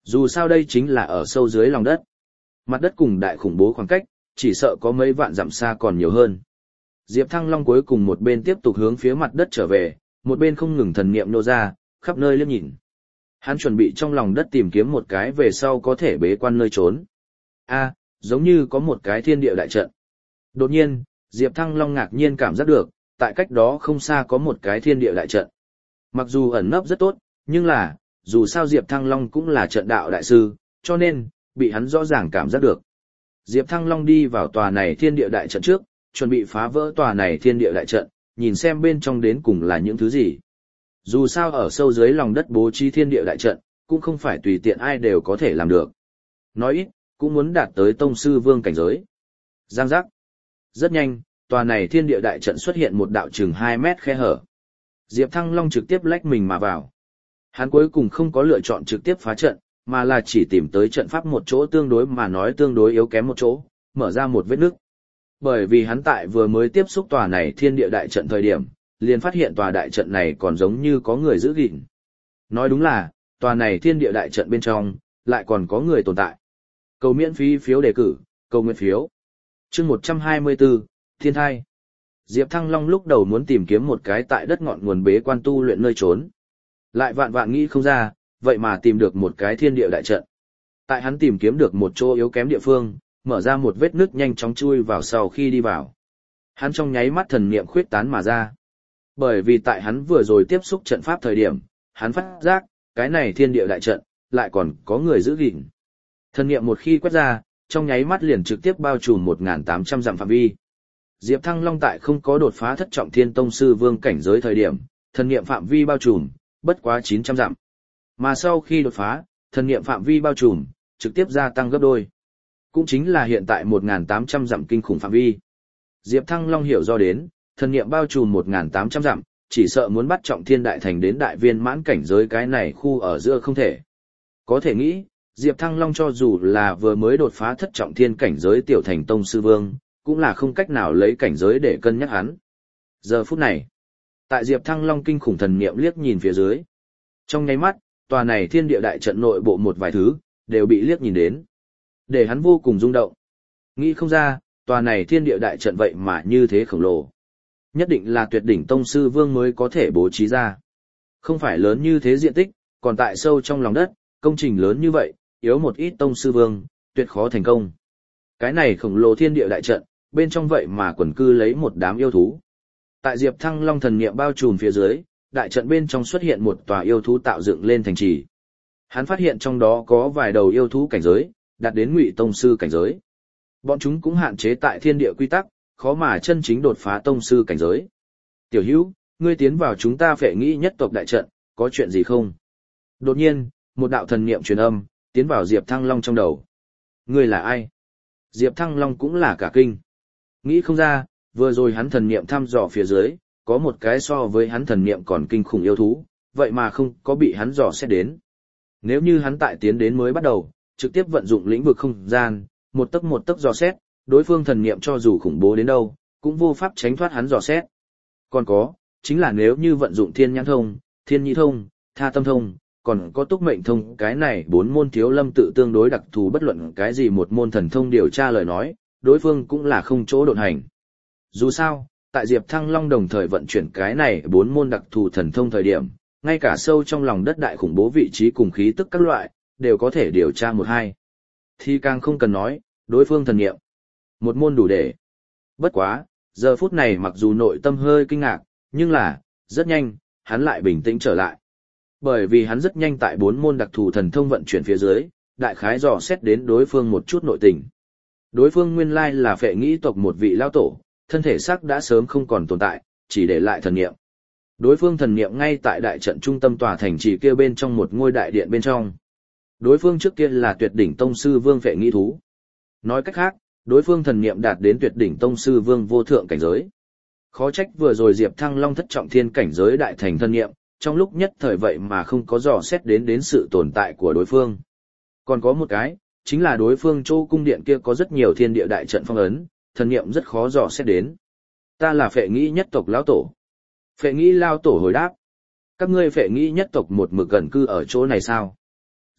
Dù sao đây chính là ở sâu dưới lòng đất. Mặt đất cùng đại khủng bố khoảng cách, chỉ sợ có mấy vạn dặm xa còn nhiều hơn. Diệp Thăng Long cuối cùng một bên tiếp tục hướng phía mặt đất trở về, một bên không ngừng thần niệm nô ra, khắp nơi liếc nhìn. Hắn chuẩn bị trong lòng đất tìm kiếm một cái về sau có thể bế quan nơi trốn. Giống như có một cái thiên địa đại trận. Đột nhiên, Diệp Thăng Long ngạc nhiên cảm giác được, tại cách đó không xa có một cái thiên địa đại trận. Mặc dù ẩn nấp rất tốt, nhưng là, dù sao Diệp Thăng Long cũng là trận đạo đại sư, cho nên, bị hắn rõ ràng cảm giác được. Diệp Thăng Long đi vào tòa này thiên địa đại trận trước, chuẩn bị phá vỡ tòa này thiên địa đại trận, nhìn xem bên trong đến cùng là những thứ gì. Dù sao ở sâu dưới lòng đất bố trí thiên địa đại trận, cũng không phải tùy tiện ai đều có thể làm được. Nói ít, cũng muốn đạt tới tông sư vương cảnh giới. Giang giác. Rất nhanh, tòa này thiên địa đại trận xuất hiện một đạo chừng 2 mét khe hở. Diệp Thăng Long trực tiếp lách mình mà vào. Hắn cuối cùng không có lựa chọn trực tiếp phá trận, mà là chỉ tìm tới trận pháp một chỗ tương đối mà nói tương đối yếu kém một chỗ, mở ra một vết nứt. Bởi vì hắn tại vừa mới tiếp xúc tòa này thiên địa đại trận thời điểm, liền phát hiện tòa đại trận này còn giống như có người giữ gìn. Nói đúng là, tòa này thiên địa đại trận bên trong, lại còn có người tồn tại. Cầu miễn phí phiếu đề cử, cầu nguyện phiếu. Chương 124, Thiên thai. Diệp Thăng Long lúc đầu muốn tìm kiếm một cái tại đất ngọn nguồn bế quan tu luyện nơi trốn. Lại vạn vạn nghĩ không ra, vậy mà tìm được một cái thiên địa đại trận. Tại hắn tìm kiếm được một chỗ yếu kém địa phương, mở ra một vết nứt nhanh chóng chui vào sau khi đi vào. Hắn trong nháy mắt thần niệm khuyết tán mà ra. Bởi vì tại hắn vừa rồi tiếp xúc trận pháp thời điểm, hắn phát giác, cái này thiên địa đại trận, lại còn có người giữ gìn. Thần niệm một khi quét ra, trong nháy mắt liền trực tiếp bao trùm 1.800 dặm phạm vi. Diệp Thăng Long tại không có đột phá thất trọng thiên tông sư vương cảnh giới thời điểm, thần niệm phạm vi bao trùm, bất quá 900 dặm. Mà sau khi đột phá, thần niệm phạm vi bao trùm, trực tiếp gia tăng gấp đôi. Cũng chính là hiện tại 1.800 dặm kinh khủng phạm vi. Diệp Thăng Long hiểu do đến, thần niệm bao trùm 1.800 dặm, chỉ sợ muốn bắt trọng thiên đại thành đến đại viên mãn cảnh giới cái này khu ở giữa không thể. Có thể nghĩ, Diệp Thăng Long cho dù là vừa mới đột phá thất trọng thiên cảnh giới tiểu thành tông sư vương, cũng là không cách nào lấy cảnh giới để cân nhắc hắn. Giờ phút này, tại Diệp Thăng Long kinh khủng thần niệm liếc nhìn phía dưới. Trong nháy mắt, tòa này thiên địa đại trận nội bộ một vài thứ, đều bị liếc nhìn đến. Để hắn vô cùng rung động. Nghĩ không ra, tòa này thiên địa đại trận vậy mà như thế khổng lồ. Nhất định là tuyệt đỉnh tông sư vương mới có thể bố trí ra. Không phải lớn như thế diện tích, còn tại sâu trong lòng đất, công trình lớn như vậy, yếu một ít tông sư vương, tuyệt khó thành công. Cái này khổng lồ thiên địa đại trận, bên trong vậy mà quần cư lấy một đám yêu thú. Tại Diệp Thăng Long thần niệm bao trùm phía dưới, đại trận bên trong xuất hiện một tòa yêu thú tạo dựng lên thành trì. Hắn phát hiện trong đó có vài đầu yêu thú cảnh giới, đạt đến ngụy tông sư cảnh giới. Bọn chúng cũng hạn chế tại thiên địa quy tắc, khó mà chân chính đột phá tông sư cảnh giới. Tiểu hữu, ngươi tiến vào chúng ta Phệ Nghĩ nhất tộc đại trận, có chuyện gì không? Đột nhiên, một đạo thần niệm truyền âm, tiến vào Diệp Thăng Long trong đầu. Ngươi là ai? Diệp Thăng Long cũng là cả kinh. Nghĩ không ra, vừa rồi hắn thần niệm thăm dò phía dưới, có một cái so với hắn thần niệm còn kinh khủng yêu thú, vậy mà không có bị hắn dò xét đến. Nếu như hắn tại tiến đến mới bắt đầu, trực tiếp vận dụng lĩnh vực không gian, một tấc dò xét, đối phương thần niệm cho dù khủng bố đến đâu, cũng vô pháp tránh thoát hắn dò xét. Còn có, chính là nếu như vận dụng thiên nhãn thông, thiên nhĩ thông, tha tâm thông, còn có túc mệnh thông, cái này 4 môn thiếu lâm tự tương đối đặc thù, bất luận cái gì một môn thần thông điều tra lời nói, đối phương cũng là không chỗ độn hành. Dù sao, tại Diệp Thăng Long đồng thời vận chuyển cái này 4 môn đặc thù thần thông thời điểm, ngay cả sâu trong lòng đất đại khủng bố vị trí cùng khí tức các loại, đều có thể điều tra một hai. Thì càng không cần nói, đối phương thần nghiệm. Một môn đủ để. Bất quá, giờ phút này mặc dù nội tâm hơi kinh ngạc, nhưng là, rất nhanh, hắn lại bình tĩnh trở lại. Bởi vì hắn rất nhanh tại 4 môn đặc thù thần thông vận chuyển phía dưới, đại khái dò xét đến đối phương một chút nội tình. Đối phương nguyên lai là Phệ Nghĩ tộc một vị lao tổ, thân thể xác đã sớm không còn tồn tại, chỉ để lại thần niệm. Đối phương thần niệm ngay tại đại trận trung tâm tòa thành trì kia bên trong một ngôi đại điện bên trong. Đối phương trước kia là tuyệt đỉnh tông sư vương Phệ Nghĩ thú. Nói cách khác, đối phương thần niệm đạt đến tuyệt đỉnh tông sư vương vô thượng cảnh giới. Khó trách vừa rồi Diệp Thăng Long thất trọng thiên cảnh giới đại thành thần niệm, trong lúc nhất thời vậy mà không có dò xét đến sự tồn tại của đối phương. Còn có một cái, chính là đối phương chỗ cung điện kia có rất nhiều thiên địa đại trận phong ấn, thần niệm rất khó dò xét đến. Ta là Phệ Nghĩ nhất tộc lão tổ. Phệ Nghĩ lao tổ hồi đáp. Các ngươi Phệ Nghĩ nhất tộc một mực gần cư ở chỗ này sao?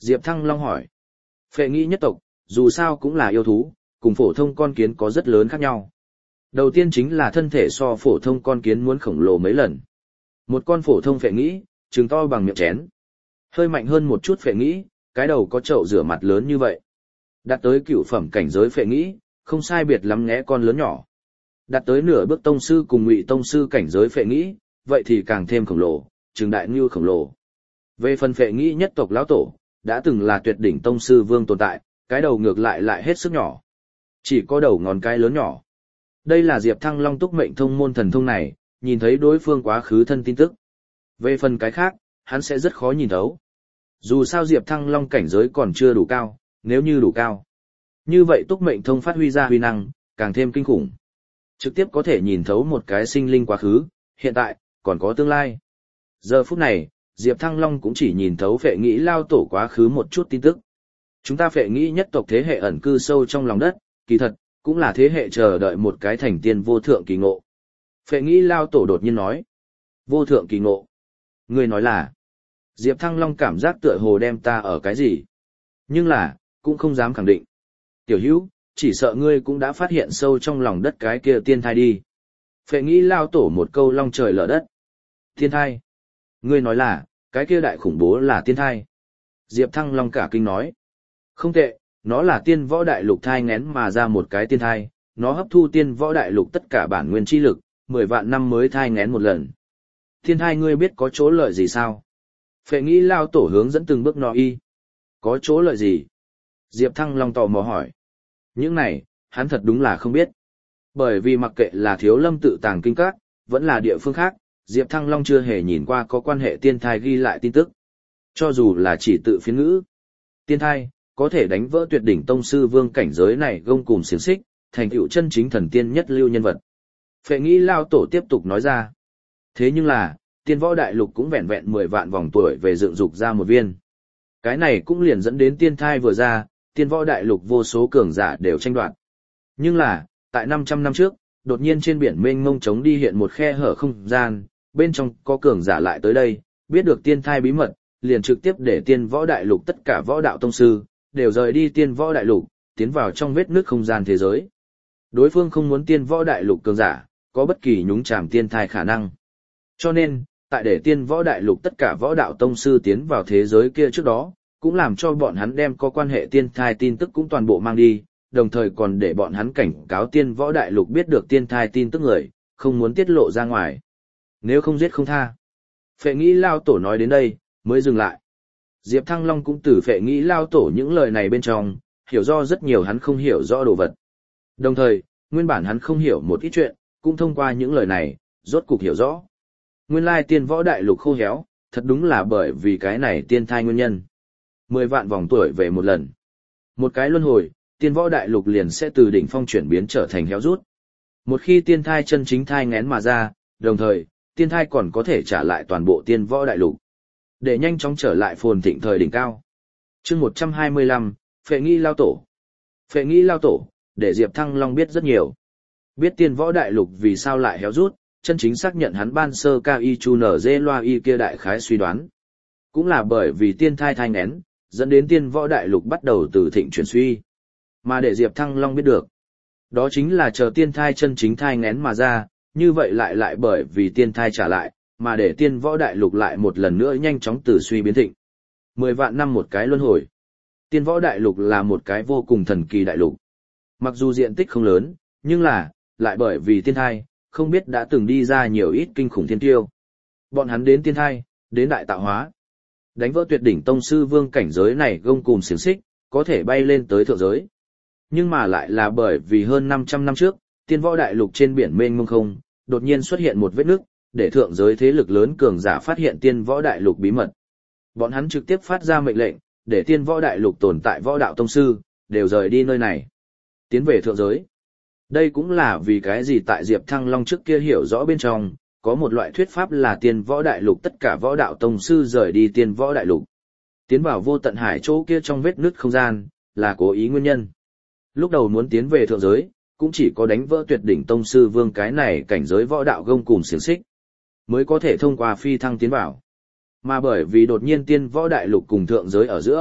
Diệp Thăng Long hỏi. Phệ nghĩ nhất tộc, dù sao cũng là yêu thú, cùng phổ thông con kiến có rất lớn khác nhau. Đầu tiên chính là thân thể so phổ thông con kiến muốn khổng lồ mấy lần. Một con phổ thông phệ nghĩ, trừng to bằng miệng chén. Hơi mạnh hơn một chút phệ nghĩ, cái đầu có chậu rửa mặt lớn như vậy. Đạt tới cựu phẩm cảnh giới phệ nghĩ, không sai biệt lắm ngẽ con lớn nhỏ. Đạt tới nửa bước tông sư cùng ngụy tông sư cảnh giới phệ nghĩ, vậy thì càng thêm khổng lồ, trừng đại ngưu khổng lồ. Về phần phệ nghĩ nhất tộc lão tổ, đã từng là tuyệt đỉnh tông sư vương tồn tại, cái đầu ngược lại hết sức nhỏ. Chỉ có đầu ngón cái lớn nhỏ. Đây là Diệp Thăng Long túc mệnh thông môn thần thông này, nhìn thấy đối phương quá khứ thân tin tức. Về phần cái khác, hắn sẽ rất khó nhìn thấu. Dù sao Diệp Thăng Long cảnh giới còn chưa đủ cao, nếu như đủ cao. Như vậy túc mệnh thông phát huy ra huy năng, càng thêm kinh khủng. Trực tiếp có thể nhìn thấu một cái sinh linh quá khứ, hiện tại, còn có tương lai. Giờ phút này, Diệp Thăng Long cũng chỉ nhìn thấu phệ nghĩ lao tổ quá khứ một chút tin tức. Chúng ta phệ nghĩ nhất tộc thế hệ ẩn cư sâu trong lòng đất, kỳ thật, cũng là thế hệ chờ đợi một cái thành tiên vô thượng kỳ ngộ. Phệ nghĩ lao tổ đột nhiên nói. Vô thượng kỳ ngộ. Người nói là. Diệp Thăng Long cảm giác tựa hồ đem ta ở cái gì. Nhưng là, cũng không dám khẳng định. Tiểu hữu, chỉ sợ ngươi cũng đã phát hiện sâu trong lòng đất cái kia tiên thai đi. Phệ nghĩ lao tổ một câu long trời lở đất. Tiên thai. Ngươi nói là, cái kia đại khủng bố là tiên thai. Diệp Thăng Long cả kinh nói. Không tệ, nó là tiên võ đại lục thai ngén mà ra một cái tiên thai, nó hấp thu tiên võ đại lục tất cả bản nguyên chi lực, 10 vạn năm mới thai ngén một lần. Tiên thai ngươi biết có chỗ lợi gì sao? Phệ nghĩ lao tổ hướng dẫn từng bước nói y. Có chỗ lợi gì? Diệp Thăng Long tò mò hỏi. Những này, hắn thật đúng là không biết. Bởi vì mặc kệ là Thiếu Lâm tự tàng kinh các, vẫn là địa phương khác, Diệp Thăng Long chưa hề nhìn qua có quan hệ tiên thai ghi lại tin tức. Cho dù là chỉ tự phiên ngữ. Tiên thai, có thể đánh vỡ tuyệt đỉnh tông sư vương cảnh giới này gông cùm xiềng xích, thành tựu chân chính thần tiên nhất lưu nhân vật. Phệ nghĩ lao tổ tiếp tục nói ra. Thế nhưng là, tiên võ đại lục cũng vẹn vẹn 10 vạn vòng tuổi về dựng dục ra một viên. Cái này cũng liền dẫn đến tiên thai vừa ra, tiên võ đại lục vô số cường giả đều tranh đoạt. Nhưng là, tại 500 năm trước, đột nhiên trên biển mênh mông trống đi hiện một khe hở không gian, bên trong có cường giả lại tới đây, biết được tiên thai bí mật, liền trực tiếp để tiên võ đại lục tất cả võ đạo tông sư, đều rời đi tiên võ đại lục, tiến vào trong vết nước không gian thế giới. Đối phương không muốn tiên võ đại lục cường giả, có bất kỳ nhúng chàm tiên thai khả năng. Cho nên, tại để tiên võ đại lục tất cả võ đạo tông sư tiến vào thế giới kia trước đó, cũng làm cho bọn hắn đem có quan hệ tiên thai tin tức cũng toàn bộ mang đi, đồng thời còn để bọn hắn cảnh cáo tiên võ đại lục biết được tiên thai tin tức người, không muốn tiết lộ ra ngoài. Nếu không giết không tha. Phệ nghĩ lao tổ nói đến đây, mới dừng lại. Diệp Thăng Long cũng từ phệ nghĩ lao tổ những lời này bên trong, hiểu do rất nhiều hắn không hiểu rõ đồ vật. Đồng thời, nguyên bản hắn không hiểu một ít chuyện, cũng thông qua những lời này, rốt cục hiểu rõ. Nguyên lai tiên võ đại lục khô héo, thật đúng là bởi vì cái này tiên thai nguyên nhân. 10 vạn vòng tuổi về một lần. Một cái luân hồi, tiên võ đại lục liền sẽ từ đỉnh phong chuyển biến trở thành héo rút. Một khi tiên thai chân chính thai ngén mà ra, đồng thời, tiên thai còn có thể trả lại toàn bộ tiên võ đại lục. Để nhanh chóng trở lại phồn thịnh thời đỉnh cao. Chương 125, Phệ nghĩ lao tổ. Phệ nghĩ lao tổ, để Diệp Thăng Long biết rất nhiều. Biết tiên võ đại lục vì sao lại héo rút, chân chính xác nhận hắn ban sơ cao y chu nở dê loa y kia đại khái suy đoán. Cũng là bởi vì tiên thai thai ngén, dẫn đến tiên võ đại lục bắt đầu từ thịnh chuyển suy. Mà để Diệp Thăng Long biết được, đó chính là chờ tiên thai chân chính thai ngén mà ra, như vậy lại bởi vì tiên thai trả lại, mà để tiên võ đại lục lại một lần nữa nhanh chóng từ suy biến thịnh. 10 vạn năm một cái luân hồi. Tiên võ đại lục là một cái vô cùng thần kỳ đại lục. Mặc dù diện tích không lớn, nhưng là, lại bởi vì tiên thai, không biết đã từng đi ra nhiều ít kinh khủng thiên tiêu. Bọn hắn đến tiên thai, đến đại tạo hóa. Đánh vỡ tuyệt đỉnh tông sư vương cảnh giới này gông cùm xiềng xích, có thể bay lên tới thượng giới. Nhưng mà lại là bởi vì hơn 500 năm trước, tiên võ đại lục trên biển mênh mông không, đột nhiên xuất hiện một vết nứt, để thượng giới thế lực lớn cường giả phát hiện tiên võ đại lục bí mật. Bọn hắn trực tiếp phát ra mệnh lệnh, để tiên võ đại lục tồn tại võ đạo tông sư, đều rời đi nơi này. Tiến về thượng giới. Đây cũng là vì cái gì tại Diệp Thăng Long trước kia hiểu rõ bên trong, có một loại thuyết pháp là tiên võ đại lục tất cả võ đạo tông sư rời đi tiên võ đại lục. Tiến vào vô tận hải chỗ kia trong vết nứt không gian, là cố ý nguyên nhân. Lúc đầu muốn tiến về thượng giới, cũng chỉ có đánh vỡ tuyệt đỉnh tông sư vương cái này cảnh giới võ đạo gông cùm xiềng xích, mới có thể thông qua phi thăng tiến vào. Mà bởi vì đột nhiên tiên võ đại lục cùng thượng giới ở giữa,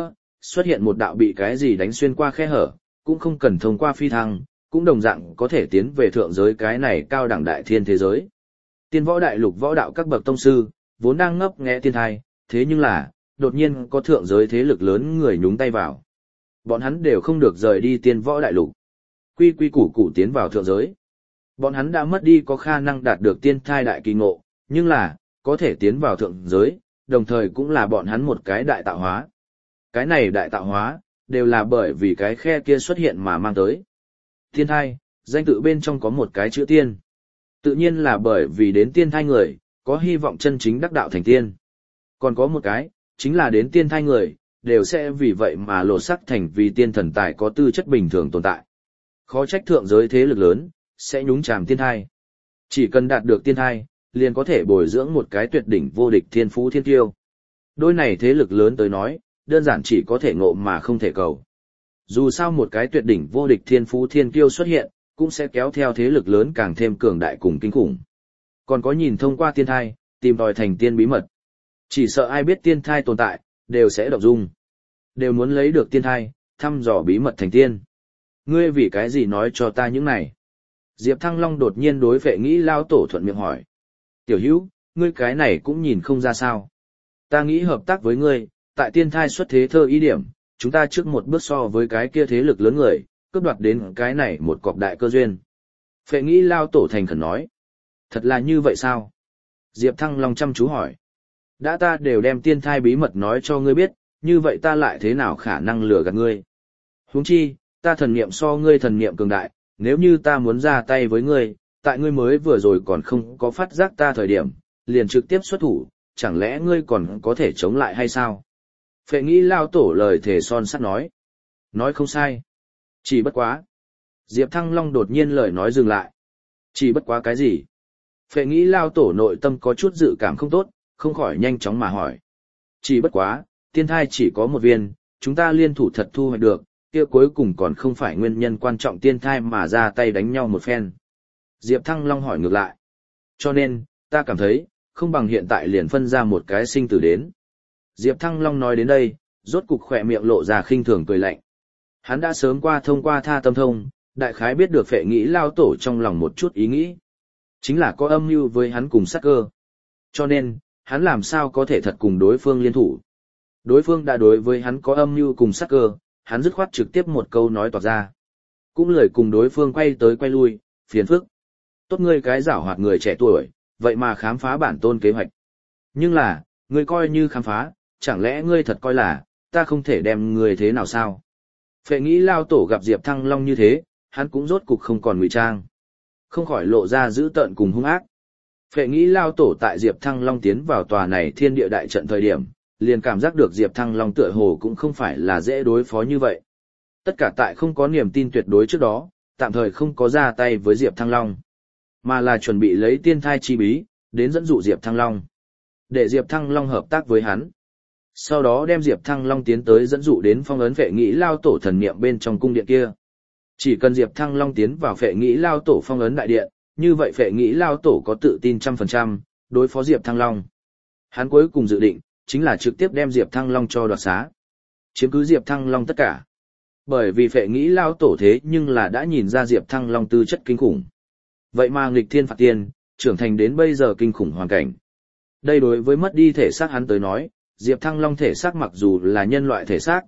xuất hiện một đạo bị cái gì đánh xuyên qua khe hở, cũng không cần thông qua phi thăng, cũng đồng dạng có thể tiến về thượng giới cái này cao đẳng đại thiên thế giới. Tiên võ đại lục võ đạo các bậc tông sư, vốn đang ngấp nghé tiên thai, thế nhưng là, đột nhiên có thượng giới thế lực lớn người nhúng tay vào. Bọn hắn đều không được rời đi tiên võ đại lục. Quy quy củ củ tiến vào thượng giới. Bọn hắn đã mất đi có khả năng đạt được tiên thai đại kỳ ngộ, nhưng là, có thể tiến vào thượng giới, đồng thời cũng là bọn hắn một cái đại tạo hóa. Cái này đại tạo hóa, đều là bởi vì cái khe kia xuất hiện mà mang tới. Tiên thai, danh tự bên trong có một cái chữ tiên. Tự nhiên là bởi vì đến tiên thai người, có hy vọng chân chính đắc đạo thành tiên. Còn có một cái, chính là đến tiên thai người, đều sẽ vì vậy mà lột sắc thành vì tiên thần tài có tư chất bình thường tồn tại. Khó trách thượng giới thế lực lớn, sẽ nhúng chàm tiên thai. Chỉ cần đạt được tiên thai, liền có thể bồi dưỡng một cái tuyệt đỉnh vô địch thiên phú thiên kiêu. Đôi này thế lực lớn tới nói, đơn giản chỉ có thể ngộ mà không thể cầu. Dù sao một cái tuyệt đỉnh vô địch thiên phú thiên kiêu xuất hiện, cũng sẽ kéo theo thế lực lớn càng thêm cường đại cùng kinh khủng. Còn có nhìn thông qua tiên thai, tìm tòi thành tiên bí mật. Chỉ sợ ai biết tiên thai tồn tại, đều sẽ động dung. Đều muốn lấy được tiên thai, thăm dò bí mật thành tiên. Ngươi vì cái gì nói cho ta những này? Diệp Thăng Long đột nhiên đối Vệ Nghĩ Lao Tổ thuận miệng hỏi. Tiểu hữu, ngươi cái này cũng nhìn không ra sao. Ta nghĩ hợp tác với ngươi, tại tiên thai xuất thế thơ ý điểm, chúng ta trước một bước so với cái kia thế lực lớn người, cướp đoạt đến cái này một cọc đại cơ duyên. Vệ Nghĩ Lao Tổ thành khẩn nói. Thật là như vậy sao? Diệp Thăng Long chăm chú hỏi. Đã ta đều đem tiên thai bí mật nói cho ngươi biết, như vậy ta lại thế nào khả năng lừa gạt ngươi? Huống chi, ta thần niệm so ngươi thần niệm cường đại, nếu như ta muốn ra tay với ngươi, tại ngươi mới vừa rồi còn không có phát giác ta thời điểm, liền trực tiếp xuất thủ, chẳng lẽ ngươi còn có thể chống lại hay sao? Phệ Nghĩ Lao Tổ lời thề son sắt nói. Nói không sai. Chỉ bất quá. Diệp Thăng Long đột nhiên lời nói dừng lại. Chỉ bất quá cái gì? Phệ Nghĩ Lao Tổ nội tâm có chút dự cảm không tốt, không khỏi nhanh chóng mà hỏi. Chỉ bất quá, tiên thai chỉ có một viên, chúng ta liên thủ thật thu hoạch được, kia cuối cùng còn không phải nguyên nhân quan trọng tiên thai mà ra tay đánh nhau một phen. Diệp Thăng Long hỏi ngược lại. Cho nên, ta cảm thấy, không bằng hiện tại liền phân ra một cái sinh tử đến. Diệp Thăng Long nói đến đây, rốt cục khỏe miệng lộ ra khinh thường cười lạnh. Hắn đã sớm thông qua tha tâm thông, đại khái biết được Phệ Nghĩ Lao Tổ trong lòng một chút ý nghĩ. Chính là có âm mưu với hắn cùng sát cơ. Cho nên, hắn làm sao có thể thật cùng đối phương liên thủ. Đối phương đã đối với hắn có âm mưu cùng sát cơ, hắn dứt khoát trực tiếp một câu nói toạc ra. Cũng lười cùng đối phương quay tới quay lui, phiền phức. Tốt ngươi cái giảo hoạt người trẻ tuổi, vậy mà khám phá bản tôn kế hoạch. Nhưng là, ngươi coi như khám phá, chẳng lẽ ngươi thật coi là, ta không thể đem ngươi thế nào sao? Phệ Nghĩ Lao Tổ gặp Diệp Thăng Long như thế, hắn cũng rốt cục không còn ngụy trang. Không khỏi lộ ra dữ tợn cùng hung ác. Phệ Nghĩ Lao Tổ tại Diệp Thăng Long tiến vào tòa này thiên địa đại trận thời điểm, liền cảm giác được Diệp Thăng Long tựa hồ cũng không phải là dễ đối phó như vậy. Tất cả tại không có niềm tin tuyệt đối trước đó, tạm thời không có ra tay với Diệp Thăng Long, mà là chuẩn bị lấy tiên thai chi bí, đến dẫn dụ Diệp Thăng Long. Để Diệp Thăng Long hợp tác với hắn. Sau đó đem Diệp Thăng Long tiến tới dẫn dụ đến phong ấn Phệ Nghĩ Lao Tổ thần niệm bên trong cung điện kia. Chỉ cần Diệp Thăng Long tiến vào Phệ Nghĩ Lao Tổ phong ấn đại điện, như vậy Phệ Nghĩ Lao Tổ có tự tin 100% đối phó Diệp Thăng Long. Hắn cuối cùng dự định, chính là trực tiếp đem Diệp Thăng Long cho đoạt xá. Chiếm cứ Diệp Thăng Long tất cả. Bởi vì Phệ Nghĩ Lao Tổ thế nhưng là đã nhìn ra Diệp Thăng Long tư chất kinh khủng. Vậy mà nghịch thiên phạt tiên, trưởng thành đến bây giờ kinh khủng hoàn cảnh. Đây đối với mất đi thể xác hắn tới nói, Diệp Thăng Long thể xác mặc dù là nhân loại thể xác,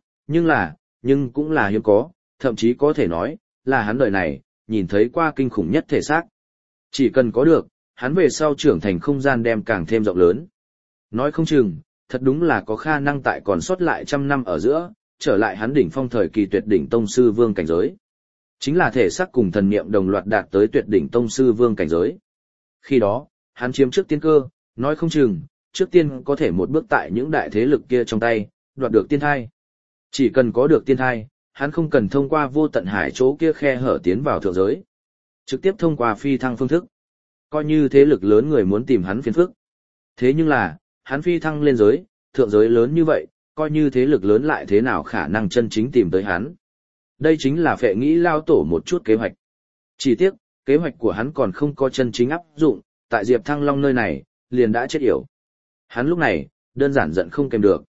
nhưng cũng là hiếm có, thậm chí có thể nói, là hắn đời này, nhìn thấy qua kinh khủng nhất thể xác. Chỉ cần có được, hắn về sau trưởng thành không gian đem càng thêm rộng lớn. Nói không chừng, thật đúng là có khả năng tại còn sót lại 100 năm ở giữa, trở lại hắn đỉnh phong thời kỳ tuyệt đỉnh tông sư vương cảnh giới. Chính là thể xác cùng thần niệm đồng loạt đạt tới tuyệt đỉnh tông sư vương cảnh giới. Khi đó, hắn chiếm trước tiên cơ, nói không chừng, trước tiên có thể một bước tại những đại thế lực kia trong tay, đoạt được tiên thai. Chỉ cần có được tiên thai, hắn không cần thông qua vô tận hải chỗ kia khe hở tiến vào thượng giới. Trực tiếp thông qua phi thăng phương thức. Coi như thế lực lớn người muốn tìm hắn phiền phức. Thế nhưng là, hắn phi thăng lên giới, thượng giới lớn như vậy, coi như thế lực lớn lại thế nào khả năng chân chính tìm tới hắn. Đây chính là Phệ Nghĩ Lao Tổ một chút kế hoạch. Chỉ tiếc, kế hoạch của hắn còn không có chân chính áp dụng, tại Diệp Thăng Long nơi này, liền đã chết yểu. Hắn lúc này, đơn giản giận không kèm được.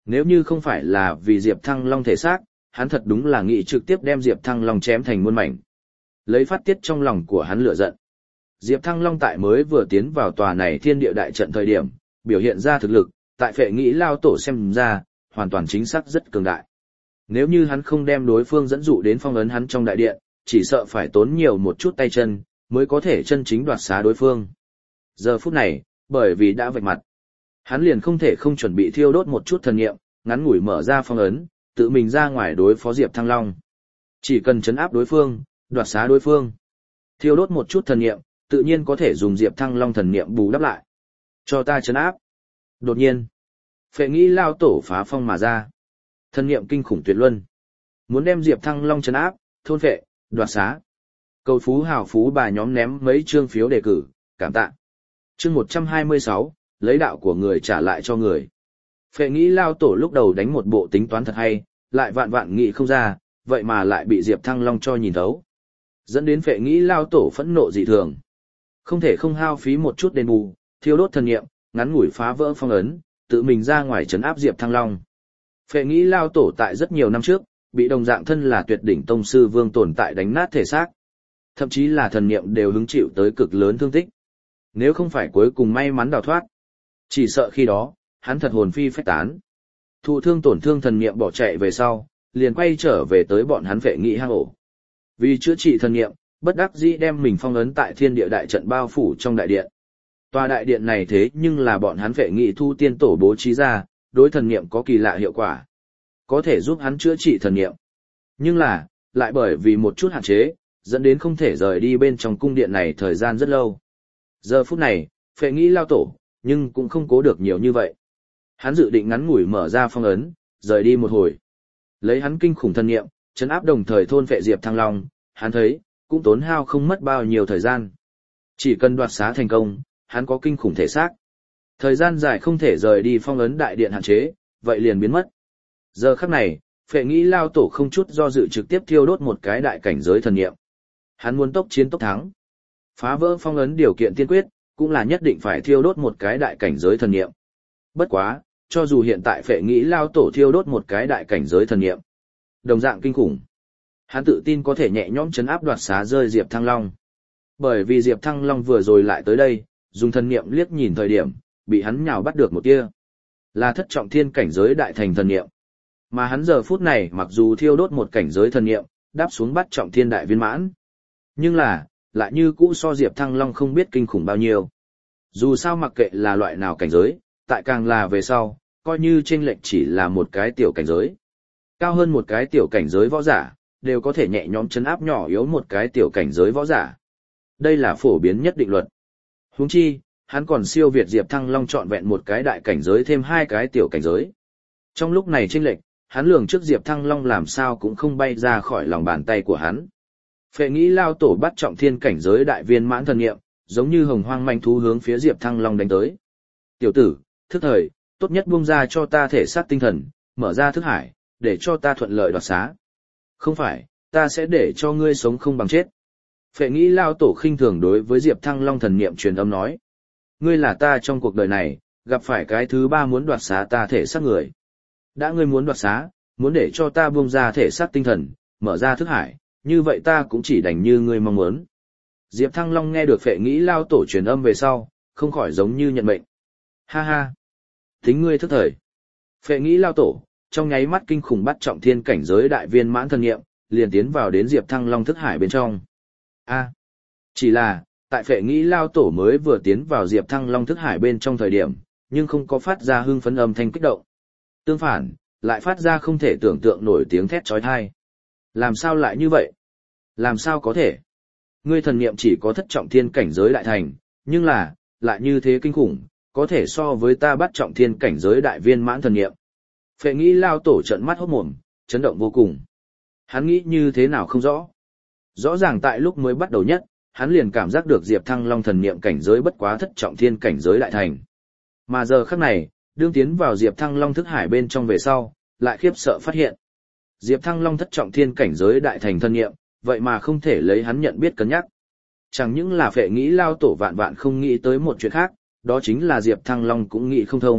Nếu như không phải là vì Diệp Thăng Long thể xác, hắn thật đúng là nghĩ trực tiếp đem Diệp Thăng Long chém thành muôn mảnh. Lấy phát tiết trong lòng của hắn lửa giận. Diệp Thăng Long tại mới vừa tiến vào tòa này thiên địa đại trận thời điểm, biểu hiện ra thực lực, tại Phệ Nghĩ Lao Tổ xem ra, hoàn toàn chính xác rất cường đại. Nếu như hắn không đem đối phương dẫn dụ đến phong ấn hắn trong đại điện, chỉ sợ phải tốn nhiều một chút tay chân, mới có thể chân chính đoạt xá đối phương. Giờ phút này, bởi vì đã vạch mặt, hắn liền không thể không chuẩn bị thiêu đốt một chút thần niệm, ngắn ngủi mở ra phong ấn, tự mình ra ngoài đối phó Diệp Thăng Long. Chỉ cần trấn áp đối phương, đoạt xá đối phương, thiêu đốt một chút thần niệm, tự nhiên có thể dùng Diệp Thăng Long thần niệm bù đắp lại. Cho ta trấn áp. Đột nhiên, Phệ Nghĩ Lao Tổ phá phong mà ra. Thần niệm kinh khủng tuyệt luân, muốn đem Diệp Thăng Long trấn áp, thôn phệ, đoạt xá. Cầu phú hào phú bà nhóm ném mấy chương phiếu đề cử, cảm tạ. Chương 126, lấy đạo của người trả lại cho người. Phệ Nghĩ Lao Tổ lúc đầu đánh một bộ tính toán thật hay, lại vạn vạn nghĩ không ra, vậy mà lại bị Diệp Thăng Long cho nhìn thấu. Dẫn đến Phệ Nghĩ Lao Tổ phẫn nộ dị thường. Không thể không hao phí một chút đền bù, thiêu đốt thần niệm, ngắn ngủi phá vỡ phong ấn, tự mình ra ngoài trấn áp Diệp Thăng Long. Phệ Nghĩ Lao Tổ tại rất nhiều năm trước, bị đồng dạng thân là tuyệt đỉnh tông sư Vương Tồn tại đánh nát thể xác. Thậm chí là thần niệm đều hứng chịu tới cực lớn thương tích. Nếu không phải cuối cùng may mắn đào thoát, chỉ sợ khi đó, hắn thật hồn phi phách tán. Thụ thương tổn thương thần niệm bỏ chạy về sau, liền quay trở về tới bọn hắn Phệ Nghĩ hang ổ. Vì chữa trị thần niệm, bất đắc dĩ đem mình phong ấn tại thiên địa đại trận bao phủ trong đại điện. Tòa đại điện này thế nhưng là bọn hắn Phệ Nghĩ thu tiên tổ bố trí ra, đối thần niệm có kỳ lạ hiệu quả. Có thể giúp hắn chữa trị thần niệm. Nhưng là, lại bởi vì một chút hạn chế, dẫn đến không thể rời đi bên trong cung điện này thời gian rất lâu. Giờ phút này, Phệ Nghĩ Lao Tổ, nhưng cũng không cố được nhiều như vậy. Hắn dự định ngắn ngủi mở ra phong ấn, rời đi một hồi. Lấy hắn kinh khủng thần niệm, trấn áp đồng thời thôn phệ Diệp Thăng Long, hắn thấy, cũng tốn hao không mất bao nhiêu thời gian. Chỉ cần đoạt xá thành công, hắn có kinh khủng thể xác. Thời gian dài không thể rời đi phong ấn đại điện hạn chế, vậy liền biến mất. Giờ khắc này, Phệ Nghĩ Lao Tổ không chút do dự trực tiếp thiêu đốt một cái đại cảnh giới thần niệm. Hắn muốn tốc chiến tốc thắng. Phá vỡ phong ấn điều kiện tiên quyết, cũng là nhất định phải thiêu đốt một cái đại cảnh giới thần niệm. Bất quá, cho dù hiện tại Phệ Nghĩ Lao Tổ thiêu đốt một cái đại cảnh giới thần niệm, đồng dạng kinh khủng. Hắn tự tin có thể nhẹ nhõm trấn áp đoạt xá rơi Diệp Thăng Long. Bởi vì Diệp Thăng Long vừa rồi lại tới đây, dùng thần niệm liếc nhìn thời điểm, bị hắn nhào bắt được một tia. Là thất trọng thiên cảnh giới đại thành thần niệm. Mà hắn giờ phút này mặc dù thiêu đốt một cảnh giới thần niệm, đáp xuống bắt trọng thiên đại viên mãn. Nhưng là, lại như cũ so Diệp Thăng Long không biết kinh khủng bao nhiêu. Dù sao mặc kệ là loại nào cảnh giới, tại càng là về sau, coi như chênh lệch chỉ là một cái tiểu cảnh giới. Cao hơn một cái tiểu cảnh giới võ giả, đều có thể nhẹ nhõm chấn áp nhỏ yếu một cái tiểu cảnh giới võ giả. Đây là phổ biến nhất định luật. Huống chi, hắn còn siêu việt Diệp Thăng Long trọn vẹn một cái đại cảnh giới thêm hai cái tiểu cảnh giới. Trong lúc này chênh lệch, hắn lường trước Diệp Thăng Long làm sao cũng không bay ra khỏi lòng bàn tay của hắn. Phệ Nghĩ Lao Tổ bắt trọng thiên cảnh giới đại viên mãn thần niệm, giống như hồng hoang manh thú hướng phía Diệp Thăng Long đánh tới. Tiểu tử, thức thời, tốt nhất buông ra cho ta thể xác tinh thần, mở ra thức hải, để cho ta thuận lợi đoạt xá. Không phải, ta sẽ để cho ngươi sống không bằng chết. Phệ Nghĩ Lao Tổ khinh thường đối với Diệp Thăng Long thần niệm truyền âm nói. Ngươi là ta trong cuộc đời này, gặp phải cái thứ ba muốn đoạt xá ta thể xác người. Đã ngươi muốn đoạt xá, muốn để cho ta buông ra thể xác tinh thần, mở ra thức hải, như vậy ta cũng chỉ đành như ngươi mong muốn. Diệp Thăng Long nghe được Phệ Nghĩ Lao Tổ truyền âm về sau, không khỏi giống như nhận mệnh. Ha ha! Tính ngươi thức thời. Phệ Nghĩ Lao Tổ, trong nháy mắt kinh khủng bắt trọng thiên cảnh giới đại viên mãn thần niệm, liền tiến vào đến Diệp Thăng Long thức hải bên trong. Chỉ là, tại Phệ Nghĩ Lao Tổ mới vừa tiến vào Diệp Thăng Long thức hải bên trong thời điểm, nhưng không có phát ra hưng phấn âm thanh kích động. Tương phản, lại phát ra không thể tưởng tượng nổi tiếng thét chói tai. Làm sao lại như vậy? Làm sao có thể? Ngươi thần niệm chỉ có thất trọng thiên cảnh giới đại thành, nhưng là, lại như thế kinh khủng, có thể so với ta bắt trọng thiên cảnh giới đại viên mãn thần niệm. Phệ Nghĩ Lao Tổ trợn mắt hốt mồm, chấn động vô cùng. Hắn nghĩ như thế nào không rõ. Rõ ràng tại lúc mới bắt đầu nhất, hắn liền cảm giác được Diệp Thăng Long thần niệm cảnh giới bất quá thất trọng thiên cảnh giới đại thành. Mà giờ khắc này, đương tiến vào Diệp Thăng Long thức hải bên trong về sau, lại khiếp sợ phát hiện. Diệp Thăng Long thất trọng thiên cảnh giới đại thành thân niệm, vậy mà không thể lấy hắn nhận biết cân nhắc. Chẳng những là Phệ Nghĩ Lao Tổ vạn vạn không nghĩ tới một chuyện khác, đó chính là Diệp Thăng Long cũng nghĩ không thông,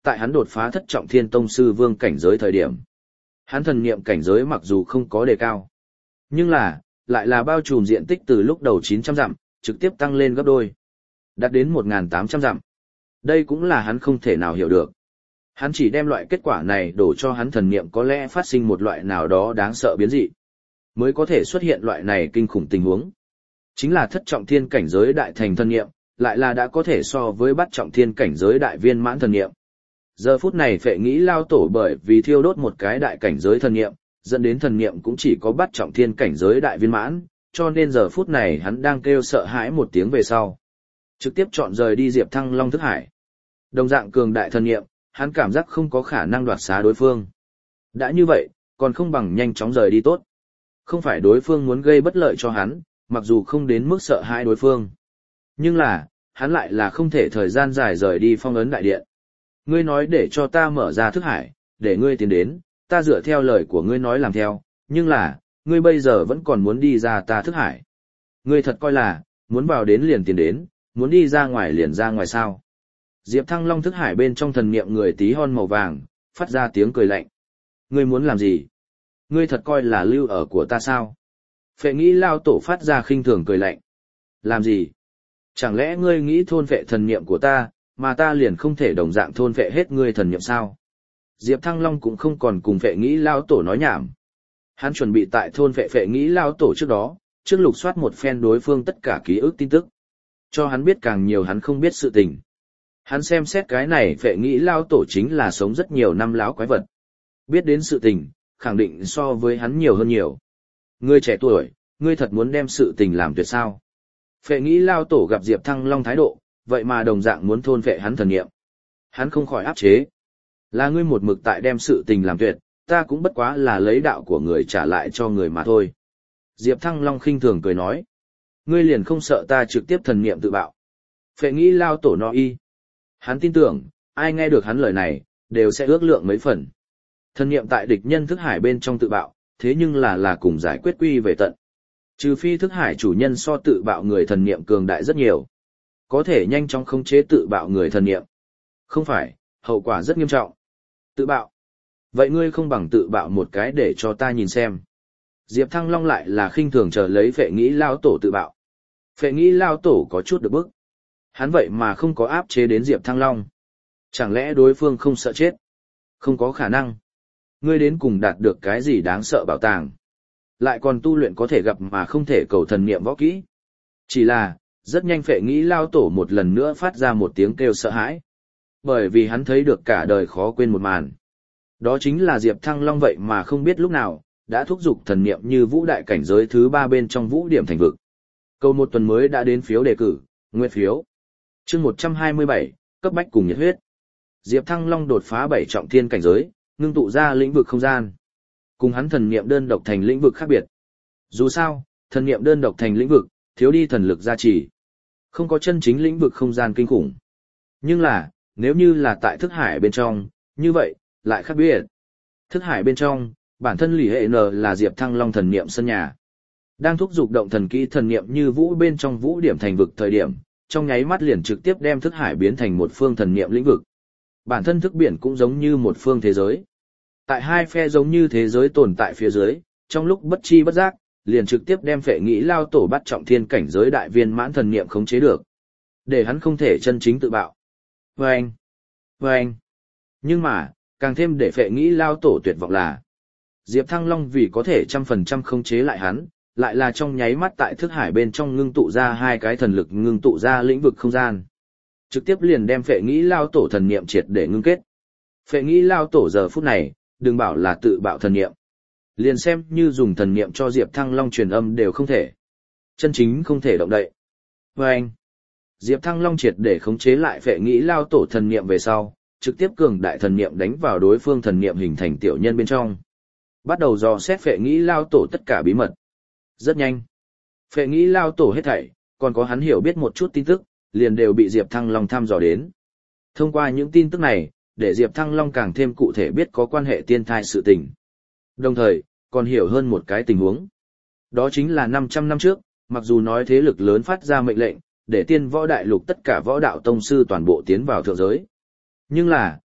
tại hắn đột phá thất trọng thiên tông sư vương cảnh giới thời điểm. Hắn thần niệm cảnh giới mặc dù không có đề cao, nhưng lại là bao trùm diện tích từ lúc đầu 900 dặm, trực tiếp tăng lên gấp đôi, đạt đến 1.800 dặm. Đây cũng là hắn không thể nào hiểu được. Hắn chỉ đem loại kết quả này đổ cho hắn thần niệm có lẽ phát sinh một loại nào đó đáng sợ biến dị, mới có thể xuất hiện loại này kinh khủng tình huống. Chính là thất trọng thiên cảnh giới đại thành thần niệm, lại là đã có thể so với bát trọng thiên cảnh giới đại viên mãn thần niệm. Giờ phút này Phệ Nghĩ Lao Tổ bởi vì thiêu đốt một cái đại cảnh giới thần niệm, dẫn đến thần niệm cũng chỉ có bát trọng thiên cảnh giới đại viên mãn, cho nên giờ phút này hắn đang kêu sợ hãi một tiếng về sau, trực tiếp chọn rời đi Diệp Thăng Long thức hải. Đồng dạng cường đại thần niệm, hắn cảm giác không có khả năng đoạt xá đối phương. Đã như vậy, còn không bằng nhanh chóng rời đi tốt. Không phải đối phương muốn gây bất lợi cho hắn, mặc dù không đến mức sợ hãi đối phương. Nhưng hắn lại là không thể thời gian dài rời đi phong ấn đại điện. Ngươi nói để cho ta mở ra thức hải, để ngươi tiến đến, ta dựa theo lời của ngươi nói làm theo, nhưng ngươi bây giờ vẫn còn muốn đi ra ta thức hải. Ngươi thật coi là, muốn vào đến liền tiến đến, muốn đi ra ngoài liền ra ngoài sao. Diệp Thăng Long thức hải bên trong thần niệm người tí hon màu vàng, phát ra tiếng cười lạnh. Ngươi muốn làm gì? Ngươi thật coi là lưu ở của ta sao? Phệ Nghĩ Lao Tổ phát ra khinh thường cười lạnh. Làm gì? Chẳng lẽ ngươi nghĩ thôn phệ thần niệm của ta, mà ta liền không thể đồng dạng thôn phệ hết ngươi thần niệm sao? Diệp Thăng Long cũng không còn cùng Phệ Nghĩ Lao Tổ nói nhảm. Hắn chuẩn bị tại thôn Phệ Nghĩ Lao Tổ trước đó, trước lục soát một phen đối phương tất cả ký ức tin tức, cho hắn biết càng nhiều hắn không biết sự tình. Hắn xem xét cái này Phệ Nghĩ Lao Tổ chính là sống rất nhiều năm láo quái vật. Biết đến sự tình, khẳng định so với hắn nhiều hơn nhiều. Ngươi trẻ tuổi, ngươi thật muốn đem sự tình làm tuyệt sao? Phệ Nghĩ Lao Tổ gặp Diệp Thăng Long thái độ, vậy mà đồng dạng muốn thôn phệ hắn thần niệm. Hắn không khỏi áp chế. Là ngươi một mực tại đem sự tình làm tuyệt, ta cũng bất quá là lấy đạo của người trả lại cho người mà thôi. Diệp Thăng Long khinh thường cười nói. Ngươi liền không sợ ta trực tiếp thần niệm tự bạo. Phệ Nghĩ Lao Tổ nói. Hắn tin tưởng, ai nghe được hắn lời này, đều sẽ ước lượng mấy phần. Thần niệm tại địch nhân thức hải bên trong tự bạo, thế nhưng là cùng giải quyết quy về tận. Trừ phi thức hải chủ nhân so tự bạo người thần niệm cường đại rất nhiều, có thể nhanh chóng khống chế tự bạo người thần niệm. Không phải, hậu quả rất nghiêm trọng. Tự bạo. Vậy ngươi không bằng tự bạo một cái để cho ta nhìn xem. Diệp Thăng Long lại là khinh thường chờ lấy Phệ Nghĩ Lao Tổ tự bạo. Phệ Nghĩ Lao Tổ có chút được bức. Hắn vậy mà không có áp chế đến Diệp Thăng Long. Chẳng lẽ đối phương không sợ chết? Không có khả năng. Ngươi đến cùng đạt được cái gì đáng sợ bảo tàng? Lại còn tu luyện có thể gặp mà không thể cầu thần niệm võ kỹ. Chỉ là, rất nhanh Phệ Nghĩ Lao Tổ một lần nữa phát ra một tiếng kêu sợ hãi. Bởi vì hắn thấy được cả đời khó quên một màn. Đó chính là Diệp Thăng Long vậy mà không biết lúc nào, đã thúc giục thần niệm như vũ đại cảnh giới thứ 3 bên trong vũ điểm thành vực. Câu một tuần mới đã đến phiếu đề cử, nguyện phiếu. Chương 127, cấp bách cùng nhiệt huyết. Diệp Thăng Long đột phá 7 trọng thiên cảnh giới, ngưng tụ ra lĩnh vực không gian. Cùng hắn thần niệm đơn độc thành lĩnh vực khác biệt. Dù sao, thần niệm đơn độc thành lĩnh vực, thiếu đi thần lực gia trì. Không có chân chính lĩnh vực không gian kinh khủng. Nhưng nếu như là tại thức hải bên trong, như vậy, lại khác biệt. Thức hải bên trong, bản thân Lý Hệ N là Diệp Thăng Long thần niệm sân nhà. Đang thúc giục động thần kỹ thần niệm như vũ bên trong vũ điểm thành vực thời điểm, trong nháy mắt liền trực tiếp đem thức hải biến thành một phương thần niệm lĩnh vực. Bản thân thức biển cũng giống như một phương thế giới. Tại hai phe giống như thế giới tồn tại phía dưới, trong lúc bất chi bất giác, liền trực tiếp đem Phệ Nghĩ Lao Tổ bắt trọng thiên cảnh giới đại viên mãn thần niệm khống chế được. Để hắn không thể chân chính tự bạo. Vâng! Vâng! Nhưng mà, càng thêm để Phệ Nghĩ Lao Tổ tuyệt vọng là Diệp Thăng Long vì có thể 100% khống chế lại hắn, lại là trong nháy mắt tại thức hải bên trong ngưng tụ ra hai cái thần lực ngưng tụ ra lĩnh vực không gian. Trực tiếp liền đem Phệ Nghĩ Lao Tổ thần niệm triệt để ngưng kết. Phệ Nghĩ Lao Tổ giờ phút này, đừng bảo là tự bạo thần niệm. Liền xem như dùng thần niệm cho Diệp Thăng Long truyền âm đều không thể. Chân chính không thể động đậy. Vâng! Diệp Thăng Long triệt để khống chế lại Phệ Nghĩ Lao Tổ thần niệm về sau, trực tiếp cường đại thần niệm đánh vào đối phương thần niệm hình thành tiểu nhân bên trong. Bắt đầu dò xét Phệ Nghĩ Lao Tổ tất cả bí mật. Rất nhanh. Phệ Nghĩ Lao Tổ hết thảy, còn có hắn hiểu biết một chút tin tức, liền đều bị Diệp Thăng Long thăm dò đến. Thông qua những tin tức này, để Diệp Thăng Long càng thêm cụ thể biết có quan hệ tiên thai sự tình. Đồng thời, còn hiểu hơn một cái tình huống. Đó chính là 500 năm trước, mặc dù nói thế lực lớn phát ra mệnh lệnh, để tiên võ đại lục tất cả võ đạo tông sư toàn bộ tiến vào thượng giới. Nhưng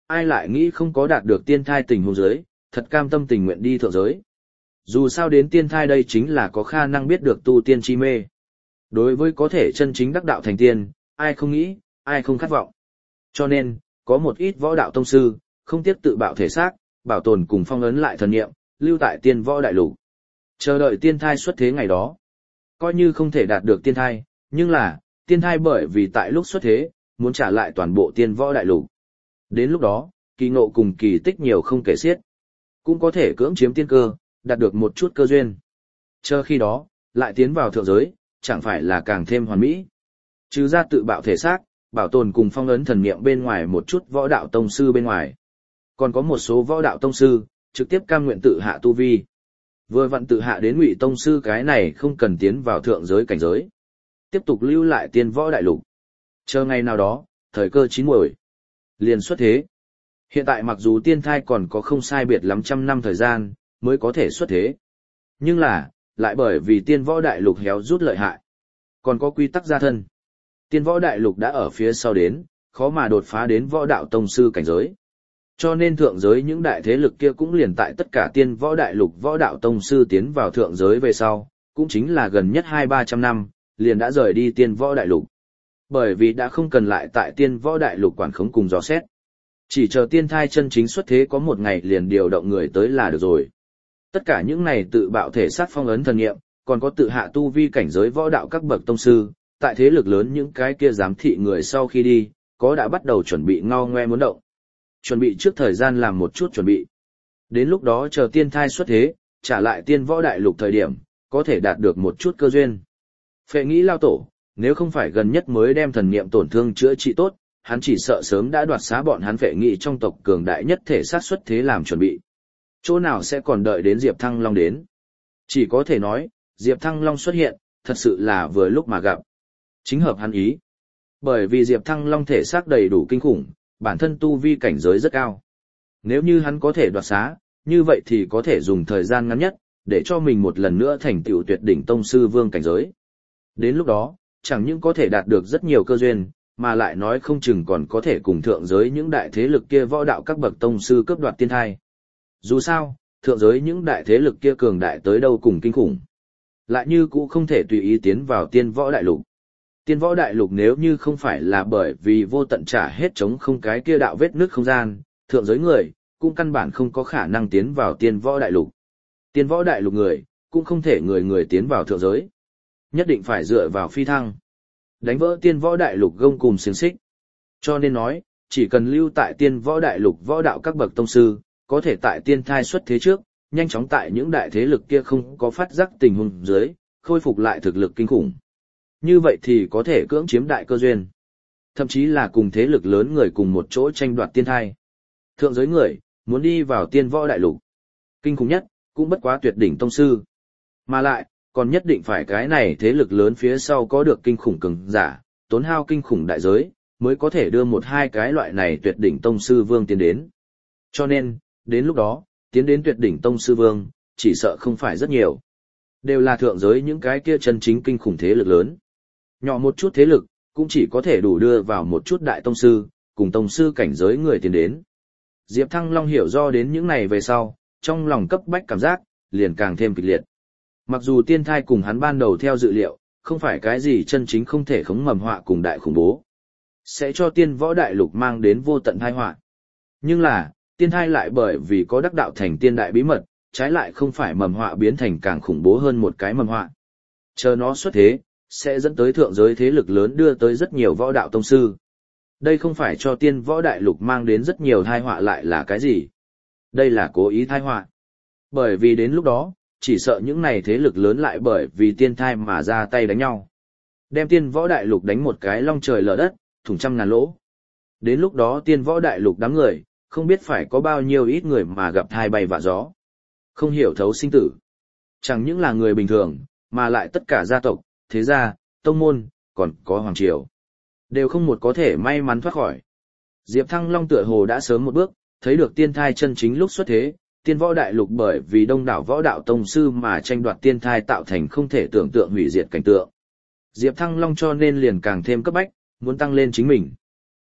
ai lại nghĩ không có đạt được tiên thai tình huống giới, thật cam tâm tình nguyện đi thượng giới. Dù sao đến tiên thai đây chính là có khả năng biết được tu tiên chi mê. Đối với có thể chân chính đắc đạo thành tiên, ai không nghĩ, ai không khát vọng. Cho nên, có một ít võ đạo tông sư, không tiếc tự bạo thể xác, bảo tồn cùng phong ấn lại thần niệm, lưu tại tiên võ đại lục. Chờ đợi tiên thai xuất thế ngày đó. Coi như không thể đạt được tiên thai, nhưng là, tiên thai bởi vì tại lúc xuất thế, muốn trả lại toàn bộ tiên võ đại lục. Đến lúc đó, kỳ ngộ cùng kỳ tích nhiều không kể xiết. Cũng có thể cưỡng chiếm tiên cơ, đạt được một chút cơ duyên. Chờ khi đó, lại tiến vào thượng giới, chẳng phải là càng thêm hoàn mỹ. Trừ ra tự bạo thể xác, bảo tồn cùng phong ấn thần niệm bên ngoài một chút võ đạo tông sư bên ngoài. Còn có một số võ đạo tông sư, trực tiếp cam nguyện tự hạ tu vi. Vừa vặn tự hạ đến Ngụy tông sư cái này không cần tiến vào thượng giới cảnh giới. Tiếp tục lưu lại tiên võ đại lục. Chờ ngày nào đó, thời cơ chín muồi, liền xuất thế. Hiện tại mặc dù tiên thai còn có không sai biệt lắm trăm năm thời gian, mới có thể xuất thế. Nhưng là, lại bởi vì tiên võ đại lục héo rút lợi hại. Còn có quy tắc gia thân. Tiên võ đại lục đã ở phía sau đến, khó mà đột phá đến võ đạo tông sư cảnh giới. Cho nên thượng giới những đại thế lực kia cũng liền tại tất cả tiên võ đại lục võ đạo tông sư tiến vào thượng giới về sau, cũng chính là gần nhất 200-300 năm, liền đã rời đi tiên võ đại lục. Bởi vì đã không cần lại tại tiên võ đại lục quản khống cùng dò xét. Chỉ chờ tiên thai chân chính xuất thế có một ngày liền điều động người tới là được rồi. Tất cả những này tự bạo thể sát phong ấn thần nghiệm, còn có tự hạ tu vi cảnh giới võ đạo các bậc tông sư, tại thế lực lớn những cái kia giám thị người sau khi đi, có đã bắt đầu chuẩn bị ngao ngoe muốn động. Chuẩn bị trước thời gian làm một chút chuẩn bị. Đến lúc đó chờ tiên thai xuất thế, trả lại tiên võ đại lục thời điểm, có thể đạt được một chút cơ duyên. Phệ nghĩ lao tổ, nếu không phải gần nhất mới đem thần niệm tổn thương chữa trị tốt, hắn chỉ sợ sớm đã đoạt xá bọn hắn Phệ nghĩ trong tộc cường đại nhất thể sát xuất thế làm chuẩn bị. Chỗ nào sẽ còn đợi đến Diệp Thăng Long đến. Chỉ có thể nói, Diệp Thăng Long xuất hiện, thật sự là vừa lúc mà gặp. Chính hợp hắn ý. Bởi vì Diệp Thăng Long thể xác đầy đủ kinh khủng, bản thân tu vi cảnh giới rất cao. Nếu như hắn có thể đoạt xá, như vậy thì có thể dùng thời gian ngắn nhất, để cho mình một lần nữa thành tựu tuyệt đỉnh tông sư vương cảnh giới. Đến lúc đó, chẳng những có thể đạt được rất nhiều cơ duyên, mà lại nói không chừng còn có thể cùng thượng giới những đại thế lực kia võ đạo các bậc tông sư cướp đoạt tiên thai. Dù sao, thượng giới những đại thế lực kia cường đại tới đâu cùng kinh khủng. Lại như cũ không thể tùy ý tiến vào tiên võ đại lục. Tiên võ đại lục nếu như không phải là bởi vì vô tận trả hết chống không cái kia đạo vết nước không gian, thượng giới người, cũng căn bản không có khả năng tiến vào tiên võ đại lục. Tiên võ đại lục người, cũng không thể người người tiến vào thượng giới. Nhất định phải dựa vào phi thăng. Đánh vỡ tiên võ đại lục gông cùm xiềng xích. Cho nên nói, chỉ cần lưu tại tiên võ đại lục võ đạo các bậc tông sư, có thể tại tiên thai xuất thế trước, nhanh chóng tại những đại thế lực kia không có phát giác tình huống dưới, khôi phục lại thực lực kinh khủng. Như vậy thì có thể cưỡng chiếm đại cơ duyên. Thậm chí là cùng thế lực lớn người cùng một chỗ tranh đoạt tiên thai. Thượng giới người, muốn đi vào tiên võ đại lục. Kinh khủng nhất, cũng bất quá tuyệt đỉnh tông sư. Mà lại, còn nhất định phải cái này thế lực lớn phía sau có được kinh khủng cường giả, tốn hao kinh khủng đại giới, mới có thể đưa một hai cái loại này tuyệt đỉnh tông sư vương tiến đến. Cho nên, đến lúc đó, tiến đến tuyệt đỉnh tông sư vương, chỉ sợ không phải rất nhiều. Đều là thượng giới những cái kia chân chính kinh khủng thế lực lớn. Nhỏ một chút thế lực, cũng chỉ có thể đủ đưa vào một chút đại tông sư, cùng tông sư cảnh giới người tiến đến. Diệp Thăng Long hiểu do đến những này về sau, trong lòng cấp bách cảm giác, liền càng thêm kịch liệt. Mặc dù tiên thai cùng hắn ban đầu theo dự liệu, không phải cái gì chân chính không thể khống mầm họa cùng đại khủng bố. Sẽ cho tiên võ đại lục mang đến vô tận tai họa. Nhưng là, tiên thai lại bởi vì có đắc đạo thành tiên đại bí mật, trái lại không phải mầm họa biến thành càng khủng bố hơn một cái mầm họa. Chờ nó xuất thế, sẽ dẫn tới thượng giới thế lực lớn đưa tới rất nhiều võ đạo tông sư. Đây không phải cho tiên võ đại lục mang đến rất nhiều tai họa lại là cái gì? Đây là cố ý tai họa. Bởi vì đến lúc đó, chỉ sợ những này thế lực lớn lại bởi vì tiên thai mà ra tay đánh nhau. Đem tiên võ đại lục đánh một cái long trời lở đất, thủng trăm ngàn lỗ. Đến lúc đó tiên võ đại lục đám người, không biết phải có bao nhiêu ít người mà gặp thai bay vạ gió. Không hiểu thấu sinh tử. Chẳng những là người bình thường, mà lại tất cả gia tộc, thế gia, tông môn, còn có hoàng triều. Đều không một có thể may mắn thoát khỏi. Diệp Thăng Long tựa hồ đã sớm một bước, thấy được tiên thai chân chính lúc xuất thế, tiên võ đại lục bởi vì đông đảo võ đạo tông sư mà tranh đoạt tiên thai tạo thành không thể tưởng tượng hủy diệt cảnh tượng. Diệp Thăng Long cho nên liền càng thêm cấp bách, muốn tăng lên chính mình.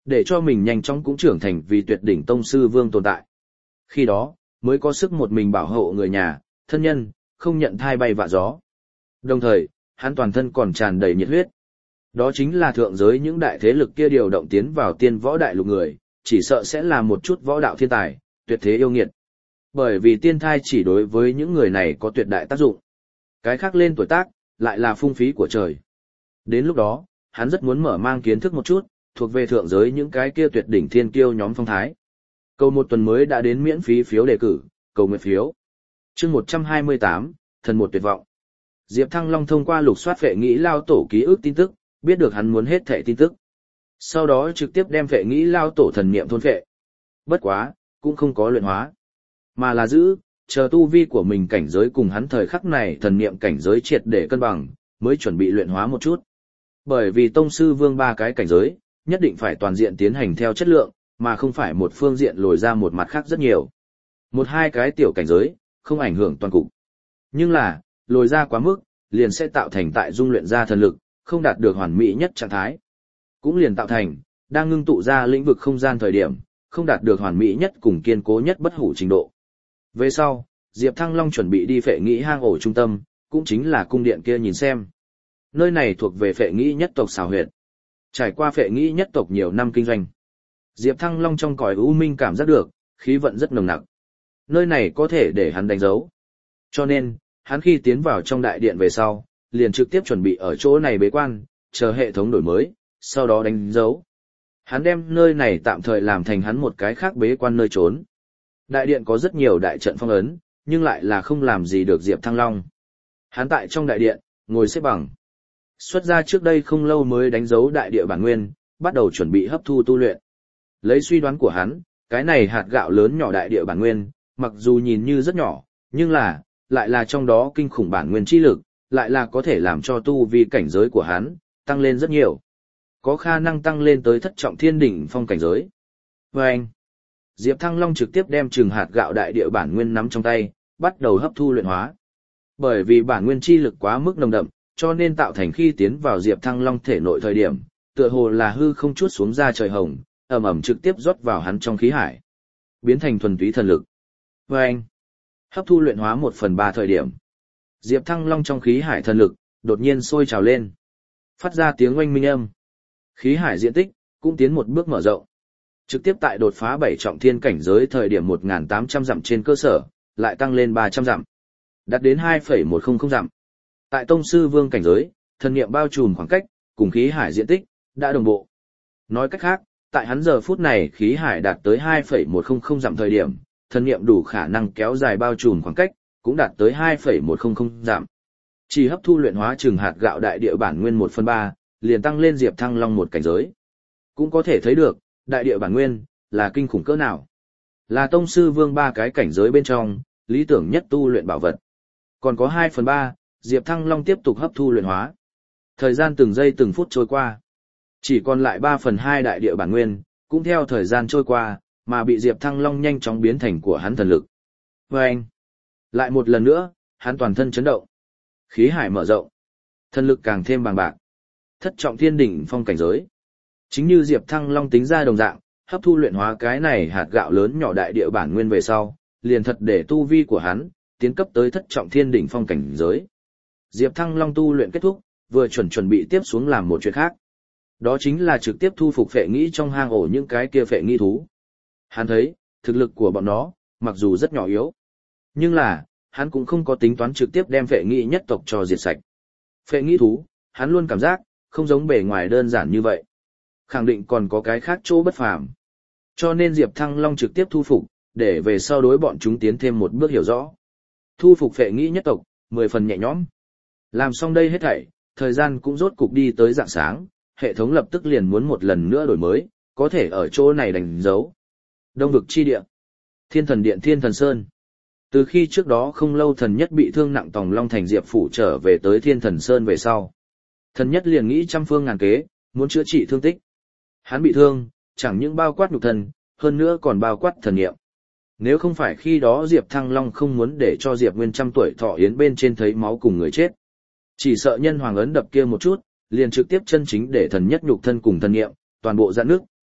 để cho mình nhanh chóng cũng trưởng thành vì tuyệt đỉnh tông sư vương tồn tại. Khi đó, mới có sức một mình bảo hộ người nhà, thân nhân, không nhận thai bay vạ gió. Đồng thời, hắn toàn thân còn tràn đầy nhiệt huyết. Đó chính là thượng giới những đại thế lực kia điều động tiến vào tiên võ đại lục người, chỉ sợ sẽ là một chút võ đạo thiên tài, tuyệt thế yêu nghiệt. Bởi vì tiên thai chỉ đối với những người này có tuyệt đại tác dụng. Cái khác lên tuổi tác, lại là phung phí của trời. Đến lúc đó, hắn rất muốn mở mang kiến thức một chút, thuộc về thượng giới những cái kia tuyệt đỉnh thiên kiêu nhóm phong thái. Cầu một tuần mới đã đến miễn phí phiếu đề cử, cầu nguyện phiếu. Chương 128, thần một tuyệt vọng. Diệp Thăng Long thông qua lục soát Phệ Nghĩ Lao Tổ ký ức tin tức, biết được hắn muốn hết thảy tin tức. Sau đó trực tiếp đem Phệ Nghĩ Lao Tổ thần niệm thôn phệ. Bất quá, cũng không có luyện hóa, mà là giữ, chờ tu vi của mình cảnh giới cùng hắn thời khắc này thần niệm cảnh giới triệt để cân bằng, mới chuẩn bị luyện hóa một chút. Bởi vì tông sư vương ba cái cảnh giới, nhất định phải toàn diện tiến hành theo chất lượng, mà không phải một phương diện lồi ra một mặt khác rất nhiều. Một hai cái tiểu cảnh giới, không ảnh hưởng toàn cục. Nhưng là, lồi ra quá mức, liền sẽ tạo thành tại dung luyện ra thần lực, không đạt được hoàn mỹ nhất trạng thái. Cũng liền tạo thành, đang ngưng tụ ra lĩnh vực không gian thời điểm, không đạt được hoàn mỹ nhất cùng kiên cố nhất bất hủ trình độ. Về sau, Diệp Thăng Long chuẩn bị đi Phệ Nghĩ hang ổ trung tâm, cũng chính là cung điện kia nhìn xem. Nơi này thuộc về Phệ Nghĩ nhất tộc xào huyệt. Trải qua Phệ Nghĩ nhất tộc nhiều năm kinh doanh, Diệp Thăng Long trong cõi u minh cảm giác được, khí vận rất nồng nặc. Nơi này có thể để hắn đánh dấu. Cho nên, hắn khi tiến vào trong đại điện về sau, liền trực tiếp chuẩn bị ở chỗ này bế quan, chờ hệ thống đổi mới, sau đó đánh dấu. Hắn đem nơi này tạm thời làm thành hắn một cái khác bế quan nơi trốn. Đại điện có rất nhiều đại trận phong ấn, nhưng lại là không làm gì được Diệp Thăng Long. Hắn tại trong đại điện, ngồi xếp bằng. Xuất ra trước đây không lâu mới đánh dấu đại địa bản nguyên, bắt đầu chuẩn bị hấp thu tu luyện. Lấy suy đoán của hắn, cái này hạt gạo lớn nhỏ đại địa bản nguyên, mặc dù nhìn như rất nhỏ, nhưng lại là trong đó kinh khủng bản nguyên chi lực, lại là có thể làm cho tu vi cảnh giới của hắn tăng lên rất nhiều. Có khả năng tăng lên tới thất trọng thiên đỉnh phong cảnh giới. Và anh, Diệp Thăng Long trực tiếp đem chừng hạt gạo đại địa bản nguyên nắm trong tay, bắt đầu hấp thu luyện hóa. Bởi vì bản nguyên chi lực quá mức nồng đậm, cho nên tạo thành khi tiến vào Diệp Thăng Long thể nội thời điểm, tựa hồ là hư không chuốt xuống ra trời hồng, ầm ầm trực tiếp rót vào hắn trong khí hải, biến thành thuần túy thần lực. Và anh, hấp thu luyện hóa 1/3 thời điểm, Diệp Thăng Long trong khí hải thần lực đột nhiên sôi trào lên, phát ra tiếng oanh minh âm. Khí hải diện tích cũng tiến một bước mở rộng, trực tiếp tại đột phá 7 trọng thiên cảnh giới thời điểm 1.800 dặm trên cơ sở, lại tăng lên 300 dặm, đạt đến 2,100 dặm. Tại tông sư vương cảnh giới, thần niệm bao trùm khoảng cách cùng khí hải diện tích đã đồng bộ. Nói cách khác, tại hắn giờ phút này khí hải đạt tới 2,100 dặm thời điểm, thần niệm đủ khả năng kéo dài bao trùm khoảng cách, cũng đạt tới 2,100 dặm. Chỉ hấp thu luyện hóa chừng hạt gạo đại địa bản nguyên 1/3, liền tăng lên Diệp Thăng Long một cảnh giới. Cũng có thể thấy được, đại địa bản nguyên là kinh khủng cỡ nào. Là tông sư vương ba cái cảnh giới bên trong, lý tưởng nhất tu luyện bảo vật. Còn có 2/3, Diệp Thăng Long tiếp tục hấp thu luyện hóa. Thời gian từng giây từng phút trôi qua. Chỉ còn lại 3/2 đại địa bản nguyên, cũng theo thời gian trôi qua, mà bị Diệp Thăng Long nhanh chóng biến thành của hắn thần lực. Và anh, lại một lần nữa, hắn toàn thân chấn động. Khí hải mở rộng, thần lực càng thêm bằng bạc. Thất trọng thiên đỉnh phong cảnh giới. Chính như Diệp Thăng Long tính ra đồng dạng, hấp thu luyện hóa cái này hạt gạo lớn nhỏ đại địa bản nguyên về sau, liền thật để tu vi của hắn tiến cấp tới thất trọng thiên đỉnh phong cảnh giới. Diệp Thăng Long tu luyện kết thúc, vừa chuẩn bị tiếp xuống làm một chuyện khác. Đó chính là trực tiếp thu phục Phệ Nghĩ trong hang ổ những cái kia Phệ Nghĩ thú. Hắn thấy, thực lực của bọn nó, mặc dù rất nhỏ yếu, nhưng là, hắn cũng không có tính toán trực tiếp đem Phệ Nghĩ nhất tộc cho diệt sạch. Phệ Nghĩ thú, hắn luôn cảm giác, không giống bề ngoài đơn giản như vậy. Khẳng định còn có cái khác chỗ bất phàm. Cho nên Diệp Thăng Long trực tiếp thu phục, để về sau đối bọn chúng tiến thêm một bước hiểu rõ. Thu phục Phệ Nghĩ nhất tộc, 10 phần nhẹ nhõm. Làm xong đây hết thảy, thời gian cũng rốt cục đi tới rạng sáng, hệ thống lập tức liền muốn một lần nữa đổi mới, có thể ở chỗ này đánh dấu. Đông vực chi địa, Thiên Thần Điện Thiên Thần Sơn. Từ khi trước đó không lâu thần nhất bị thương nặng Tòng Long thành Diệp phủ trở về tới Thiên Thần Sơn về sau, thần nhất liền nghĩ trăm phương ngàn kế, muốn chữa trị thương tích. Hắn bị thương, chẳng những bao quát nhục thân, hơn nữa còn bao quát thần niệm. Nếu không phải khi đó Diệp Thăng Long không muốn để cho Diệp Nguyên 100 tuổi thọ yến bên trên thấy máu cùng người chết, chỉ sợ nhân hoàng ấn đập kia một chút, liền trực tiếp chân chính để thần nhất nhục thân cùng thần niệm toàn bộ giãn nước,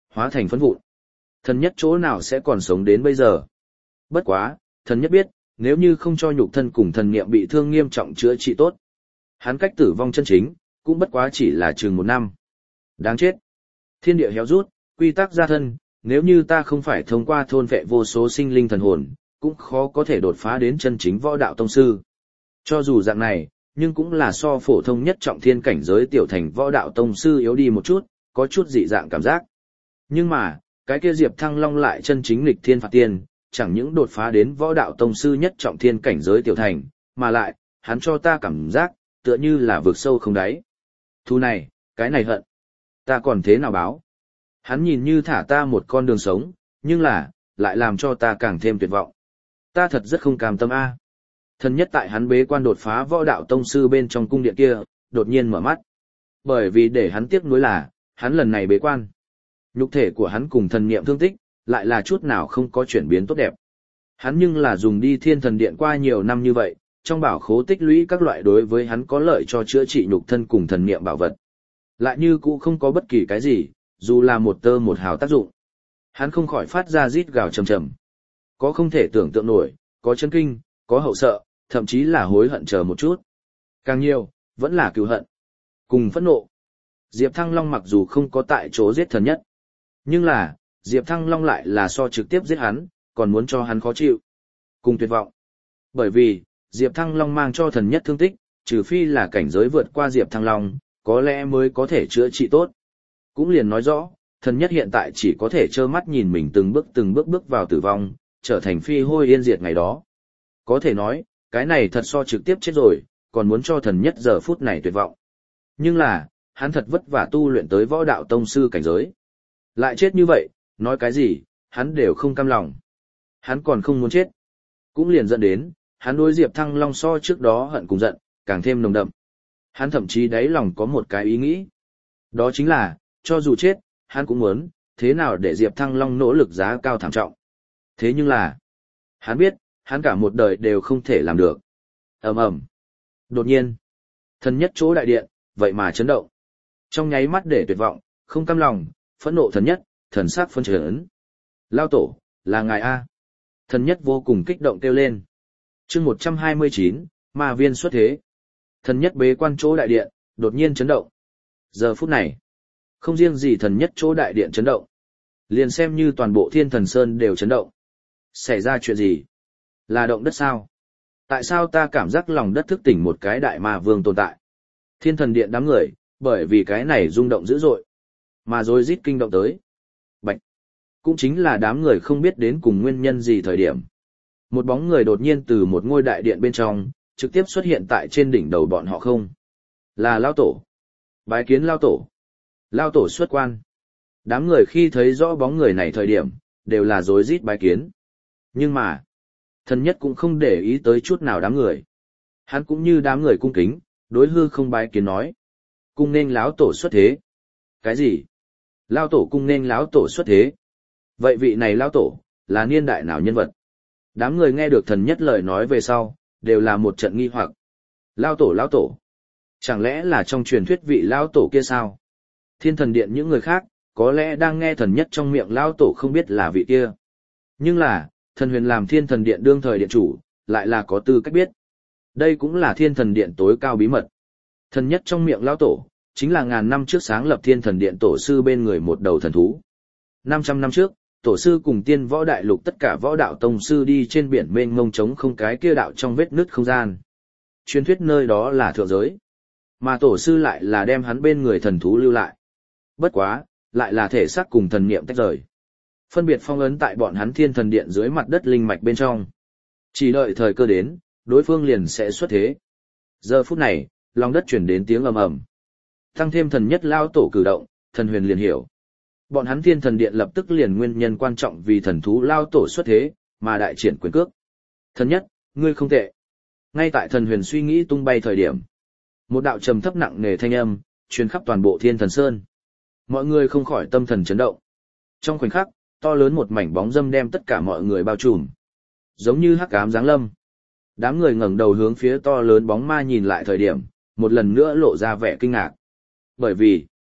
hóa thành phấn vụn. Thần nhất chỗ nào sẽ còn sống đến bây giờ? Bất quá, thần nhất biết, nếu như không cho nhục thân cùng thần niệm bị thương nghiêm trọng chữa trị tốt, hắn cách tử vong chân chính, cũng bất quá chỉ là chừng 1 năm. Đáng chết. Thiên địa héo rút, quy tắc gia thân, nếu như ta không phải thông qua thôn vệ vô số sinh linh thần hồn, cũng khó có thể đột phá đến chân chính võ đạo tông sư. Cho dù dạng này, nhưng cũng là so phổ thông nhất trọng thiên cảnh giới tiểu thành võ đạo tông sư yếu đi một chút, có chút dị dạng cảm giác. Nhưng mà, cái kia Diệp Thăng Long lại chân chính nghịch thiên phạt tiên, chẳng những đột phá đến võ đạo tông sư nhất trọng thiên cảnh giới tiểu thành, mà lại, hắn cho ta cảm giác, tựa như là vực sâu không đáy. Thu này, cái này hận, ta còn thế nào báo? Hắn nhìn như thả ta một con đường sống, nhưng là, lại làm cho ta càng thêm tuyệt vọng. Ta thật rất không cam tâm a. Thần nhất tại hắn bế quan đột phá võ đạo tông sư bên trong cung điện kia, đột nhiên mở mắt. Bởi vì để hắn tiếc nuối là, hắn lần này bế quan. Nhục thể của hắn cùng thần niệm thương tích, lại là chút nào không có chuyển biến tốt đẹp. Hắn nhưng là dùng đi thiên thần điện qua nhiều năm như vậy, trong bảo khố tích lũy các loại đối với hắn có lợi cho chữa trị nhục thân cùng thần niệm bảo vật. Lại như cũ không có bất kỳ cái gì, dù là một tơ một hào tác dụng. Hắn không khỏi phát ra rít gào trầm trầm. Có không thể tưởng tượng nổi, có chấn kinh, có hậu sợ, thậm chí là hối hận chờ một chút. Càng nhiều, vẫn là cừu hận. Cùng phẫn nộ. Diệp Thăng Long mặc dù không có tại chỗ giết thần nhất, nhưng là, Diệp Thăng Long lại là so trực tiếp giết hắn, còn muốn cho hắn khó chịu. Cùng tuyệt vọng. Bởi vì, Diệp Thăng Long mang cho thần nhất thương tích, trừ phi là cảnh giới vượt qua Diệp Thăng Long, có lẽ mới có thể chữa trị tốt. Cũng liền nói rõ, thần nhất hiện tại chỉ có thể trơ mắt nhìn mình từng bước bước vào tử vong, trở thành phi hôi yên diệt ngày đó. Có thể nói, cái này thật so trực tiếp chết rồi, còn muốn cho thần nhất giờ phút này tuyệt vọng. Nhưng là, hắn thật vất vả tu luyện tới võ đạo tông sư cảnh giới. Lại chết như vậy, nói cái gì, hắn đều không cam lòng. Hắn còn không muốn chết. Cũng liền dẫn đến, hắn đối Diệp Thăng Long so trước đó hận cùng giận, càng thêm nồng đậm. Hắn thậm chí đáy lòng có một cái ý nghĩ. Đó chính là, cho dù chết, hắn cũng muốn, thế nào để Diệp Thăng Long nỗ lực giá cao thảm trọng. Thế nhưng là, hắn biết, hắn cả một đời đều không thể làm được. Ầm ầm. Đột nhiên, thần nhất chỗ đại điện, vậy mà chấn động. Trong nháy mắt để tuyệt vọng, không cam lòng, phẫn nộ thần nhất, thần sắc phân chấn. Lao tổ, là ngài A. Thần nhất vô cùng kích động kêu lên. Chương 129, ma viên xuất thế. Thần nhất bế quan chỗ đại điện, đột nhiên chấn động. Giờ phút này, không riêng gì thần nhất chỗ đại điện chấn động, liền xem như toàn bộ Thiên Thần Sơn đều chấn động. Xảy ra chuyện gì? Là động đất sao? Tại sao ta cảm giác lòng đất thức tỉnh một cái đại ma vương tồn tại? Thiên Thần Điện đám người, bởi vì cái này rung động dữ dội, mà rồi rít kinh động tới. Bạch! Cũng chính là đám người không biết đến cùng nguyên nhân gì thời điểm. Một bóng người đột nhiên từ một ngôi đại điện bên trong, trực tiếp xuất hiện tại trên đỉnh đầu bọn họ không. Là Lao Tổ. Bái kiến Lao Tổ. Lao Tổ xuất quan. Đám người khi thấy rõ bóng người này thời điểm, đều là rối rít bái kiến. Nhưng mà, thần nhất cũng không để ý tới chút nào đám người. Hắn cũng như đám người cung kính, đối hư không bái kiến nói. Cung nên Lão Tổ xuất thế. Cái gì? Lao Tổ cung nên Lão Tổ xuất thế. Vậy vị này Lao Tổ, là niên đại nào nhân vật? Đám người nghe được thần nhất lời nói về sau, đều là một trận nghi hoặc. Lao Tổ. Chẳng lẽ là trong truyền thuyết vị Lao Tổ kia sao? Thiên Thần Điện những người khác, có lẽ đang nghe thần nhất trong miệng Lao Tổ không biết là vị kia. Nhưng là, thần huyền làm Thiên Thần Điện đương thời điện chủ, lại là có tư cách biết. Đây cũng là Thiên Thần Điện tối cao bí mật. Thần nhất trong miệng Lao Tổ, chính là ngàn năm trước sáng lập Thiên Thần Điện tổ sư bên người một đầu thần thú. 500 năm trước, tổ sư cùng tiên võ đại lục tất cả võ đạo tông sư đi trên biển mênh mông trống không cái kia đạo trong vết nứt không gian. Truyền thuyết nơi đó là thượng giới. Mà tổ sư lại là đem hắn bên người thần thú lưu lại. Bất quá, lại là thể xác cùng thần niệm tách rời. Phân biệt phong ấn tại bọn hắn Thiên Thần Điện dưới mặt đất linh mạch bên trong. Chỉ đợi thời cơ đến, đối phương liền sẽ xuất thế. Giờ phút này, lòng đất chuyển đến tiếng ầm ầm. Tăng thêm thần nhất Lao Tổ cử động, thần huyền liền hiểu. Bọn hắn Thiên Thần Điện lập tức liền nguyên nhân quan trọng vì thần thú Lao Tổ xuất thế, mà đại triển quyền cước. Thần nhất, ngươi không tệ. Ngay tại thần huyền suy nghĩ tung bay thời điểm, một đạo trầm thấp nặng nề thanh âm truyền khắp toàn bộ Thiên Thần Sơn. Mọi người không khỏi tâm thần chấn động. Trong khoảnh khắc, to lớn một mảnh bóng dâm đem tất cả mọi người bao trùm, giống như hắc ám giáng lâm. Đám người ngẩng đầu hướng phía to lớn bóng ma nhìn lại thời điểm, một lần nữa lộ ra vẻ kinh ngạc. Bởi vì,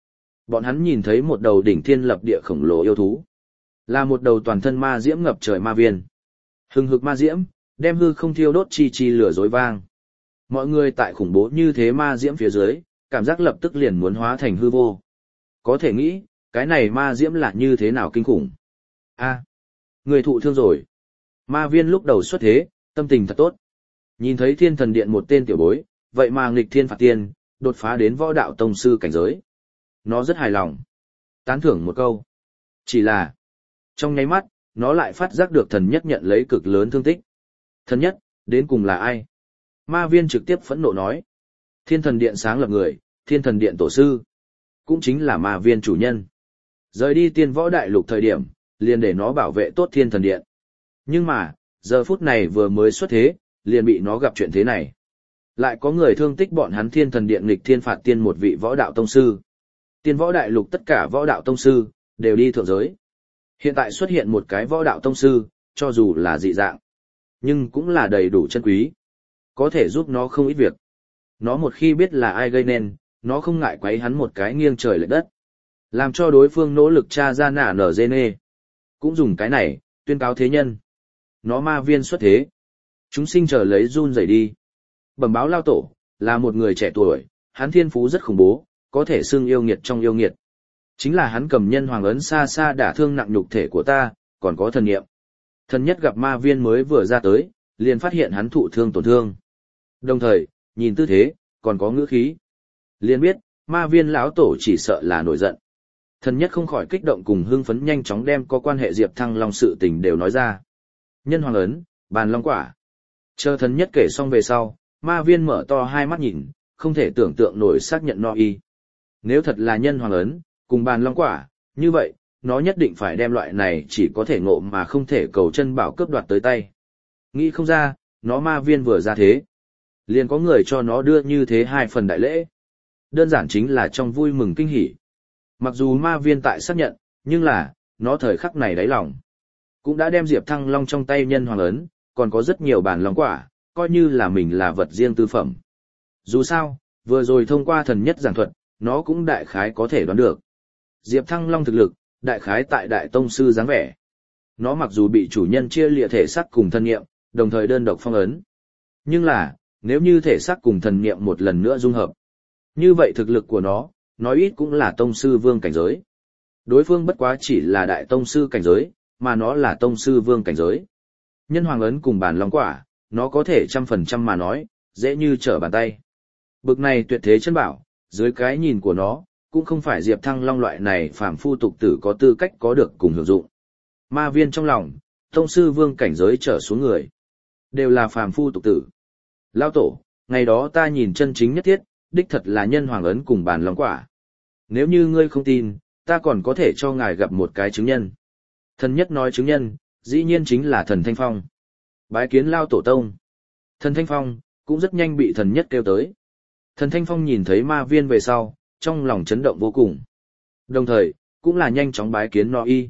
Bọn hắn nhìn thấy một đầu đỉnh thiên lập địa khổng lồ yêu thú. Là một đầu toàn thân ma diễm ngập trời ma viên. Hừng hực ma diễm, đem hư không thiêu đốt chi chi lửa rối vang. Mọi người tại khủng bố như thế ma diễm phía dưới, cảm giác lập tức liền muốn hóa thành hư vô. Có thể nghĩ, cái này ma diễm là như thế nào kinh khủng. Người thụ thương rồi. Ma viên lúc đầu xuất thế, tâm tình thật tốt. Nhìn thấy thiên thần điện một tên tiểu bối, vậy mà nghịch thiên phạt tiên, đột phá đến võ đạo tông sư cảnh giới. Nó rất hài lòng. Tán thưởng một câu. Chỉ là, trong nháy mắt, nó lại phát giác được thần nhất nhận lấy cực lớn thương tích. Thần nhất, đến cùng là ai? Ma viên trực tiếp phẫn nộ nói. Thiên thần điện sáng lập người, thiên thần điện tổ sư. Cũng chính là ma viên chủ nhân. Rời đi tiên võ đại lục thời điểm, liền để nó bảo vệ tốt thiên thần điện. Nhưng mà, giờ phút này vừa mới xuất thế, liền bị nó gặp chuyện thế này. Lại có người thương tích bọn hắn thiên thần điện nghịch thiên phạt tiên một vị võ đạo tông sư. Tiên võ đại lục tất cả võ đạo tông sư, đều đi thượng giới. Hiện tại xuất hiện một cái võ đạo tông sư, cho dù là dị dạng, nhưng cũng là đầy đủ chân quý. Có thể giúp nó không ít việc. Nó một khi biết là ai gây nên, nó không ngại quấy hắn một cái nghiêng trời lệch đất. Làm cho đối phương nỗ lực tra ra nả nở dê nê. Cũng dùng cái này, tuyên cáo thế nhân. Nó ma viên xuất thế. Chúng sinh chờ lấy run rẩy đi. Bẩm báo lao tổ, là một người trẻ tuổi, hắn thiên phú rất khủng bố, có thể xưng yêu nghiệt trong yêu nghiệt. Chính là hắn cầm nhân hoàng ấn xa xa đả thương nặng nhục thể của ta, còn có thần niệm. Thần nhất gặp ma viên mới vừa ra tới, liền phát hiện hắn thụ thương tổn thương. Đồng thời, nhìn tư thế, còn có ngữ khí. Liền biết, ma viên lão tổ chỉ sợ là nổi giận. Thần nhất không khỏi kích động cùng hưng phấn nhanh chóng đem có quan hệ Diệp Thăng Long sự tình đều nói ra. Nhân hoàng ấn, bàn long quả. Chờ thần nhất kể xong về sau, ma viên mở to hai mắt nhìn, không thể tưởng tượng nổi xác nhận no y. Nếu thật là nhân hoàng ấn, cùng bàn long quả, như vậy, nó nhất định phải đem loại này chỉ có thể ngộ mà không thể cầu chân bảo cướp đoạt tới tay. Nghĩ không ra, nó ma viên vừa ra thế. Liền có người cho nó đưa như thế hai phần đại lễ. Đơn giản chính là trong vui mừng kinh hỉ. Mặc dù ma viên tại xác nhận, nhưng là, nó thời khắc này đáy lòng. Cũng đã đem Diệp Thăng Long trong tay nhân hoàng ấn, còn có rất nhiều bàn long quả, coi như là mình là vật riêng tư phẩm. Dù sao, vừa rồi thông qua thần nhất giảng thuật, nó cũng đại khái có thể đoán được. Diệp Thăng Long thực lực, đại khái tại đại tông sư dáng vẻ. Nó mặc dù bị chủ nhân chia lìa thể xác cùng thân nghiệm, đồng thời đơn độc phong ấn. Nhưng là, nếu như thể xác cùng thần nghiệm một lần nữa dung hợp, như vậy thực lực của nó, nói ít cũng là tông sư vương cảnh giới. Đối phương bất quá chỉ là đại tông sư cảnh giới, mà nó là tông sư vương cảnh giới. Nhân hoàng ấn cùng bàn long quả, nó có thể 100% mà nói, dễ như trở bàn tay. Bực này tuyệt thế chân bảo, dưới cái nhìn của nó, cũng không phải Diệp Thăng Long loại này phàm phu tục tử có tư cách có được cùng hưởng dụng. Ma viên trong lòng, tông sư vương cảnh giới trở xuống người, đều là phàm phu tục tử. Lao tổ, ngày đó ta nhìn chân chính nhất thiết, đích thật là nhân hoàng ấn cùng bàn long quả. Nếu như ngươi không tin, ta còn có thể cho ngài gặp một cái chứng nhân. Thần nhất nói chứng nhân, dĩ nhiên chính là thần Thanh Phong. Bái kiến Lao tổ tông. Thần Thanh Phong, cũng rất nhanh bị thần nhất kêu tới. Thần Thanh Phong nhìn thấy ma viên về sau, trong lòng chấn động vô cùng. Đồng thời, cũng là nhanh chóng bái kiến nó y.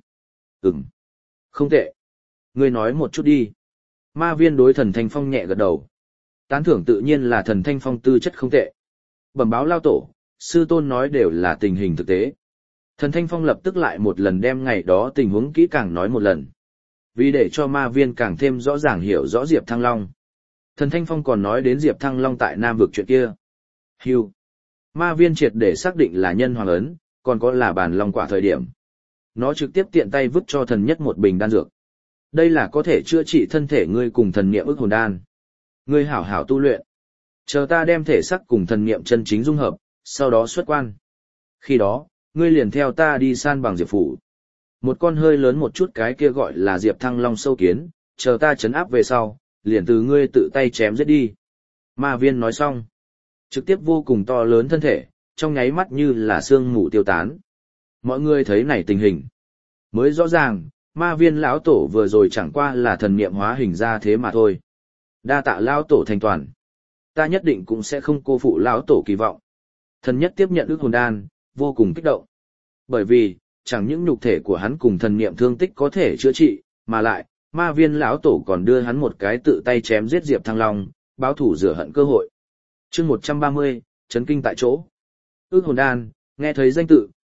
Không tệ. Ngươi nói một chút đi. Ma viên đối thần Thanh Phong nhẹ gật đầu. Tán thưởng tự nhiên là thần Thanh Phong tư chất không tệ. Bẩm báo Lao tổ, sư tôn nói đều là tình hình thực tế. Thần Thanh Phong lập tức lại một lần đem ngày đó tình huống kỹ càng nói một lần. Vì để cho ma viên càng thêm rõ ràng hiểu rõ Diệp Thăng Long. Thần Thanh Phong còn nói đến Diệp Thăng Long tại Nam vực chuyện kia. Hưu. Ma viên triệt để xác định là nhân hoàng ấn, còn có là bàn long quả thời điểm. Nó trực tiếp tiện tay vứt cho thần nhất một bình đan dược. Đây là có thể chữa trị thân thể ngươi cùng thần niệm ức hồn đan. Ngươi hảo hảo tu luyện. Chờ ta đem thể xác cùng thần niệm chân chính dung hợp, sau đó xuất quan. Khi đó, ngươi liền theo ta đi san bằng Diệp phủ. Một con hơi lớn một chút cái kia gọi là Diệp Thăng Long sâu kiến, chờ ta trấn áp về sau, liền từ ngươi tự tay chém giết đi. Ma viên nói xong. Trực tiếp vô cùng to lớn thân thể, trong nháy mắt như là sương mù tiêu tán. Mọi người thấy này tình hình. Mới rõ ràng, ma viên lão tổ vừa rồi chẳng qua là thần niệm hóa hình ra thế mà thôi. Đa tạ lão tổ thành toàn. Ta nhất định cũng sẽ không cô phụ lão tổ kỳ vọng. Thần nhất tiếp nhận ức hồn đan, vô cùng kích động. Bởi vì, chẳng những nhục thể của hắn cùng thần niệm thương tích có thể chữa trị, mà lại, ma viên lão tổ còn đưa hắn một cái tự tay chém giết Diệp Thăng Long, báo thủ rửa hận cơ hội. Chương 130, chấn kinh tại chỗ. Ức hồn đan, nghe thấy danh tự,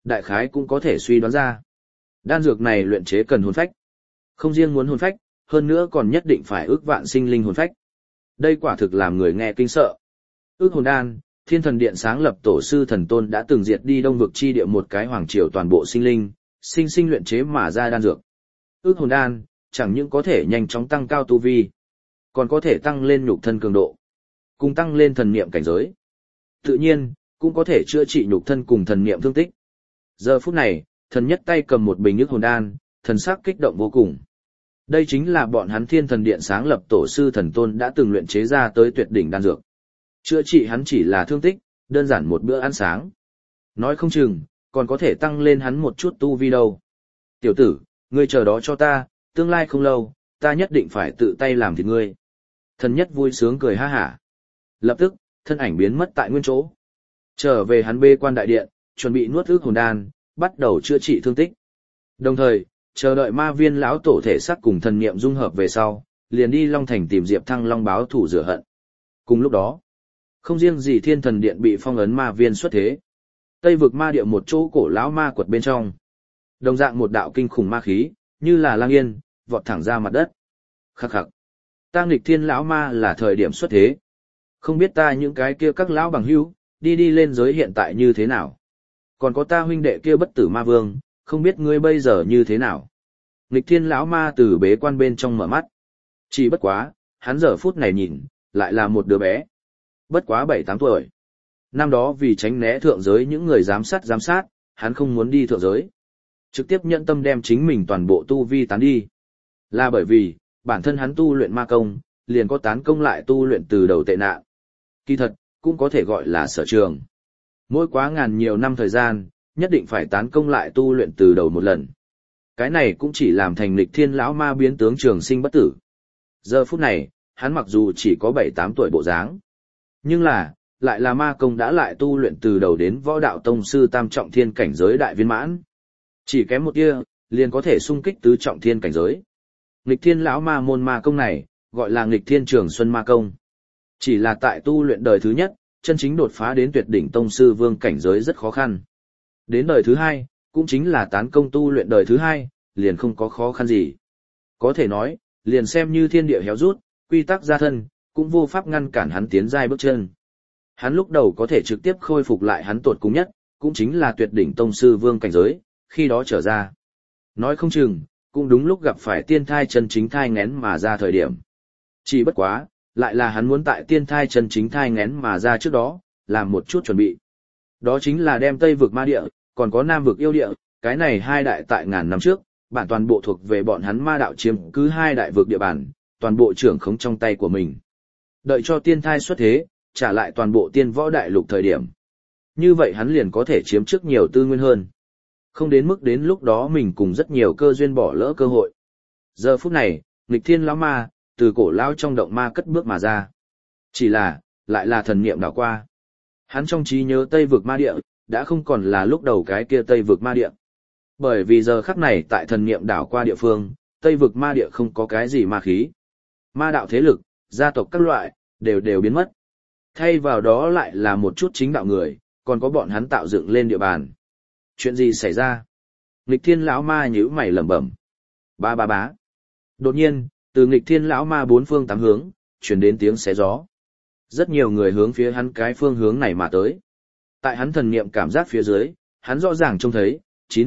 đại khái cũng có thể suy đoán ra. Đan dược này luyện chế cần hồn phách. Không riêng muốn hồn phách, hơn nữa còn nhất định phải ước vạn sinh linh hồn phách. Đây quả thực làm người nghe kinh sợ. Ước hồn đan, Thiên Thần Điện sáng lập tổ sư thần tôn đã từng diệt đi Đông vực chi địa một cái hoàng triều toàn bộ sinh linh, sinh luyện chế mà ra đan dược. Ước hồn đan, chẳng những có thể nhanh chóng tăng cao tu vi, còn có thể tăng lên nhục thân cường độ, cùng tăng lên thần niệm cảnh giới. Tự nhiên, cũng có thể chữa trị nhục thân cùng thần niệm thương tích. Giờ phút này, thần nhất tay cầm một bình ước hồn đan, thần sắc kích động vô cùng. Đây chính là bọn hắn Thiên Thần Điện sáng lập tổ sư thần tôn đã từng luyện chế ra tới tuyệt đỉnh đan dược. Chữa trị hắn chỉ là thương tích, đơn giản một bữa ăn sáng. Nói không chừng, còn có thể tăng lên hắn một chút tu vi đâu. Tiểu tử, ngươi chờ đó cho ta, tương lai không lâu, ta nhất định phải tự tay làm thịt ngươi. Thần nhất vui sướng cười ha hả. Lập tức, thân ảnh biến mất tại nguyên chỗ. Trở về hắn bê quan đại điện, chuẩn bị nuốt ước hồn đan, bắt đầu chữa trị thương tích. Đồng thời, chờ đợi ma viên lão tổ thể xác cùng thần niệm dung hợp về sau, liền đi Long Thành tìm Diệp Thăng Long báo thủ rửa hận. Cùng lúc đó, không riêng gì Thiên Thần Điện bị phong ấn ma viên xuất thế. Tây vực ma địa một chỗ cổ lão ma quật bên trong. Đồng dạng một đạo kinh khủng ma khí, như là lang yên, vọt thẳng ra mặt đất. Khắc khắc. Ta nghịch thiên lão ma là thời điểm xuất thế. Không biết ta những cái kia các lão bằng hữu đi lên giới hiện tại như thế nào. Còn có ta huynh đệ kia bất tử ma vương, không biết ngươi bây giờ như thế nào. Nghịch thiên lão ma từ bế quan bên trong mở mắt. Chỉ bất quá, hắn giờ phút này nhìn, lại là một đứa bé. Bất quá 7-8 tuổi. Năm đó vì tránh né thượng giới những người giám sát, hắn không muốn đi thượng giới. Trực tiếp nhận tâm đem chính mình toàn bộ tu vi tán đi. Là bởi vì, bản thân hắn tu luyện ma công, liền có tán công lại tu luyện từ đầu tệ nạn. Kỳ thật, cũng có thể gọi là sở trường. Mỗi quá ngàn nhiều năm thời gian, nhất định phải tán công lại tu luyện từ đầu một lần. Cái này cũng chỉ làm thành nghịch thiên lão ma biến tướng trường sinh bất tử. Giờ phút này, hắn mặc dù chỉ có 7-8 tuổi bộ dáng, nhưng lại là ma công đã lại tu luyện từ đầu đến võ đạo tông sư tam trọng thiên cảnh giới đại viên mãn. Chỉ kém một tia, liền có thể xung kích tứ trọng thiên cảnh giới. Nghịch thiên lão ma môn ma công này, gọi là nghịch thiên trường xuân ma công. Chỉ là tại tu luyện đời thứ nhất, chân chính đột phá đến tuyệt đỉnh tông sư vương cảnh giới rất khó khăn. Đến đời thứ hai, cũng chính là tán công tu luyện đời thứ hai, liền không có khó khăn gì. Có thể nói, liền xem như thiên địa héo rút, quy tắc gia thân, cũng vô pháp ngăn cản hắn tiến giai bước chân. Hắn lúc đầu có thể trực tiếp khôi phục lại hắn tột cùng nhất, cũng chính là tuyệt đỉnh tông sư vương cảnh giới, khi đó trở ra. Nói không chừng, cũng đúng lúc gặp phải tiên thai chân chính thai nghén mà ra thời điểm. Chỉ bất quá, lại là hắn muốn tại tiên thai chân chính thai nghén mà ra trước đó, làm một chút chuẩn bị. Đó chính là đem Tây vực ma địa, còn có Nam vực yêu địa, cái này hai đại tại ngàn năm trước, bản toàn bộ thuộc về bọn hắn ma đạo chiếm cứ hai đại vực địa bàn, toàn bộ trưởng khống trong tay của mình. Đợi cho tiên thai xuất thế, trả lại toàn bộ tiên võ đại lục thời điểm. Như vậy hắn liền có thể chiếm trước nhiều tư nguyên hơn. Không đến mức đến lúc đó mình cùng rất nhiều cơ duyên bỏ lỡ cơ hội. Giờ phút này, nghịch thiên lão ma, từ cổ lão trong động ma cất bước mà ra. Chỉ là, lại là thần niệm đảo qua. Hắn trong trí nhớ Tây vực ma địa, đã không còn là lúc đầu cái kia Tây vực ma địa. Bởi vì giờ khắc này tại thần niệm đảo qua địa phương, Tây vực ma địa không có cái gì ma khí. Ma đạo thế lực, gia tộc các loại, đều biến mất. Thay vào đó lại là một chút chính đạo người, còn có bọn hắn tạo dựng lên địa bàn. Chuyện gì xảy ra? Nghịch thiên lão ma nhíu mày lẩm bẩm. Ba ba bá. Đột nhiên, từ nghịch thiên lão ma bốn phương tám hướng, truyền đến tiếng xé gió. Rất nhiều người hướng phía hắn cái phương hướng này mà tới. Tại hắn thần niệm cảm giác phía dưới, hắn rõ ràng trông thấy,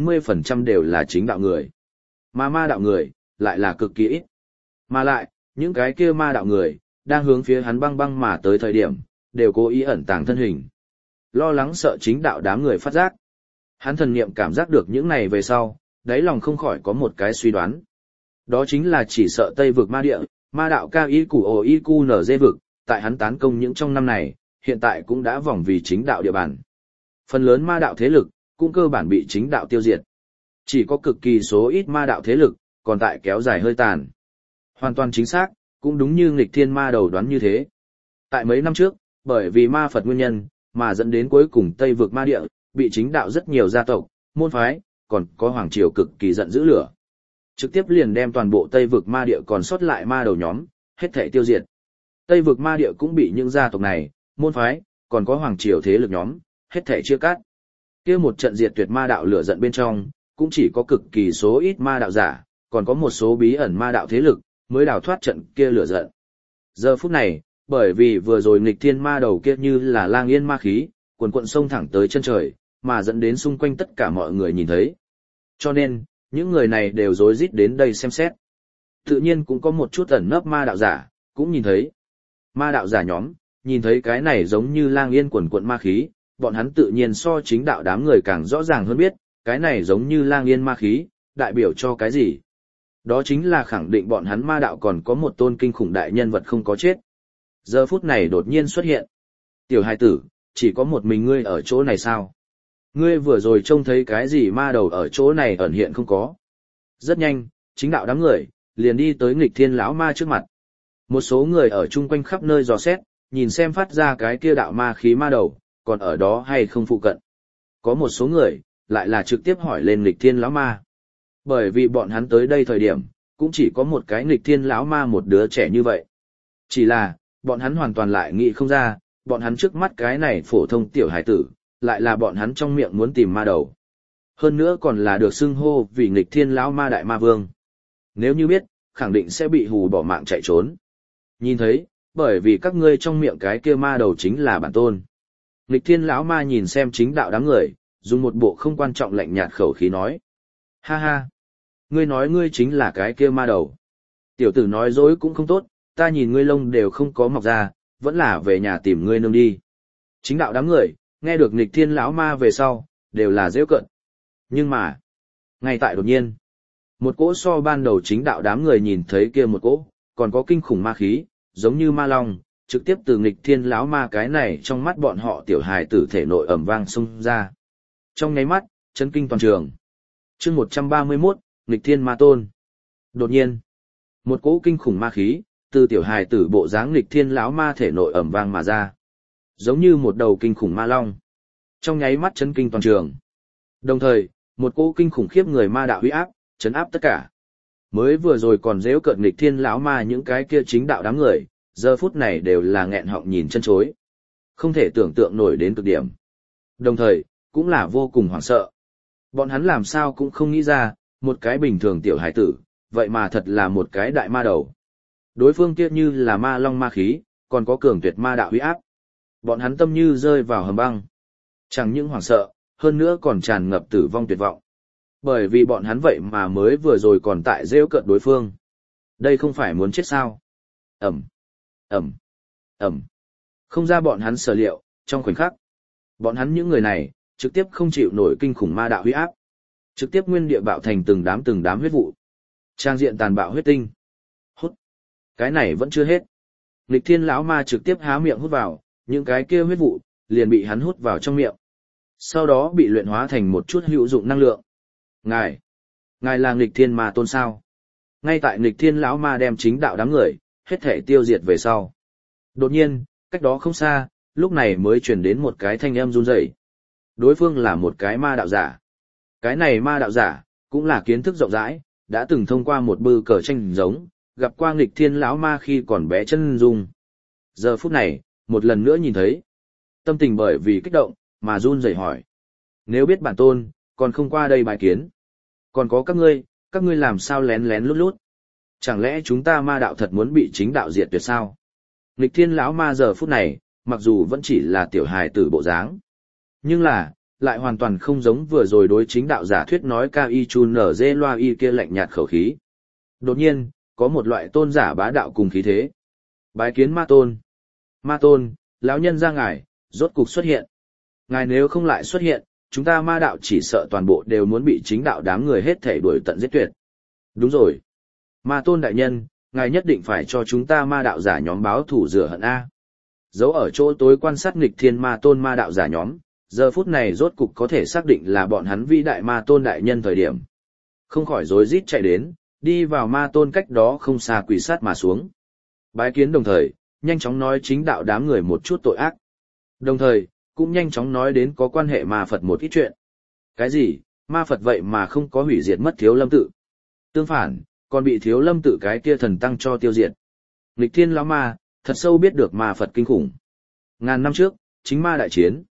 90% đều là chính đạo người. Mà ma đạo người, lại là cực kỳ ít. Mà lại, những cái kia ma đạo người, đang hướng phía hắn băng băng mà tới thời điểm, đều cố ý ẩn tàng thân hình. Lo lắng sợ chính đạo đám người phát giác. Hắn thần niệm cảm giác được những này về sau, đáy lòng không khỏi có một cái suy đoán. Đó chính là chỉ sợ Tây vực ma địa, ma đạo cao y củ ồ y cu nở dê vực, tại hắn tán công những trong năm này, hiện tại cũng đã vòng vì chính đạo địa bàn. Phần lớn ma đạo thế lực, cũng cơ bản bị chính đạo tiêu diệt. Chỉ có cực kỳ số ít ma đạo thế lực, còn tại kéo dài hơi tàn. Hoàn toàn chính xác, cũng đúng như nghịch thiên ma đầu đoán như thế. Tại mấy năm trước, bởi vì ma Phật nguyên nhân, mà dẫn đến cuối cùng Tây vực ma địa, bị chính đạo rất nhiều gia tộc, môn phái, còn có hoàng triều cực kỳ giận dữ lửa. Trực tiếp liền đem toàn bộ Tây vực ma địa còn sót lại ma đầu nhóm, hết thảy tiêu diệt. Tây vực ma địa cũng bị những gia tộc này, môn phái, còn có hoàng triều thế lực nhóm, hết thảy chia cắt. Kia một trận diệt tuyệt ma đạo lửa giận bên trong, cũng chỉ có cực kỳ số ít ma đạo giả, còn có một số bí ẩn ma đạo thế lực, mới đào thoát trận kia lửa giận. Giờ phút này, bởi vì vừa rồi nghịch thiên ma đầu kia như là lang yên ma khí, cuồn cuộn sông thẳng tới chân trời, mà dẫn đến xung quanh tất cả mọi người nhìn thấy. Cho nên, những người này đều rối rít đến đây xem xét. Tự nhiên cũng có một chút ẩn nấp ma đạo giả, cũng nhìn thấy. Ma đạo giả nhóm, nhìn thấy cái này giống như lang yên cuồn cuộn ma khí, bọn hắn tự nhiên so chính đạo đám người càng rõ ràng hơn biết, cái này giống như lang yên ma khí, đại biểu cho cái gì. Đó chính là khẳng định bọn hắn ma đạo còn có một tôn kinh khủng đại nhân vật không có chết. Giờ phút này đột nhiên xuất hiện. Tiểu hài tử, chỉ có một mình ngươi ở chỗ này sao? Ngươi vừa rồi trông thấy cái gì ma đầu ở chỗ này ẩn hiện không có? Rất nhanh, chính đạo đám người, liền đi tới nghịch thiên lão ma trước mặt. Một số người ở chung quanh khắp nơi dò xét, nhìn xem phát ra cái kia đạo ma khí ma đầu, còn ở đó hay không phụ cận. Có một số người, lại là trực tiếp hỏi lên nghịch thiên lão ma. Bởi vì bọn hắn tới đây thời điểm, cũng chỉ có một cái nghịch thiên lão ma một đứa trẻ như vậy. Chỉ là, bọn hắn hoàn toàn lại nghĩ không ra, bọn hắn trước mắt cái này phổ thông tiểu hải tử, lại là bọn hắn trong miệng muốn tìm ma đầu. Hơn nữa còn là được xưng hô vì nghịch thiên lão ma đại ma vương. Nếu như biết, khẳng định sẽ bị hù bỏ mạng chạy trốn. Nhìn thấy, bởi vì các ngươi trong miệng cái kia ma đầu chính là bản tôn. Nghịch thiên lão ma nhìn xem chính đạo đám người, dùng một bộ không quan trọng lạnh nhạt khẩu khí nói. Ha ha! Ngươi nói ngươi chính là cái kia ma đầu. Tiểu tử nói dối cũng không tốt, ta nhìn ngươi lông đều không có mọc ra, vẫn là về nhà tìm ngươi nương đi. Chính đạo đám người, nghe được nghịch thiên lão ma về sau, đều là giễu cận. Nhưng mà, ngay tại đột nhiên, một cỗ so ban đầu chính đạo đám người nhìn thấy kia một cỗ, còn có kinh khủng ma khí, giống như ma long, trực tiếp từ nghịch thiên lão ma cái này trong mắt bọn họ tiểu hài tử thể nội ầm vang xông ra. Trong nháy mắt, chấn kinh toàn trường. Chương 131, nghịch thiên ma tôn. Đột nhiên, một cỗ kinh khủng ma khí từ tiểu hài tử bộ dáng nghịch thiên lão ma thể nội ầm vang mà ra, giống như một đầu kinh khủng ma long. Trong nháy mắt chấn kinh toàn trường. Đồng thời, một cỗ kinh khủng khiếp người ma đạo uy áp, chấn áp tất cả. Mới vừa rồi còn giễu cợt nghịch thiên lão ma những cái kia chính đạo đám người, giờ phút này đều là nghẹn họng nhìn chân chối. Không thể tưởng tượng nổi đến cực điểm. Đồng thời, cũng là vô cùng hoảng sợ. Bọn hắn làm sao cũng không nghĩ ra, một cái bình thường tiểu hải tử, vậy mà thật là một cái đại ma đầu. Đối phương kia như là ma long ma khí, còn có cường tuyệt ma đạo uy áp. Bọn hắn tâm như rơi vào hầm băng. Chẳng những hoảng sợ, hơn nữa còn tràn ngập tử vong tuyệt vọng. Bởi vì bọn hắn vậy mà mới vừa rồi còn tại rêu cợt đối phương. Đây không phải muốn chết sao? Ẩm, Ẩm, Ẩm. Không ra bọn hắn sở liệu, trong khoảnh khắc. Bọn hắn những người này, trực tiếp không chịu nổi kinh khủng ma đạo huy áp. Trực tiếp nguyên địa bạo thành từng đám huyết vụ. Trang diện tàn bạo huyết tinh. Hút. Cái này vẫn chưa hết. Nghịch thiên lão ma trực tiếp há miệng hút vào, những cái kia huyết vụ, liền bị hắn hút vào trong miệng. Sau đó bị luyện hóa thành một chút hữu dụng năng lượng. Ngài là nghịch thiên ma tôn sao? Ngay tại nghịch thiên lão ma đem chính đạo đám người, hết thể tiêu diệt về sau. Đột nhiên, cách đó không xa, lúc này mới truyền đến một cái thanh âm run rẩy. Đối phương là một cái ma đạo giả. Cái này ma đạo giả, cũng là kiến thức rộng rãi, đã từng thông qua một bư cờ tranh giống, gặp qua nghịch thiên lão ma khi còn bé chân dung. Giờ phút này, một lần nữa nhìn thấy. Tâm tình bởi vì kích động, mà run rẩy hỏi. Nếu biết bản tôn, còn không qua đây bài kiến. Còn có các ngươi làm sao lén lén lút lút. Chẳng lẽ chúng ta ma đạo thật muốn bị chính đạo diệt tuyệt sao? Nghịch thiên lão ma giờ phút này, mặc dù vẫn chỉ là tiểu hài tử bộ dáng, nhưng là, lại hoàn toàn không giống vừa rồi đối chính đạo giả thuyết nói cao y chun nở dê loa y kia lạnh nhạt khẩu khí. Đột nhiên, có một loại tôn giả bá đạo cùng khí thế. Bái kiến ma tôn. Ma tôn, lão nhân ra ngài, rốt cục xuất hiện. Ngài nếu không lại xuất hiện, chúng ta ma đạo chỉ sợ toàn bộ đều muốn bị chính đạo đám người hết thể đuổi tận giết tuyệt. Đúng rồi. Ma tôn đại nhân, ngài nhất định phải cho chúng ta ma đạo giả nhóm báo thủ rửa hận A. Giấu ở chỗ tối quan sát nghịch thiên ma tôn ma đạo giả nhóm, giờ phút này rốt cục có thể xác định là bọn hắn vĩ đại ma tôn đại nhân thời điểm. Không khỏi rối rít chạy đến, đi vào ma tôn cách đó không xa quỳ sát mà xuống. Bái kiến đồng thời, nhanh chóng nói chính đạo đám người một chút tội ác. Đồng thời, cũng nhanh chóng nói đến có quan hệ ma Phật một ít chuyện. Cái gì, ma Phật vậy mà không có hủy diệt mất Thiếu Lâm tự. Tương phản, còn bị Thiếu Lâm tự cái kia thần tăng cho tiêu diệt. Nghịch thiên lão ma, thật sâu biết được ma Phật kinh khủng. Ngàn năm trước, chính ma đại chiến.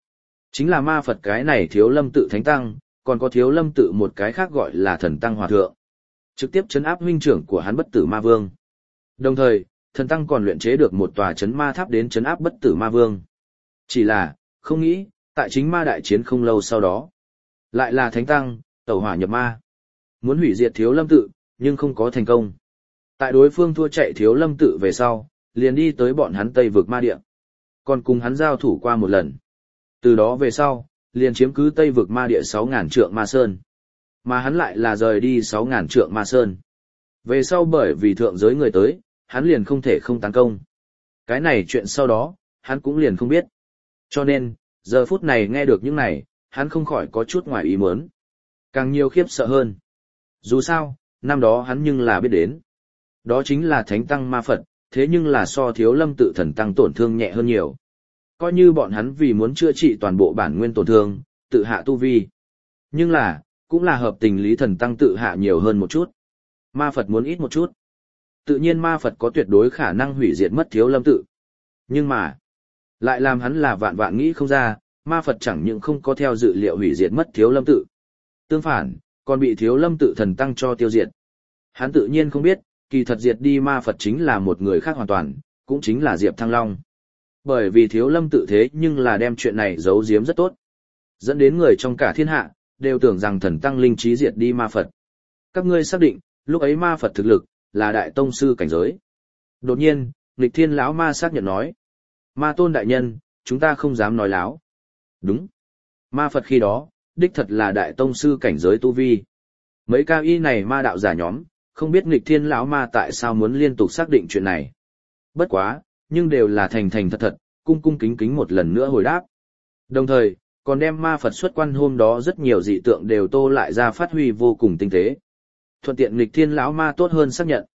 Chính là ma Phật cái này Thiếu Lâm tự thánh tăng, còn có Thiếu Lâm tự một cái khác gọi là thần tăng hòa thượng. Trực tiếp trấn áp huynh trưởng của hắn bất tử ma vương. Đồng thời, thần tăng còn luyện chế được một tòa trấn ma tháp đến trấn áp bất tử ma vương. Chỉ là, không nghĩ, tại chính ma đại chiến không lâu sau đó. Lại là thánh tăng, tẩu hỏa nhập ma. Muốn hủy diệt Thiếu Lâm tự, nhưng không có thành công. Tại đối phương thua chạy Thiếu Lâm tự về sau, liền đi tới bọn hắn Tây vực ma địa. Còn cùng hắn giao thủ qua một lần. Từ đó về sau, liền chiếm cứ Tây vực ma địa 6.000 trượng ma sơn. Mà hắn lại là rời đi 6.000 trượng ma sơn. Về sau bởi vì thượng giới người tới, hắn liền không thể không tấn công. Cái này chuyện sau đó, hắn cũng liền không biết. Cho nên, giờ phút này nghe được những này, hắn không khỏi có chút ngoài ý muốn. Càng nhiều khiếp sợ hơn. Dù sao, năm đó hắn nhưng là biết đến. Đó chính là thánh tăng ma Phật, thế nhưng là so Thiếu Lâm tự thần tăng tổn thương nhẹ hơn nhiều. Coi như bọn hắn vì muốn chữa trị toàn bộ bản nguyên tổn thương, tự hạ tu vi. Nhưng là, cũng là hợp tình lý thần tăng tự hạ nhiều hơn một chút. Ma Phật muốn ít một chút. Tự nhiên ma Phật có tuyệt đối khả năng hủy diệt mất Thiếu Lâm tự. Nhưng mà, lại làm hắn là vạn vạn nghĩ không ra, ma Phật chẳng những không có theo dự liệu hủy diệt mất Thiếu Lâm tự. Tương phản, còn bị Thiếu Lâm tự thần tăng cho tiêu diệt. Hắn tự nhiên không biết, kỳ thật diệt đi ma Phật chính là một người khác hoàn toàn, cũng chính là Diệp Thăng Long. Bởi vì Thiếu Lâm tự thế nhưng là đem chuyện này giấu giếm rất tốt. Dẫn đến người trong cả thiên hạ, đều tưởng rằng thần tăng linh trí diệt đi ma Phật. Các ngươi xác định, lúc ấy ma Phật thực lực, là đại tông sư cảnh giới. Đột nhiên, Nghịch Thiên lão ma xác nhận nói. Ma tôn đại nhân, chúng ta không dám nói láo. Đúng. Ma Phật khi đó, đích thật là đại tông sư cảnh giới tu vi. Mấy cao y này ma đạo giả nhóm, không biết Nghịch Thiên lão ma tại sao muốn liên tục xác định chuyện này. Bất quá, nhưng đều là thành thành thật thật, cung cung kính kính một lần nữa hồi đáp. Đồng thời, còn đem ma Phật xuất quan hôm đó rất nhiều dị tượng đều tô lại ra phát huy vô cùng tinh tế. Thuận tiện Nghịch Thiên lão ma tốt hơn xác nhận.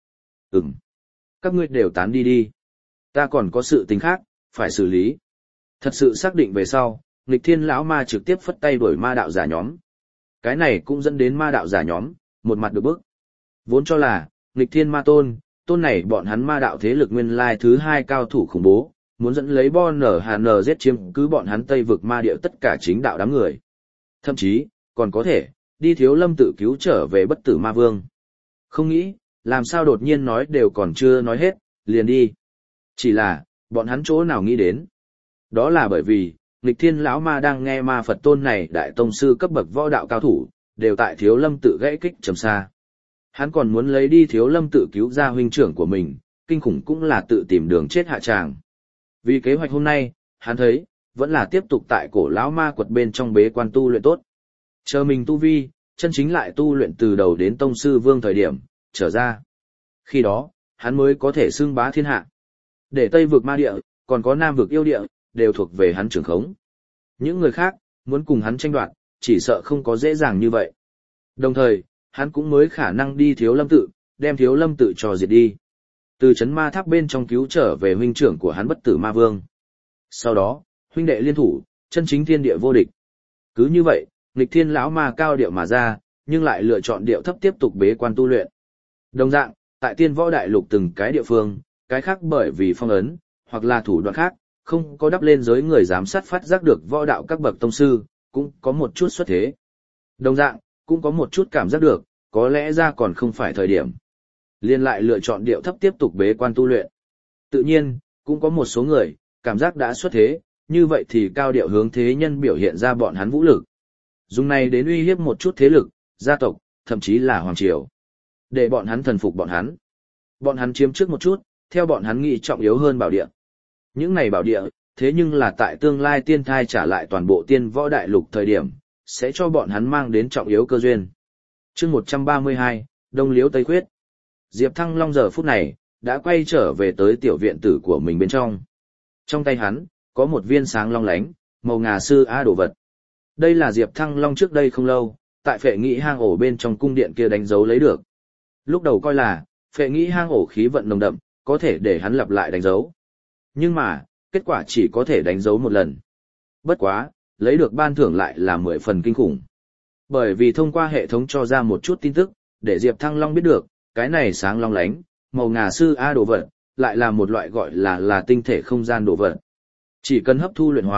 Các ngươi đều tán đi đi. Ta còn có sự tình khác, phải xử lý. Thật sự xác định về sau, Nghịch Thiên lão ma trực tiếp phất tay đuổi ma đạo giả nhóm. Cái này cũng dẫn đến ma đạo giả nhóm, một mặt được bức. Vốn cho là, Nghịch Thiên ma tôn này bọn hắn ma đạo thế lực nguyên lai thứ hai cao thủ khủng bố, muốn dẫn lấy Bon NHN giết chiếm cứ bọn hắn Tây vực ma điệu tất cả chính đạo đám người. Thậm chí, còn có thể, đi Thiếu Lâm tự cứu trở về bất tử ma vương. Không nghĩ, làm sao đột nhiên nói đều còn chưa nói hết, liền đi. Chỉ là, bọn hắn chỗ nào nghĩ đến. Đó là bởi vì, Nghịch Thiên lão ma đang nghe ma Phật tôn này đại tông sư cấp bậc võ đạo cao thủ, đều tại Thiếu Lâm tự gãy kích trầm xa. Hắn còn muốn lấy đi Thiếu Lâm tự cứu ra huynh trưởng của mình, kinh khủng cũng là tự tìm đường chết hạ tràng. Vì kế hoạch hôm nay, hắn thấy, vẫn là tiếp tục tại cổ lão ma quật bên trong bế quan tu luyện tốt. Chờ mình tu vi, chân chính lại tu luyện từ đầu đến tông sư vương thời điểm, trở ra. Khi đó, hắn mới có thể xưng bá thiên hạ. Để Tây vực ma địa, còn có Nam vực yêu địa, đều thuộc về hắn trưởng khống. Những người khác, muốn cùng hắn tranh đoạt, chỉ sợ không có dễ dàng như vậy. Đồng thời, hắn cũng mới khả năng đi Thiếu Lâm tự, đem Thiếu Lâm tự cho diệt đi. Từ chấn ma tháp bên trong cứu trở về huynh trưởng của hắn bất tử ma vương. Sau đó, huynh đệ liên thủ, chân chính thiên địa vô địch. Cứ như vậy, Nghịch Thiên lão ma cao điệu mà ra, nhưng lại lựa chọn điệu thấp tiếp tục bế quan tu luyện. Đồng dạng, tại Tiên Võ Đại Lục từng cái địa phương, cái khác bởi vì phong ấn, hoặc là thủ đoạn khác, không có đắp lên giới người giám sát phát giác được võ đạo các bậc tông sư, cũng có một chút xuất thế. Đồng dạng, cũng có một chút cảm giác được, có lẽ ra còn không phải thời điểm. Liên lại lựa chọn điệu thấp tiếp tục bế quan tu luyện. Tự nhiên, cũng có một số người, cảm giác đã xuất thế, như vậy thì cao điệu hướng thế nhân biểu hiện ra bọn hắn vũ lực. Dùng này đến uy hiếp một chút thế lực, gia tộc, thậm chí là hoàng triều. Để bọn hắn thần phục bọn hắn. Bọn hắn chiếm trước một chút, theo bọn hắn nghĩ trọng yếu hơn bảo địa. Những này bảo địa, thế nhưng là tại tương lai tiên thai trả lại toàn bộ Tiên Võ Đại Lục thời điểm, sẽ cho bọn hắn mang đến trọng yếu cơ duyên. Chương 132, Đông Liễu Tây Khuyết. Diệp Thăng Long giờ phút này, đã quay trở về tới tiểu viện tử của mình bên trong. Trong tay hắn, có một viên sáng long lánh, màu ngà sư á đồ vật. Đây là Diệp Thăng Long trước đây không lâu, tại Phệ Nghĩ hang ổ bên trong cung điện kia đánh dấu lấy được. Lúc đầu coi là, Phệ Nghĩ hang ổ khí vận nồng đậm, có thể để hắn lặp lại đánh dấu. Nhưng mà, kết quả chỉ có thể đánh dấu một lần. Bất quá, lấy được ban thưởng lại là 10 phần kinh khủng. Bởi vì thông qua hệ thống cho ra một chút tin tức, để Diệp Thăng Long biết được, cái này sáng long lánh, màu ngà sư A đồ vật, lại là một loại gọi là tinh thể không gian đồ vật. Chỉ cần hấp thu luyện hóa,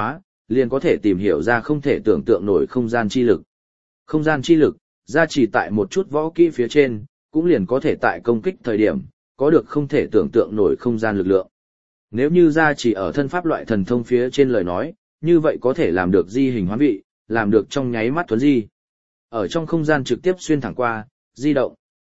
liền có thể tìm hiểu ra không thể tưởng tượng nổi không gian chi lực. Không gian chi lực, gia trì tại một chút võ kỹ phía trên, cũng liền có thể tại công kích thời điểm, có được không thể tưởng tượng nổi không gian lực lượng. Nếu như gia trì ở thân pháp loại thần thông phía trên lời nói, như vậy có thể làm được di hình hoán vị, làm được trong nháy mắt thuấn di. Ở trong không gian trực tiếp xuyên thẳng qua, di động.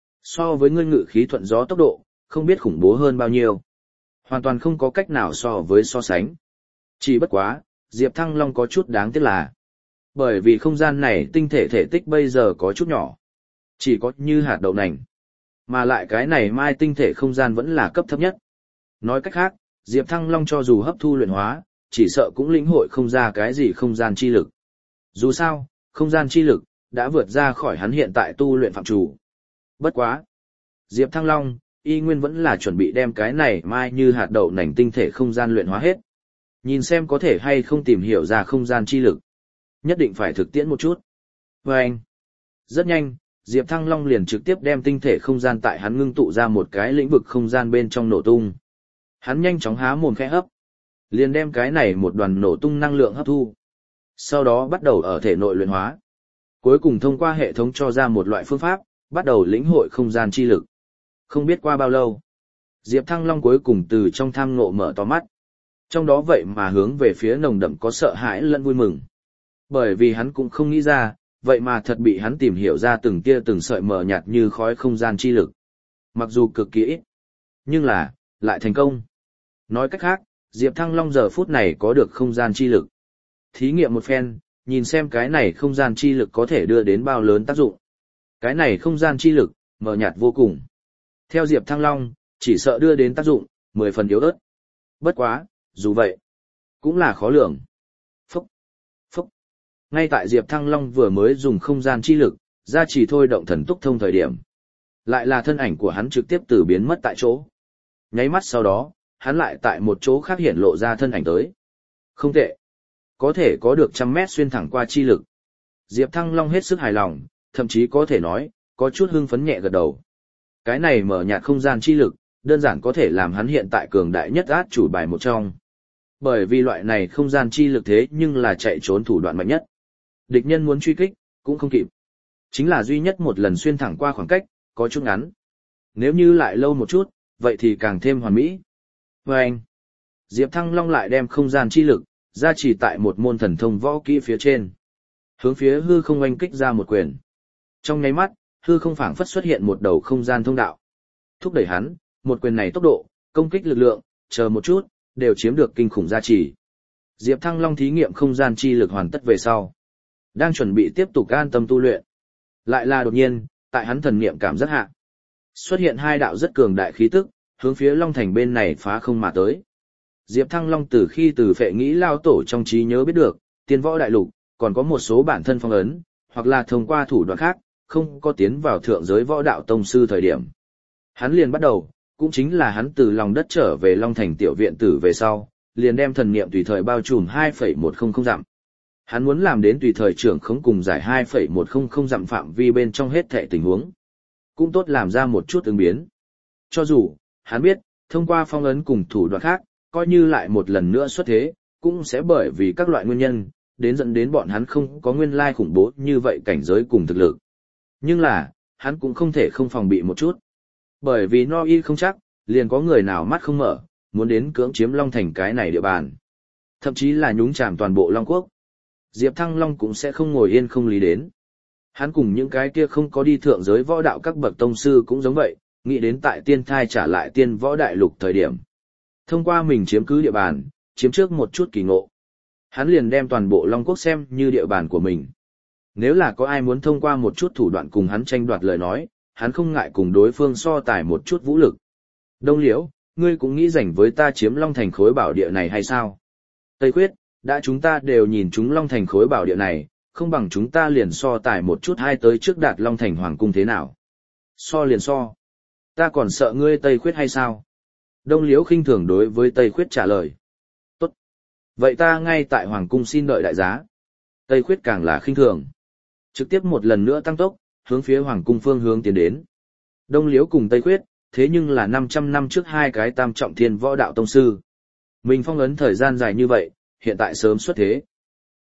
So với ngươi ngự khí thuận gió tốc độ, không biết khủng bố hơn bao nhiêu. Hoàn toàn không có cách nào so sánh. Chỉ bất quá, Diệp Thăng Long có chút đáng tiếc là, bởi vì không gian này tinh thể thể tích bây giờ có chút nhỏ. Chỉ có như hạt đậu nành. Mà lại cái này mai tinh thể không gian vẫn là cấp thấp nhất. Nói cách khác, Diệp Thăng Long cho dù hấp thu luyện hóa, chỉ sợ cũng lĩnh hội không ra cái gì không gian chi lực. Dù sao, không gian chi lực đã vượt ra khỏi hắn hiện tại tu luyện phạm chủ. Bất quá. Diệp Thăng Long, y nguyên vẫn là chuẩn bị đem cái này mai như hạt đậu nành tinh thể không gian luyện hóa hết. Nhìn xem có thể hay không tìm hiểu ra không gian chi lực. Nhất định phải thực tiễn một chút. Và anh. Rất nhanh, Diệp Thăng Long liền trực tiếp đem tinh thể không gian tại hắn ngưng tụ ra một cái lĩnh vực không gian bên trong nổ tung. Hắn nhanh chóng há mồm khẽ hấp. Liền đem cái này một đoàn nổ tung năng lượng hấp thu. Sau đó bắt đầu ở thể nội luyện hóa. Cuối cùng thông qua hệ thống cho ra một loại phương pháp, bắt đầu lĩnh hội không gian chi lực. Không biết qua bao lâu, Diệp Thăng Long cuối cùng từ trong tham ngộ mở to mắt. Trong đó vậy mà hướng về phía nồng đậm có sợ hãi lẫn vui mừng. Bởi vì hắn cũng không nghĩ ra, vậy mà thật bị hắn tìm hiểu ra từng tia từng sợi mờ nhạt như khói không gian chi lực. Mặc dù cực kỳ ít, nhưng là, lại thành công. Nói cách khác, Diệp Thăng Long giờ phút này có được không gian chi lực. Thí nghiệm một phen, nhìn xem cái này không gian chi lực có thể đưa đến bao lớn tác dụng. Cái này không gian chi lực, mờ nhạt vô cùng. Theo Diệp Thăng Long, chỉ sợ đưa đến tác dụng, 10 phần yếu ớt. Bất quá, dù vậy, cũng là khó lường. Phúc, phúc. Ngay tại Diệp Thăng Long vừa mới dùng không gian chi lực, ra chỉ thôi động thần túc thông thời điểm. Lại là thân ảnh của hắn trực tiếp từ biến mất tại chỗ. Nháy mắt sau đó, hắn lại tại một chỗ khác hiện lộ ra thân ảnh tới. Không tệ. Có thể có được 100 mét xuyên thẳng qua chi lực. Diệp Thăng Long hết sức hài lòng, thậm chí có thể nói, có chút hưng phấn nhẹ gật đầu. Cái này mở nhạt không gian chi lực, đơn giản có thể làm hắn hiện tại cường đại nhất át chủ bài một trong. Bởi vì loại này không gian chi lực thế nhưng là chạy trốn thủ đoạn mạnh nhất. Địch nhân muốn truy kích, cũng không kịp. Chính là duy nhất một lần xuyên thẳng qua khoảng cách, có chút ngắn. Nếu như lại lâu một chút, vậy thì càng thêm hoàn mỹ. Và anh, Diệp Thăng Long lại đem không gian chi lực, ra chỉ tại một môn thần thông võ kỹ phía trên. Hướng phía hư không oanh kích ra một quyền. Trong nháy mắt, hư không phảng phất xuất hiện một đầu không gian thông đạo. Thúc đẩy hắn, một quyền này tốc độ, công kích lực lượng, chờ một chút, đều chiếm được kinh khủng gia trì. Diệp Thăng Long thí nghiệm không gian chi lực hoàn tất về sau. Đang chuẩn bị tiếp tục an tâm tu luyện. Lại là đột nhiên, tại hắn thần niệm cảm giác hạ. Xuất hiện hai đạo rất cường đại khí tức, hướng phía Long Thành bên này phá không mà tới. Diệp Thăng Long từ khi từ Phệ Nghĩ Lao Tổ trong trí nhớ biết được, Tiên Võ Đại Lục, còn có một số bản thân phong ấn, hoặc là thông qua thủ đoạn khác, không có tiến vào thượng giới võ đạo tông sư thời điểm. Hắn liền bắt đầu, cũng chính là hắn từ lòng đất trở về Long Thành tiểu viện tử về sau, liền đem thần niệm tùy thời bao trùm 2,100 dặm. Hắn muốn làm đến tùy thời trưởng khống cùng giải 2,100 dặm phạm vi bên trong hết thảy tình huống. Cũng tốt làm ra một chút ứng biến. Cho dù, hắn biết, thông qua phong ấn cùng thủ đoạn khác, coi như lại một lần nữa xuất thế, cũng sẽ bởi vì các loại nguyên nhân, đến dẫn đến bọn hắn không có nguyên lai khủng bố như vậy cảnh giới cùng thực lực. Nhưng là, hắn cũng không thể không phòng bị một chút. Bởi vì no y không chắc, liền có người nào mắt không mở, muốn đến cưỡng chiếm Long Thành cái này địa bàn. Thậm chí là nhúng chàm toàn bộ Long Quốc. Diệp Thăng Long cũng sẽ không ngồi yên không lý đến. Hắn cùng những cái kia không có đi thượng giới võ đạo các bậc tông sư cũng giống vậy, nghĩ đến tại tiên thai trả lại tiên võ đại lục thời điểm. Thông qua mình chiếm cứ địa bàn, chiếm trước một chút kỳ ngộ. Hắn liền đem toàn bộ Long Quốc xem như địa bàn của mình. Nếu là có ai muốn thông qua một chút thủ đoạn cùng hắn tranh đoạt lời nói, hắn không ngại cùng đối phương so tài một chút vũ lực. Đông Liễu, ngươi cũng nghĩ giành với ta chiếm Long Thành khối bảo địa này hay sao? Tây Khuyết, đã chúng ta đều nhìn chúng Long Thành khối bảo địa này, không bằng chúng ta liền so tài một chút hai tới trước đạt Long Thành Hoàng Cung thế nào? So liền so. Ta còn sợ ngươi Tây Khuyết hay sao? Đông Liễu khinh thường đối với Tây Khuyết trả lời. Tốt. Vậy ta ngay tại Hoàng Cung xin đợi đại giá. Tây Khuyết càng là khinh thường. Trực tiếp một lần nữa tăng tốc, hướng phía Hoàng Cung phương hướng tiến đến. Đông Liễu cùng Tây Khuyết, thế nhưng là 500 năm trước hai cái tam trọng thiên võ đạo tông sư. Mình phong ấn thời gian dài như vậy, hiện tại sớm xuất thế.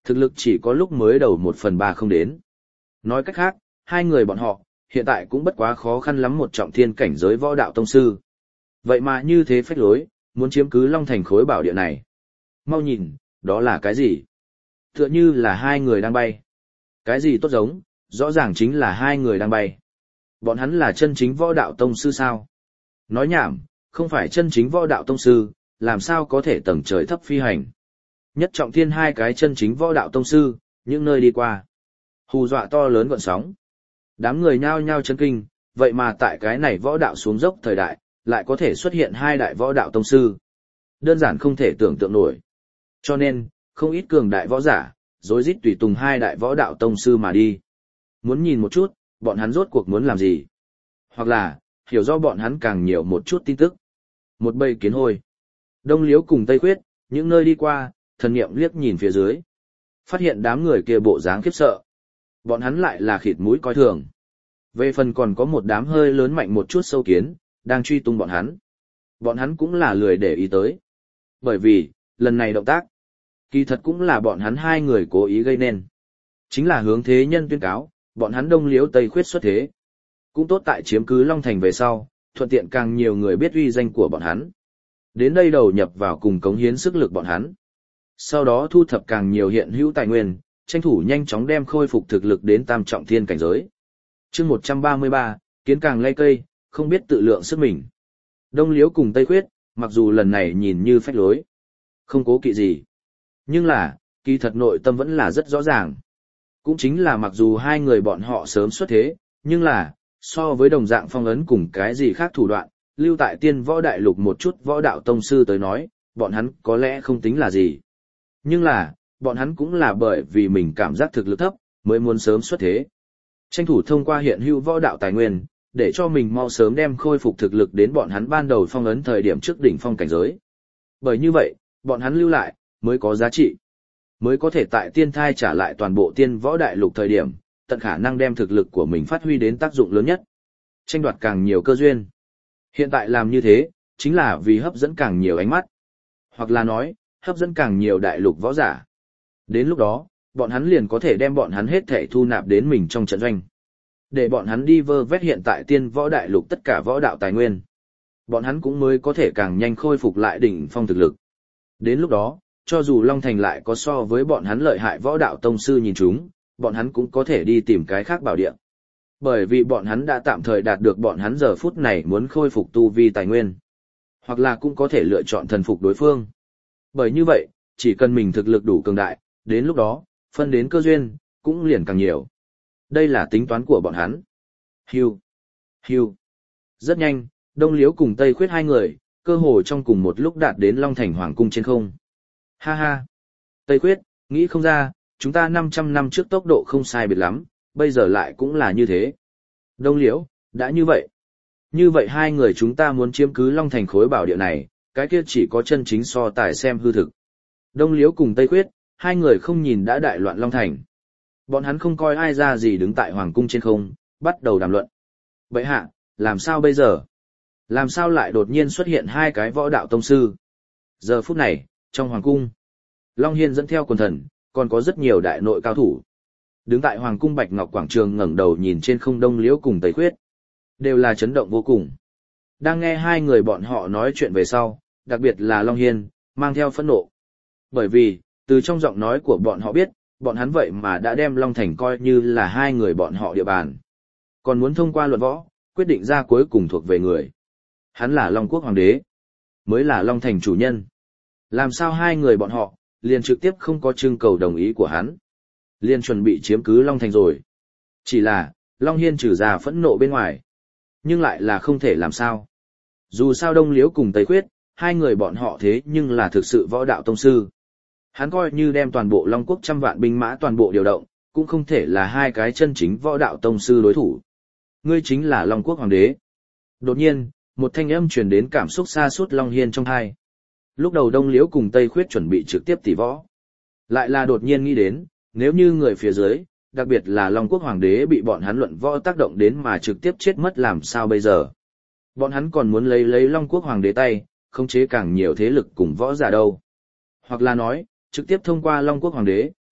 thực lực chỉ có lúc mới đầu 1/3 không đến. Nói cách khác, hai người bọn họ, hiện tại cũng bất quá khó khăn lắm một trọng thiên cảnh giới võ đạo tông sư. Vậy mà như thế phách lối, muốn chiếm cứ Long Thành khối bảo địa này. Mau nhìn, đó là cái gì? Tựa như là hai người đang bay. Cái gì tốt giống, rõ ràng chính là hai người đang bay. Bọn hắn là chân chính võ đạo tông sư sao? Nói nhảm, không phải chân chính võ đạo tông sư, làm sao có thể tầng trời thấp phi hành. Nhất trọng thiên hai cái chân chính võ đạo tông sư, những nơi đi qua. Hù dọa to lớn gọn sóng. Đám người nhao nhao chấn kinh, vậy mà tại cái này võ đạo xuống dốc thời đại, lại có thể xuất hiện hai đại võ đạo tông sư. Đơn giản không thể tưởng tượng nổi. Cho nên, không ít cường đại võ giả, rối rít tùy tùng hai đại võ đạo tông sư mà đi. Muốn nhìn một chút, bọn hắn rốt cuộc muốn làm gì. Hoặc là, hiểu do bọn hắn càng nhiều một chút tin tức. Một bầy kiến hôi. Đông Liếu cùng Tây Khuyết, những nơi đi qua, thần niệm liếc nhìn phía dưới. Phát hiện đám người kia bộ dáng khiếp sợ. Bọn hắn lại là khịt mũi coi thường. Về phần còn có một đám hơi lớn mạnh một chút sâu kiến, đang truy tung bọn hắn. Bọn hắn cũng là lười để ý tới. Bởi vì, lần này động tác, kỳ thật cũng là bọn hắn hai người cố ý gây nên. Chính là hướng thế nhân tuyên cáo, bọn hắn Đông Liếu Tây Khuyết xuất thế. Cũng tốt tại chiếm cứ Long Thành về sau, thuận tiện càng nhiều người biết uy danh của bọn hắn. Đến đây đầu nhập vào cùng cống hiến sức lực bọn hắn. Sau đó thu thập càng nhiều hiện hữu tài nguyên, tranh thủ nhanh chóng đem khôi phục thực lực đến tam trọng thiên cảnh giới. Chương 133, kiến càng lay cây, không biết tự lượng sức mình. Đông Liếu cùng Tây Khuyết, mặc dù lần này nhìn như phách lối, không cố kỵ gì. Nhưng là, kỳ thật nội tâm vẫn là rất rõ ràng. Cũng chính là mặc dù hai người bọn họ sớm xuất thế, nhưng là, so với đồng dạng phong ấn cùng cái gì khác thủ đoạn, lưu tại tiên võ đại lục một chút võ đạo tông sư tới nói, bọn hắn có lẽ không tính là gì. Nhưng là, bọn hắn cũng là bởi vì mình cảm giác thực lực thấp, mới muốn sớm xuất thế. Tranh thủ thông qua hiện hữu võ đạo tài nguyên, để cho mình mau sớm đem khôi phục thực lực đến bọn hắn ban đầu phong ấn thời điểm trước đỉnh phong cảnh giới. Bởi như vậy, bọn hắn lưu lại, mới có giá trị. Mới có thể tại tiên thai trả lại toàn bộ tiên võ đại lục thời điểm, tận khả năng đem thực lực của mình phát huy đến tác dụng lớn nhất. Tranh đoạt càng nhiều cơ duyên. Hiện tại làm như thế, chính là vì hấp dẫn càng nhiều ánh mắt. Hoặc là nói, hấp dẫn càng nhiều đại lục võ giả. Đến lúc đó, bọn hắn liền có thể đem bọn hắn hết thể thu nạp đến mình trong trận doanh. Để bọn hắn đi vơ vét hiện tại tiên võ đại lục tất cả võ đạo tài nguyên. Bọn hắn cũng mới có thể càng nhanh khôi phục lại đỉnh phong thực lực. Đến lúc đó, cho dù Long Thành lại có so với bọn hắn lợi hại võ đạo tông sư nhìn chúng, bọn hắn cũng có thể đi tìm cái khác bảo địa. Bởi vì bọn hắn đã tạm thời đạt được bọn hắn giờ phút này muốn khôi phục tu vi tài nguyên. Hoặc là cũng có thể lựa chọn thần phục đối phương. Bởi như vậy, chỉ cần mình thực lực đủ cường đại, đến lúc đó, phân đến cơ duyên, cũng liền càng nhiều. Đây là tính toán của bọn hắn. Hưu. Hưu. Rất nhanh, Đông Liếu cùng Tây Khuyết hai người, cơ hồ trong cùng một lúc đạt đến Long Thành Hoàng Cung trên không. Ha ha. Tây Khuyết, nghĩ không ra, chúng ta 500 năm trước tốc độ không sai biệt lắm, bây giờ lại cũng là như thế. Đông Liễu, đã như vậy. Như vậy hai người chúng ta muốn chiếm cứ Long Thành khối bảo địa này, cái kia chỉ có chân chính so tài xem hư thực. Đông Liễu cùng Tây Khuyết, hai người không nhìn đã đại loạn Long Thành. Bọn hắn không coi ai ra gì đứng tại Hoàng Cung trên không, bắt đầu đàm luận. Bệ hạ, làm sao bây giờ? Làm sao lại đột nhiên xuất hiện hai cái võ đạo tông sư? Giờ phút này, trong Hoàng Cung, Long Hiên dẫn theo quần thần, còn có rất nhiều đại nội cao thủ. Đứng tại Hoàng Cung Bạch Ngọc Quảng Trường ngẩng đầu nhìn trên không Đông Liễu cùng Tây Khuyết. Đều là chấn động vô cùng. Đang nghe hai người bọn họ nói chuyện về sau, đặc biệt là Long Hiên, mang theo phẫn nộ. Bởi vì, từ trong giọng nói của bọn họ biết, bọn hắn vậy mà đã đem Long Thành coi như là hai người bọn họ địa bàn. Còn muốn thông qua luận võ, quyết định ra cuối cùng thuộc về người. Hắn là Long Quốc Hoàng đế, mới là Long Thành chủ nhân. Làm sao hai người bọn họ, liền trực tiếp không có trưng cầu đồng ý của hắn. Liền chuẩn bị chiếm cứ Long Thành rồi. Chỉ là, Long Hiên trừ ra phẫn nộ bên ngoài. Nhưng lại là không thể làm sao. Dù sao Đông Liễu cùng Tây Khuyết, hai người bọn họ thế nhưng là thực sự võ đạo tông sư. Hắn coi như đem toàn bộ Long Quốc 100 vạn binh mã toàn bộ điều động, cũng không thể là hai cái chân chính võ đạo tông sư đối thủ. Ngươi chính là Long Quốc Hoàng đế. Đột nhiên, một thanh âm truyền đến cảm xúc xa suốt Long Hiên trong tai. Lúc đầu Đông Liễu cùng Tây Khuyết chuẩn bị trực tiếp tỷ võ. Lại là đột nhiên nghĩ đến, nếu như người phía dưới, đặc biệt là Long Quốc Hoàng đế bị bọn hắn luận võ tác động đến mà trực tiếp chết mất làm sao bây giờ. Bọn hắn còn muốn lấy Long Quốc Hoàng đế tay, khống chế càng nhiều thế lực cùng võ giả đâu. Hoặc là nói, trực tiếp thông qua Long Quốc Hoàng đế,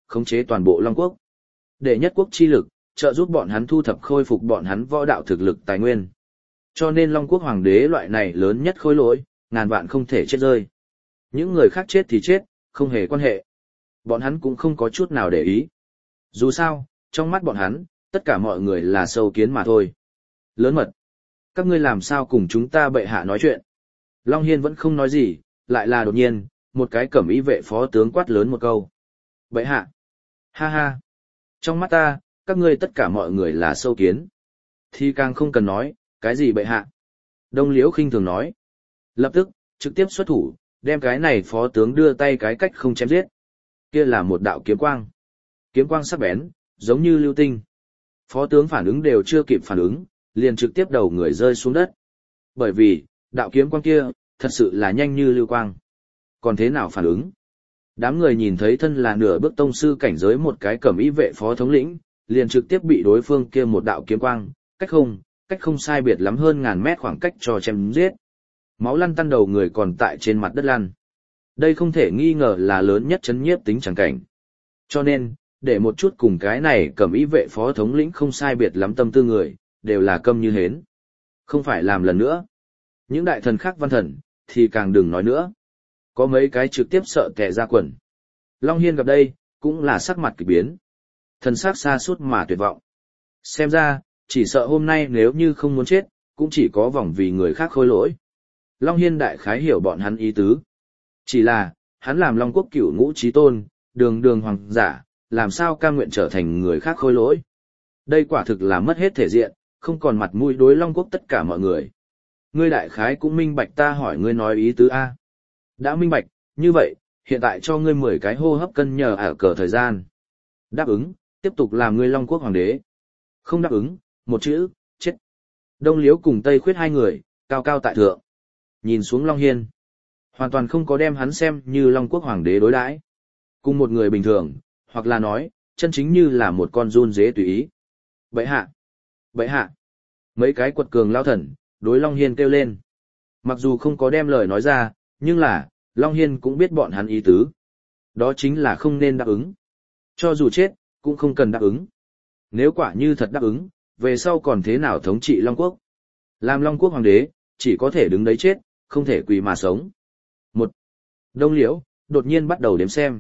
khống chế toàn bộ Long Quốc. Để nhất quốc chi lực, trợ giúp bọn hắn thu thập khôi phục bọn hắn võ đạo thực lực tài nguyên. Cho nên Long Quốc Hoàng đế loại này lớn nhất khối lỗi, ngàn vạn không thể chết rơi. Những người khác chết thì chết, không hề quan hệ. Bọn hắn cũng không có chút nào để ý. Dù sao, trong mắt bọn hắn, tất cả mọi người là sâu kiến mà thôi. Lớn mật. Các ngươi làm sao cùng chúng ta bệ hạ nói chuyện? Long Hiên vẫn không nói gì, lại là đột nhiên, một cái cẩm y vệ phó tướng quát lớn một câu. Bệ hạ. Ha ha. Trong mắt ta, các ngươi tất cả mọi người là sâu kiến. Thì càng không cần nói, cái gì bệ hạ? Đông Liễu khinh thường nói. Lập tức, trực tiếp xuất thủ, đem cái này phó tướng đưa tay cái cách không chém giết. Kia là một đạo kiếm quang. Kiếm quang sắc bén, giống như lưu tinh. Phó tướng phản ứng đều chưa kịp phản ứng, liền trực tiếp đầu người rơi xuống đất. Bởi vì, đạo kiếm quang kia, thật sự là nhanh như lưu quang. Còn thế nào phản ứng? Đám người nhìn thấy thân là nửa bước tông sư cảnh giới một cái cẩm y vệ phó thống lĩnh, liền trực tiếp bị đối phương kia một đạo kiếm quang, cách không sai biệt lắm hơn ngàn mét khoảng cách cho chém giết. Máu lăn tăn đầu người còn tại trên mặt đất lăn. Đây không thể nghi ngờ là lớn nhất chấn nhiếp tính chẳng cảnh. Cho nên, để một chút cùng cái này cẩm y vệ phó thống lĩnh không sai biệt lắm tâm tư người, đều là câm như hến. Không phải làm lần nữa. Những đại thần khác văn thần, thì càng đừng nói nữa. Có mấy cái trực tiếp sợ kẻ ra quần. Long Hiên gặp đây, cũng là sắc mặt kỳ biến. Thần sắc xa suốt mà tuyệt vọng. Xem ra, chỉ sợ hôm nay nếu như không muốn chết, cũng chỉ có vòng vì người khác khôi lỗi. Long Hiên đại khái hiểu bọn hắn ý tứ. Chỉ là, hắn làm Long Quốc cửu ngũ chí tôn, đường đường hoàng giả, làm sao cam nguyện trở thành người khác khôi lỗi. Đây quả thực là mất hết thể diện, không còn mặt mũi đối Long Quốc tất cả mọi người. Ngươi đại khái cũng minh bạch ta hỏi ngươi nói ý tứ A. Đã minh bạch, như vậy, hiện tại cho ngươi 10 cái hô hấp cân nhờ ở cờ thời gian. Đáp ứng, tiếp tục làm ngươi Long Quốc hoàng đế. Không đáp ứng, một chữ, chết. Đông Liễu cùng Tây Khuyết hai người, cao cao tại thượng. Nhìn xuống Long Hiên. Hoàn toàn không có đem hắn xem như Long Quốc hoàng đế đối đãi. Cùng một người bình thường, hoặc là nói, chân chính như là một con run dế tùy ý. Bệ hạ! Bệ hạ! Mấy cái quật cường lao thần, đối Long Hiên kêu lên. Mặc dù không có đem lời nói ra, nhưng là, Long Hiên cũng biết bọn hắn ý tứ. Đó chính là không nên đáp ứng. Cho dù chết, cũng không cần đáp ứng. Nếu quả như thật đáp ứng, về sau còn thế nào thống trị Long Quốc? Làm Long Quốc hoàng đế, chỉ có thể đứng đấy chết, không thể quỳ mà sống. 1. Đông Liễu, đột nhiên bắt đầu đếm xem.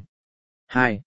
2.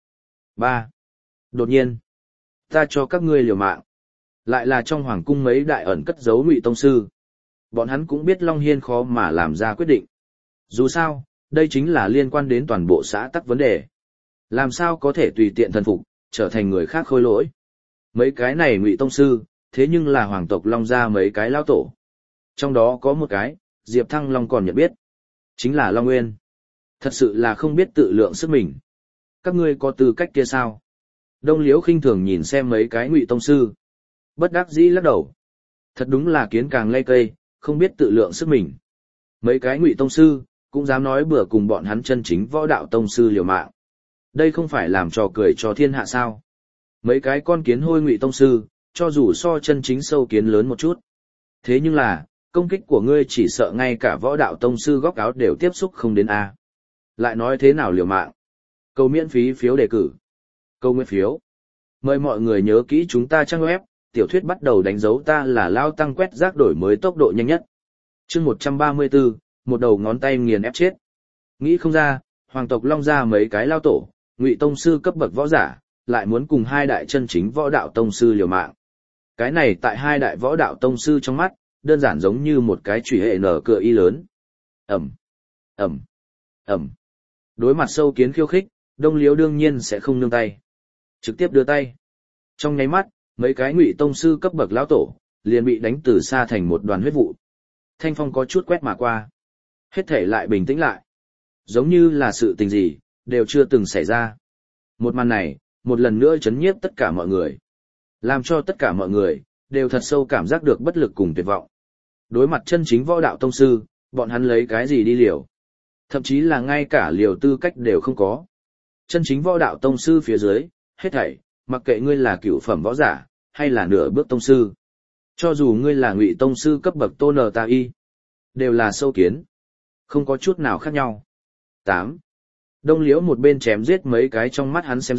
3. Đột nhiên. Ta cho các ngươi liều mạng. Lại là trong hoàng cung mấy đại ẩn cất giấu Ngụy tông sư. Bọn hắn cũng biết Long Hiên khó mà làm ra quyết định. Dù sao, đây chính là liên quan đến toàn bộ xã tắc vấn đề. Làm sao có thể tùy tiện thần phục, trở thành người khác khôi lỗi. Mấy cái này Ngụy tông sư, thế nhưng là hoàng tộc Long gia mấy cái lao tổ. Trong đó có một cái, Diệp Thăng Long còn nhận biết. Chính là Long Nguyên. Thật sự là không biết tự lượng sức mình. Các ngươi có tư cách kia sao? Đông Liễu khinh thường nhìn xem mấy cái Ngụy tông sư. Bất đắc dĩ lắc đầu. Thật đúng là kiến càng lay cây, không biết tự lượng sức mình. Mấy cái Ngụy tông sư, cũng dám nói bừa cùng bọn hắn chân chính võ đạo tông sư liều mạng. Đây không phải làm trò cười cho thiên hạ sao? Mấy cái con kiến hôi Ngụy tông sư, cho dù so chân chính sâu kiến lớn một chút. Thế nhưng là, công kích của ngươi chỉ sợ ngay cả võ đạo tông sư góc áo đều tiếp xúc không đến A. Lại nói thế nào liều mạng? Câu miễn phí phiếu đề cử. Câu nguyện phiếu. Mời mọi người nhớ kỹ chúng ta trang web, tiểu thuyết bắt đầu đánh dấu ta là Lao Tăng quét rác đổi mới tốc độ nhanh nhất. chương 134, một đầu ngón tay nghiền ép chết. Nghĩ không ra, hoàng tộc Long gia mấy cái lao tổ, Ngụy tông sư cấp bậc võ giả, lại muốn cùng hai đại chân chính võ đạo tông sư liều mạng. Cái này tại hai đại võ đạo tông sư trong mắt, đơn giản giống như một cái chủy hệ nở cửa y lớn. Ẩm, Ẩm, Ẩm. Đối mặt sâu kiến khiêu khích, Đông Liễu đương nhiên sẽ không nương tay. Trực tiếp đưa tay. Trong nháy mắt, mấy cái Ngụy tông sư cấp bậc lão tổ, liền bị đánh từ xa thành một đoàn huyết vụ. Thanh phong có chút quét mà qua. Hết thể lại bình tĩnh lại. Giống như là sự tình gì, đều chưa từng xảy ra. Một màn này, một lần nữa chấn nhiếp tất cả mọi người. Làm cho tất cả mọi người, đều thật sâu cảm giác được bất lực cùng tuyệt vọng. Đối mặt chân chính võ đạo tông sư, bọn hắn lấy cái gì đi liều? Thậm chí là ngay cả liều tư cách đều không có. Chân chính võ đạo tông sư phía dưới, hết thảy, mặc kệ ngươi là cửu phẩm võ giả, hay là nửa bước tông sư. Cho dù ngươi là Ngụy tông sư cấp bậc Tôn Ta Y, đều là sâu kiến. Không có chút nào khác nhau. 8. Đông Liễu một bên chém giết mấy cái trong mắt hắn xem ra,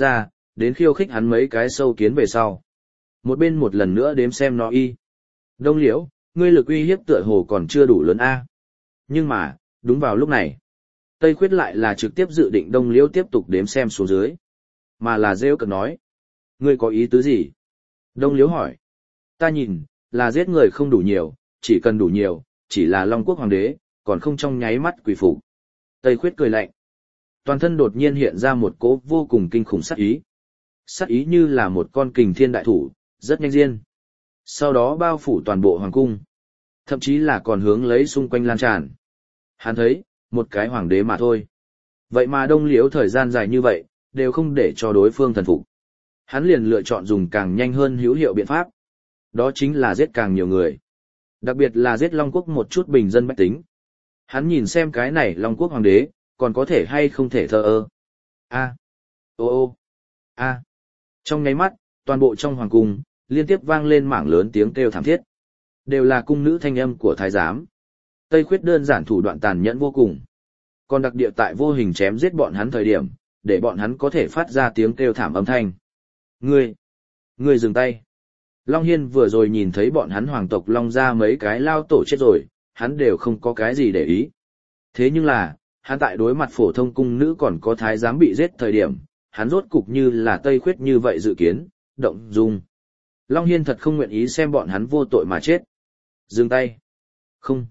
đến khiêu khích hắn mấy cái sâu kiến về sau. Một bên một lần nữa đếm xem nó y. Đông Liễu, ngươi lực uy hiếp tựa hồ còn chưa đủ lớn a. Nhưng mà, đúng vào lúc này, Tây Khuyết lại là trực tiếp dự định Đông Liễu tiếp tục đếm xem xuống dưới. Mà là rêu cực nói. Ngươi có ý tứ gì? Đông Liễu hỏi. Ta nhìn, là giết người không đủ nhiều, chỉ cần đủ nhiều, chỉ là Long Quốc Hoàng đế, còn không trong nháy mắt quỳ phục. Tây Khuyết cười lạnh. Toàn thân đột nhiên hiện ra một cỗ vô cùng kinh khủng sát ý. Sát ý như là một con kình thiên đại thủ, rất nhanh diên. Sau đó bao phủ toàn bộ hoàng cung. Thậm chí là còn hướng lấy xung quanh lan tràn. Hắn thấy, một cái hoàng đế mà thôi. Vậy mà Đông Liễu thời gian dài như vậy, đều không để cho đối phương thần phục. Hắn liền lựa chọn dùng càng nhanh hơn hữu hiệu biện pháp. Đó chính là giết càng nhiều người. Đặc biệt là giết Long Quốc một chút bình dân bách tính. Hắn nhìn xem cái này Long Quốc hoàng đế, còn có thể hay không thể thờ ơ. A. Ô ô. A. Trong nháy mắt, toàn bộ trong hoàng cung, liên tiếp vang lên mảng lớn tiếng kêu thảm thiết. Đều là cung nữ thanh âm của thái giám. Tây Khuyết đơn giản thủ đoạn tàn nhẫn vô cùng. Còn đặc địa tại vô hình chém giết bọn hắn thời điểm, để bọn hắn có thể phát ra tiếng kêu thảm âm thanh. Ngươi dừng tay. Long Hiên vừa rồi nhìn thấy bọn hắn hoàng tộc Long ra mấy cái lao tổ chết rồi, hắn đều không có cái gì để ý. Thế nhưng là, hắn tại đối mặt phổ thông cung nữ còn có thái giám bị giết thời điểm, hắn rốt cục như là Tây Khuyết như vậy dự kiến, động dung. Long Hiên thật không nguyện ý xem bọn hắn vô tội mà chết. Dừng tay. Không.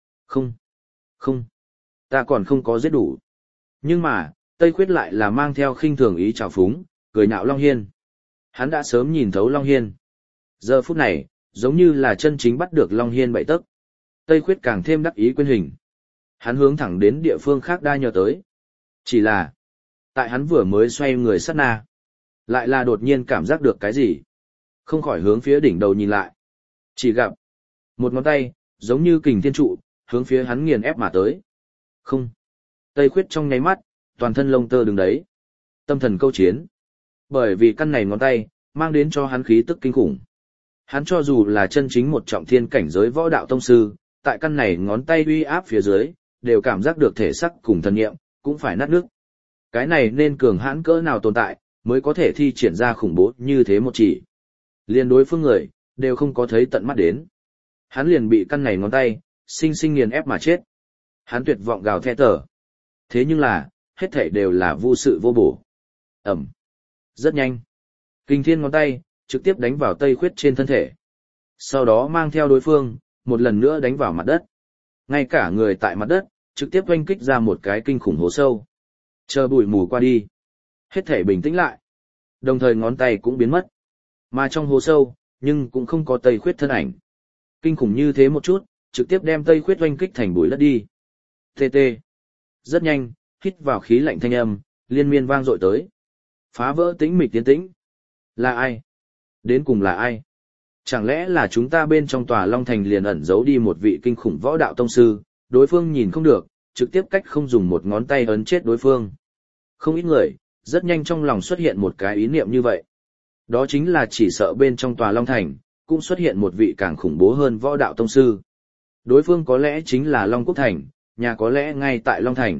Ta còn không có giết đủ. Nhưng mà, Tây Khuyết lại là mang theo khinh thường ý trào phúng, cười nhạo Long Hiên. Hắn đã sớm nhìn thấu Long Hiên. Giờ phút này, giống như là chân chính bắt được Long Hiên bậy tấc. Tây Khuyết càng thêm đắc ý quyên hình. Hắn hướng thẳng đến địa phương khác đa nhờ tới. Chỉ là, tại hắn vừa mới xoay người sát na, lại là đột nhiên cảm giác được cái gì. Không khỏi hướng phía đỉnh đầu nhìn lại. Chỉ gặp, một ngón tay, giống như kình thiên trụ, hướng phía hắn nghiền ép mà tới. Không. Tây Khuyết trong nháy mắt, toàn thân lông tơ đứng đấy. Tâm thần câu chiến. Bởi vì căn này ngón tay, mang đến cho hắn khí tức kinh khủng. Hắn cho dù là chân chính một trọng thiên cảnh giới võ đạo tông sư, tại căn này ngón tay uy áp phía dưới, đều cảm giác được thể sắc cùng thần nghiệm, cũng phải nát nước. Cái này nên cường hãn cỡ nào tồn tại, mới có thể thi triển ra khủng bố như thế một chỉ. Liên đối phương người, đều không có thấy tận mắt đến. Hắn liền bị căn này ngón tay, sinh sinh nghiền ép mà chết. Hắn tuyệt vọng gào thét thở. Thế nhưng là, hết thảy đều là vô sự vô bổ. Ẩm. Rất nhanh. Kình thiên ngón tay, trực tiếp đánh vào Tây Khuyết trên thân thể. Sau đó mang theo đối phương, một lần nữa đánh vào mặt đất. Ngay cả người tại mặt đất, trực tiếp oanh kích ra một cái kinh khủng hố sâu. Chờ bụi mù qua đi. Hết thảy bình tĩnh lại. Đồng thời ngón tay cũng biến mất. Mà trong hố sâu, nhưng cũng không có Tây Khuyết thân ảnh. Kinh khủng như thế một chút, trực tiếp đem Tây Khuyết oanh kích thành bụi đất đi. TT. Rất nhanh, hít vào khí lạnh thanh âm, liên miên vang dội tới. Phá vỡ tĩnh mịch tiến tĩnh. Là ai? Đến cùng là ai? Chẳng lẽ là chúng ta bên trong tòa Long Thành liền ẩn giấu đi một vị kinh khủng võ đạo tông sư, đối phương nhìn không được, trực tiếp cách không dùng một ngón tay ấn chết đối phương. Không ít người, rất nhanh trong lòng xuất hiện một cái ý niệm như vậy. Đó chính là chỉ sợ bên trong tòa Long Thành, cũng xuất hiện một vị càng khủng bố hơn võ đạo tông sư. Đối phương có lẽ chính là Long Quốc Thành, nhà có lẽ ngay tại Long Thành.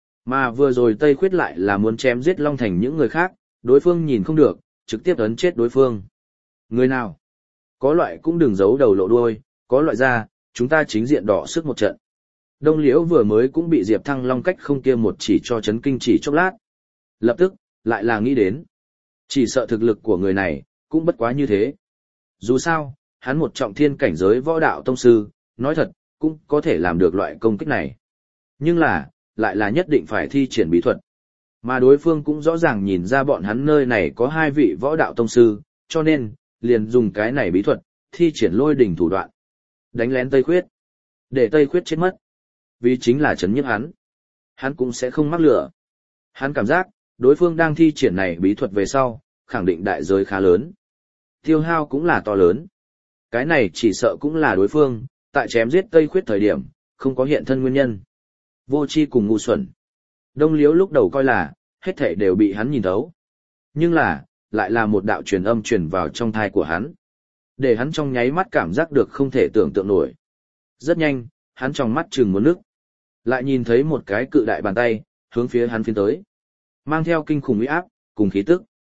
Mà vừa rồi Tây Khuyết lại là muốn chém giết Long Thành những người khác, đối phương nhìn không được, trực tiếp ấn chết đối phương. Người nào? Có loại cũng đừng giấu đầu lộ đuôi, có loại ra, chúng ta chính diện đỏ sức một trận. Đông Liễu vừa mới cũng bị Diệp Thăng Long cách không kia một chỉ cho chấn kinh chỉ chốc lát. Lập tức, lại là nghĩ đến. Chỉ sợ thực lực của người này, cũng bất quá như thế. Dù sao, hắn một trọng thiên cảnh giới võ đạo tông sư, nói thật, cũng có thể làm được loại công kích này. Nhưng là, lại là nhất định phải thi triển bí thuật. Mà đối phương cũng rõ ràng nhìn ra bọn hắn nơi này có hai vị võ đạo tông sư, cho nên, liền dùng cái này bí thuật, thi triển lôi đỉnh thủ đoạn. Đánh lén Tây Khuyết. Để Tây Khuyết chết mất. Vì chính là chấn nhiếp hắn. Hắn cũng sẽ không mắc lửa. Hắn cảm giác, đối phương đang thi triển này bí thuật về sau, khẳng định đại giới khá lớn. Tiêu hao cũng là to lớn. Cái này chỉ sợ cũng là đối phương, tại chém giết Tây Khuyết thời điểm, không có hiện thân nguyên nhân. Vô tri cùng ngu xuẩn. Đông Liễu lúc đầu coi là, hết thảy đều bị hắn nhìn thấu. Nhưng là, lại là một đạo truyền âm truyền vào trong thai của hắn. Để hắn trong nháy mắt cảm giác được không thể tưởng tượng nổi. Rất nhanh, hắn trong mắt trừng muốn nước. Lại nhìn thấy một cái cự đại bàn tay, hướng phía hắn phiến tới. Mang theo kinh khủng uy áp, cùng khí tức.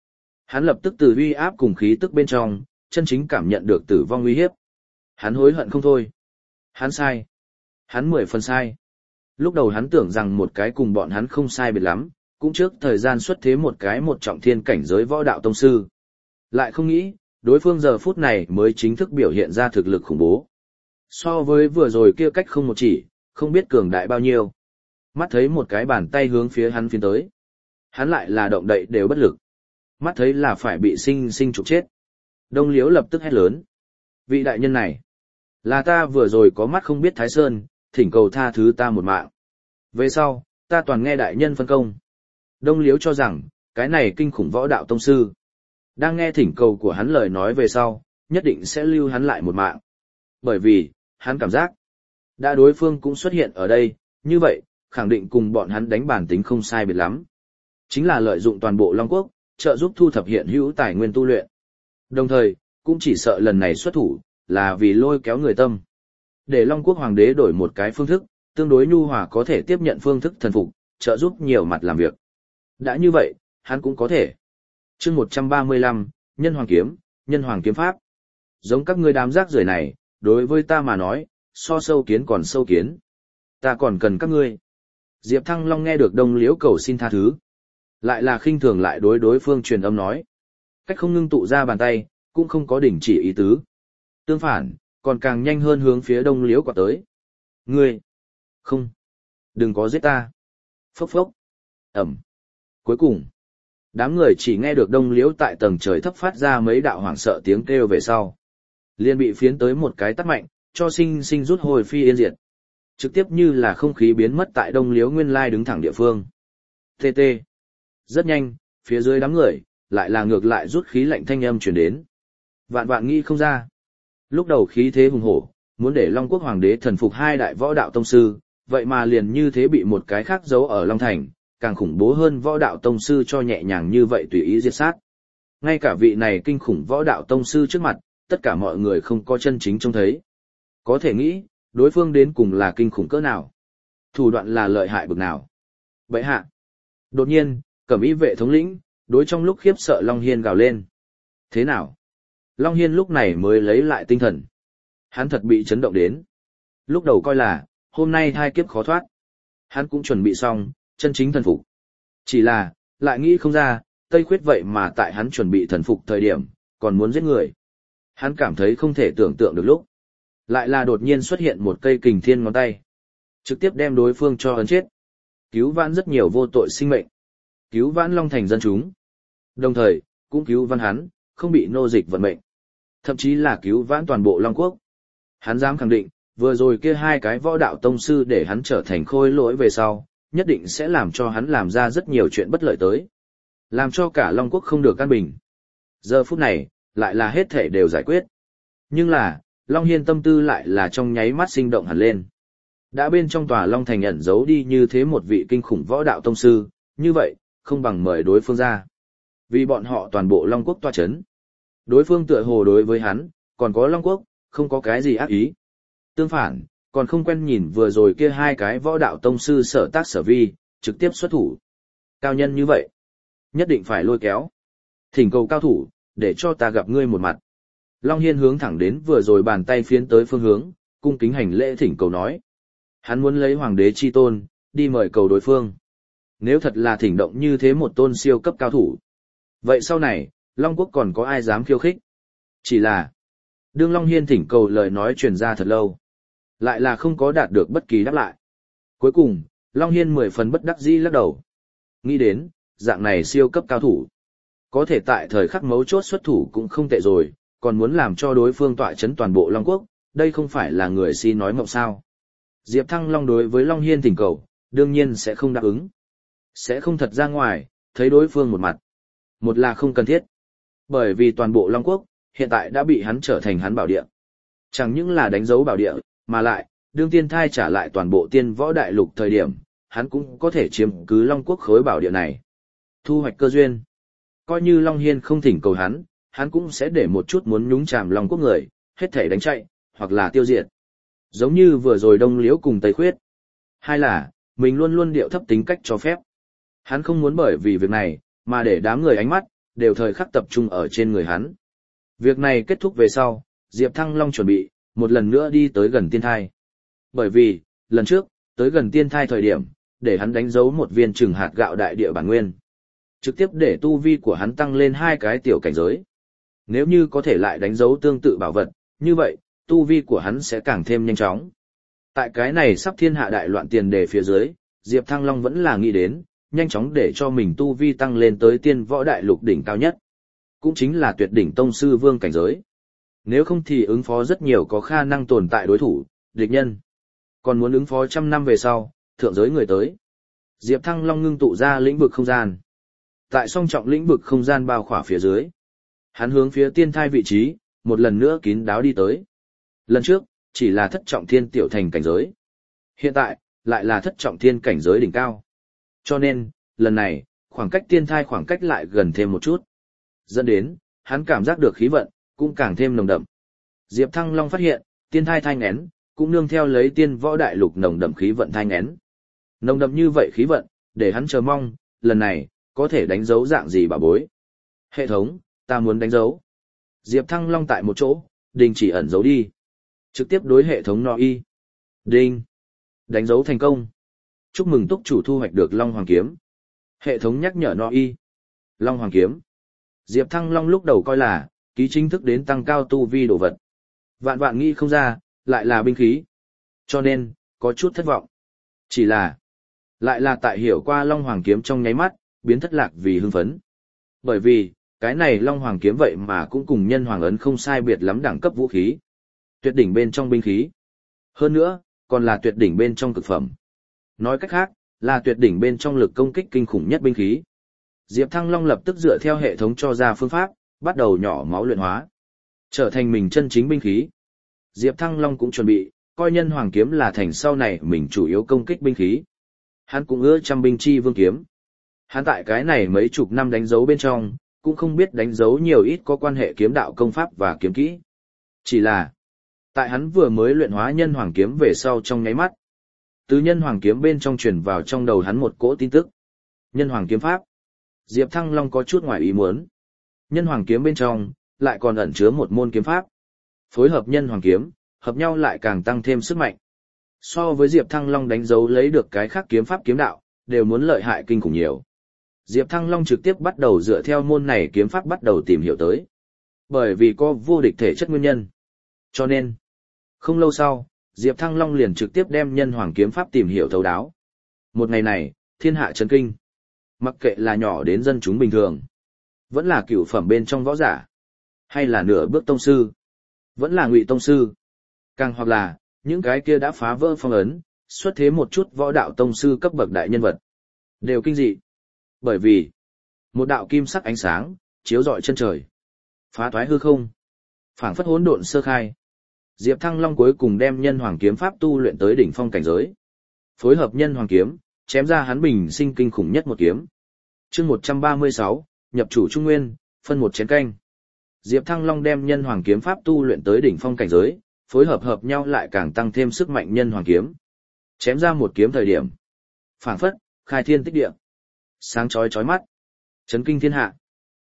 Hắn lập tức từ uy áp cùng khí tức bên trong, chân chính cảm nhận được tử vong uy hiếp. Hắn hối hận không thôi. Hắn sai. Hắn 10 phần sai. Lúc đầu hắn tưởng rằng một cái cùng bọn hắn không sai biệt lắm, cũng trước thời gian xuất thế một cái một trọng thiên cảnh giới võ đạo tông sư. Lại không nghĩ, đối phương giờ phút này mới chính thức biểu hiện ra thực lực khủng bố. So với vừa rồi kia cách không một chỉ, không biết cường đại bao nhiêu. Mắt thấy một cái bàn tay hướng phía hắn phiến tới. Hắn lại là động đậy đều bất lực. Mắt thấy là phải bị sinh sinh trục chết. Đông Liếu lập tức hét lớn. Vị đại nhân này, là ta vừa rồi có mắt không biết Thái Sơn, thỉnh cầu tha thứ ta một mạng. Về sau, ta toàn nghe đại nhân phân công. Đông Liếu cho rằng, cái này kinh khủng võ đạo tông sư. Đang nghe thỉnh cầu của hắn lời nói về sau, nhất định sẽ lưu hắn lại một mạng. Bởi vì, hắn cảm giác, đã đối phương cũng xuất hiện ở đây, như vậy, khẳng định cùng bọn hắn đánh bản tính không sai biệt lắm. Chính là lợi dụng toàn bộ Long Quốc, trợ giúp thu thập hiện hữu tài nguyên tu luyện. Đồng thời, cũng chỉ sợ lần này xuất thủ, là vì lôi kéo người tâm. Để Long Quốc Hoàng đế đổi một cái phương thức, tương đối nhu hòa có thể tiếp nhận phương thức thần phục, trợ giúp nhiều mặt làm việc. Đã như vậy, hắn cũng có thể. Chương 135, Nhân Hoàng kiếm pháp. Giống các ngươi đám rác rưởi này, đối với ta mà nói, so sâu kiến còn sâu kiến. Ta còn cần các ngươi. Diệp Thăng Long nghe được Đông Liễu cầu xin tha thứ. Lại là khinh thường lại đối phương truyền âm nói. Cách không ngưng tụ ra bàn tay, cũng không có đỉnh chỉ ý tứ. Tương phản, còn càng nhanh hơn hướng phía Đông Liễu quạt tới. Ngươi! Không! Đừng có giết ta! Phốc phốc! Ẩm! Cuối cùng, đám người chỉ nghe được Đông Liễu tại tầng trời thấp phát ra mấy đạo hoảng sợ tiếng kêu về sau. Liền bị phiến tới một cái tát mạnh, cho sinh sinh rút hồi phi yên diệt. Trực tiếp như là không khí biến mất tại Đông Liễu nguyên lai đứng thẳng địa phương. TT. Rất nhanh, phía dưới đám người, lại là ngược lại rút khí lạnh thanh âm truyền đến. Vạn vạn nghĩ không ra. Lúc đầu khí thế hùng hổ, muốn để Long Quốc Hoàng đế thần phục hai đại võ đạo tông sư, vậy mà liền như thế bị một cái khác giấu ở Long Thành, càng khủng bố hơn võ đạo tông sư cho nhẹ nhàng như vậy tùy ý giết sát. Ngay cả vị này kinh khủng võ đạo tông sư trước mặt, tất cả mọi người không có chân chính trông thấy. Có thể nghĩ, đối phương đến cùng là kinh khủng cỡ nào, thủ đoạn là lợi hại bực nào. Vậy hạ, đột nhiên, Cẩm Y vệ thống lĩnh, đối trong lúc khiếp sợ Long Hiên gào lên. Thế nào? Long Hiên lúc này mới lấy lại tinh thần. Hắn thật bị chấn động đến. Lúc đầu coi là, hôm nay hai kiếp khó thoát. Hắn cũng chuẩn bị xong, chân chính thần phục. Chỉ là, lại nghĩ không ra, Tây Khuyết vậy mà tại hắn chuẩn bị thần phục thời điểm, còn muốn giết người. Hắn cảm thấy không thể tưởng tượng được lúc. Lại là đột nhiên xuất hiện một cây kình thiên ngón tay. Trực tiếp đem đối phương cho ấn chết. Cứu vãn rất nhiều vô tội sinh mệnh. Cứu vãn Long Thành dân chúng. Đồng thời, cũng cứu vãn hắn, không bị nô dịch vận mệnh. Thậm chí là cứu vãn toàn bộ Long Quốc. Hắn dám khẳng định, vừa rồi kia hai cái võ đạo tông sư để hắn trở thành khôi lỗi về sau, nhất định sẽ làm cho hắn làm ra rất nhiều chuyện bất lợi tới. Làm cho cả Long Quốc không được an bình. Giờ phút này, lại là hết thể đều giải quyết. Nhưng là, Long Hiên tâm tư lại là trong nháy mắt sinh động hẳn lên. Đã bên trong tòa Long Thành ẩn giấu đi như thế một vị kinh khủng võ đạo tông sư, như vậy, không bằng mời đối phương ra. Vì bọn họ toàn bộ Long Quốc tọa chấn. Đối phương tựa hồ đối với hắn, còn có Long Quốc, không có cái gì ác ý. Tương phản, còn không quen nhìn vừa rồi kia hai cái võ đạo tông sư sở tác sở vi, trực tiếp xuất thủ. Cao nhân như vậy, nhất định phải lôi kéo. Thỉnh cầu cao thủ, để cho ta gặp ngươi một mặt. Long Hiên hướng thẳng đến vừa rồi bàn tay phiến tới phương hướng, cung kính hành lễ thỉnh cầu nói. Hắn muốn lấy hoàng đế chi tôn, đi mời cầu đối phương. Nếu thật là thỉnh động như thế một tôn siêu cấp cao thủ. Vậy sau này, Long Quốc còn có ai dám khiêu khích? Chỉ là, đương Long Hiên thỉnh cầu lời nói truyền ra thật lâu. Lại là không có đạt được bất kỳ đáp lại. Cuối cùng, Long Hiên 10 phần bất đắc dĩ lắc đầu. Nghĩ đến, dạng này siêu cấp cao thủ. Có thể tại thời khắc mấu chốt xuất thủ cũng không tệ rồi, còn muốn làm cho đối phương tọa chấn toàn bộ Long Quốc, đây không phải là người si nói mộng sao. Diệp Thăng Long đối với Long Hiên thỉnh cầu, đương nhiên sẽ không đáp ứng. Sẽ không thật ra ngoài, thấy đối phương một mặt. Một là không cần thiết. Bởi vì toàn bộ Long Quốc, hiện tại đã bị hắn trở thành hắn bảo địa. Chẳng những là đánh dấu bảo địa, mà lại, đương tiên thai trả lại toàn bộ tiên võ đại lục thời điểm, hắn cũng có thể chiếm cứ Long Quốc khối bảo địa này. Thu hoạch cơ duyên. Coi như Long Hiên không thỉnh cầu hắn cũng sẽ để một chút muốn nhúng chàm Long Quốc người, hết thể đánh chạy, hoặc là tiêu diệt. Giống như vừa rồi Đông Liễu cùng Tây Khuyết. Hai là, mình luôn luôn điệu thấp tính cách cho phép. Hắn không muốn bởi vì việc này, mà để đám người ánh mắt, đều thời khắc tập trung ở trên người hắn. Việc này kết thúc về sau, Diệp Thăng Long chuẩn bị một lần nữa đi tới gần tiên thai. Bởi vì, lần trước, tới gần tiên thai thời điểm, để hắn đánh dấu một viên trừng hạt gạo đại địa bản nguyên. Trực tiếp để tu vi của hắn tăng lên 2 cái tiểu cảnh giới. Nếu như có thể lại đánh dấu tương tự bảo vật, như vậy, tu vi của hắn sẽ càng thêm nhanh chóng. Tại cái này sắp thiên hạ đại loạn tiền đề phía dưới, Diệp Thăng Long vẫn là nghĩ đến, nhanh chóng để cho mình tu vi tăng lên tới tiên võ đại lục đỉnh cao nhất. Cũng chính là tuyệt đỉnh tông sư vương cảnh giới. Nếu không thì ứng phó rất nhiều có khả năng tồn tại đối thủ, địch nhân. Còn muốn ứng phó 100 năm về sau, thượng giới người tới. Diệp Thăng Long ngưng tụ ra lĩnh vực không gian. Tại song trọng lĩnh vực không gian bao khỏa phía dưới. Hắn hướng phía tiên thai vị trí, một lần nữa kín đáo đi tới. Lần trước, chỉ là thất trọng thiên tiểu thành cảnh giới. Hiện tại, lại là thất trọng thiên cảnh giới đỉnh cao. Cho nên, lần này, khoảng cách tiên thai khoảng cách lại gần thêm một chút. Dẫn đến, hắn cảm giác được khí vận, cũng càng thêm nồng đậm. Diệp Thăng Long phát hiện, tiên thai thai ngén, cũng nương theo lấy tiên võ đại lục nồng đậm khí vận thai ngén. Nồng đậm như vậy khí vận, để hắn chờ mong, lần này, có thể đánh dấu dạng gì bà bối. Hệ thống, ta muốn đánh dấu. Diệp Thăng Long tại một chỗ, đình chỉ ẩn dấu đi. Trực tiếp đối hệ thống nói. Đinh. Đánh dấu thành công. Chúc mừng túc chủ thu hoạch được Long Hoàng Kiếm. Hệ thống nhắc nhở nói. Long Hoàng Kiếm. Diệp Thăng Long lúc đầu coi là, ký chính thức đến tăng cao tu vi đồ vật. Vạn vạn nghĩ không ra, lại là binh khí. Cho nên, có chút thất vọng. Chỉ là, lại là tại hiểu qua Long Hoàng Kiếm trong nháy mắt, biến thất lạc vì hưng phấn. Bởi vì, cái này Long Hoàng Kiếm vậy mà cũng cùng Nhân Hoàng Ấn không sai biệt lắm đẳng cấp vũ khí. Tuyệt đỉnh bên trong binh khí. Hơn nữa, còn là tuyệt đỉnh bên trong cực phẩm. Nói cách khác, là tuyệt đỉnh bên trong lực công kích kinh khủng nhất binh khí. Diệp Thăng Long lập tức dựa theo hệ thống cho ra phương pháp, bắt đầu nhỏ máu luyện hóa. Trở thành mình chân chính binh khí. Diệp Thăng Long cũng chuẩn bị, coi Nhân Hoàng Kiếm là thành sau này mình chủ yếu công kích binh khí. Hắn cũng ưa trăm binh chi vương kiếm. Hắn tại cái này mấy chục năm đánh dấu bên trong, cũng không biết đánh dấu nhiều ít có quan hệ kiếm đạo công pháp và kiếm kỹ. Chỉ là, tại hắn vừa mới luyện hóa Nhân Hoàng Kiếm về sau trong nháy mắt. Từ Nhân Hoàng Kiếm bên trong truyền vào trong đầu hắn một cỗ tin tức. Nhân Hoàng Kiếm pháp. Diệp Thăng Long có chút ngoài ý muốn. Nhân Hoàng Kiếm bên trong, lại còn ẩn chứa một môn kiếm pháp. Phối hợp Nhân Hoàng Kiếm, hợp nhau lại càng tăng thêm sức mạnh. So với Diệp Thăng Long đánh dấu lấy được cái khác kiếm pháp kiếm đạo, đều muốn lợi hại kinh khủng nhiều. Diệp Thăng Long trực tiếp bắt đầu dựa theo môn này kiếm pháp bắt đầu tìm hiểu tới. Bởi vì có vô địch thể chất nguyên nhân. Cho nên, không lâu sau, Diệp Thăng Long liền trực tiếp đem Nhân Hoàng Kiếm pháp tìm hiểu thấu đáo. Một ngày này, thiên hạ chấn kinh. Mặc kệ là nhỏ đến dân chúng bình thường, vẫn là cửu phẩm bên trong võ giả, hay là nửa bước tông sư, vẫn là ngụy tông sư, càng hoặc là những cái kia đã phá vỡ phong ấn, xuất thế một chút võ đạo tông sư cấp bậc đại nhân vật, đều kinh dị. Bởi vì, một đạo kim sắc ánh sáng, chiếu rọi chân trời, phá toái hư không, phảng phất hỗn độn sơ khai. Diệp Thăng Long cuối cùng đem Nhân Hoàng Kiếm pháp tu luyện tới đỉnh phong cảnh giới. Phối hợp Nhân Hoàng Kiếm, chém ra hắn bình sinh kinh khủng nhất một kiếm. Chương 136, nhập chủ Trung Nguyên, phân một chén canh. Diệp Thăng Long đem Nhân Hoàng Kiếm pháp tu luyện tới đỉnh phong cảnh giới, phối hợp hợp nhau lại càng tăng thêm sức mạnh Nhân Hoàng Kiếm. Chém ra một kiếm thời điểm, phảng phất khai thiên tích địa, sáng chói chói mắt, chấn kinh thiên hạ.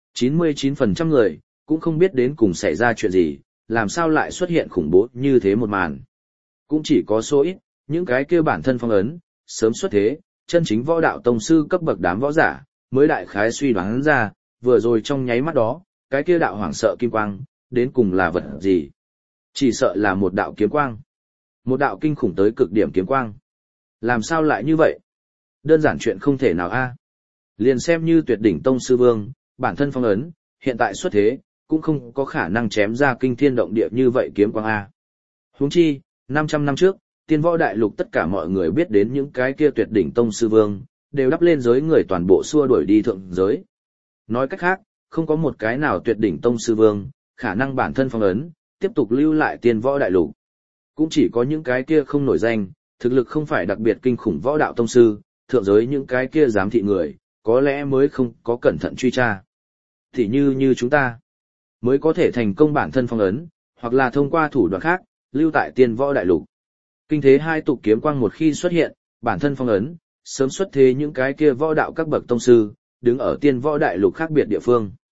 99% người cũng không biết đến cùng xảy ra chuyện gì, làm sao lại xuất hiện khủng bố như thế một màn. Cũng chỉ có số ít, những cái kia bản thân phong ấn, sớm xuất thế, chân chính võ đạo tông sư cấp bậc đám võ giả, mới đại khái suy đoán ra, vừa rồi trong nháy mắt đó, cái kia đạo hoảng sợ kim quang, đến cùng là vật gì. Chỉ sợ là một đạo kiếm quang. Một đạo kinh khủng tới cực điểm kiếm quang. Làm sao lại như vậy? Đơn giản chuyện không thể nào a. Liền xem như tuyệt đỉnh tông sư vương, bản thân phong ấn, hiện tại xuất thế, cũng không có khả năng chém ra kinh thiên động địa như vậy kiếm quang a. Huống chi, 500 năm trước, tiên võ đại lục tất cả mọi người biết đến những cái kia tuyệt đỉnh tông sư vương, đều đắp lên giới người toàn bộ xua đuổi đi thượng giới. Nói cách khác, không có một cái nào tuyệt đỉnh tông sư vương, khả năng bản thân phong ấn, tiếp tục lưu lại tiên võ đại lục. Cũng chỉ có những cái kia không nổi danh, thực lực không phải đặc biệt kinh khủng võ đạo tông sư, thượng giới những cái kia giám thị người, có lẽ mới không có cẩn thận truy tra. Thì như chúng ta, mới có thể thành công bản thân phong ấn, hoặc là thông qua thủ đoạn khác, lưu tại tiên võ đại lục. Kinh thế hai tục kiếm quang một khi xuất hiện, bản thân phong ấn, sớm xuất thế những cái kia võ đạo các bậc tông sư, đứng ở tiên võ đại lục khác biệt địa phương.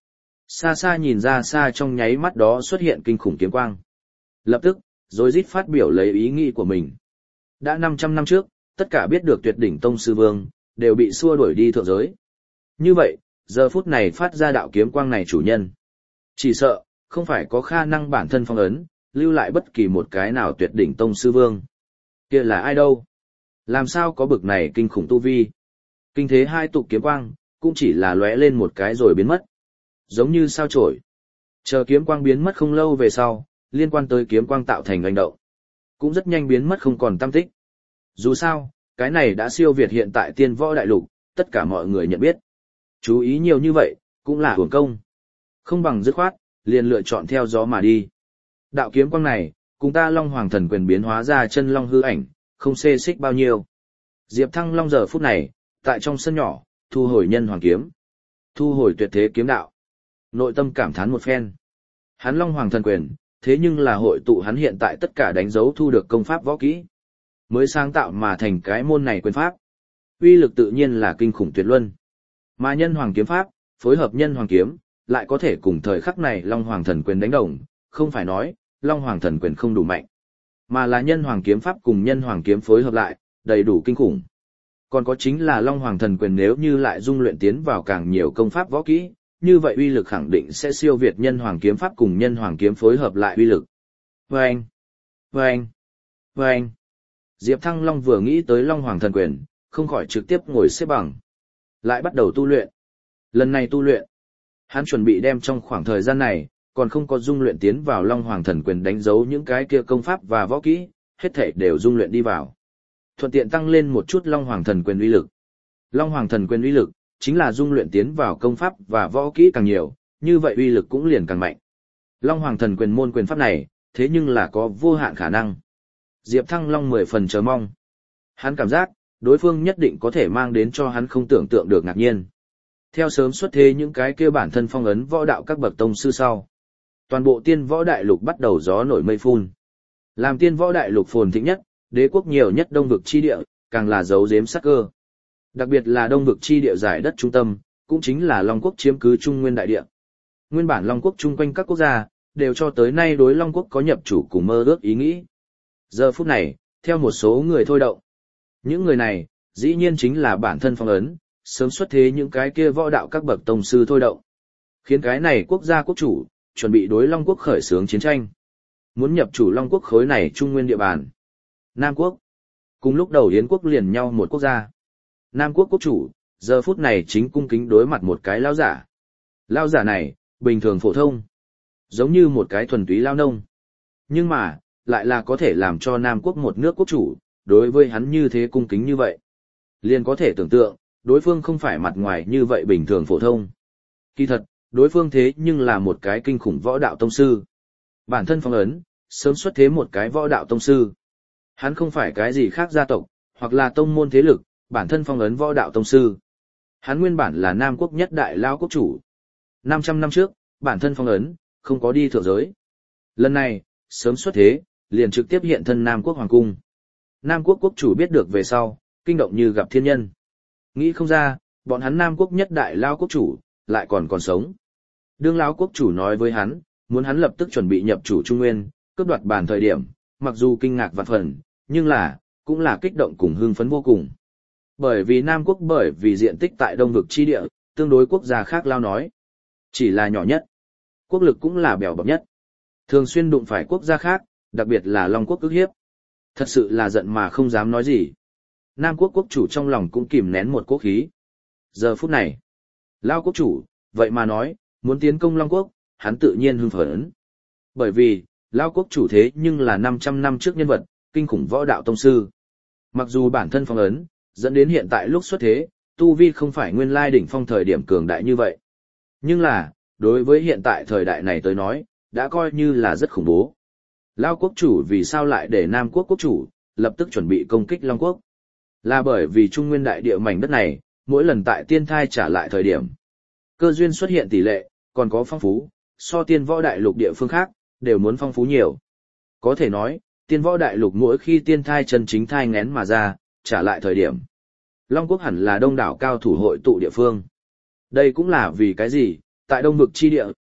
Xa xa nhìn ra xa trong nháy mắt đó xuất hiện kinh khủng kiếm quang. Lập tức, rối rít phát biểu lấy ý nghĩ của mình. Đã 500 năm trước, tất cả biết được tuyệt đỉnh tông sư vương, đều bị xua đuổi đi thượng giới. Như vậy, giờ phút này phát ra đạo kiếm quang này chủ nhân. Chỉ sợ, không phải có khả năng bản thân phong ấn, lưu lại bất kỳ một cái nào tuyệt đỉnh tông sư vương. Kia là ai đâu? Làm sao có bực này kinh khủng tu vi? Kinh thế hai tục kiếm quang, cũng chỉ là lóe lên một cái rồi biến mất. Giống như sao chổi. Chờ kiếm quang biến mất không lâu về sau, liên quan tới kiếm quang tạo thành hành động. Cũng rất nhanh biến mất không còn tăm tích. Dù sao, cái này đã siêu việt hiện tại tiên võ đại lục, tất cả mọi người nhận biết. Chú ý nhiều như vậy, cũng là hưởng công. Không bằng dứt khoát, liền lựa chọn theo gió mà đi. Đạo kiếm quang này, cùng ta Long Hoàng thần quyền biến hóa ra chân long hư ảnh, không xê xích bao nhiêu. Diệp Thăng Long giờ phút này, tại trong sân nhỏ, thu hồi nhân hoàng kiếm. Thu hồi tuyệt thế kiếm đạo. Nội tâm cảm thán một phen. Hắn Long Hoàng thần quyền, thế nhưng là hội tụ hắn hiện tại tất cả đánh dấu thu được công pháp võ kỹ. Mới sáng tạo mà thành cái môn này quyền pháp. Uy lực tự nhiên là kinh khủng tuyệt luân. Mà nhân hoàng kiếm pháp, phối hợp nhân hoàng kiếm, lại có thể cùng thời khắc này Long Hoàng thần quyền đánh đồng, không phải nói, Long Hoàng thần quyền không đủ mạnh, mà là nhân hoàng kiếm pháp cùng nhân hoàng kiếm phối hợp lại, đầy đủ kinh khủng. Còn có chính là Long Hoàng thần quyền nếu như lại dung luyện tiến vào càng nhiều công pháp võ kỹ, như vậy uy lực khẳng định sẽ siêu việt nhân hoàng kiếm pháp cùng nhân hoàng kiếm phối hợp lại uy lực. Vâng! Vâng! Vâng! Diệp Thăng Long vừa nghĩ tới Long Hoàng thần quyền, không khỏi trực tiếp ngồi xếp bằng. Lại bắt đầu tu luyện. Lần này tu luyện, hắn chuẩn bị đem trong khoảng thời gian này, còn không có dung luyện tiến vào Long Hoàng thần quyền đánh dấu những cái kia công pháp và võ kỹ, hết thảy đều dung luyện đi vào. Thuận tiện tăng lên một chút Long Hoàng thần quyền uy lực. Long Hoàng thần quyền uy lực, chính là dung luyện tiến vào công pháp và võ kỹ càng nhiều, như vậy uy lực cũng liền càng mạnh. Long Hoàng thần quyền môn quyền pháp này, thế nhưng là có vô hạn khả năng. Diệp Thăng Long 10 phần chờ mong. Hắn cảm giác, đối phương nhất định có thể mang đến cho hắn không tưởng tượng được ngạc nhiên. Theo sớm xuất thế những cái kia bản thân phong ấn võ đạo các bậc tông sư sau. Toàn bộ tiên võ đại lục bắt đầu gió nổi mây phun. Làm tiên võ đại lục phồn thịnh nhất, đế quốc nhiều nhất đông vực chi địa, càng là giấu giếm sắc cơ. Đặc biệt là đông vực chi địa giải đất trung tâm, cũng chính là Long quốc chiếm cứ Trung Nguyên đại địa. Nguyên bản Long quốc chung quanh các quốc gia, đều cho tới nay đối Long quốc có nhập chủ cùng mơ ước ý nghĩ. Giờ phút này, theo một số người thôi động. Những người này, dĩ nhiên chính là bản thân phong ấn, sớm xuất thế những cái kia võ đạo các bậc tông sư thôi động. Khiến cái này quốc gia quốc chủ, chuẩn bị đối Long quốc khởi xướng chiến tranh. Muốn nhập chủ Long quốc khối này Trung Nguyên địa bàn. Nam quốc. Cùng lúc đầu Yến quốc liền nhau một quốc gia. Nam quốc quốc chủ, giờ phút này chính cung kính đối mặt một cái lao giả. Lao giả này, bình thường phổ thông. Giống như một cái thuần túy lao nông. Nhưng mà, lại là có thể làm cho Nam quốc một nước quốc chủ, đối với hắn như thế cung kính như vậy. Liền có thể tưởng tượng, đối phương không phải mặt ngoài như vậy bình thường phổ thông. Kỳ thật, đối phương thế nhưng là một cái kinh khủng võ đạo tông sư. Bản thân phong ấn, sớm xuất thế một cái võ đạo tông sư. Hắn không phải cái gì khác gia tộc, hoặc là tông môn thế lực, bản thân phong ấn võ đạo tông sư. Hắn nguyên bản là Nam quốc nhất đại lao quốc chủ. 500 năm trước, bản thân phong ấn, không có đi thượng giới. Lần này, sớm xuất thế, liền trực tiếp hiện thân Nam quốc hoàng cung. Nam quốc quốc chủ biết được về sau, kinh động như gặp thiên nhân. Nghĩ không ra, bọn hắn Nam quốc nhất đại lao quốc chủ, lại còn sống. Đương lão quốc chủ nói với hắn, muốn hắn lập tức chuẩn bị nhập chủ Trung Nguyên, cướp đoạt bàn thời điểm, mặc dù kinh ngạc vạn phần, nhưng cũng là kích động cùng hưng phấn vô cùng. Bởi vì Nam quốc bởi vì diện tích tại đông vực chi địa, tương đối quốc gia khác lao nói. Chỉ là nhỏ nhất. Quốc lực cũng là bèo bập nhất. Thường xuyên đụng phải quốc gia khác, đặc biệt là Long quốc ức hiếp. Thật sự là giận mà không dám nói gì. Nam quốc quốc chủ trong lòng cũng kìm nén một quốc khí. Giờ phút này, lao quốc chủ, vậy mà nói, muốn tiến công Long quốc, hắn tự nhiên hưng phấn. Bởi vì, lao quốc chủ thế nhưng là 500 năm trước nhân vật, kinh khủng võ đạo tông sư. Mặc dù bản thân phong ấn, dẫn đến hiện tại lúc xuất thế, tu vi không phải nguyên lai đỉnh phong thời điểm cường đại như vậy. Nhưng là, đối với hiện tại thời đại này tới nói, đã coi như là rất khủng bố. Lao quốc chủ vì sao lại để Nam quốc quốc chủ, lập tức chuẩn bị công kích Long quốc? Là bởi vì Trung Nguyên đại địa mảnh đất này, mỗi lần tại tiên thai trả lại thời điểm. Cơ duyên xuất hiện tỷ lệ, còn có phong phú, so tiên võ đại lục địa phương khác, đều muốn phong phú nhiều. Có thể nói, tiên võ đại lục mỗi khi tiên thai chân chính thai ngén mà ra, trả lại thời điểm. Long quốc hẳn là đông đảo cao thủ hội tụ địa phương. Đây cũng là vì cái gì, tại đông vực chi địa,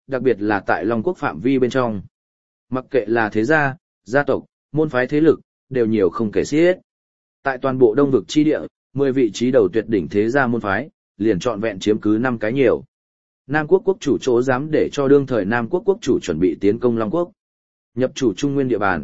đặc biệt là tại Long Quốc phạm vi bên trong. Mặc kệ là thế gia, gia tộc, môn phái thế lực, đều nhiều không kể xiết. Tại toàn bộ Đông vực chi địa, 10 vị trí đầu tuyệt đỉnh thế gia môn phái, liền trọn vẹn chiếm cứ 5 cái nhiều. Nam quốc quốc chủ chỗ dám để cho đương thời Nam quốc quốc chủ chuẩn bị tiến công Long Quốc, nhập chủ Trung Nguyên địa bàn.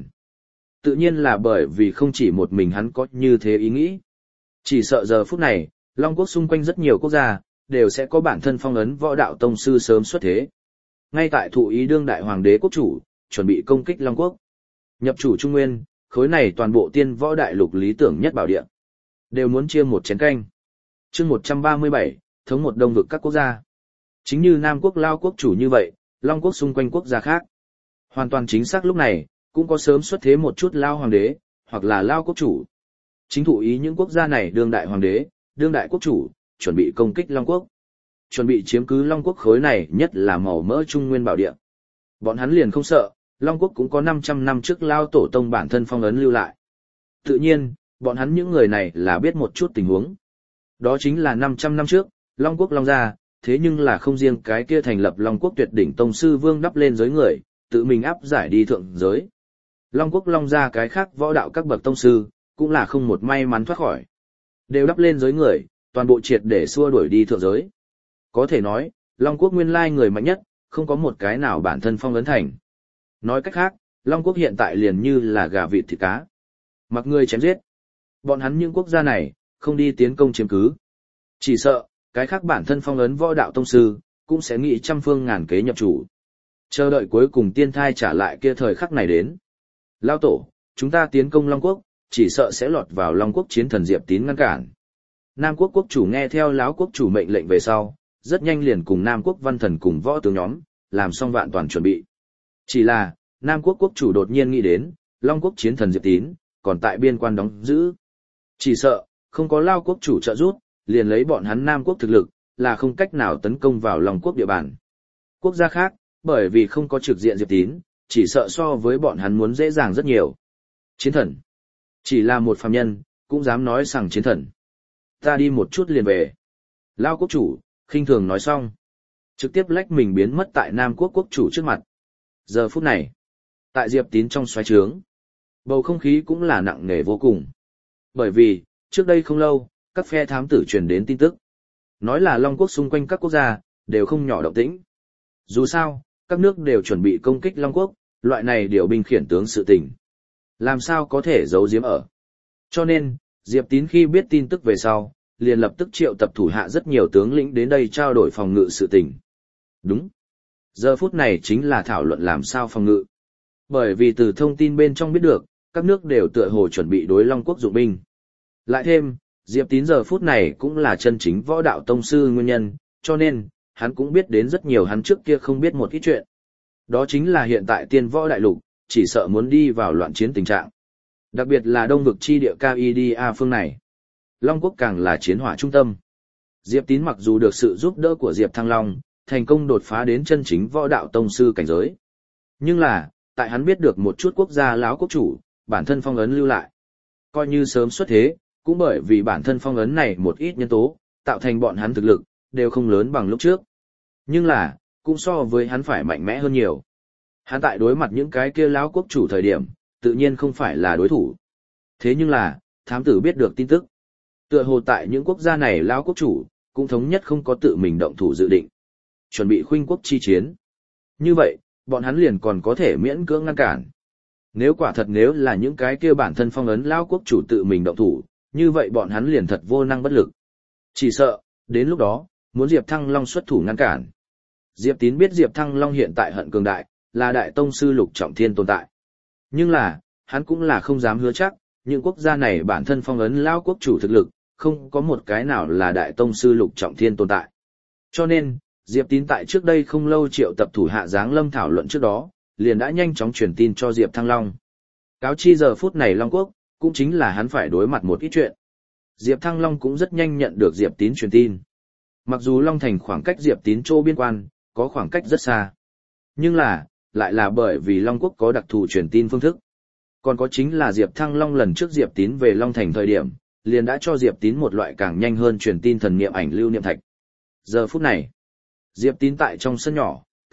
Tự nhiên là bởi vì không chỉ một mình hắn có như thế ý nghĩ. Chỉ sợ giờ phút này, Long Quốc xung quanh rất nhiều quốc gia, đều sẽ có bản thân phong ấn võ đạo tông sư sớm xuất thế. Ngay tại thụ ý đương đại hoàng đế quốc chủ, chuẩn bị công kích Long Quốc. Nhập chủ Trung Nguyên, khối này toàn bộ tiên võ đại lục lý tưởng nhất bảo địa. Đều muốn chia một chén canh. chương 137, thống một đông vực các quốc gia. Chính như Nam quốc Lao quốc chủ như vậy, Long Quốc xung quanh quốc gia khác. Hoàn toàn chính xác lúc này, cũng có sớm xuất thế một chút Lao hoàng đế, hoặc là Lao quốc chủ. Chính thụ ý những quốc gia này đương đại hoàng đế, đương đại quốc chủ, chuẩn bị công kích Long Quốc. Chuẩn bị chiếm cứ Long Quốc khối này nhất là màu mỡ Trung Nguyên bảo địa. Bọn hắn liền không sợ, Long Quốc cũng có 500 năm trước Lao tổ tông bản thân phong ấn lưu lại. Tự nhiên, bọn hắn những người này là biết một chút tình huống. Đó chính là 500 năm trước, Long Quốc Long gia, thế nhưng là không riêng cái kia thành lập Long Quốc tuyệt đỉnh tông sư vương đắp lên giới người, tự mình áp giải đi thượng giới. Long Quốc Long gia cái khác võ đạo các bậc tông sư, cũng là không một may mắn thoát khỏi. Đều đắp lên giới người, toàn bộ triệt để xua đuổi đi thượng giới. Có thể nói, Long Quốc nguyên lai người mạnh nhất, không có một cái nào bản thân phong ấn thành. Nói cách khác, Long Quốc hiện tại liền như là gà vịt thịt cá. Mặc người chém giết. Bọn hắn những quốc gia này, không đi tiến công chiếm cứ. Chỉ sợ, cái khác bản thân phong ấn võ đạo tông sư, cũng sẽ nghĩ trăm phương ngàn kế nhập chủ. Chờ đợi cuối cùng tiên thai trả lại kia thời khắc này đến. Lao tổ, chúng ta tiến công Long Quốc, chỉ sợ sẽ lọt vào Long Quốc chiến thần Diệp Tín ngăn cản. Nam quốc quốc chủ nghe theo Láo quốc chủ mệnh lệnh về sau, rất nhanh liền cùng Nam quốc văn thần cùng võ tướng nhóm, làm xong vạn toàn chuẩn bị. Chỉ là, Nam quốc quốc chủ đột nhiên nghĩ đến, Long Quốc chiến thần Diệp Tín, còn tại biên quan đóng giữ. Chỉ sợ, không có Lao quốc chủ trợ giúp, liền lấy bọn hắn Nam quốc thực lực, là không cách nào tấn công vào Long Quốc địa bàn. Quốc gia khác, bởi vì không có trực diện Diệp Tín, chỉ sợ so với bọn hắn muốn dễ dàng rất nhiều. Chiến thần. Chỉ là một phàm nhân, cũng dám nói rằng chiến thần. Ta đi một chút liền về. Lao quốc chủ, khinh thường nói xong. Trực tiếp lách mình biến mất tại Nam quốc quốc chủ trước mặt. Giờ phút này, tại Diệp Tín trong xoáy trướng, bầu không khí cũng là nặng nề vô cùng. Bởi vì, trước đây không lâu, các phe thám tử truyền đến tin tức. Nói là Long Quốc xung quanh các quốc gia, đều không nhỏ động tĩnh. Dù sao, các nước đều chuẩn bị công kích Long Quốc, loại này điều binh khiển tướng sự tình. Làm sao có thể giấu giếm ở. Cho nên, Diệp Tín khi biết tin tức về sau, liền lập tức triệu tập thủ hạ rất nhiều tướng lĩnh đến đây trao đổi phòng ngự sự tình. Đúng. Giờ phút này chính là thảo luận làm sao phòng ngự. Bởi vì từ thông tin bên trong biết được, các nước đều tựa hồ chuẩn bị đối Long Quốc dụng binh. Lại thêm, Diệp Tín giờ phút này cũng là chân chính võ đạo tông sư nguyên nhân, cho nên, hắn cũng biết đến rất nhiều hắn trước kia không biết một ít chuyện. Đó chính là hiện tại tiên võ đại lục, chỉ sợ muốn đi vào loạn chiến tình trạng. Đặc biệt là đông vực chi địa Kaidia phương này. Long Quốc càng là chiến hỏa trung tâm. Diệp Tín mặc dù được sự giúp đỡ của Diệp Thăng Long, thành công đột phá đến chân chính võ đạo tông sư cảnh giới. Nhưng là, tại hắn biết được một chút quốc gia láo quốc chủ, bản thân phong ấn lưu lại. Coi như sớm xuất thế, cũng bởi vì bản thân phong ấn này một ít nhân tố, tạo thành bọn hắn thực lực, đều không lớn bằng lúc trước. Nhưng là, cũng so với hắn phải mạnh mẽ hơn nhiều. Hắn tại đối mặt những cái kia láo quốc chủ thời điểm, tự nhiên không phải là đối thủ. Thế nhưng là, thám tử biết được tin tức. Tựa hồ tại những quốc gia này láo quốc chủ, cũng thống nhất không có tự mình động thủ dự định. Chuẩn bị khuynh quốc chi chiến. Như vậy, bọn hắn liền còn có thể miễn cưỡng ngăn cản. Nếu quả thật nếu là những cái kia bản thân phong ấn lao quốc chủ tự mình động thủ, như vậy bọn hắn liền thật vô năng bất lực. Chỉ sợ, đến lúc đó, muốn Diệp Thăng Long xuất thủ ngăn cản. Diệp Tín biết Diệp Thăng Long hiện tại hận cường đại, là đại tông sư lục trọng thiên tồn tại. Nhưng là, hắn cũng là không dám hứa chắc, những quốc gia này bản thân phong ấn lao quốc chủ thực lực, không có một cái nào là đại tông sư lục trọng thiên tồn tại. Cho nên, Diệp Tín tại trước đây không lâu triệu tập thủ hạ giáng lâm thảo luận trước đó, liền đã nhanh chóng truyền tin cho Diệp Thăng Long. Cáo chi giờ phút này Long Quốc, cũng chính là hắn phải đối mặt một ít chuyện. Diệp Thăng Long cũng rất nhanh nhận được Diệp Tín truyền tin. Mặc dù Long Thành khoảng cách Diệp Tín chỗ biên quan, có khoảng cách rất xa. Nhưng là, lại là bởi vì Long Quốc có đặc thù truyền tin phương thức. Còn có chính là Diệp Thăng Long lần trước Diệp Tín về Long Thành thời điểm, liền đã cho Diệp Tín một loại càng nhanh hơn truyền tin thần niệm ảnh lưu niệm thạch. Giờ phút này, Diệp Tín tại trong sân nhỏ,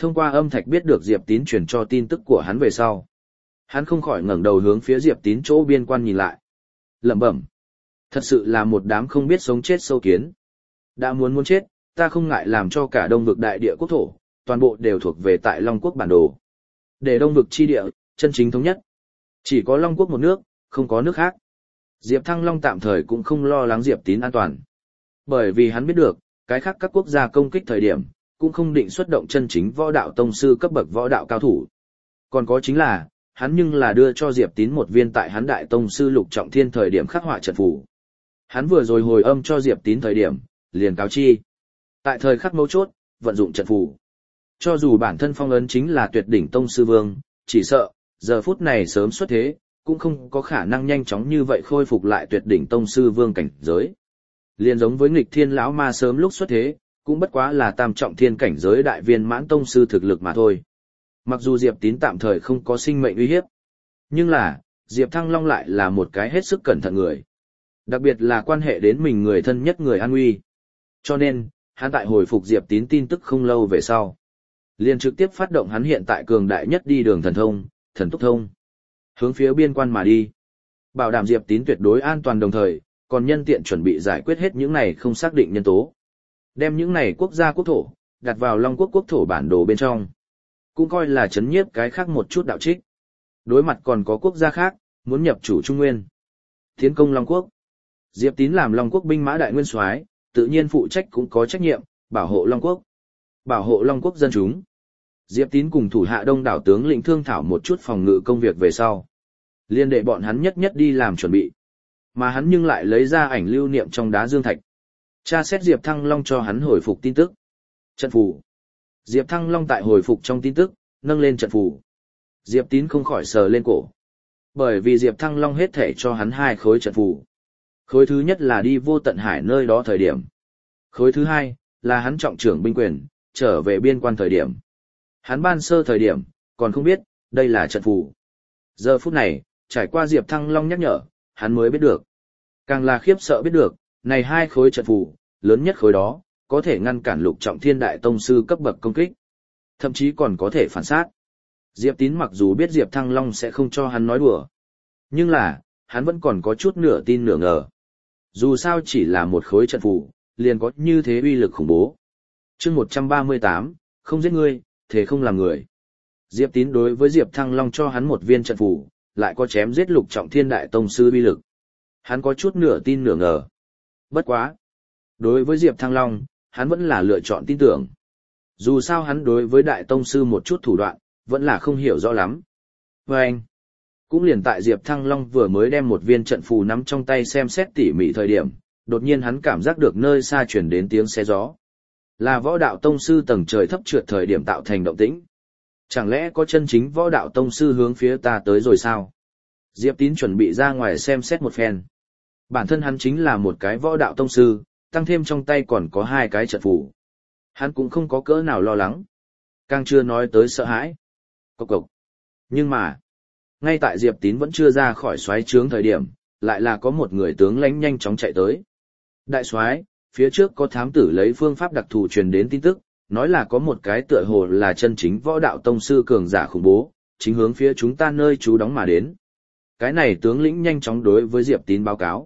thông qua âm thạch biết được Diệp Tín truyền cho tin tức của hắn về sau. Hắn không khỏi ngẩng đầu hướng phía Diệp Tín chỗ biên quan nhìn lại. Lẩm bẩm. Thật sự là một đám không biết sống chết sâu kiến. Đã muốn chết, ta không ngại làm cho cả Đông vực đại địa quốc thổ, toàn bộ đều thuộc về tại Long Quốc bản đồ. Để Đông vực chi địa, chân chính thống nhất. Chỉ có Long Quốc một nước, không có nước khác. Diệp Thăng Long tạm thời cũng không lo lắng Diệp Tín an toàn. Bởi vì hắn biết được, cái khác các quốc gia công kích thời điểm, cũng không định xuất động chân chính võ đạo tông sư cấp bậc võ đạo cao thủ. Còn có chính là, hắn nhưng là đưa cho Diệp Tín một viên tại hắn đại tông sư Lục Trọng Thiên thời điểm khắc họa trận phù. Hắn vừa rồi hồi âm cho Diệp Tín thời điểm, liền cáo chi. Tại thời khắc mấu chốt, vận dụng trận phù. Cho dù bản thân phong ấn chính là tuyệt đỉnh tông sư vương, chỉ sợ, giờ phút này sớm xuất thế, cũng không có khả năng nhanh chóng như vậy khôi phục lại tuyệt đỉnh tông sư vương cảnh giới. Liên giống với nghịch thiên lão ma sớm lúc xuất thế, cũng bất quá là tam trọng thiên cảnh giới đại viên mãn tông sư thực lực mà thôi. Mặc dù Diệp Tín tạm thời không có sinh mệnh uy hiếp, nhưng là, Diệp Thăng Long lại là một cái hết sức cẩn thận người. Đặc biệt là quan hệ đến mình người thân nhất người an nguy. Cho nên, hắn tại hồi phục Diệp Tín tin tức không lâu về sau. Liền trực tiếp phát động hắn hiện tại cường đại nhất đi đường thần thông, thần túc thông. Hướng phía biên quan mà đi. Bảo đảm Diệp Tín tuyệt đối an toàn đồng thời, còn nhân tiện chuẩn bị giải quyết hết những này không xác định nhân tố. Đem những này quốc gia quốc thổ, đặt vào Long Quốc quốc thổ bản đồ bên trong. Cũng coi là chấn nhiếp cái khác một chút đạo trích. Đối mặt còn có quốc gia khác, muốn nhập chủ Trung Nguyên. Tiến công Long Quốc. Diệp Tín làm Long Quốc binh mã đại nguyên soái, tự nhiên phụ trách cũng có trách nhiệm, bảo hộ Long Quốc. Bảo hộ Long Quốc dân chúng. Diệp Tín cùng thủ hạ đông đảo tướng lĩnh thương thảo một chút phòng ngự công việc về sau. Liên đệ bọn hắn nhất nhất đi làm chuẩn bị. Mà hắn nhưng lại lấy ra ảnh lưu niệm trong đá dương thạch. Tra xét Diệp Thăng Long cho hắn hồi phục tin tức. Trận phù. Diệp Thăng Long tại hồi phục trong tin tức, nâng lên trận phù. Diệp Tín không khỏi sờ lên cổ. Bởi vì Diệp Thăng Long hết thể cho hắn 2 khối trận phù. Khối thứ nhất là đi vô tận hải nơi đó thời điểm. Khối thứ hai là hắn trọng trưởng binh quyền, trở về biên quan thời điểm. Hắn ban sơ thời điểm, còn không biết, đây là trận phù. Giờ phút này, trải qua Diệp Thăng Long nhắc nhở, hắn mới biết được. Càng là khiếp sợ biết được, này 2 khối trận phù, lớn nhất khối đó, có thể ngăn cản Lục Trọng Thiên đại tông sư cấp bậc công kích. Thậm chí còn có thể phản sát. Diệp Tín mặc dù biết Diệp Thăng Long sẽ không cho hắn nói đùa. Nhưng là, hắn vẫn còn có chút nửa tin nửa ngờ. Dù sao chỉ là một khối trận phù, liền có như thế uy lực khủng bố. Chương 138, không giết ngươi, thế không làm người. Diệp Tín đối với Diệp Thăng Long cho hắn một viên trận phù, lại có chém giết Lục Trọng Thiên đại tông sư uy lực. Hắn có chút nửa tin nửa ngờ. Bất quá, đối với Diệp Thăng Long, hắn vẫn là lựa chọn tin tưởng. Dù sao hắn đối với đại tông sư một chút thủ đoạn, vẫn là không hiểu rõ lắm. Và anh, cũng liền tại Diệp Thăng Long vừa mới đem một viên trận phù nắm trong tay xem xét tỉ mỉ thời điểm, đột nhiên hắn cảm giác được nơi xa truyền đến tiếng xe gió. Là võ đạo tông sư tầng trời thấp trượt thời điểm tạo thành động tĩnh. Chẳng lẽ có chân chính võ đạo tông sư hướng phía ta tới rồi sao? Diệp Tín chuẩn bị ra ngoài xem xét một phen. Bản thân hắn chính là một cái võ đạo tông sư, tăng thêm trong tay còn có 2 cái trận phù. Hắn cũng không có cỡ nào lo lắng. Càng chưa nói tới sợ hãi. Cộc cộc. Nhưng mà, ngay tại Diệp Tín vẫn chưa ra khỏi soái trướng thời điểm, lại là có một người tướng lãnh nhanh chóng chạy tới. Đại soái, phía trước có thám tử lấy phương pháp đặc thù truyền đến tin tức, nói là có một cái tựa hồ là chân chính võ đạo tông sư cường giả khủng bố, chính hướng phía chúng ta nơi trú đóng mà đến. Cái này tướng lĩnh nhanh chóng đối với Diệp Tín báo cáo.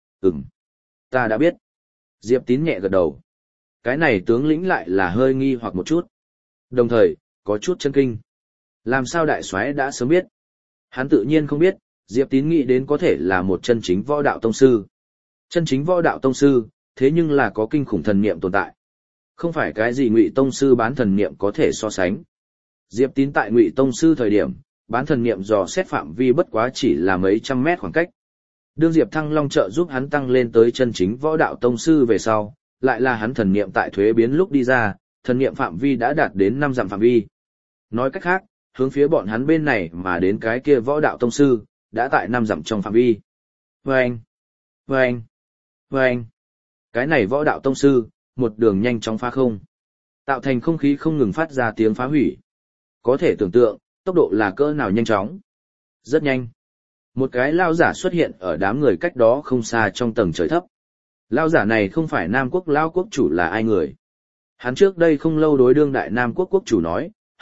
Ta đã biết. Diệp Tín nhẹ gật đầu. Cái này tướng lĩnh lại là hơi nghi hoặc một chút. Đồng thời, có chút chấn kinh. Làm sao đại soái đã sớm biết? Hắn tự nhiên không biết, Diệp Tín nghĩ đến có thể là một chân chính võ đạo tông sư. Chân chính võ đạo tông sư, thế nhưng là có kinh khủng thần niệm tồn tại. Không phải cái gì Ngụy tông sư bán thần niệm có thể so sánh. Diệp Tín tại Ngụy tông sư thời điểm, bán thần niệm dò xét phạm vi bất quá chỉ là mấy trăm mét khoảng cách. Đương Diệp Thăng Long trợ giúp hắn tăng lên tới chân chính võ đạo tông sư về sau, lại là hắn thần niệm tại thuế biến lúc đi ra, thần niệm phạm vi đã đạt đến 5 dặm phạm vi. Nói cách khác, hướng phía bọn hắn bên này mà đến cái kia võ đạo tông sư, đã tại 5 dặm trong phạm vi. Vâng! Vâng! Vâng! Cái này võ đạo tông sư, một đường nhanh chóng phá không. Tạo thành không khí không ngừng phát ra tiếng phá hủy. Có thể tưởng tượng, tốc độ là cỡ nào nhanh chóng. Rất nhanh. Một cái lao giả xuất hiện ở đám người cách đó không xa trong tầng trời thấp. Lao giả này không phải Nam Quốc lao quốc chủ là ai người. Hắn trước đây không lâu đối đương đại Nam Quốc quốc chủ nói,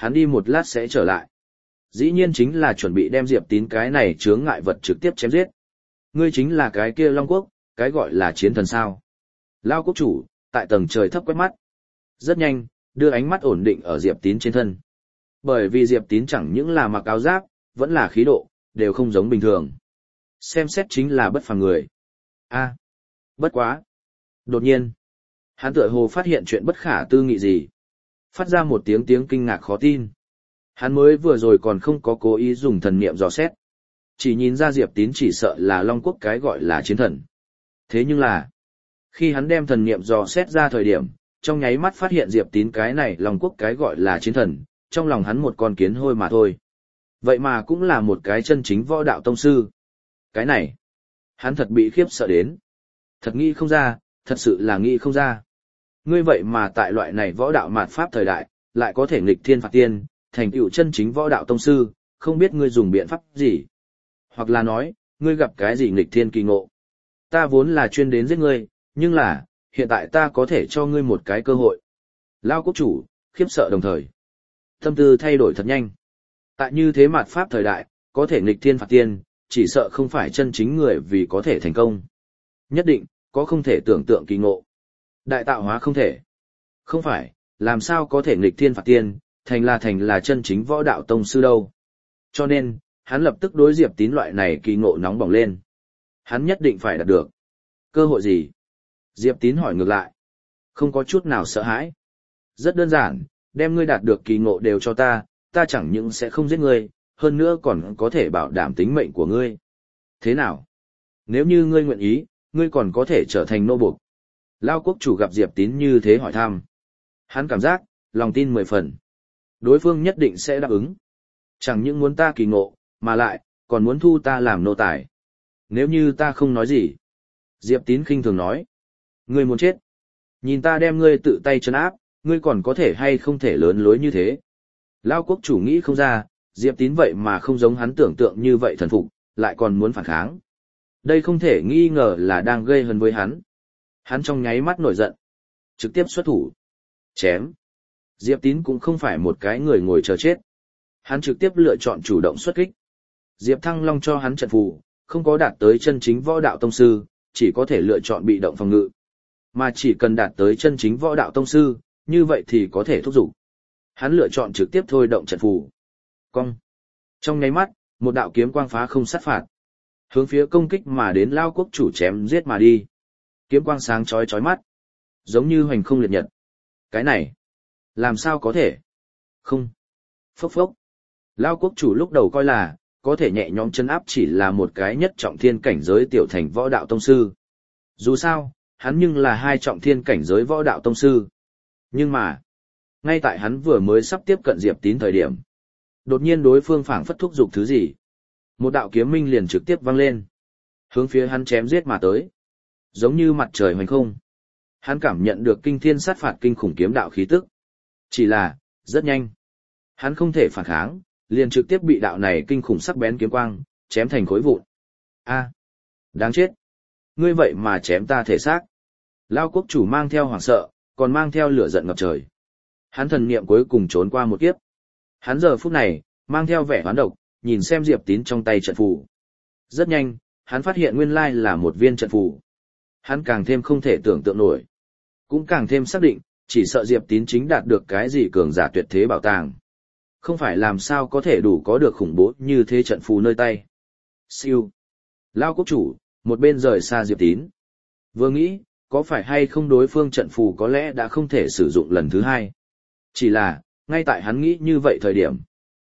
hắn đi một lát sẽ trở lại. Dĩ nhiên chính là chuẩn bị đem Diệp Tín cái này chướng ngại vật trực tiếp chém giết. Ngươi chính là cái kia Long Quốc, cái gọi là chiến thần sao. Lao quốc chủ, tại tầng trời thấp quét mắt. Rất nhanh, đưa ánh mắt ổn định ở Diệp Tín trên thân. Bởi vì Diệp Tín chẳng những là mặc áo giáp, vẫn là khí độ, đều không giống bình thường. Xem xét chính là bất phàm người. A, bất quá. Đột nhiên, hắn tựa hồ phát hiện chuyện bất khả tư nghị gì. Phát ra một tiếng kinh ngạc khó tin. Hắn mới vừa rồi còn không có cố ý dùng thần niệm dò xét. Chỉ nhìn ra Diệp Tín chỉ sợ là Long Quốc cái gọi là chiến thần. Thế nhưng là, khi hắn đem thần niệm dò xét ra thời điểm, trong nháy mắt phát hiện Diệp Tín cái này Long Quốc cái gọi là chiến thần, trong lòng hắn một con kiến hôi mà thôi. Vậy mà cũng là một cái chân chính võ đạo tông sư. Cái này, hắn thật bị khiếp sợ đến. Thật nghĩ không ra, thật sự là nghĩ không ra. Ngươi vậy mà tại loại này võ đạo mạt pháp thời đại, lại có thể nghịch thiên phạt tiên, thành tựu chân chính võ đạo tông sư, không biết ngươi dùng biện pháp gì. Hoặc là nói, ngươi gặp cái gì nghịch thiên kỳ ngộ. Ta vốn là chuyên đến giết ngươi, nhưng là, hiện tại ta có thể cho ngươi một cái cơ hội. Lao quốc chủ, khiếp sợ đồng thời. Tâm tư thay đổi thật nhanh. Tại như thế mạt pháp thời đại, có thể nghịch thiên phạt tiên, chỉ sợ không phải chân chính người vì có thể thành công. Nhất định, có không thể tưởng tượng kỳ ngộ. Đại tạo hóa không thể. Không phải, làm sao có thể nghịch thiên phạt tiên, thành là chân chính võ đạo tông sư đâu. Cho nên, hắn lập tức đối Diệp Tín loại này kỳ ngộ nóng bỏng lên. Hắn nhất định phải đạt được. Cơ hội gì? Diệp Tín hỏi ngược lại. Không có chút nào sợ hãi. Rất đơn giản, đem ngươi đạt được kỳ ngộ đều cho ta, ta chẳng những sẽ không giết ngươi, hơn nữa còn có thể bảo đảm tính mệnh của ngươi. Thế nào? Nếu như ngươi nguyện ý, ngươi còn có thể trở thành nô buộc. Lao quốc chủ gặp Diệp Tín như thế hỏi thăm. Hắn cảm giác, lòng tin 10 phần. Đối phương nhất định sẽ đáp ứng. Chẳng những muốn ta kỳ ngộ, mà lại, còn muốn thu ta làm nô tài. Nếu như ta không nói gì. Diệp Tín khinh thường nói. Ngươi muốn chết. Nhìn ta đem ngươi tự tay trấn áp, ngươi còn có thể hay không thể lớn lối như thế. Lao quốc chủ nghĩ không ra, Diệp Tín vậy mà không giống hắn tưởng tượng như vậy thần phục, lại còn muốn phản kháng. Đây không thể nghi ngờ là đang gây hấn với hắn. Hắn trong nháy mắt nổi giận. Trực tiếp xuất thủ. Chém. Diệp Tín cũng không phải một cái người ngồi chờ chết. Hắn trực tiếp lựa chọn chủ động xuất kích. Diệp Thăng Long cho hắn trận phù, không có đạt tới chân chính võ đạo tông sư, chỉ có thể lựa chọn bị động phòng ngự. Mà chỉ cần đạt tới chân chính võ đạo tông sư, như vậy thì có thể thúc giục. Hắn lựa chọn trực tiếp thôi động trận phù. Cong. Trong nháy mắt, một đạo kiếm quang phá không sát phạt. Hướng phía công kích mà đến Lao quốc chủ chém giết mà đi. Kiếm quang sáng chói chói mắt. Giống như hoành không liệt nhật. Cái này, làm sao có thể? Không. Phốc phốc. Lao quốc chủ lúc đầu coi là, có thể nhẹ nhõm chân áp chỉ là một cái nhất trọng thiên cảnh giới tiểu thành võ đạo tông sư. Dù sao, hắn nhưng là hai trọng thiên cảnh giới võ đạo tông sư. Nhưng mà, ngay tại hắn vừa mới sắp tiếp cận Diệp Tín thời điểm, đột nhiên đối phương phảng phất thúc giục thứ gì. Một đạo kiếm minh liền trực tiếp vang lên, hướng phía hắn chém giết mà tới. Giống như mặt trời hoành không. Hắn cảm nhận được kinh thiên sát phạt kinh khủng kiếm đạo khí tức. Chỉ là, rất nhanh. Hắn không thể phản kháng, liền trực tiếp bị đạo này kinh khủng sắc bén kiếm quang, chém thành khối vụn. A, đáng chết. Ngươi vậy mà chém ta thể xác. Lao quốc chủ mang theo hoảng sợ, còn mang theo lửa giận ngập trời. Hắn thần niệm cuối cùng trốn qua một kiếp. Hắn giờ phút này, mang theo vẻ hoán độc, nhìn xem Diệp Tín trong tay trận phù. Rất nhanh, hắn phát hiện nguyên lai là một viên trận phù. Hắn càng thêm không thể tưởng tượng nổi. Cũng càng thêm xác định, chỉ sợ Diệp Tín chính đạt được cái gì cường giả tuyệt thế bảo tàng. Không phải làm sao có thể đủ có được khủng bố như thế trận phù nơi tay. Siêu. Lao quốc chủ, một bên rời xa Diệp Tín. Vừa nghĩ, có phải hay không đối phương trận phù có lẽ đã không thể sử dụng lần thứ hai. Chỉ là, ngay tại hắn nghĩ như vậy thời điểm.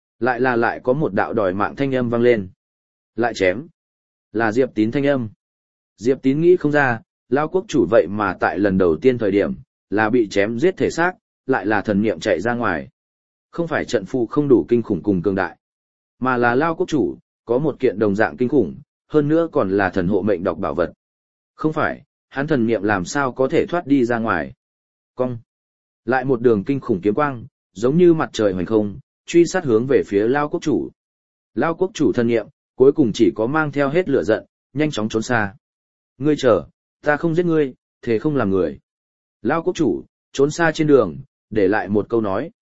Lại có một đạo đòi mạng thanh âm vang lên. Lại chém. Là Diệp Tín thanh âm. Diệp Tín nghĩ không ra, Lao quốc chủ vậy mà tại lần đầu tiên thời điểm, là bị chém giết thể xác, lại là thần niệm chạy ra ngoài. Không phải trận phù không đủ kinh khủng cùng cường đại, mà là Lao quốc chủ, có một kiện đồng dạng kinh khủng, hơn nữa còn là thần hộ mệnh độc bảo vật. Không phải, hắn thần niệm làm sao có thể thoát đi ra ngoài. Cong. Lại một đường kinh khủng kiếm quang, giống như mặt trời hoành không, truy sát hướng về phía Lao quốc chủ. Lao quốc chủ thần niệm, cuối cùng chỉ có mang theo hết lửa giận, nhanh chóng trốn xa. Ngươi chờ, ta không giết ngươi, thế không làm người. Lao quốc chủ, trốn xa trên đường, để lại một câu nói.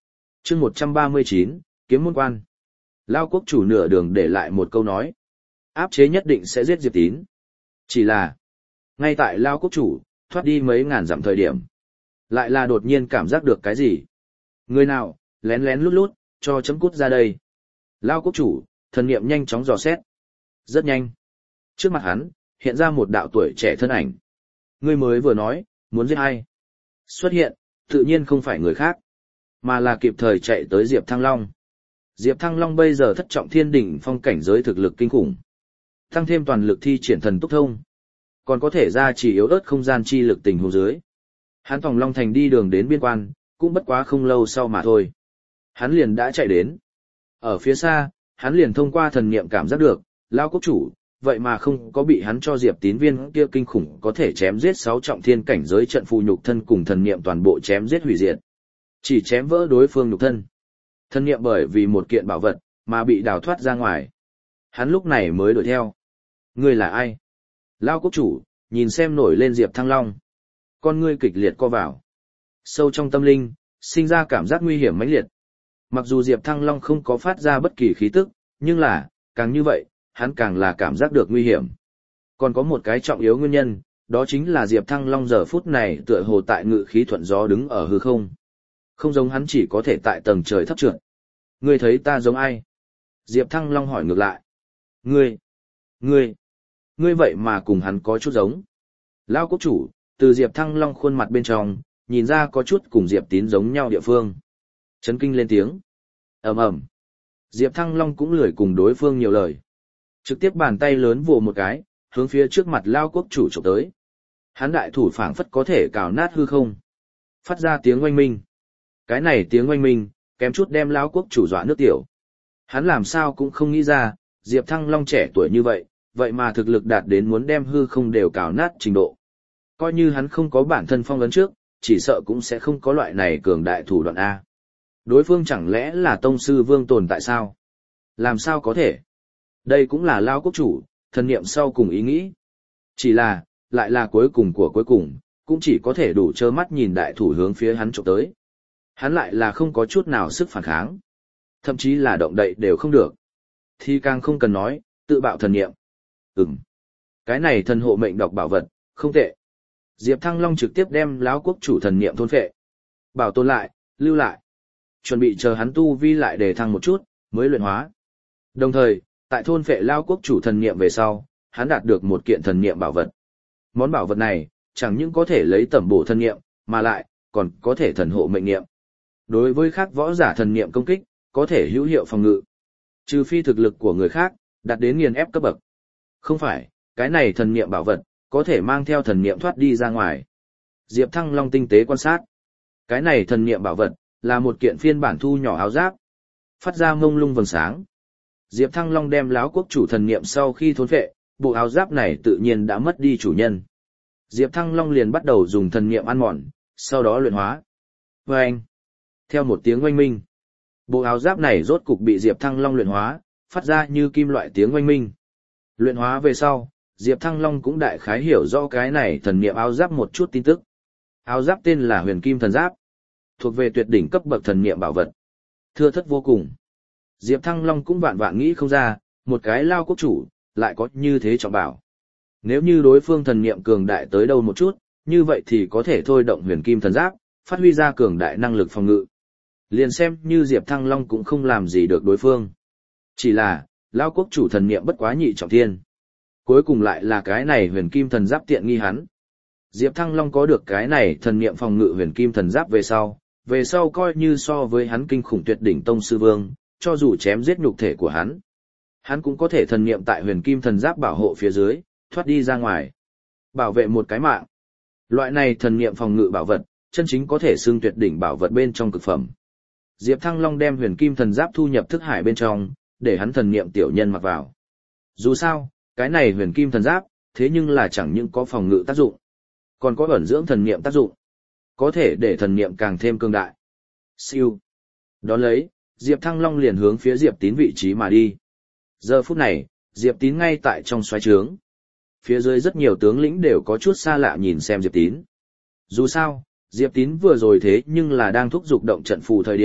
Chương 139, Kiếm môn quan. Lao quốc chủ nửa đường để lại một câu nói. Áp chế nhất định sẽ giết Diệp Tín. Chỉ là, ngay tại Lao quốc chủ, thoát đi mấy ngàn dặm thời điểm. Lại là đột nhiên cảm giác được cái gì? Người nào, lén lén lút lút, cho chấm cút ra đây. Lao quốc chủ, thần niệm nhanh chóng dò xét. Rất nhanh. Trước mặt hắn, hiện ra một đạo tuổi trẻ thân ảnh. Ngươi mới vừa nói, muốn giết ai? Xuất hiện, tự nhiên không phải người khác, mà là kịp thời chạy tới Diệp Thăng Long. Diệp Thăng Long bây giờ thất trọng thiên đỉnh phong cảnh giới thực lực kinh khủng. Tăng thêm toàn lực thi triển thần túc thông. Còn có thể ra chỉ yếu ớt không gian chi lực tình huống dưới. Hắn Tòng Long Thành đi đường đến biên quan, cũng bất quá không lâu sau mà thôi. Hắn liền đã chạy đến. Ở phía xa, hắn liền thông qua thần niệm cảm giác được, Lao quốc chủ, vậy mà không có bị hắn cho Diệp Tín viên kia kinh khủng có thể chém giết 6 trọng thiên cảnh giới trận phù nhục thân cùng thần niệm toàn bộ chém giết hủy diệt. Chỉ chém vỡ đối phương nhục thân. Thần niệm bởi vì một kiện bảo vật mà bị đào thoát ra ngoài. Hắn lúc này mới đuổi theo. Ngươi là ai? Lao quốc chủ, nhìn xem nổi lên Diệp Thăng Long. Con ngươi kịch liệt co vào. Sâu trong tâm linh, sinh ra cảm giác nguy hiểm mãnh liệt. Mặc dù Diệp Thăng Long không có phát ra bất kỳ khí tức, nhưng là, càng như vậy, hắn càng là cảm giác được nguy hiểm. Còn có một cái trọng yếu nguyên nhân, đó chính là Diệp Thăng Long giờ phút này tựa hồ tại ngự khí thuận gió đứng ở hư không. Không giống hắn chỉ có thể tại tầng trời thấp trượt. Ngươi thấy ta giống ai? Diệp Thăng Long hỏi ngược lại. Ngươi vậy mà cùng hắn có chút giống. Lao quốc chủ, từ Diệp Thăng Long khuôn mặt bên trong, nhìn ra có chút cùng Diệp Tín giống nhau địa phương. Chấn kinh lên tiếng. Ầm ầm. Diệp Thăng Long cũng lười cùng đối phương nhiều lời. Trực tiếp bàn tay lớn vồ một cái, hướng phía trước mặt Lao quốc chủ chụp tới. Hắn đại thủ phảng phất có thể cào nát hư không. Phát ra tiếng oanh minh. Cái này tiếng oanh minh, kém chút đem Lao quốc chủ dọa nước tiểu. Hắn làm sao cũng không nghĩ ra, Diệp Thăng Long trẻ tuổi như vậy, vậy mà thực lực đạt đến muốn đem hư không đều cào nát trình độ. Coi như hắn không có bản thân phong ấn trước, chỉ sợ cũng sẽ không có loại này cường đại thủ đoạn A. Đối phương chẳng lẽ là tông sư vương tồn tại sao? Làm sao có thể? Đây cũng là Lao quốc chủ, thần niệm sau cùng ý nghĩ. Chỉ là, lại là cuối cùng của cuối cùng, cũng chỉ có thể đủ trơ mắt nhìn đại thủ hướng phía hắn chụp tới. Hắn lại là không có chút nào sức phản kháng. Thậm chí là động đậy đều không được. Thì càng không cần nói, tự bạo thần niệm. Cái này thần hộ mệnh độc bảo vật, không tệ. Diệp Thăng Long trực tiếp đem Lão quốc chủ thần niệm thôn phệ. Bảo tồn lại, lưu lại. Chuẩn bị chờ hắn tu vi lại để thăng một chút, mới luyện hóa. Đồng thời, tại thôn phệ Lão quốc chủ thần niệm về sau, hắn đạt được một kiện thần niệm bảo vật. Món bảo vật này, chẳng những có thể lấy tẩm bổ thần niệm, mà lại, còn có thể thần hộ mệnh niệm. Đối với khác võ giả thần niệm công kích, có thể hữu hiệu phòng ngự. Trừ phi thực lực của người khác, đạt đến nghiền ép cấp bậc. Không phải, cái này thần niệm bảo vật, có thể mang theo thần niệm thoát đi ra ngoài. Diệp Thăng Long tinh tế quan sát. Cái này thần niệm bảo vật, là một kiện phiên bản thu nhỏ áo giáp. Phát ra mông lung vầng sáng. Diệp Thăng Long đem Lão quốc chủ thần niệm sau khi thôn phệ, bộ áo giáp này tự nhiên đã mất đi chủ nhân. Diệp Thăng Long liền bắt đầu dùng thần niệm ăn mòn, sau đó luyện hóa. Vâng! Theo một tiếng oanh minh, bộ áo giáp này rốt cục bị Diệp Thăng Long luyện hóa, phát ra như kim loại tiếng oanh minh. Luyện hóa về sau, Diệp Thăng Long cũng đại khái hiểu rõ cái này thần niệm áo giáp một chút tin tức. Áo giáp tên là Huyền Kim Thần Giáp, thuộc về tuyệt đỉnh cấp bậc thần niệm bảo vật. Thưa thất vô cùng. Diệp Thăng Long cũng vạn vạn nghĩ không ra, một cái Lao quốc chủ, lại có như thế trọng bảo. Nếu như đối phương thần niệm cường đại tới đâu một chút, như vậy thì có thể thôi động Huyền Kim Thần Giáp, phát huy ra cường đại năng lực phòng ngự. Liền xem như Diệp Thăng Long cũng không làm gì được đối phương. Chỉ là, Lao quốc chủ thần niệm bất quá nhị trọng thiên. Cuối cùng lại là cái này Huyền Kim Thần Giáp tiện nghi hắn. Diệp Thăng Long có được cái này thần niệm phòng ngự Huyền Kim Thần Giáp về sau coi như so với hắn kinh khủng tuyệt đỉnh tông sư vương, cho dù chém giết nhục thể của hắn cũng có thể thần niệm tại Huyền Kim Thần Giáp bảo hộ phía dưới, thoát đi ra ngoài, bảo vệ một cái mạng. Loại này thần niệm phòng ngự bảo vật, chân chính có thể xưng tuyệt đỉnh bảo vật bên trong cực phẩm. Diệp Thăng Long đem Huyền Kim Thần Giáp thu nhập thức hải bên trong, để hắn thần niệm tiểu nhân mặc vào. Dù sao, cái này Huyền Kim Thần Giáp, thế nhưng là chẳng những có phòng ngự tác dụng, còn có ẩn dưỡng thần niệm tác dụng, có thể để thần niệm càng thêm cường đại. Siêu. Đón lấy, Diệp Thăng Long liền hướng phía Diệp Tín vị trí mà đi. Giờ phút này, Diệp Tín ngay tại trong xoáy trướng. Phía dưới rất nhiều tướng lĩnh đều có chút xa lạ nhìn xem Diệp Tín. Dù sao, Diệp Tín vừa rồi thế nhưng là đang thúc giục động trận phù thời điểm,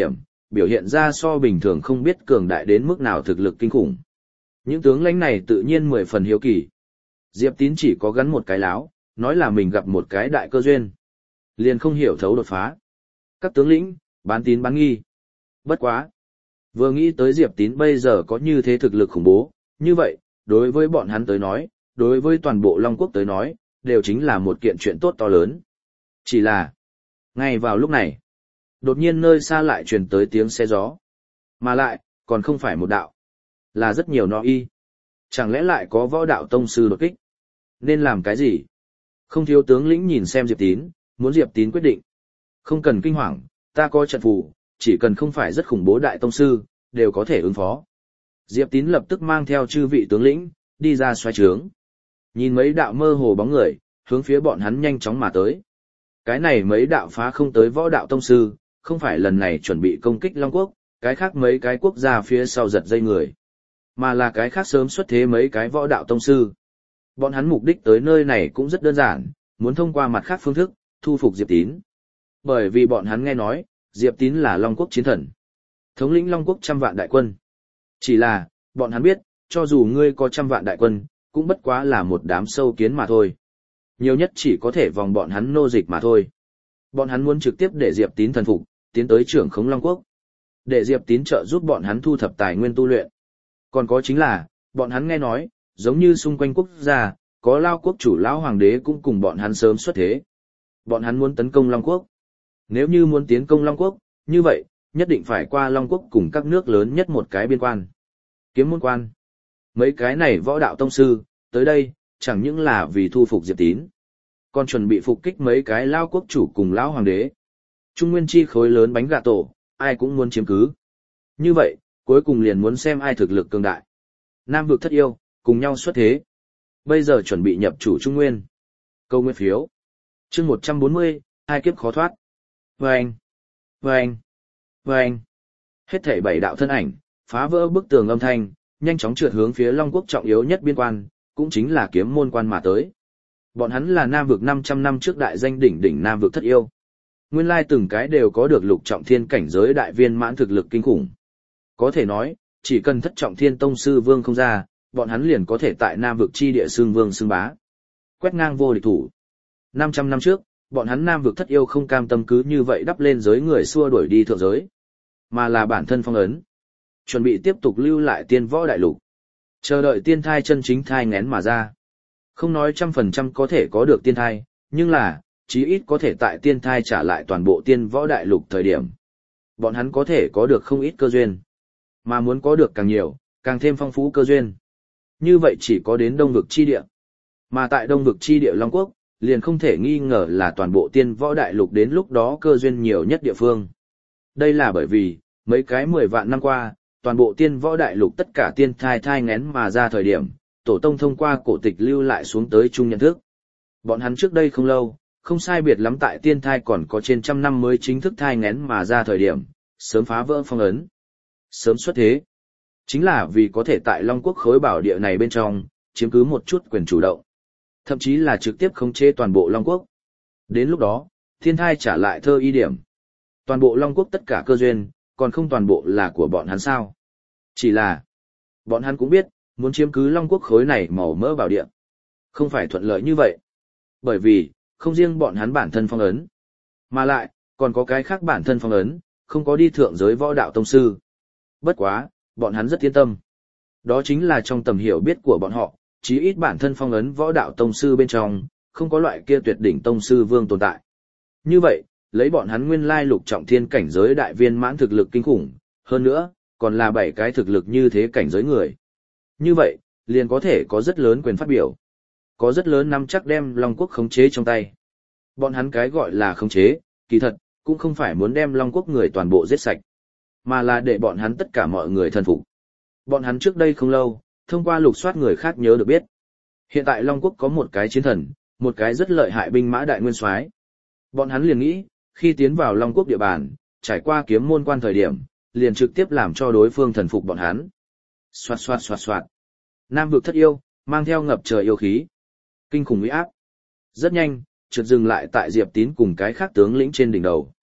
biểu hiện ra so bình thường không biết cường đại đến mức nào thực lực kinh khủng. Những tướng lãnh này tự nhiên 10 phần hiếu kỳ. Diệp Tín chỉ có gắn một cái láo, nói là mình gặp một cái đại cơ duyên. Liền không hiểu thấu đột phá. Các tướng lĩnh, bán tín bán nghi. Bất quá. Vừa nghĩ tới Diệp Tín bây giờ có như thế thực lực khủng bố, như vậy, đối với bọn hắn tới nói, đối với toàn bộ Long Quốc tới nói, đều chính là một kiện chuyện tốt to lớn. Chỉ là, ngay vào lúc này, đột nhiên nơi xa lại truyền tới tiếng xe gió. Mà lại, còn không phải một đạo, là rất nhiều no y. Chẳng lẽ lại có võ đạo tông sư đột kích? Nên làm cái gì? Không thiếu tướng lĩnh nhìn xem Diệp Tín, muốn Diệp Tín quyết định. Không cần kinh hoàng, ta có trận phù, chỉ cần không phải rất khủng bố đại tông sư, đều có thể ứng phó. Diệp Tín lập tức mang theo chư vị tướng lĩnh, đi ra xoay trướng. Nhìn mấy đạo mơ hồ bóng người, hướng phía bọn hắn nhanh chóng mà tới. Cái này mấy đạo phá không tới võ đạo tông sư, không phải lần này chuẩn bị công kích Long Quốc, cái khác mấy cái quốc gia phía sau giật dây người. Mà là cái khác sớm xuất thế mấy cái võ đạo tông sư. Bọn hắn mục đích tới nơi này cũng rất đơn giản, muốn thông qua mặt khác phương thức, thu phục Diệp Tín. Bởi vì bọn hắn nghe nói, Diệp Tín là Long Quốc chiến thần. Thống lĩnh Long Quốc 100 vạn đại quân. Chỉ là, bọn hắn biết, cho dù ngươi có 100 vạn đại quân, cũng bất quá là một đám sâu kiến mà thôi. Nhiều nhất chỉ có thể vòng bọn hắn nô dịch mà thôi. Bọn hắn muốn trực tiếp để Diệp Tín thần phục, tiến tới trưởng khống Long Quốc. Để Diệp Tín trợ giúp bọn hắn thu thập tài nguyên tu luyện. Còn có chính là, bọn hắn nghe nói, giống như xung quanh quốc gia, có Lao quốc chủ Lão Hoàng đế cũng cùng bọn hắn sớm xuất thế. Bọn hắn muốn tấn công Long Quốc. Nếu như muốn tiến công Long Quốc, như vậy, nhất định phải qua Long Quốc cùng các nước lớn nhất một cái biên quan. Kiếm môn quan. Mấy cái này võ đạo tông sư, tới đây, chẳng những là vì thu phục Diệp Tín, còn chuẩn bị phục kích mấy cái Lao quốc chủ cùng Lão Hoàng đế. Trung nguyên chi khối lớn bánh gà tổ, ai cũng muốn chiếm cứ. Như vậy, cuối cùng liền muốn xem ai thực lực cường đại. Nam vực thất yêu, cùng nhau xuất thế. Bây giờ chuẩn bị nhập chủ Trung Nguyên. Câu nguyên phiếu. Chương 140, hai kiếp khó thoát. Vâng! Vâng! Vâng! Hết thảy 7 đạo thân ảnh, phá vỡ bức tường âm thanh, nhanh chóng trượt hướng phía Long Quốc trọng yếu nhất biên quan, cũng chính là kiếm môn quan mà tới. Bọn hắn là Nam vực 500 năm trước đại danh đỉnh đỉnh Nam vực thất yêu. Nguyên lai từng cái đều có được lục trọng thiên cảnh giới đại viên mãn thực lực kinh khủng. Có thể nói, chỉ cần thất trọng thiên tông sư vương không ra, bọn hắn liền có thể tại Nam vực chi địa xương vương xương bá. Quét ngang vô địch thủ. 500 năm trước, bọn hắn Nam vực thất yêu không cam tâm cứ như vậy đắp lên giới người xua đuổi đi thượng giới, mà là bản thân phong ấn. Chuẩn bị tiếp tục lưu lại tiên võ đại lục. Chờ đợi tiên thai chân chính thai ngén mà ra. Không nói 100% có thể có được tiên thai, nhưng là, chí ít có thể tại tiên thai trả lại toàn bộ tiên võ đại lục thời điểm. Bọn hắn có thể có được không ít cơ duyên. Mà muốn có được càng nhiều, càng thêm phong phú cơ duyên. Như vậy chỉ có đến Đông vực chi địa. Mà tại Đông vực chi địa Long Quốc, liền không thể nghi ngờ là toàn bộ tiên võ đại lục đến lúc đó cơ duyên nhiều nhất địa phương. Đây là bởi vì, mấy cái 10 vạn năm qua, toàn bộ tiên võ đại lục tất cả tiên thai thai ngén mà ra thời điểm, tổ tông thông qua cổ tịch lưu lại xuống tới chung nhận thức. Bọn hắn trước đây không lâu, không sai biệt lắm tại tiên thai còn có trên 100 năm mới chính thức thai ngén mà ra thời điểm, sớm phá vỡ phong ấn. Sớm xuất thế. Chính là vì có thể tại Long Quốc khối bảo địa này bên trong, chiếm cứ một chút quyền chủ động. Thậm chí là trực tiếp khống chế toàn bộ Long Quốc. Đến lúc đó, thiên thai trả lại thơ y điểm. Toàn bộ Long Quốc tất cả cơ duyên, còn không toàn bộ là của bọn hắn sao. Chỉ là, bọn hắn cũng biết, muốn chiếm cứ Long Quốc khối này màu mỡ bảo địa. Không phải thuận lợi như vậy. Bởi vì, không riêng bọn hắn bản thân phong ấn, mà lại, còn có cái khác bản thân phong ấn, không có đi thượng giới võ đạo tông sư. Bất quá, bọn hắn rất yên tâm. Đó chính là trong tầm hiểu biết của bọn họ, chí ít bản thân phong ấn võ đạo tông sư bên trong, không có loại kia tuyệt đỉnh tông sư vương tồn tại. Như vậy, lấy bọn hắn nguyên lai lục trọng thiên cảnh giới đại viên mãn thực lực kinh khủng, hơn nữa, còn là 7 cái thực lực như thế cảnh giới người. Như vậy, liền có thể có rất lớn quyền phát biểu. Có rất lớn nắm chắc đem Long Quốc khống chế trong tay. Bọn hắn cái gọi là khống chế, kỳ thật, cũng không phải muốn đem Long Quốc người toàn bộ giết sạch, mà là để bọn hắn tất cả mọi người thần phục. Bọn hắn trước đây không lâu, thông qua lục soát người khác nhớ được biết. Hiện tại Long Quốc có một cái chiến thần, một cái rất lợi hại binh mã đại nguyên soái. Bọn hắn liền nghĩ, khi tiến vào Long Quốc địa bàn, trải qua kiếm môn quan thời điểm, liền trực tiếp làm cho đối phương thần phục bọn hắn. Xoạt xoạt xoạt xoạt. Nam vực thất yêu, mang theo ngập trời yêu khí. Kinh khủng uy áp. Rất nhanh, trượt dừng lại tại Diệp Tín cùng cái khác tướng lĩnh trên đỉnh đầu.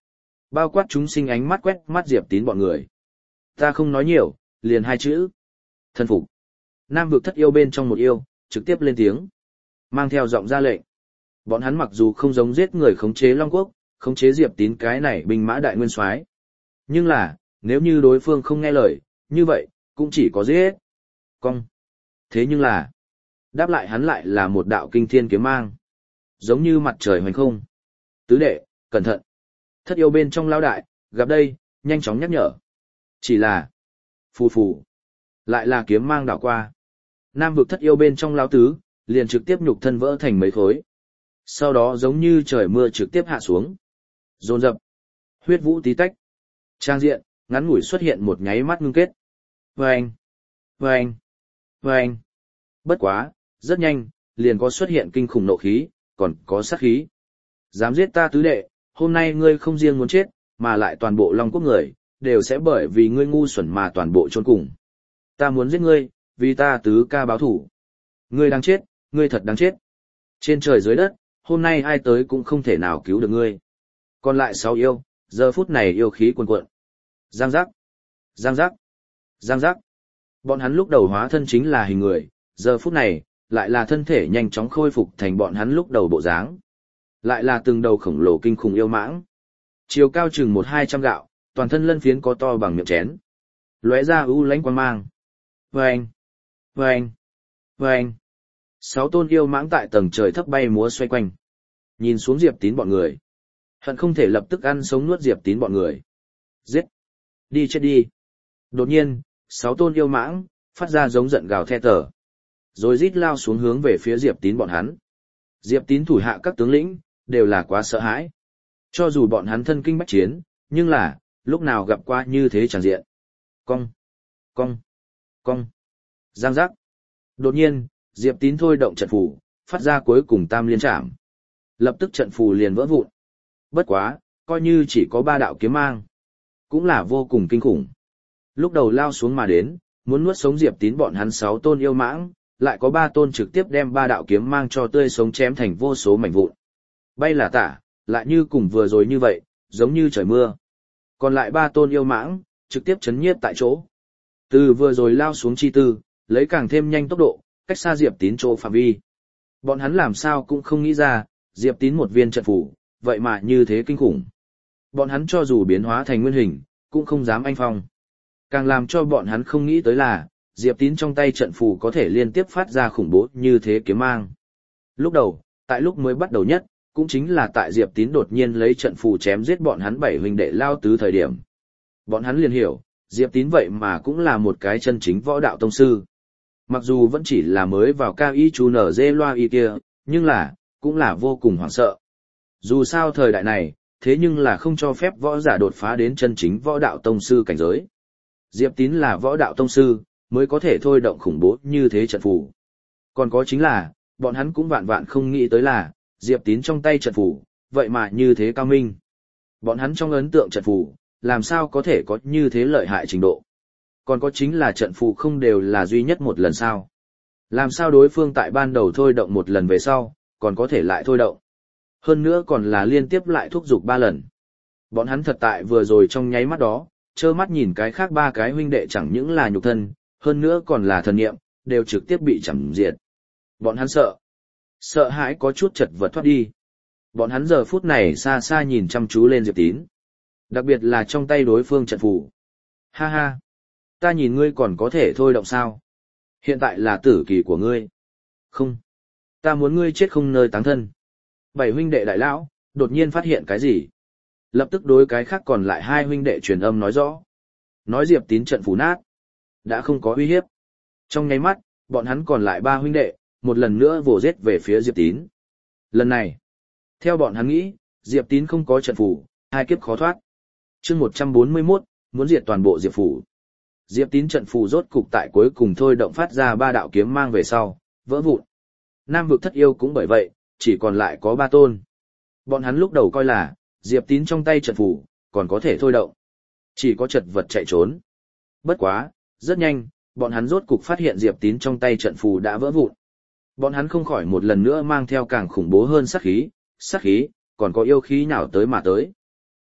Bao quát chúng sinh ánh mắt quét mắt Diệp Tín bọn người. Ta không nói nhiều, liền hai chữ. Thân phục. Nam vực thất yêu bên trong một yêu, trực tiếp lên tiếng. Mang theo giọng ra lệnh. Bọn hắn mặc dù không giống giết người khống chế Long Quốc, khống chế Diệp Tín cái này binh mã đại nguyên soái, nhưng là, nếu như đối phương không nghe lời, như vậy, cũng chỉ có giết. Cong. Thế nhưng là, đáp lại hắn lại là một đạo kinh thiên kiếm mang. Giống như mặt trời hoành không. Tứ đệ, cẩn thận. Thất yêu bên trong lao đại, gặp đây, nhanh chóng nhắc nhở. Chỉ là, phù phù, lại là kiếm mang đảo qua. Nam vực thất yêu bên trong lao tứ, liền trực tiếp nhục thân vỡ thành mấy khối. Sau đó giống như trời mưa trực tiếp hạ xuống. Dồn dập, huyết vũ tí tách. Trang diện, ngắn ngủi xuất hiện một nháy mắt ngưng kết. Vâng, vâng, vâng. Bất quá, rất nhanh, liền có xuất hiện kinh khủng nộ khí, còn có sát khí. Dám giết ta tứ đệ, hôm nay ngươi không riêng muốn chết, mà lại toàn bộ Long Quốc người, đều sẽ bởi vì ngươi ngu xuẩn mà toàn bộ chôn cùng. Ta muốn giết ngươi, vì ta tứ ca báo thủ. Ngươi đang chết, ngươi thật đáng chết. Trên trời dưới đất, hôm nay ai tới cũng không thể nào cứu được ngươi. Còn lại 6 yêu, giờ phút này yêu khí cuồn cuộn. Giang giác, giang giác, giang giác. Bọn hắn lúc đầu hóa thân chính là hình người, giờ phút này, lại là thân thể nhanh chóng khôi phục thành bọn hắn lúc đầu bộ dáng. Lại là từng đầu khổng lồ kinh khủng yêu mãng. Chiều cao chừng 1-200 gạo, toàn thân lân phiến có to bằng miệng chén. Lóe ra u lánh quang mang. Vâng, vâng, vâng. 6 tôn yêu mãng tại tầng trời thấp bay múa xoay quanh. Nhìn xuống Diệp Tín bọn người. Hận không thể lập tức ăn sống nuốt Diệp Tín bọn người. Giết! Đi chết đi! Đột nhiên, 6 tôn yêu mãng, phát ra giống giận gào the tở. Rồi rít lao xuống hướng về phía Diệp Tín bọn hắn. Diệp Tín thủ hạ các tướng lĩnh, đều là quá sợ hãi. Cho dù bọn hắn thân kinh bách chiến, nhưng là, lúc nào gặp qua như thế chẳng diện. Cong! Cong! Cong! Giang giác! Đột nhiên, Diệp Tín thôi động trận phù, phát ra cuối cùng tam liên trảm. Lập tức trận phù liền vỡ vụn. Bất quá, coi như chỉ có 3 đạo kiếm mang. Cũng là vô cùng kinh khủng. Lúc đầu lao xuống mà đến, muốn nuốt sống Diệp Tín bọn hắn 6 tôn yêu mãng, lại có 3 tôn trực tiếp đem 3 đạo kiếm mang cho tươi sống chém thành vô số mảnh vụn. Bay là tả, lại như cùng vừa rồi như vậy, giống như trời mưa. Còn lại 3 tôn yêu mãng, trực tiếp chấn nhiếp tại chỗ. Từ vừa rồi lao xuống chi tư, lấy càng thêm nhanh tốc độ, cách xa Diệp Tín chỗ phạm vi. Bọn hắn làm sao cũng không nghĩ ra, Diệp Tín một viên trận phủ, vậy mà như thế kinh khủng. Bọn hắn cho dù biến hóa thành nguyên hình, cũng không dám anh phong. Càng làm cho bọn hắn không nghĩ tới là, Diệp Tín trong tay trận phù có thể liên tiếp phát ra khủng bố như thế kiếm mang. Lúc đầu, tại lúc mới bắt đầu nhất, cũng chính là tại Diệp Tín đột nhiên lấy trận phù chém giết bọn hắn 7 huynh đệ lao tứ thời điểm. Bọn hắn liền hiểu, Diệp Tín vậy mà cũng là một cái chân chính võ đạo tông sư. Mặc dù vẫn chỉ là mới vào cao y chú nở dê loa y kia, nhưng là, cũng là vô cùng hoảng sợ. Dù sao thời đại này, thế nhưng là không cho phép võ giả đột phá đến chân chính võ đạo tông sư cảnh giới. Diệp Tín là võ đạo tông sư, mới có thể thôi động khủng bố như thế trận phù. Còn có chính là, bọn hắn cũng vạn vạn không nghĩ tới là, Diệp Tín trong tay trận phù, vậy mà như thế cao minh. Bọn hắn trong ấn tượng trận phù, làm sao có thể có như thế lợi hại trình độ. Còn có chính là trận phù không đều là duy nhất một lần sao. Làm sao đối phương tại ban đầu thôi động một lần về sau, còn có thể lại thôi động. Hơn nữa còn là liên tiếp lại thúc giục 3 lần. Bọn hắn thật tại vừa rồi trong nháy mắt đó, trơ mắt nhìn cái khác 3 cái huynh đệ chẳng những là nhục thân, hơn nữa còn là thần niệm, đều trực tiếp bị chẳng diệt. Bọn hắn sợ. Sợ hãi có chút chật vật thoát đi. Bọn hắn giờ phút này xa xa nhìn chăm chú lên Diệp Tín. Đặc biệt là trong tay đối phương trận phù. Ha ha. Ta nhìn ngươi còn có thể thôi động sao? Hiện tại là tử kỳ của ngươi. Không. Ta muốn ngươi chết không nơi táng thân. 7 huynh đệ đại lão, đột nhiên phát hiện cái gì? Lập tức đối cái khác còn lại 2 huynh đệ truyền âm nói rõ. Nói Diệp Tín trận phù nát. Đã không có uy hiếp. Trong nháy mắt, bọn hắn còn lại 3 huynh đệ, một lần nữa vồ giết về phía Diệp Tín. Lần này, theo bọn hắn nghĩ, Diệp Tín không có trận phù, 2 kiếp khó thoát. Chương 141, muốn diệt toàn bộ Diệp phủ. Diệp Tín trận phù rốt cục tại cuối cùng thôi động phát ra 3 đạo kiếm mang về sau, vỡ vụn. Nam vực thất yêu cũng bởi vậy, chỉ còn lại có 3 tôn. Bọn hắn lúc đầu coi là, Diệp Tín trong tay trận phù, còn có thể thôi động. Chỉ có chật vật chạy trốn. Bất quá, rất nhanh, bọn hắn rốt cục phát hiện Diệp Tín trong tay trận phù đã vỡ vụn. Bọn hắn không khỏi một lần nữa mang theo càng khủng bố hơn sát khí, còn có yêu khí nào tới mà tới.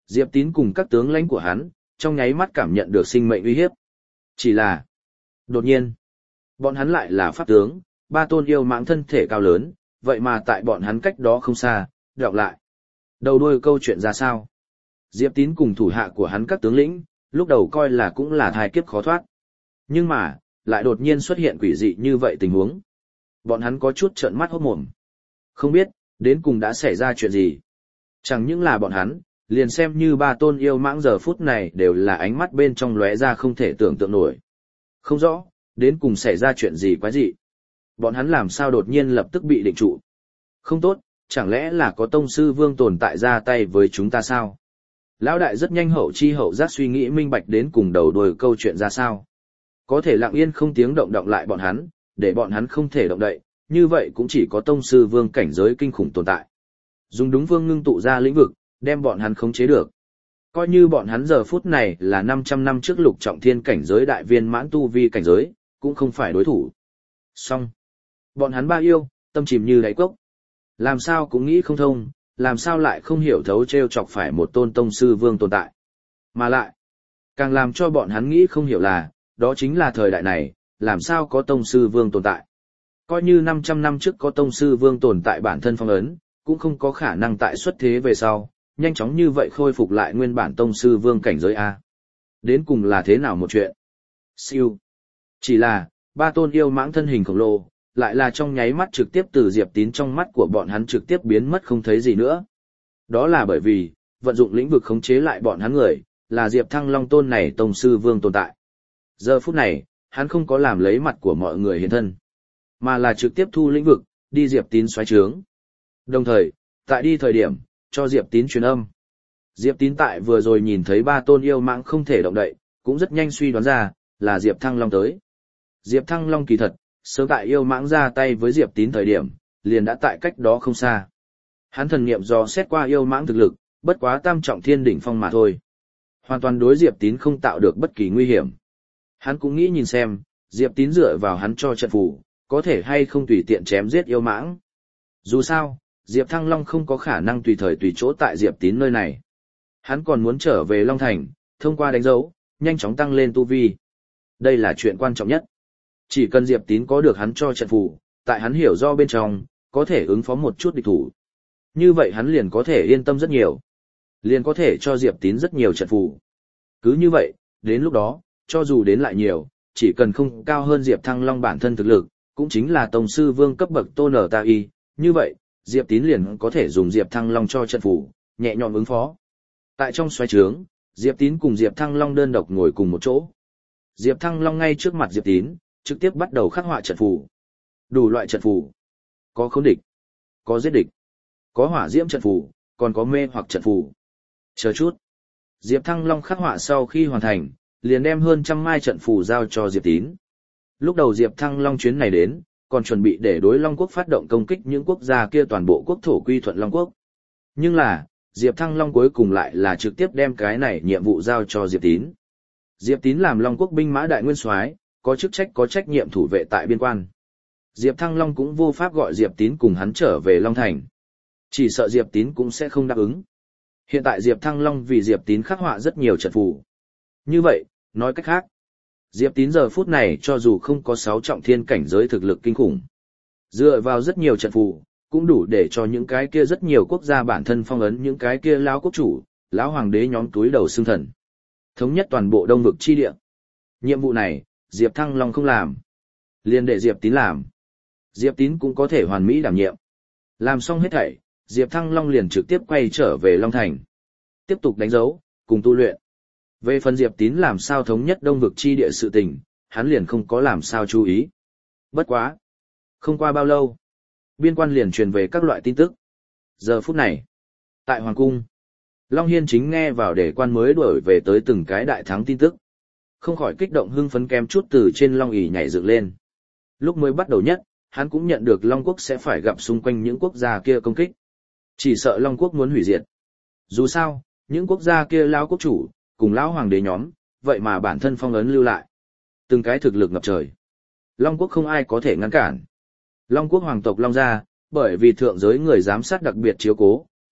Diệp Tín cùng các tướng lãnh của hắn, trong nháy mắt cảm nhận được sinh mệnh uy hiếp. Chỉ là, đột nhiên, bọn hắn lại là pháp tướng, ba tôn yêu mãng thân thể cao lớn, vậy mà tại bọn hắn cách đó không xa, đọc lại. Đầu đuôi câu chuyện ra sao? Diệp Tín cùng thủ hạ của hắn các tướng lĩnh, lúc đầu coi là cũng là thai kiếp khó thoát. Nhưng mà, lại đột nhiên xuất hiện quỷ dị như vậy tình huống. Bọn hắn có chút trợn mắt hốt mồm. Không biết, đến cùng đã xảy ra chuyện gì. Chẳng những là bọn hắn, liền xem như ba tôn yêu mãng giờ phút này đều là ánh mắt bên trong lóe ra không thể tưởng tượng nổi. Không rõ, đến cùng xảy ra chuyện gì quái dị. Bọn hắn làm sao đột nhiên lập tức bị định trụ. Không tốt, chẳng lẽ là có tông sư vương tồn tại ra tay với chúng ta sao? Lão đại rất nhanh hậu chi hậu giác suy nghĩ minh bạch đến cùng đầu đuôi câu chuyện ra sao. Có thể lặng yên không tiếng động động lại bọn hắn, để bọn hắn không thể động đậy, như vậy cũng chỉ có tông sư vương cảnh giới kinh khủng tồn tại. Dùng đúng vương ngưng tụ ra lĩnh vực, đem bọn hắn khống chế được. Coi như bọn hắn giờ phút này là 500 năm trước lục trọng thiên cảnh giới đại viên mãn tu vi cảnh giới, cũng không phải đối thủ. Xong. Bọn hắn ba yêu, tâm chìm như đáy cốc. Làm sao cũng nghĩ không thông, làm sao lại không hiểu thấu treo chọc phải một tôn tông sư vương tồn tại. Mà lại, càng làm cho bọn hắn nghĩ không hiểu là, đó chính là thời đại này, làm sao có tông sư vương tồn tại. Coi như 500 năm trước có tông sư vương tồn tại bản thân phong ấn, cũng không có khả năng tại xuất thế về sau, nhanh chóng như vậy khôi phục lại nguyên bản tông sư vương cảnh giới A. Đến cùng là thế nào một chuyện? Siêu. Chỉ là, ba tôn yêu mãng thân hình khổng lồ, lại là trong nháy mắt trực tiếp từ Diệp Tín trong mắt của bọn hắn trực tiếp biến mất không thấy gì nữa. Đó là bởi vì, vận dụng lĩnh vực khống chế lại bọn hắn người, là Diệp Thăng Long tôn này tông sư vương tồn tại. Giờ phút này, hắn không có làm lấy mặt của mọi người hiện thân, mà là trực tiếp thu lĩnh vực, đi Diệp Tín xoáy trướng. Đồng thời, tại đi thời điểm, cho Diệp Tín truyền âm. Diệp Tín tại vừa rồi nhìn thấy ba tôn yêu mãng không thể động đậy, cũng rất nhanh suy đoán ra, là Diệp Thăng Long tới. Diệp Thăng Long kỳ thật, sớm tại yêu mãng ra tay với Diệp Tín thời điểm, liền đã tại cách đó không xa. Hắn thần niệm dò xét qua yêu mãng thực lực, bất quá tam trọng thiên đỉnh phong mà thôi. Hoàn toàn đối Diệp Tín không tạo được bất kỳ nguy hiểm. Hắn cũng nghĩ nhìn xem, Diệp Tín dựa vào hắn cho trận phù, có thể hay không tùy tiện chém giết yêu mãng. Dù sao, Diệp Thăng Long không có khả năng tùy thời tùy chỗ tại Diệp Tín nơi này. Hắn còn muốn trở về Long Thành, thông qua đánh dấu, nhanh chóng tăng lên tu vi. Đây là chuyện quan trọng nhất. Chỉ cần Diệp Tín có được hắn cho trận phù, tại hắn hiểu do bên trong, có thể ứng phó một chút địch thủ. Như vậy hắn liền có thể yên tâm rất nhiều. Liền có thể cho Diệp Tín rất nhiều trận phù. Cứ như vậy, đến lúc đó, cho dù đến lại nhiều, chỉ cần không cao hơn Diệp Thăng Long bản thân thực lực, cũng chính là tông sư vương cấp bậc Tôn Nở Ta Y, như vậy, Diệp Tín liền có thể dùng Diệp Thăng Long cho trận phù, nhẹ nhõm ứng phó. Tại trong xoáy trướng, Diệp Tín cùng Diệp Thăng Long đơn độc ngồi cùng một chỗ. Diệp Thăng Long ngay trước mặt Diệp Tín, trực tiếp bắt đầu khắc họa trận phù. Đủ loại trận phù. Có khống địch, có giết địch, có hỏa diễm trận phù, còn có mê hoặc trận phù. Chờ chút. Diệp Thăng Long khắc họa sau khi hoàn thành, liền đem hơn 100 mai trận phù giao cho Diệp Tín. Lúc đầu Diệp Thăng Long chuyến này đến, còn chuẩn bị để đối Long Quốc phát động công kích những quốc gia kia toàn bộ quốc thổ quy thuận Long Quốc. Nhưng là, Diệp Thăng Long cuối cùng lại là trực tiếp đem cái này nhiệm vụ giao cho Diệp Tín. Diệp Tín làm Long Quốc binh mã đại nguyên soái, có chức trách có trách nhiệm thủ vệ tại biên quan. Diệp Thăng Long cũng vô pháp gọi Diệp Tín cùng hắn trở về Long Thành. Chỉ sợ Diệp Tín cũng sẽ không đáp ứng. Hiện tại Diệp Thăng Long vì Diệp Tín khắc họa rất nhiều trận phù. Như vậy, nói cách khác, Diệp Tín giờ phút này cho dù không có 6 trọng thiên cảnh giới thực lực kinh khủng, dựa vào rất nhiều trận phù, cũng đủ để cho những cái kia rất nhiều quốc gia bản thân phong ấn những cái kia lão quốc chủ, lão hoàng đế nhóm túi đầu xương thần. Thống nhất toàn bộ Đông vực chi địa. Nhiệm vụ này, Diệp Thăng Long không làm. Liền để Diệp Tín làm. Diệp Tín cũng có thể hoàn mỹ đảm nhiệm. Làm xong hết thảy, Diệp Thăng Long liền trực tiếp quay trở về Long Thành. Tiếp tục đánh dấu, cùng tu luyện. Về phần Diệp Tín làm sao thống nhất Đông vực chi địa sự tình, hắn liền không có làm sao chú ý. Bất quá. Không qua bao lâu, biên quan liền truyền về các loại tin tức. Giờ phút này, tại Hoàng Cung, Long Hiên chính nghe vào để quan mới đổi về tới từng cái đại thắng tin tức. Không khỏi kích động hưng phấn kém chút từ trên Long ỷ nhảy dựng lên. Lúc mới bắt đầu nhất, hắn cũng nhận được Long Quốc sẽ phải gặp xung quanh những quốc gia kia công kích. Chỉ sợ Long Quốc muốn hủy diệt. Dù sao, những quốc gia kia lão quốc chủ, cùng lão hoàng đế nhóm, vậy mà bản thân phong ấn lưu lại. Từng cái thực lực ngập trời. Long Quốc không ai có thể ngăn cản. Long Quốc hoàng tộc Long gia, bởi vì thượng giới người giám sát đặc biệt chiếu cố,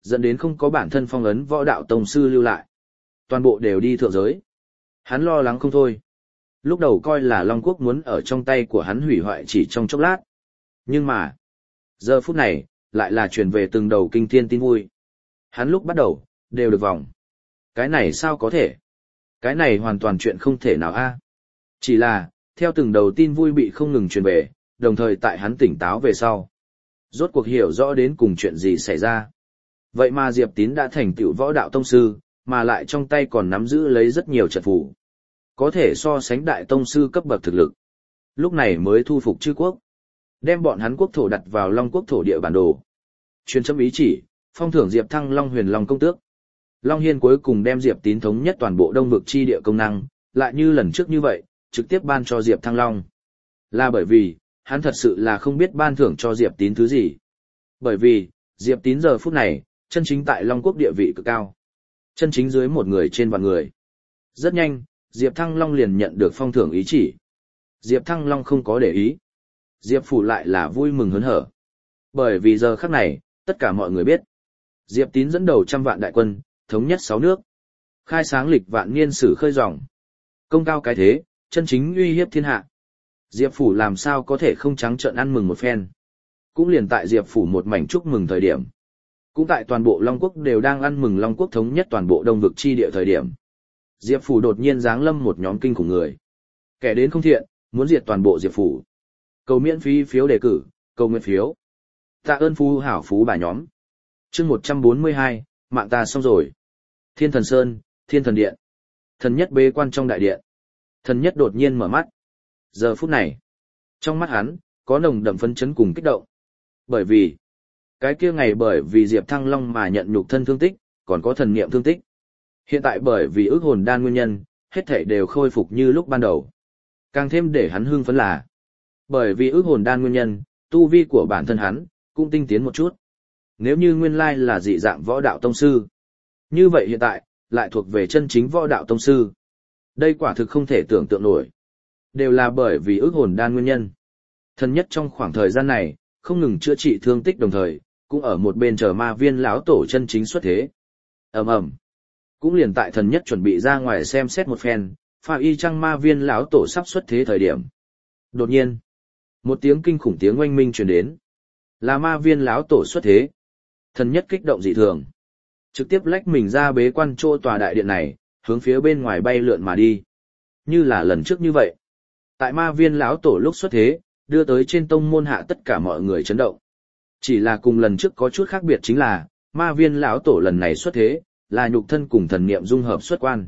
dẫn đến không có bản thân phong ấn võ đạo tông sư lưu lại. Toàn bộ đều đi thượng giới. Hắn lo lắng không thôi. Lúc đầu coi là Long Quốc muốn ở trong tay của hắn hủy hoại chỉ trong chốc lát. Nhưng mà, giờ phút này, lại là truyền về từng đầu kinh thiên tin vui. Hắn lúc bắt đầu, đều được vòng. Cái này sao có thể? Cái này hoàn toàn chuyện không thể nào a. Chỉ là, theo từng đầu tin vui bị không ngừng truyền về, đồng thời tại hắn tỉnh táo về sau. Rốt cuộc hiểu rõ đến cùng chuyện gì xảy ra. Vậy mà Diệp Tín đã thành tựu võ đạo tông sư, mà lại trong tay còn nắm giữ lấy rất nhiều trận phù. Có thể so sánh đại tông sư cấp bậc thực lực. Lúc này mới thu phục chư quốc. Đem bọn hắn quốc thổ đặt vào Long Quốc thổ địa bản đồ. Truyền chấm ý chỉ, phong thưởng Diệp Thăng Long Huyền Long công tước. Long Hiên cuối cùng đem Diệp Tín thống nhất toàn bộ đông vực chi địa công năng, lại như lần trước như vậy, trực tiếp ban cho Diệp Thăng Long. Là bởi vì, hắn thật sự là không biết ban thưởng cho Diệp Tín thứ gì. Bởi vì, Diệp Tín giờ phút này, chân chính tại Long Quốc địa vị cực cao. Chân chính dưới một người trên vạn người. Rất nhanh, Diệp Thăng Long liền nhận được phong thưởng ý chỉ. Diệp Thăng Long không có để ý. Diệp Phủ lại là vui mừng hớn hở. Bởi vì giờ khắc này, tất cả mọi người biết. Diệp Tín dẫn đầu 100 vạn đại quân, thống nhất 6 nước. Khai sáng lịch vạn niên sử khơi dòng. Công cao cái thế, chân chính uy hiếp thiên hạ. Diệp Phủ làm sao có thể không trắng trợn ăn mừng một phen. Cũng liền tại Diệp Phủ một mảnh chúc mừng thời điểm. Cũng tại toàn bộ Long Quốc đều đang ăn mừng Long Quốc thống nhất toàn bộ đông vực chi địa thời điểm. Diệp Phủ đột nhiên giáng lâm một nhóm kinh khủng người. Kẻ đến không thiện, muốn diệt toàn bộ Diệp Phủ. Cầu miễn phí phiếu đề cử, cầu nguyện phiếu. Tạ ơn phú hảo phú bà nhóm. Chương 142, mạng ta xong rồi. Thiên Thần Sơn, Thiên Thần Điện. Thần nhất bế quan trong đại điện. Thần nhất đột nhiên mở mắt. Giờ phút này, trong mắt hắn, có nồng đậm phấn chấn cùng kích động. Bởi vì, cái kia ngày bởi vì Diệp Thăng Long mà nhận nhục thân thương tích, còn có thần niệm thương tích. Hiện tại bởi vì ức hồn đan nguyên nhân, hết thảy đều khôi phục như lúc ban đầu. Càng thêm để hắn hưng phấn là, bởi vì ức hồn đan nguyên nhân, tu vi của bản thân hắn cũng tinh tiến một chút. Nếu như nguyên lai là dị dạng võ đạo tông sư, như vậy hiện tại lại thuộc về chân chính võ đạo tông sư. Đây quả thực không thể tưởng tượng nổi. Đều là bởi vì ức hồn đan nguyên nhân. Thần nhất trong khoảng thời gian này, không ngừng chữa trị thương tích đồng thời, cũng ở một bên chờ ma viên lão tổ chân chính xuất thế. Ầm ầm. Cũng liền tại thần nhất chuẩn bị ra ngoài xem xét một phen, pha y chăng ma viên lão tổ sắp xuất thế thời điểm. Đột nhiên, một tiếng kinh khủng tiếng oanh minh truyền đến. Là ma viên lão tổ xuất thế. Thần nhất kích động dị thường. Trực tiếp lách mình ra bế quan chỗ tòa đại điện này, hướng phía bên ngoài bay lượn mà đi. Như là lần trước như vậy. Tại ma viên lão tổ lúc xuất thế, đưa tới trên tông môn hạ tất cả mọi người chấn động. Chỉ là cùng lần trước có chút khác biệt chính là, ma viên lão tổ lần này xuất thế, là nhục thân cùng thần niệm dung hợp xuất quan.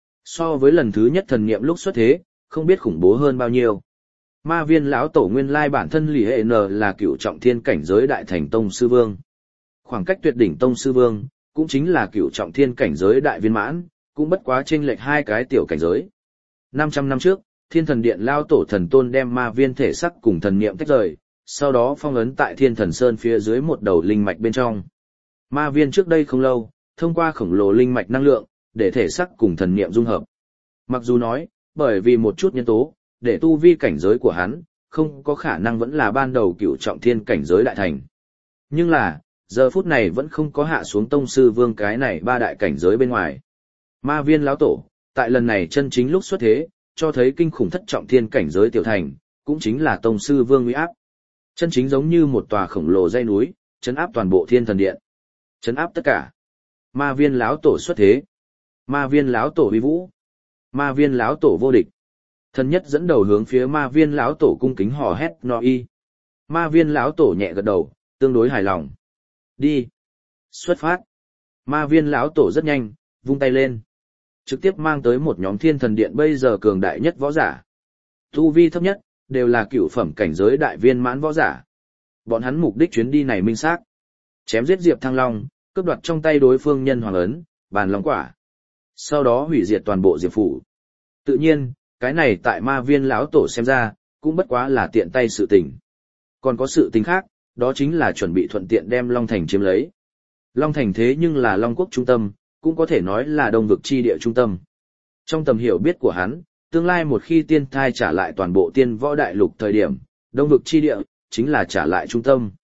So với lần thứ nhất thần niệm lúc xuất thế, không biết khủng bố hơn bao nhiêu. Ma viên lão tổ nguyên lai bản thân lì hệ n là cựu trọng thiên cảnh giới đại thành tông sư vương. Khoảng cách tuyệt đỉnh tông sư vương, cũng chính là cựu trọng thiên cảnh giới đại viên mãn, cũng bất quá chênh lệch hai cái tiểu cảnh giới. 500 năm trước, Thiên Thần Điện lao tổ thần tôn đem ma viên thể sắc cùng thần niệm tách rời, sau đó phong ấn tại Thiên Thần Sơn phía dưới một đầu linh mạch bên trong. Ma viên trước đây không lâu, thông qua khổng lồ linh mạch năng lượng, để thể sắc cùng thần niệm dung hợp. Mặc dù nói, bởi vì một chút nhân tố, để tu vi cảnh giới của hắn, không có khả năng vẫn là ban đầu cựu trọng thiên cảnh giới đại thành. Nhưng là, giờ phút này vẫn không có hạ xuống tông sư vương cái này ba đại cảnh giới bên ngoài. Ma viên lão tổ, tại lần này chân chính lúc xuất thế, cho thấy kinh khủng thất trọng thiên cảnh giới tiểu thành, cũng chính là tông sư vương uy áp. Chân chính giống như một tòa khổng lồ dãy núi, trấn áp toàn bộ Thiên Thần Điện. Trấn áp tất cả. Ma viên lão tổ xuất thế. Ma viên lão tổ uy vũ. Ma viên lão tổ vô địch. Thần nhất dẫn đầu hướng phía ma viên lão tổ cung kính hò hét no y. Ma viên lão tổ nhẹ gật đầu, tương đối hài lòng. Đi. Xuất phát. Ma viên lão tổ rất nhanh, vung tay lên. Trực tiếp mang tới một nhóm Thiên Thần Điện bây giờ cường đại nhất võ giả. Tu vi thấp nhất, đều là cựu phẩm cảnh giới đại viên mãn võ giả. Bọn hắn mục đích chuyến đi này minh xác. Chém giết Diệp Thăng Long, cướp đoạt trong tay đối phương nhân hoàng ấn, bàn long quả. Sau đó hủy diệt toàn bộ Diệp Phủ. Tự nhiên, cái này tại ma viên lão tổ xem ra, cũng bất quá là tiện tay sự tình. Còn có sự tình khác, đó chính là chuẩn bị thuận tiện đem Long Thành chiếm lấy. Long Thành thế nhưng là Long Quốc trung tâm, cũng có thể nói là đông vực chi địa trung tâm. Trong tầm hiểu biết của hắn, tương lai một khi tiên thai trả lại toàn bộ tiên võ đại lục thời điểm, đông vực chi địa, chính là trả lại trung tâm.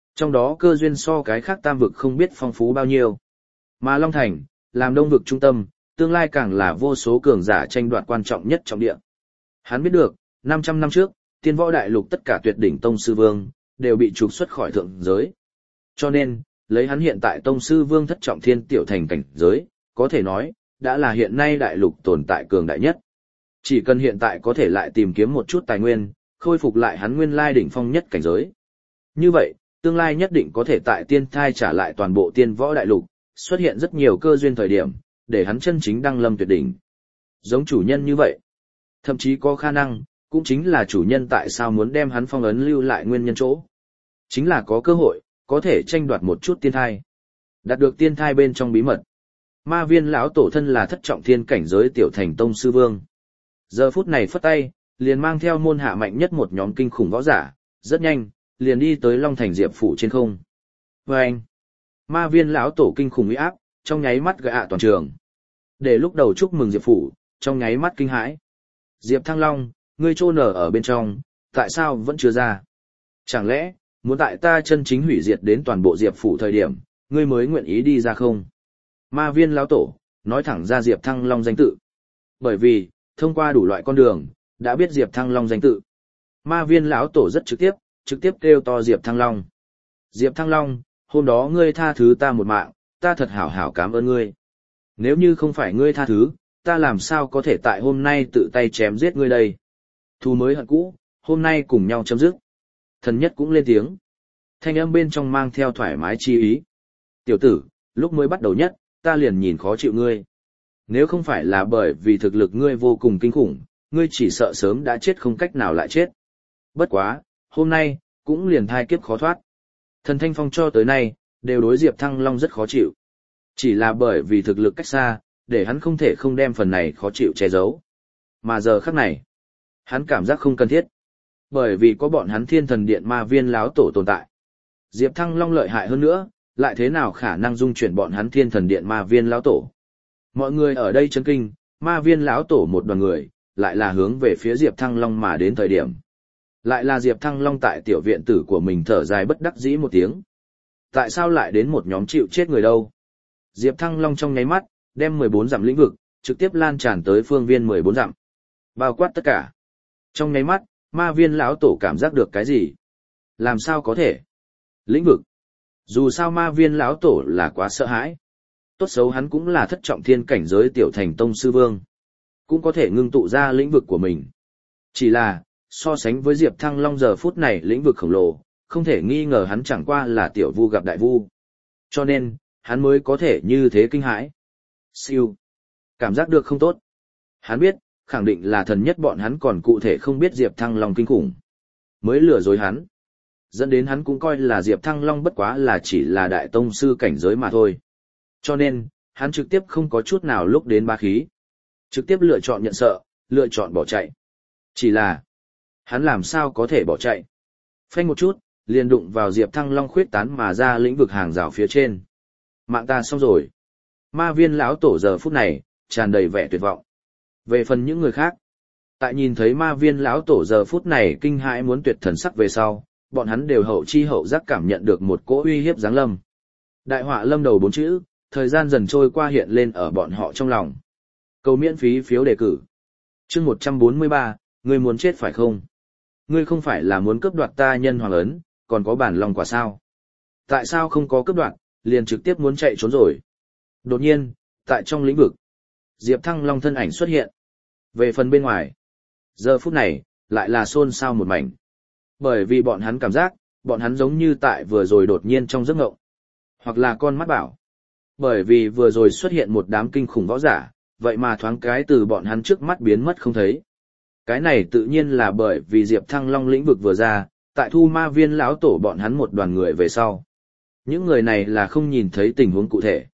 Trong đó cơ duyên so cái khác tam vực không biết phong phú bao nhiêu. Mà Long Thành, làm đông vực trung tâm, tương lai càng là vô số cường giả tranh đoạt quan trọng nhất trong địa. Hắn biết được, 500 năm trước, tiên võ đại lục tất cả tuyệt đỉnh tông sư vương, đều bị trục xuất khỏi thượng giới. Cho nên, lấy hắn hiện tại tông sư vương thất trọng thiên tiểu thành cảnh giới, có thể nói, đã là hiện nay đại lục tồn tại cường đại nhất. Chỉ cần hiện tại có thể lại tìm kiếm một chút tài nguyên, khôi phục lại hắn nguyên lai đỉnh phong nhất cảnh giới. Như vậy, tương lai nhất định có thể tại tiên thai trả lại toàn bộ tiên võ đại lục, xuất hiện rất nhiều cơ duyên thời điểm, để hắn chân chính đăng lâm tuyệt đỉnh. Giống chủ nhân như vậy. Thậm chí có khả năng, cũng chính là chủ nhân tại sao muốn đem hắn phong ấn lưu lại nguyên nhân chỗ. Chính là có cơ hội, có thể tranh đoạt một chút tiên thai. Đạt được tiên thai bên trong bí mật. Ma viên lão tổ thân là thất trọng thiên cảnh giới tiểu thành tông sư vương. Giờ phút này phất tay, liền mang theo môn hạ mạnh nhất một nhóm kinh khủng võ giả, rất nhanh, liền đi tới Long Thành Diệp phủ trên không. Và anh, ma viên lão tổ kinh khủng uy áp, trong nháy mắt gạ toàn trường. Để lúc đầu chúc mừng Diệp phủ, trong nháy mắt kinh hãi. Diệp Thăng Long, ngươi chôn ở bên trong, tại sao vẫn chưa ra? Chẳng lẽ, muốn tại ta chân chính hủy diệt đến toàn bộ Diệp phủ thời điểm, ngươi mới nguyện ý đi ra không? Ma viên lão tổ, nói thẳng ra Diệp Thăng Long danh tự. Bởi vì, thông qua đủ loại con đường, đã biết Diệp Thăng Long danh tự. Ma viên lão tổ rất trực tiếp kêu to Diệp Thăng Long. Diệp Thăng Long, hôm đó ngươi tha thứ ta một mạng, ta thật hảo hảo cảm ơn ngươi. Nếu như không phải ngươi tha thứ, ta làm sao có thể tại hôm nay tự tay chém giết ngươi đây? Thù mới hận cũ, hôm nay cùng nhau chấm dứt. Thần nhất cũng lên tiếng. Thanh âm bên trong mang theo thoải mái chi ý. Tiểu tử, lúc mới bắt đầu nhất, ta liền nhìn khó chịu ngươi. Nếu không phải là bởi vì thực lực ngươi vô cùng kinh khủng, ngươi chỉ sợ sớm đã chết không cách nào lại chết. Bất quá, hôm nay, cũng liền thai kiếp khó thoát. Thần Thanh Phong cho tới nay, đều đối Diệp Thăng Long rất khó chịu. Chỉ là bởi vì thực lực cách xa, để hắn không thể không đem phần này khó chịu che giấu. Mà giờ khắc này, hắn cảm giác không cần thiết. Bởi vì có bọn hắn Thiên Thần Điện ma viên láo tổ tồn tại. Diệp Thăng Long lợi hại hơn nữa, lại thế nào khả năng dung chuyển bọn hắn Thiên Thần Điện ma viên láo tổ. Mọi người ở đây chấn kinh, ma viên láo tổ một đoàn người, lại là hướng về phía Diệp Thăng Long mà đến thời điểm. Lại là Diệp Thăng Long tại tiểu viện tử của mình thở dài bất đắc dĩ một tiếng. Tại sao lại đến một nhóm chịu chết người đâu? Diệp Thăng Long trong nháy mắt, đem 14 dặm lĩnh vực, trực tiếp lan tràn tới phương viên 14 dặm. Bao quát tất cả. Trong nháy mắt, ma viên lão tổ cảm giác được cái gì? Làm sao có thể? Lĩnh vực. Dù sao ma viên lão tổ là quá sợ hãi. Tốt xấu hắn cũng là thất trọng thiên cảnh giới tiểu thành tông sư vương. Cũng có thể ngưng tụ ra lĩnh vực của mình. Chỉ là, so sánh với Diệp Thăng Long giờ phút này lĩnh vực khổng lồ, không thể nghi ngờ hắn chẳng qua là tiểu vu gặp đại vu. Cho nên, hắn mới có thể như thế kinh hãi. Siêu. Cảm giác được không tốt. Hắn biết, khẳng định là thần nhất bọn hắn còn cụ thể không biết Diệp Thăng Long kinh khủng. Mới lừa dối hắn. Dẫn đến hắn cũng coi là Diệp Thăng Long bất quá là chỉ là đại tông sư cảnh giới mà thôi. Cho nên, hắn trực tiếp không có chút nào lúc đến ba khí. Trực tiếp lựa chọn nhận sợ, lựa chọn bỏ chạy. Chỉ là, hắn làm sao có thể bỏ chạy. Phanh một chút, liền đụng vào Diệp Thăng Long khuyết tán mà ra lĩnh vực hàng rào phía trên. Mạng ta xong rồi. Ma viên lão tổ giờ phút này, tràn đầy vẻ tuyệt vọng. Về phần những người khác, tại nhìn thấy ma viên lão tổ giờ phút này kinh hãi muốn tuyệt thần sắc về sau, bọn hắn đều hậu chi hậu giác cảm nhận được một cỗ uy hiếp giáng lâm. Đại họa lâm đầu 4 chữ, thời gian dần trôi qua hiện lên ở bọn họ trong lòng. Cầu miễn phí phiếu đề cử. Chương 143, ngươi muốn chết phải không? Ngươi không phải là muốn cướp đoạt ta nhân hoàng ấn, còn có bản lòng quả sao? Tại sao không có cướp đoạt, liền trực tiếp muốn chạy trốn rồi? Đột nhiên, tại trong lĩnh vực, Diệp Thăng Long thân ảnh xuất hiện. Về phần bên ngoài, giờ phút này, lại là xôn xao một mảnh. Bởi vì bọn hắn cảm giác, bọn hắn giống như tại vừa rồi đột nhiên trong giấc ngộng. Hoặc là con mắt bảo. Bởi vì vừa rồi xuất hiện một đám kinh khủng võ giả, vậy mà thoáng cái từ bọn hắn trước mắt biến mất không thấy. Cái này tự nhiên là bởi vì Diệp Thăng Long lĩnh vực vừa ra, tại thu ma viên lão tổ bọn hắn một đoàn người về sau. Những người này là không nhìn thấy tình huống cụ thể.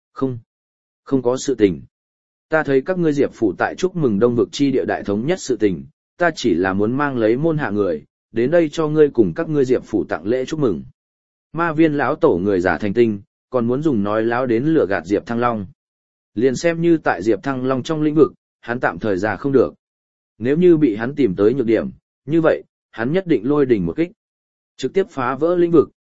Không có sự tình. Ta thấy các ngươi Diệp phủ tại chúc mừng Đông vực chi địa đại thống nhất sự tình, ta chỉ là muốn mang lấy môn hạ người, đến đây cho ngươi cùng các ngươi Diệp phủ tặng lễ chúc mừng. Ma viên lão tổ người giả thành tinh, còn muốn dùng nói láo đến lừa gạt Diệp Thăng Long. Liền xem như tại Diệp Thăng Long trong lĩnh vực, hắn tạm thời ra không được. Nếu như bị hắn tìm tới nhược điểm, như vậy, hắn nhất định lôi đỉnh một kích. Trực tiếp phá vỡ lĩnh vực,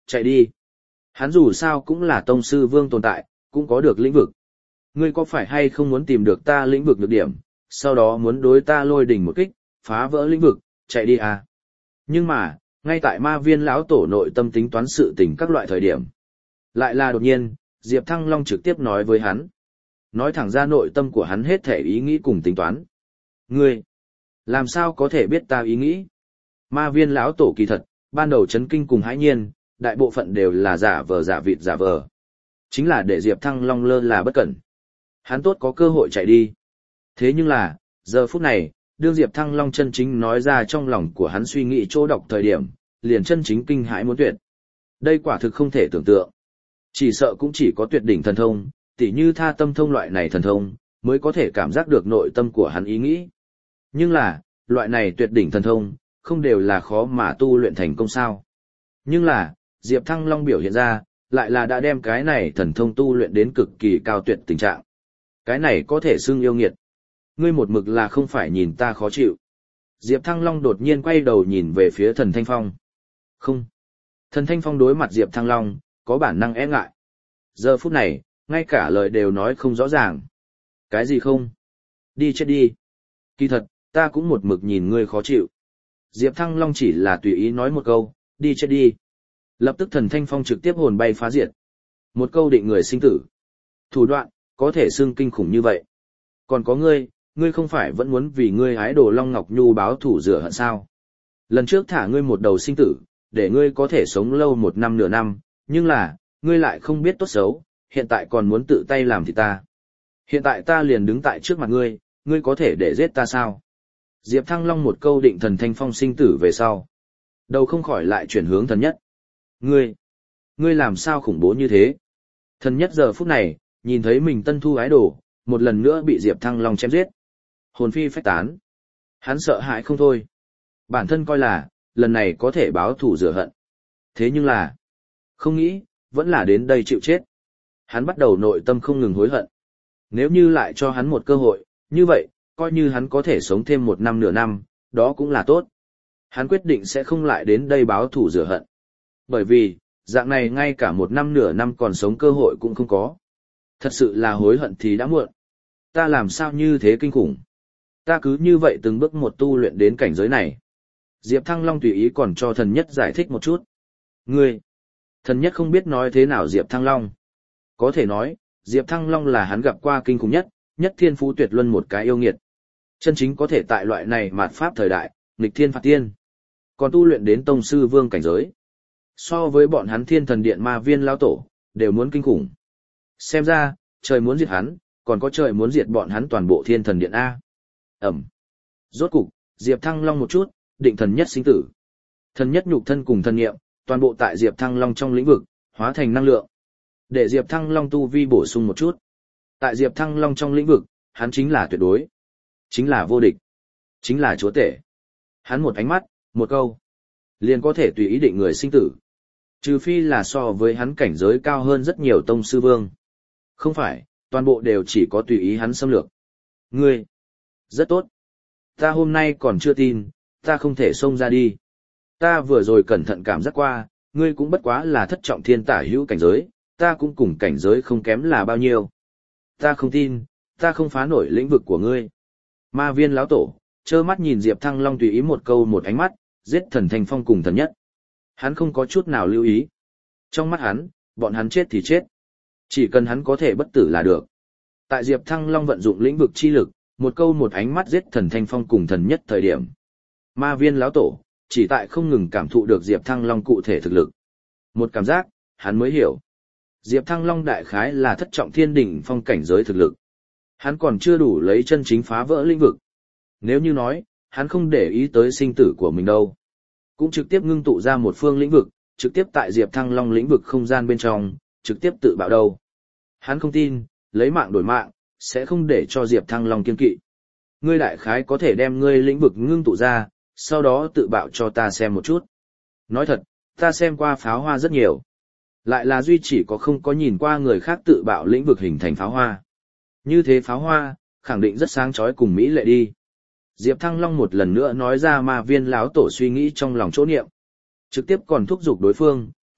Chạy đi. Hắn dù sao cũng là tông sư vương tồn tại, cũng có được lĩnh vực. Ngươi có phải hay không muốn tìm được ta lĩnh vực nhược điểm, sau đó muốn đối ta lôi đỉnh một kích, phá vỡ lĩnh vực, chạy đi à? Nhưng mà, ngay tại ma viên lão tổ nội tâm tính toán sự tình các loại thời điểm. Lại là đột nhiên, Diệp Thăng Long trực tiếp nói với hắn. Nói thẳng ra nội tâm của hắn hết thể ý nghĩ cùng tính toán. Ngươi, làm sao có thể biết ta ý nghĩ? Ma viên lão tổ kỳ thật, ban đầu chấn kinh cùng hãi nhiên, đại bộ phận đều là giả vờ giả vịt giả vờ. Chính là để Diệp Thăng Long lơ là bất cẩn. Hắn tốt có cơ hội chạy đi. Thế nhưng là, giờ phút này, đương Diệp Thăng Long chân chính nói ra trong lòng của hắn suy nghĩ chỗ đọc thời điểm, liền chân chính kinh hãi muốn tuyệt. Đây quả thực không thể tưởng tượng. Chỉ sợ cũng chỉ có tuyệt đỉnh thần thông, tỉ như tha tâm thông loại này thần thông, mới có thể cảm giác được nội tâm của hắn ý nghĩ. Nhưng là, loại này tuyệt đỉnh thần thông, không đều là khó mà tu luyện thành công sao. Nhưng là, Diệp Thăng Long biểu hiện ra, lại là đã đem cái này thần thông tu luyện đến cực kỳ cao tuyệt tình trạng. Cái này có thể xưng yêu nghiệt. Ngươi một mực là không phải nhìn ta khó chịu. Diệp Thăng Long đột nhiên quay đầu nhìn về phía Thần Thanh Phong. Không. Thần Thanh Phong đối mặt Diệp Thăng Long, có bản năng e ngại. Giờ phút này, ngay cả lời đều nói không rõ ràng. Cái gì không? Đi chết đi. Kỳ thật, ta cũng một mực nhìn ngươi khó chịu. Diệp Thăng Long chỉ là tùy ý nói một câu, đi chết đi. Lập tức Thần Thanh Phong trực tiếp hồn bay phá diệt. Một câu định người sinh tử. Thủ đoạn, có thể xưng kinh khủng như vậy. Còn có ngươi không phải vẫn muốn vì ngươi hái đồ Long Ngọc Nhu báo thủ rửa hận sao? Lần trước thả ngươi một đầu sinh tử, để ngươi có thể sống lâu 1 năm nửa năm, nhưng là, ngươi lại không biết tốt xấu, hiện tại còn muốn tự tay làm thì ta. Hiện tại ta liền đứng tại trước mặt ngươi có thể để giết ta sao? Diệp Thăng Long một câu định Thần Thanh Phong sinh tử về sau. Đầu không khỏi lại chuyển hướng Thần Nhất. Ngươi làm sao khủng bố như thế? Thần Nhất giờ phút này, nhìn thấy mình tân thu ái đồ, một lần nữa bị Diệp Thăng Long chém giết. Hồn phi phách tán. Hắn sợ hãi không thôi. Bản thân coi là, lần này có thể báo thù rửa hận. Thế nhưng là, không nghĩ, vẫn là đến đây chịu chết. Hắn bắt đầu nội tâm không ngừng hối hận. Nếu như lại cho hắn một cơ hội, như vậy, coi như hắn có thể sống thêm 1 năm nửa năm, đó cũng là tốt. Hắn quyết định sẽ không lại đến đây báo thù rửa hận. Bởi vì, dạng này ngay cả 1 năm nửa năm còn sống cơ hội cũng không có. Thật sự là hối hận thì đã muộn. Ta làm sao như thế kinh khủng. Ta cứ như vậy từng bước một tu luyện đến cảnh giới này. Diệp Thăng Long tùy ý còn cho Thần Nhất giải thích một chút. Thần Nhất không biết nói thế nào Diệp Thăng Long. Có thể nói, Diệp Thăng Long là hắn gặp qua kinh khủng nhất thiên phú tuyệt luân một cái yêu nghiệt. Chân chính có thể tại loại này mạt pháp thời đại, nghịch thiên phạt tiên. Còn tu luyện đến tông sư vương cảnh giới. So với bọn hắn Thiên Thần Điện ma viên lão tổ, đều muốn kinh khủng. Xem ra, trời muốn diệt hắn, còn có trời muốn diệt bọn hắn toàn bộ Thiên Thần Điện A. Rốt cục, Diệp Thăng Long một chút, định Thần Nhất sinh tử. Thần Nhất nhục thân cùng thần nghiệm, toàn bộ tại Diệp Thăng Long trong lĩnh vực, hóa thành năng lượng. Để Diệp Thăng Long tu vi bổ sung một chút. Tại Diệp Thăng Long trong lĩnh vực, hắn chính là tuyệt đối. Chính là vô địch. Chính là chúa tể. Hắn một ánh mắt, một câu. Liền có thể tùy ý định người sinh tử. Trừ phi là so với hắn cảnh giới cao hơn rất nhiều tông sư vương. Không phải, toàn bộ đều chỉ có tùy ý hắn xâm lược. Ngươi, rất tốt. Ta hôm nay còn chưa tin, ta không thể xông ra đi. Ta vừa rồi cẩn thận cảm giác qua, ngươi cũng bất quá là thất trọng thiên tả hữu cảnh giới, ta cũng cùng cảnh giới không kém là bao nhiêu. Ta không tin, ta không phá nổi lĩnh vực của ngươi. Ma viên lão tổ, trơ mắt nhìn Diệp Thăng Long tùy ý một câu một ánh mắt, giết Thần Thanh Phong cùng Thần Nhất. Hắn không có chút nào lưu ý. Trong mắt hắn, bọn hắn chết thì chết. Chỉ cần hắn có thể bất tử là được. Tại Diệp Thăng Long vận dụng lĩnh vực chi lực, một câu một ánh mắt giết Thần Thanh Phong cùng Thần Nhất thời điểm. Ma viên lão tổ, chỉ tại không ngừng cảm thụ được Diệp Thăng Long cụ thể thực lực. Một cảm giác, hắn mới hiểu. Diệp Thăng Long đại khái là thất trọng thiên đỉnh phong cảnh giới thực lực. Hắn còn chưa đủ lấy chân chính phá vỡ lĩnh vực. Nếu như nói, hắn không để ý tới sinh tử của mình đâu. Cũng trực tiếp ngưng tụ ra một phương lĩnh vực, trực tiếp tại Diệp Thăng Long lĩnh vực không gian bên trong, trực tiếp tự bạo đâu. Hắn không tin, lấy mạng đổi mạng, sẽ không để cho Diệp Thăng Long kiên kỵ. Ngươi đại khái có thể đem ngươi lĩnh vực ngưng tụ ra, sau đó tự bạo cho ta xem một chút. Nói thật, ta xem qua pháo hoa rất nhiều. Lại là duy chỉ có không có nhìn qua người khác tự bạo lĩnh vực hình thành pháo hoa. Như thế pháo hoa, khẳng định rất sáng chói cùng mỹ lệ đi. Diệp Thăng Long một lần nữa nói ra ma viên lão tổ suy nghĩ trong lòng chỗ niệm. Trực tiếp còn thúc giục đối phương,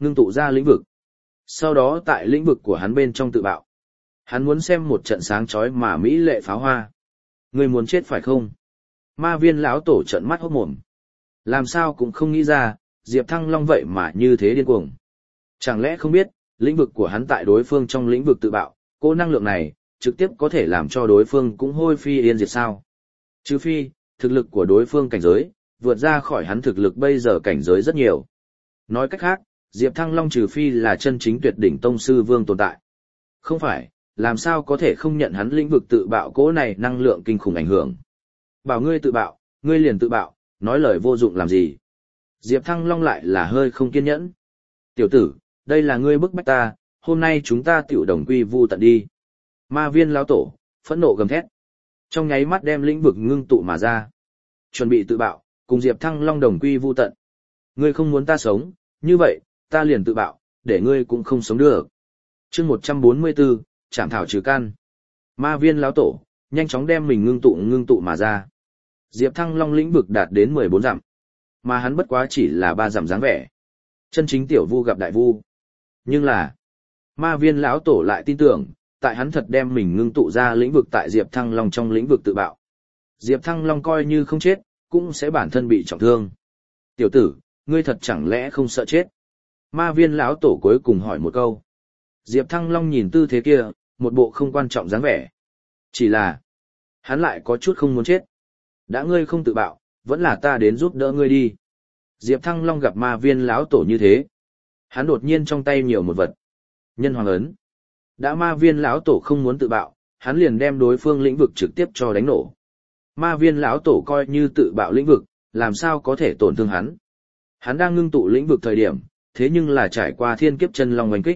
ngưng tụ ra lĩnh vực. Sau đó tại lĩnh vực của hắn bên trong tự bạo. Hắn muốn xem một trận sáng chói mà mỹ lệ pháo hoa. Ngươi muốn chết phải không? Ma viên lão tổ trợn mắt hốt mồm. Làm sao cũng không nghĩ ra, Diệp Thăng Long vậy mà như thế điên cuồng. Chẳng lẽ không biết, lĩnh vực của hắn tại đối phương trong lĩnh vực tự bạo, cô năng lượng này, trực tiếp có thể làm cho đối phương cũng hôi phi yên diệt sao? Trừ phi, thực lực của đối phương cảnh giới, vượt ra khỏi hắn thực lực bây giờ cảnh giới rất nhiều. Nói cách khác, Diệp Thăng Long trừ phi là chân chính tuyệt đỉnh tông sư vương tồn tại. Không phải, làm sao có thể không nhận hắn lĩnh vực tự bạo cỗ này năng lượng kinh khủng ảnh hưởng. Bảo ngươi tự bạo, ngươi liền tự bạo, nói lời vô dụng làm gì. Diệp Thăng Long lại là hơi không kiên nhẫn. Tiểu tử, đây là ngươi bức bách ta, hôm nay chúng ta tiểu đồng quy vu tận đi. Ma viên lão tổ, phẫn nộ gầm thét. Trong nháy mắt đem lĩnh vực ngưng tụ mà ra. Chuẩn bị tự bạo, cùng Diệp Thăng Long đồng quy vu tận. Ngươi không muốn ta sống, như vậy, ta liền tự bạo, để ngươi cũng không sống được. Chương 144, Trảm thảo trừ căn. Ma viên lão tổ, nhanh chóng đem mình ngưng tụ mà ra. Diệp Thăng Long lĩnh vực đạt đến 14 dặm, mà hắn bất quá chỉ là 3 dặm dáng vẻ. Chân chính tiểu vu gặp đại vu. Nhưng là, ma viên lão tổ lại tin tưởng, tại hắn thật đem mình ngưng tụ ra lĩnh vực tại Diệp Thăng Long trong lĩnh vực tự bạo. Diệp Thăng Long coi như không chết, cũng sẽ bản thân bị trọng thương. Tiểu tử, ngươi thật chẳng lẽ không sợ chết? Ma viên lão tổ cuối cùng hỏi một câu. Diệp Thăng Long nhìn tư thế kia, một bộ không quan trọng dáng vẻ. Chỉ là, hắn lại có chút không muốn chết. Đã ngươi không tự bạo, vẫn là ta đến giúp đỡ ngươi đi. Diệp Thăng Long gặp ma viên lão tổ như thế. Hắn đột nhiên trong tay nhiều một vật. Nhân hoàng ấn. Đã ma viên lão tổ không muốn tự bạo, hắn liền đem đối phương lĩnh vực trực tiếp cho đánh nổ. Ma viên lão tổ coi như tự bạo lĩnh vực, làm sao có thể tổn thương hắn. Hắn đang ngưng tụ lĩnh vực thời điểm, thế nhưng là trải qua thiên kiếp chân long oanh kích.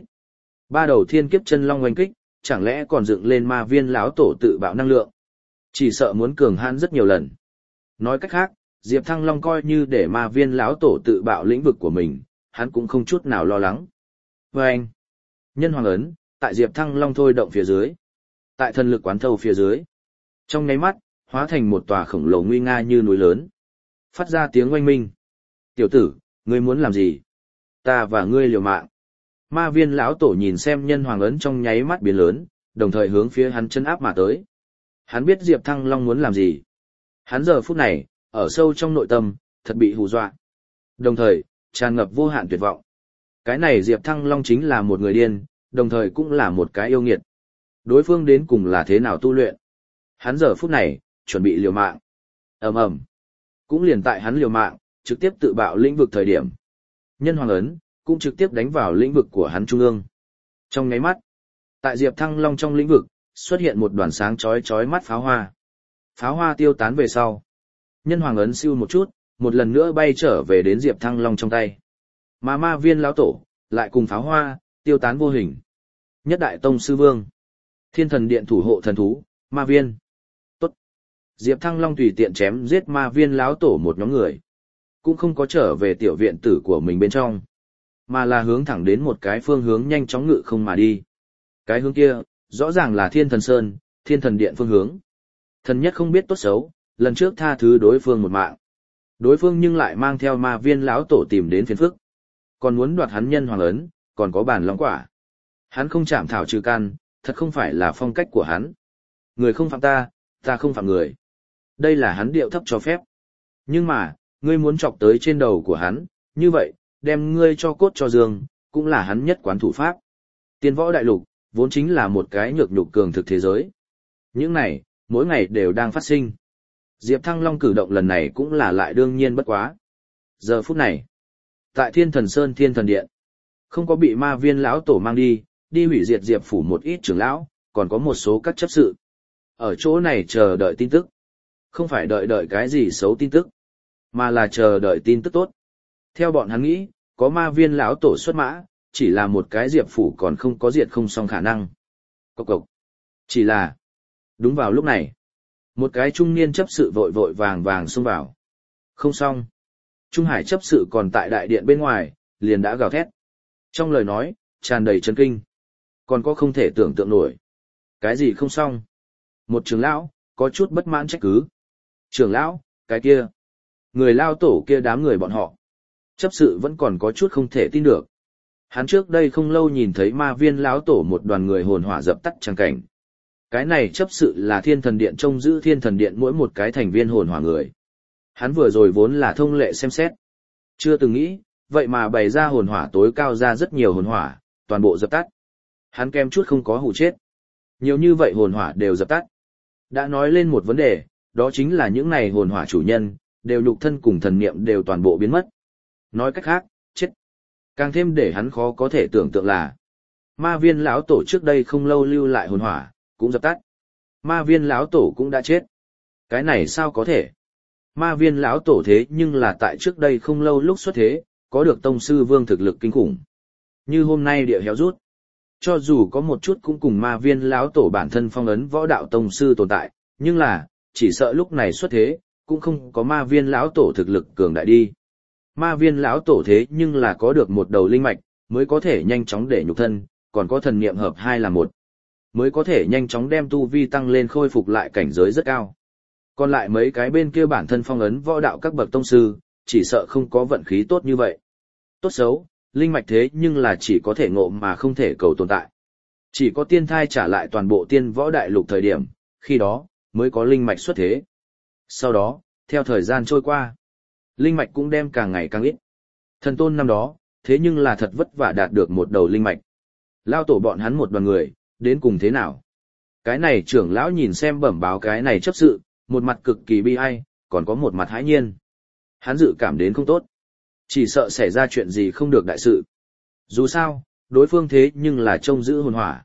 3 đầu thiên kiếp chân long oanh kích, chẳng lẽ còn dựng lên ma viên lão tổ tự bạo năng lượng. Chỉ sợ muốn cường hãn rất nhiều lần. Nói cách khác, Diệp Thăng Long coi như để ma viên lão tổ tự bạo lĩnh vực của mình, hắn cũng không chút nào lo lắng. Và anh, nhân hoàng ấn, tại Diệp Thăng Long thôi động phía dưới. Tại thần lực quán thâu phía dưới. Trong nháy mắt, hóa thành một tòa khổng lồ nguy nga như núi lớn. Phát ra tiếng oanh minh. Tiểu tử, ngươi muốn làm gì? Ta và ngươi liều mạng. Ma viên lão tổ nhìn xem nhân hoàng ấn trong nháy mắt biến lớn, đồng thời hướng phía hắn chân áp mà tới. Hắn biết Diệp Thăng Long muốn làm gì. Hắn giờ phút này, ở sâu trong nội tâm, thật bị hù dọa. Đồng thời, tràn ngập vô hạn tuyệt vọng. Cái này Diệp Thăng Long chính là một người điên, đồng thời cũng là một cái yêu nghiệt. Đối phương đến cùng là thế nào tu luyện? Hắn giờ phút này, chuẩn bị liều mạng. Ầm ầm. Cũng liền tại hắn liều mạng, trực tiếp tự bạo lĩnh vực thời điểm. Nhân hoàng ấn, cũng trực tiếp đánh vào lĩnh vực của hắn trung ương. Trong nháy mắt, tại Diệp Thăng Long trong lĩnh vực, xuất hiện một đoàn sáng chói mắt pháo hoa. Pháo hoa tiêu tán về sau. Nhân hoàng ấn siêu một chút, một lần nữa bay trở về đến Diệp Thăng Long trong tay. Mà ma viên lão tổ, lại cùng pháo hoa, tiêu tán vô hình. Nhất đại tông sư vương. Thiên thần điện thủ hộ thần thú, ma viên. Tốt. Diệp Thăng Long tùy tiện chém giết ma viên lão tổ một nhóm người. Cũng không có trở về tiểu viện tử của mình bên trong. Mà là hướng thẳng đến một cái phương hướng nhanh chóng ngự không mà đi. Cái hướng kia, rõ ràng là Thiên Thần Sơn, Thiên Thần Điện phương hướng. Thần nhất không biết tốt xấu, lần trước tha thứ đối phương một mạng. Đối phương nhưng lại mang theo ma viên lão tổ tìm đến phiền phức. Còn muốn đoạt hắn nhân hoàng ấn, còn có bản long quả. Hắn không chạm thảo trừ căn, thật không phải là phong cách của hắn. Người không phạm ta, ta không phạm người. Đây là hắn điệu thấp cho phép. Nhưng mà, ngươi muốn chọc tới trên đầu của hắn, như vậy, đem ngươi cho cốt cho dương, cũng là hắn nhất quán thủ pháp. Tiên võ đại lục, vốn chính là một cái nhược nhục cường thực thế giới. Những này, mỗi ngày đều đang phát sinh. Diệp Thăng Long cử động lần này cũng là lại đương nhiên bất quá. Giờ phút này, tại Thiên Thần Sơn Thiên Thần Điện, không có bị ma viên lão tổ mang đi hủy diệt Diệp phủ một ít trưởng lão, còn có một số các chấp sự. Ở chỗ này chờ đợi tin tức. Không phải đợi cái gì xấu tin tức, mà là chờ đợi tin tức tốt. Theo bọn hắn nghĩ, có ma viên lão tổ xuất mã, chỉ là một cái Diệp phủ còn không có diệt không xong khả năng. Cộc cộc. Chỉ là, đúng vào lúc này, một cái trung niên chấp sự vội vàng xông vào. Không xong. Trung Hải chấp sự còn tại đại điện bên ngoài, liền đã gào thét. Trong lời nói, tràn đầy chấn kinh. Còn có không thể tưởng tượng nổi. Cái gì không xong? Một trưởng lão, có chút bất mãn trách cứ. Trưởng lão, cái kia. Người lao tổ kia đám người bọn họ. Chấp sự vẫn còn có chút không thể tin được. Hắn trước đây không lâu nhìn thấy ma viên lão tổ một đoàn người hồn hỏa dập tắt chẳng cảnh. Cái này chấp sự là thiên thần điện trông giữ thiên thần điện mỗi một cái thành viên hồn hỏa người. Hắn vừa rồi vốn là thông lệ xem xét. Chưa từng nghĩ, vậy mà bày ra hồn hỏa tối cao ra rất nhiều hồn hỏa, toàn bộ dập tắt. Hắn kem chút không có hù chết. Nhiều như vậy hồn hỏa đều dập tắt. Đã nói lên một vấn đề, đó chính là những này hồn hỏa chủ nhân, đều nhục thân cùng thần niệm đều toàn bộ biến mất. Nói cách khác, chết. Càng thêm để hắn khó có thể tưởng tượng là, ma viên lão tổ trước đây không lâu lưu lại hồn hỏa, cũng dập tắt. Ma viên lão tổ cũng đã chết. Cái này sao có thể? Ma viên lão tổ thế nhưng là tại trước đây không lâu lúc xuất thế, có được tông sư vương thực lực kinh khủng. Như hôm nay địa héo rút. Cho dù có một chút cũng cùng ma viên lão tổ bản thân phong ấn võ đạo tông sư tồn tại, nhưng là, chỉ sợ lúc này xuất thế, cũng không có ma viên lão tổ thực lực cường đại đi. Ma viên lão tổ thế nhưng là có được một đầu linh mạch, mới có thể nhanh chóng để nhục thân, còn có thần niệm hợp hai là một. Mới có thể nhanh chóng đem tu vi tăng lên khôi phục lại cảnh giới rất cao. Còn lại mấy cái bên kia bản thân phong ấn võ đạo các bậc tông sư, chỉ sợ không có vận khí tốt như vậy. Tốt xấu, linh mạch thế nhưng là chỉ có thể ngộ mà không thể cầu tồn tại. Chỉ có tiên thai trả lại toàn bộ tiên võ đại lục thời điểm, khi đó, mới có linh mạch xuất thế. Sau đó, theo thời gian trôi qua, linh mạch cũng đem càng ngày càng ít. Thần tôn năm đó, thế nhưng là thật vất vả đạt được một đầu linh mạch. Lao tổ bọn hắn một đoàn người, đến cùng thế nào? Cái này trưởng lão nhìn xem bẩm báo cái này chấp sự, một mặt cực kỳ bi ai, còn có một mặt hãi nhiên. Hắn dự cảm đến không tốt. Chỉ sợ xảy ra chuyện gì không được đại sự. Dù sao, đối phương thế nhưng là trông giữ hồn hỏa.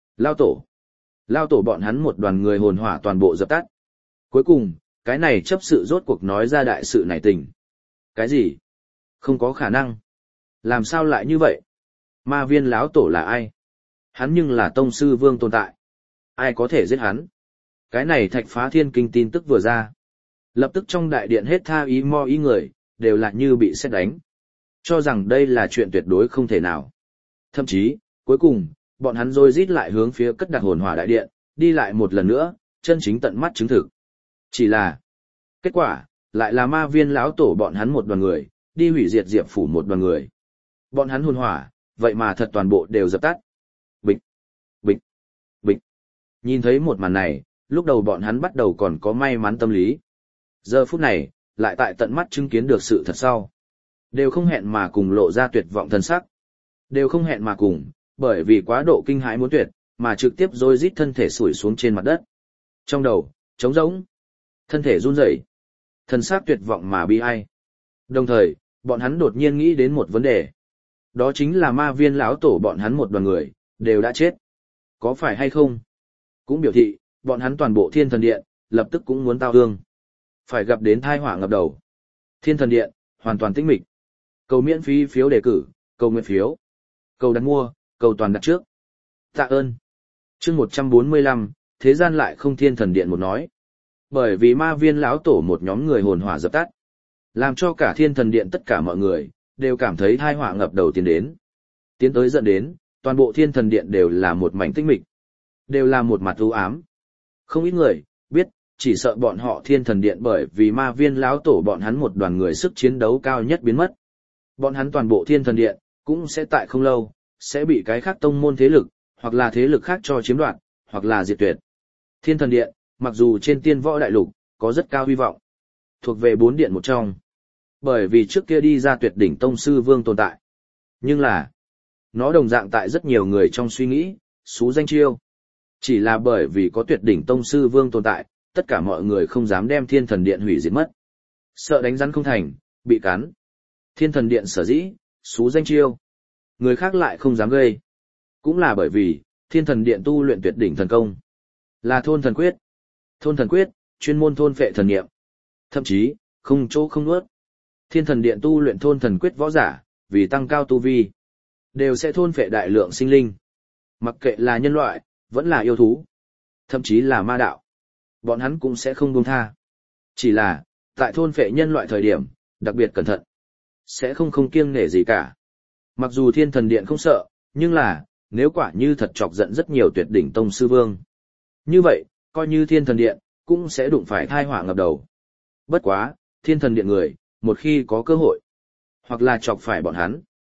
Lao tổ bọn hắn một đoàn người hồn hỏa toàn bộ dập tắt. Cuối cùng, cái này chấp sự rốt cuộc nói ra đại sự này tình. Cái gì? Không có khả năng. Làm sao lại như vậy? Ma viên lão tổ là ai? Hắn nhưng là tông sư vương tồn tại. Ai có thể giết hắn? Cái này thạch phá thiên kinh tin tức vừa ra. Lập tức trong đại điện hết tha ý mo ý người, đều là như bị sét đánh. Cho rằng đây là chuyện tuyệt đối không thể nào. Thậm chí, cuối cùng, bọn hắn rồi rít lại hướng phía cất đặt hồn hỏa đại điện, đi lại một lần nữa, chân chính tận mắt chứng thực. Chỉ là, kết quả, lại là ma viên lão tổ bọn hắn một đoàn người, đi hủy diệt Diệp phủ một đoàn người. Bọn hắn hồn hỏa, vậy mà thật toàn bộ đều dập tắt. Bịch, bịch, bịch. Nhìn thấy một màn này, lúc đầu bọn hắn bắt đầu còn có may mắn tâm lý. Giờ phút này, lại tại tận mắt chứng kiến được sự thật sau. Đều không hẹn mà cùng lộ ra tuyệt vọng thân sắc. Đều không hẹn mà cùng, bởi vì quá độ kinh hãi muốn tuyệt, mà trực tiếp rối rít thân thể sủi xuống trên mặt đất. Trong đầu, trống rỗng, thân thể run rẩy, thân xác tuyệt vọng mà bi ai. Đồng thời, bọn hắn đột nhiên nghĩ đến một vấn đề. Đó chính là ma viên lão tổ bọn hắn một đoàn người, đều đã chết. Có phải hay không? Cũng biểu thị, bọn hắn toàn bộ thiên thần điện, lập tức cũng muốn tao hương. Phải gặp đến thai họa ngập đầu. Thiên thần điện, hoàn toàn tĩnh mịch. Cầu miễn phí phiếu đề cử, cầu nguyện phiếu, cầu đặt mua, cầu toàn đặt trước. Tạ ơn. Chương 145, thế gian lại không thiên thần điện một nói. Bởi vì ma viên lão tổ một nhóm người hồn hỏa dập tắt, làm cho cả thiên thần điện tất cả mọi người, đều cảm thấy thai họa ngập đầu tiến đến. Tiến tới dẫn đến, toàn bộ thiên thần điện đều là một mảnh tĩnh mịch. Đều là một mặt u ám. Không ít người, biết, chỉ sợ bọn họ thiên thần điện bởi vì ma viên lão tổ bọn hắn một đoàn người sức chiến đấu cao nhất biến mất. Bọn hắn toàn bộ thiên thần điện, cũng sẽ tại không lâu, sẽ bị cái khác tông môn thế lực, hoặc là thế lực khác cho chiếm đoạt, hoặc là diệt tuyệt. Thiên thần điện, mặc dù trên tiên võ đại lục, có rất cao hy vọng. Thuộc về 4 điện một trong. Bởi vì trước kia đi ra tuyệt đỉnh tông sư vương tồn tại. Nhưng là, nó đồng dạng tại rất nhiều người trong suy nghĩ, xú danh chiêu. Chỉ là bởi vì có tuyệt đỉnh tông sư vương tồn tại, tất cả mọi người không dám đem thiên thần điện hủy diệt mất. Sợ đánh rắn không thành, bị cắn. Thiên thần điện sở dĩ, xú danh chiêu. Người khác lại không dám gây. Cũng là bởi vì, thiên thần điện tu luyện tuyệt đỉnh thần công. Là thôn thần quyết. Thôn thần quyết, chuyên môn thôn phệ thần niệm. Thậm chí, không chỗ không nuốt. Thiên thần điện tu luyện thôn thần quyết võ giả, vì tăng cao tu vi, đều sẽ thôn phệ đại lượng sinh linh. Mặc kệ là nhân loại, vẫn là yêu thú, thậm chí là ma đạo. Bọn hắn cũng sẽ không buông tha. Chỉ là, tại thôn phệ nhân loại thời điểm, đặc biệt cẩn thận. Sẽ không kiêng nể gì cả. Mặc dù thiên thần điện không sợ, nhưng là, nếu quả như thật chọc giận rất nhiều tuyệt đỉnh tông sư vương. Như vậy, coi như thiên thần điện, cũng sẽ đụng phải thai họa ngập đầu. Bất quá, thiên thần điện người, một khi có cơ hội, hoặc là chọc phải bọn hắn,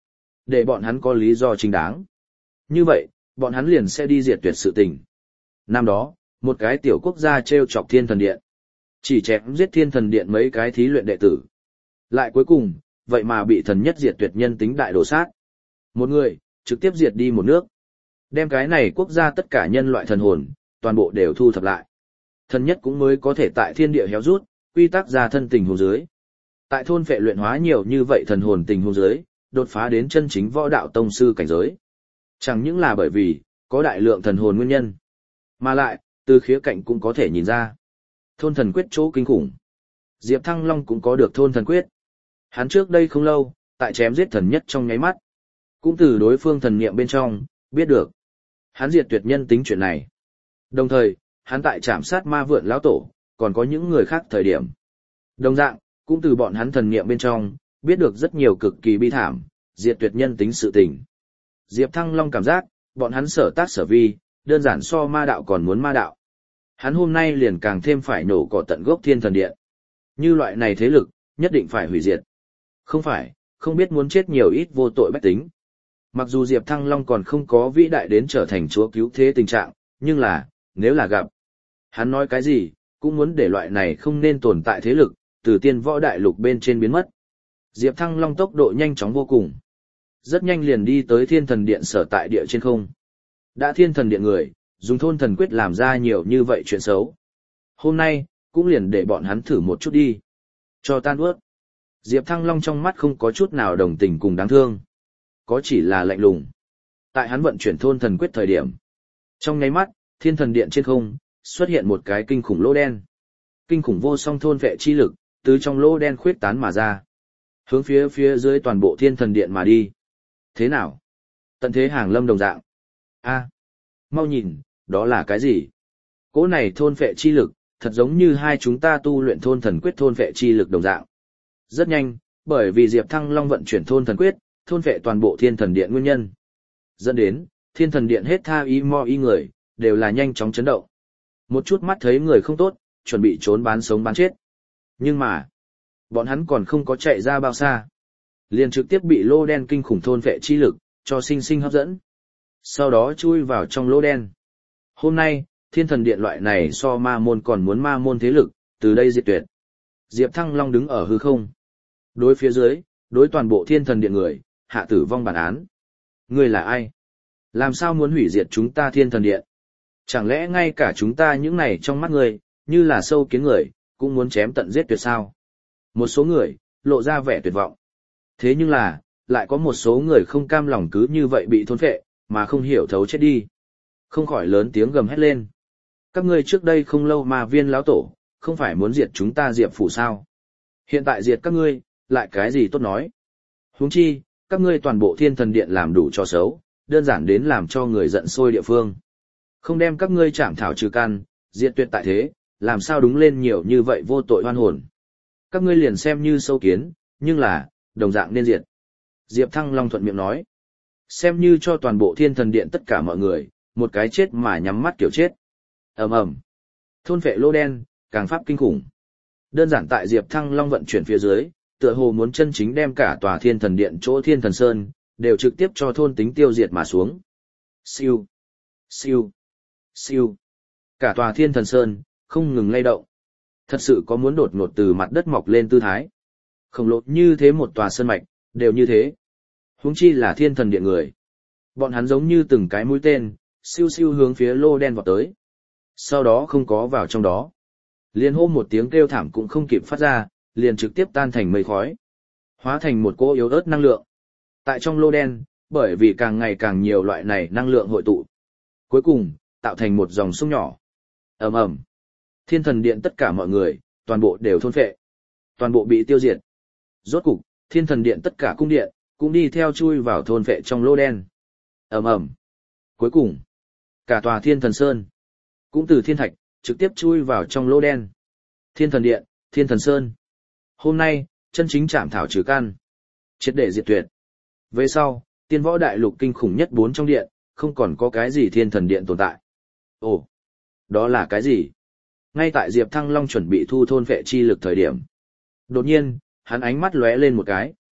để bọn hắn có lý do chính đáng. Như vậy, bọn hắn liền sẽ đi diệt tuyệt sự tình. Năm đó, một cái tiểu quốc gia treo chọc Thiên Thần Điện. Chỉ chém giết Thiên Thần Điện mấy cái thí luyện đệ tử. Lại cuối cùng, vậy mà bị thần nhất diệt tuyệt nhân tính đại đổ sát. Một người, trực tiếp diệt đi một nước. Đem cái này quốc gia tất cả nhân loại thần hồn, toàn bộ đều thu thập lại. Thần nhất cũng mới có thể tại thiên địa héo rút, quy tắc ra thân tình hồn dưới. Tại thôn phệ luyện hóa nhiều như vậy thần hồn tình hồn dưới, đột phá đến chân chính võ đạo tông sư cảnh giới. Chẳng những là bởi vì, có đại lượng thần hồn nguyên nhân. Mà lại, từ khía cạnh cũng có thể nhìn ra. Thôn thần quyết chỗ kinh khủng. Diệp Thăng Long cũng có được thôn thần quyết. Hắn trước đây không lâu, tại chém giết thần nhất trong nháy mắt. Cũng từ đối phương thần niệm bên trong, biết được. Hắn diệt tuyệt nhân tính chuyện này. Đồng thời, hắn tại trảm sát ma vượn lão tổ, còn có những người khác thời điểm. Đồng dạng, cũng từ bọn hắn thần niệm bên trong, biết được rất nhiều cực kỳ bi thảm, diệt tuyệt nhân tính sự tình. Diệp Thăng Long cảm giác, bọn hắn sở tác sở vi, đơn giản so ma đạo còn muốn ma đạo. Hắn hôm nay liền càng thêm phải nổ cỏ tận gốc Thiên Thần Điện. Như loại này thế lực, nhất định phải hủy diệt. Không phải, không biết muốn chết nhiều ít vô tội bách tính. Mặc dù Diệp Thăng Long còn không có vĩ đại đến trở thành chúa cứu thế tình trạng, nhưng là, nếu là gặp, hắn nói cái gì, cũng muốn để loại này không nên tồn tại thế lực, từ tiên võ đại lục bên trên biến mất. Diệp Thăng Long tốc độ nhanh chóng vô cùng. Rất nhanh liền đi tới Thiên Thần Điện sở tại địa trên không. Đã Thiên Thần Điện người, dùng thôn thần quyết làm ra nhiều như vậy chuyện xấu. Hôm nay, cũng liền để bọn hắn thử một chút đi. Cho tan ướt. Diệp Thăng Long trong mắt không có chút nào đồng tình cùng đáng thương. Có chỉ là lạnh lùng. Tại hắn vận chuyển thôn thần quyết thời điểm. Trong nháy mắt, Thiên Thần Điện trên không, xuất hiện một cái kinh khủng lỗ đen. Kinh khủng vô song thôn vệ chi lực, từ trong lỗ đen khuyết tán mà ra. Hướng phía dưới toàn bộ Thiên Thần Điện mà đi. Thế nào? Tận thế hàng lâm đồng dạng. A, mau nhìn, đó là cái gì? Cỗ này thôn vệ chi lực, thật giống như hai chúng ta tu luyện thôn thần quyết thôn vệ chi lực đồng dạng. Rất nhanh, bởi vì Diệp Thăng Long vận chuyển thôn thần quyết, thôn vệ toàn bộ Thiên Thần Điện nguyên nhân. Dẫn đến, Thiên Thần Điện hết tha y mo y người, đều là nhanh chóng chấn động. Một chút mắt thấy người không tốt, chuẩn bị trốn bán sống bán chết. Nhưng mà, bọn hắn còn không có chạy ra bao xa. Liền trực tiếp bị lô đen kinh khủng thôn vệ chi lực, cho sinh sinh hấp dẫn. Sau đó chui vào trong lô đen. Hôm nay, Thiên Thần Điện loại này so ma môn còn muốn ma môn thế lực, từ đây diệt tuyệt. Diệp Thăng Long đứng ở hư không. Đối phía dưới, đối toàn bộ Thiên Thần Điện người, hạ tử vong bản án. Ngươi là ai? Làm sao muốn hủy diệt chúng ta Thiên Thần Điện? Chẳng lẽ ngay cả chúng ta những này trong mắt ngươi, như là sâu kiến người, cũng muốn chém tận giết tuyệt sao? Một số người, lộ ra vẻ tuyệt vọng. Thế nhưng là, lại có một số người không cam lòng cứ như vậy bị thôn phệ, mà không hiểu thấu chết đi. Không khỏi lớn tiếng gầm hét lên. Các ngươi trước đây không lâu mà viên lão tổ, không phải muốn diệt chúng ta Diệp phủ sao? Hiện tại diệt các ngươi, lại cái gì tốt nói? Huống chi, các ngươi toàn bộ Thiên Thần Điện làm đủ cho xấu, đơn giản đến làm cho người giận sôi địa phương. Không đem các ngươi chạm thảo trừ căn, diệt tuyệt tại thế, làm sao đúng lên nhiều như vậy vô tội oan hồn. Các ngươi liền xem như sâu kiến, nhưng là, đồng dạng nên diệt. Diệp Thăng Long thuận miệng nói. Xem như cho toàn bộ Thiên Thần Điện tất cả mọi người, một cái chết mà nhắm mắt kiểu chết. Ầm ầm. Thôn phệ lô đen, càng pháp kinh khủng. Đơn giản tại Diệp Thăng Long vận chuyển phía dưới, tựa hồ muốn chân chính đem cả tòa Thiên Thần Điện chỗ Thiên Thần Sơn, đều trực tiếp cho thôn tính tiêu diệt mà xuống. Siêu, siêu, siêu. Cả tòa Thiên Thần Sơn, không ngừng lay động. Thật sự có muốn đột ngột từ mặt đất mọc lên tư thái. Khổng lồ như thế một tòa sơn mạch, đều như thế. Huống chi là Thiên Thần Điện người. Bọn hắn giống như từng cái mũi tên, siêu siêu hướng phía lô đen vọt tới. Sau đó không có vào trong đó. Liền hô một tiếng kêu thảm cũng không kịp phát ra, liền trực tiếp tan thành mây khói. Hóa thành một cỗ yếu ớt năng lượng. Tại trong lô đen, bởi vì càng ngày càng nhiều loại này năng lượng hội tụ. Cuối cùng, tạo thành một dòng sông nhỏ. Ầm ầm. Thiên Thần Điện tất cả mọi người, toàn bộ đều thôn phệ. Toàn bộ bị tiêu diệt. Rốt cục, Thiên Thần Điện tất cả cung điện, cũng đi theo chui vào thôn phệ trong lô đen. Ầm ầm. Cuối cùng, cả tòa Thiên Thần Sơn, cũng từ thiên thạch, trực tiếp chui vào trong lô đen. Thiên Thần Điện, Thiên Thần Sơn. Hôm nay, chân chính chạm thảo trừ căn. Triệt để diệt tuyệt. Về sau, tiên võ đại lục kinh khủng nhất 4 trong điện, không còn có cái gì Thiên Thần Điện tồn tại. Ồ, đó là cái gì? Ngay tại Diệp Thăng Long chuẩn bị thu thôn vệ chi lực thời điểm. Đột nhiên, hắn ánh mắt lóe lên một cái.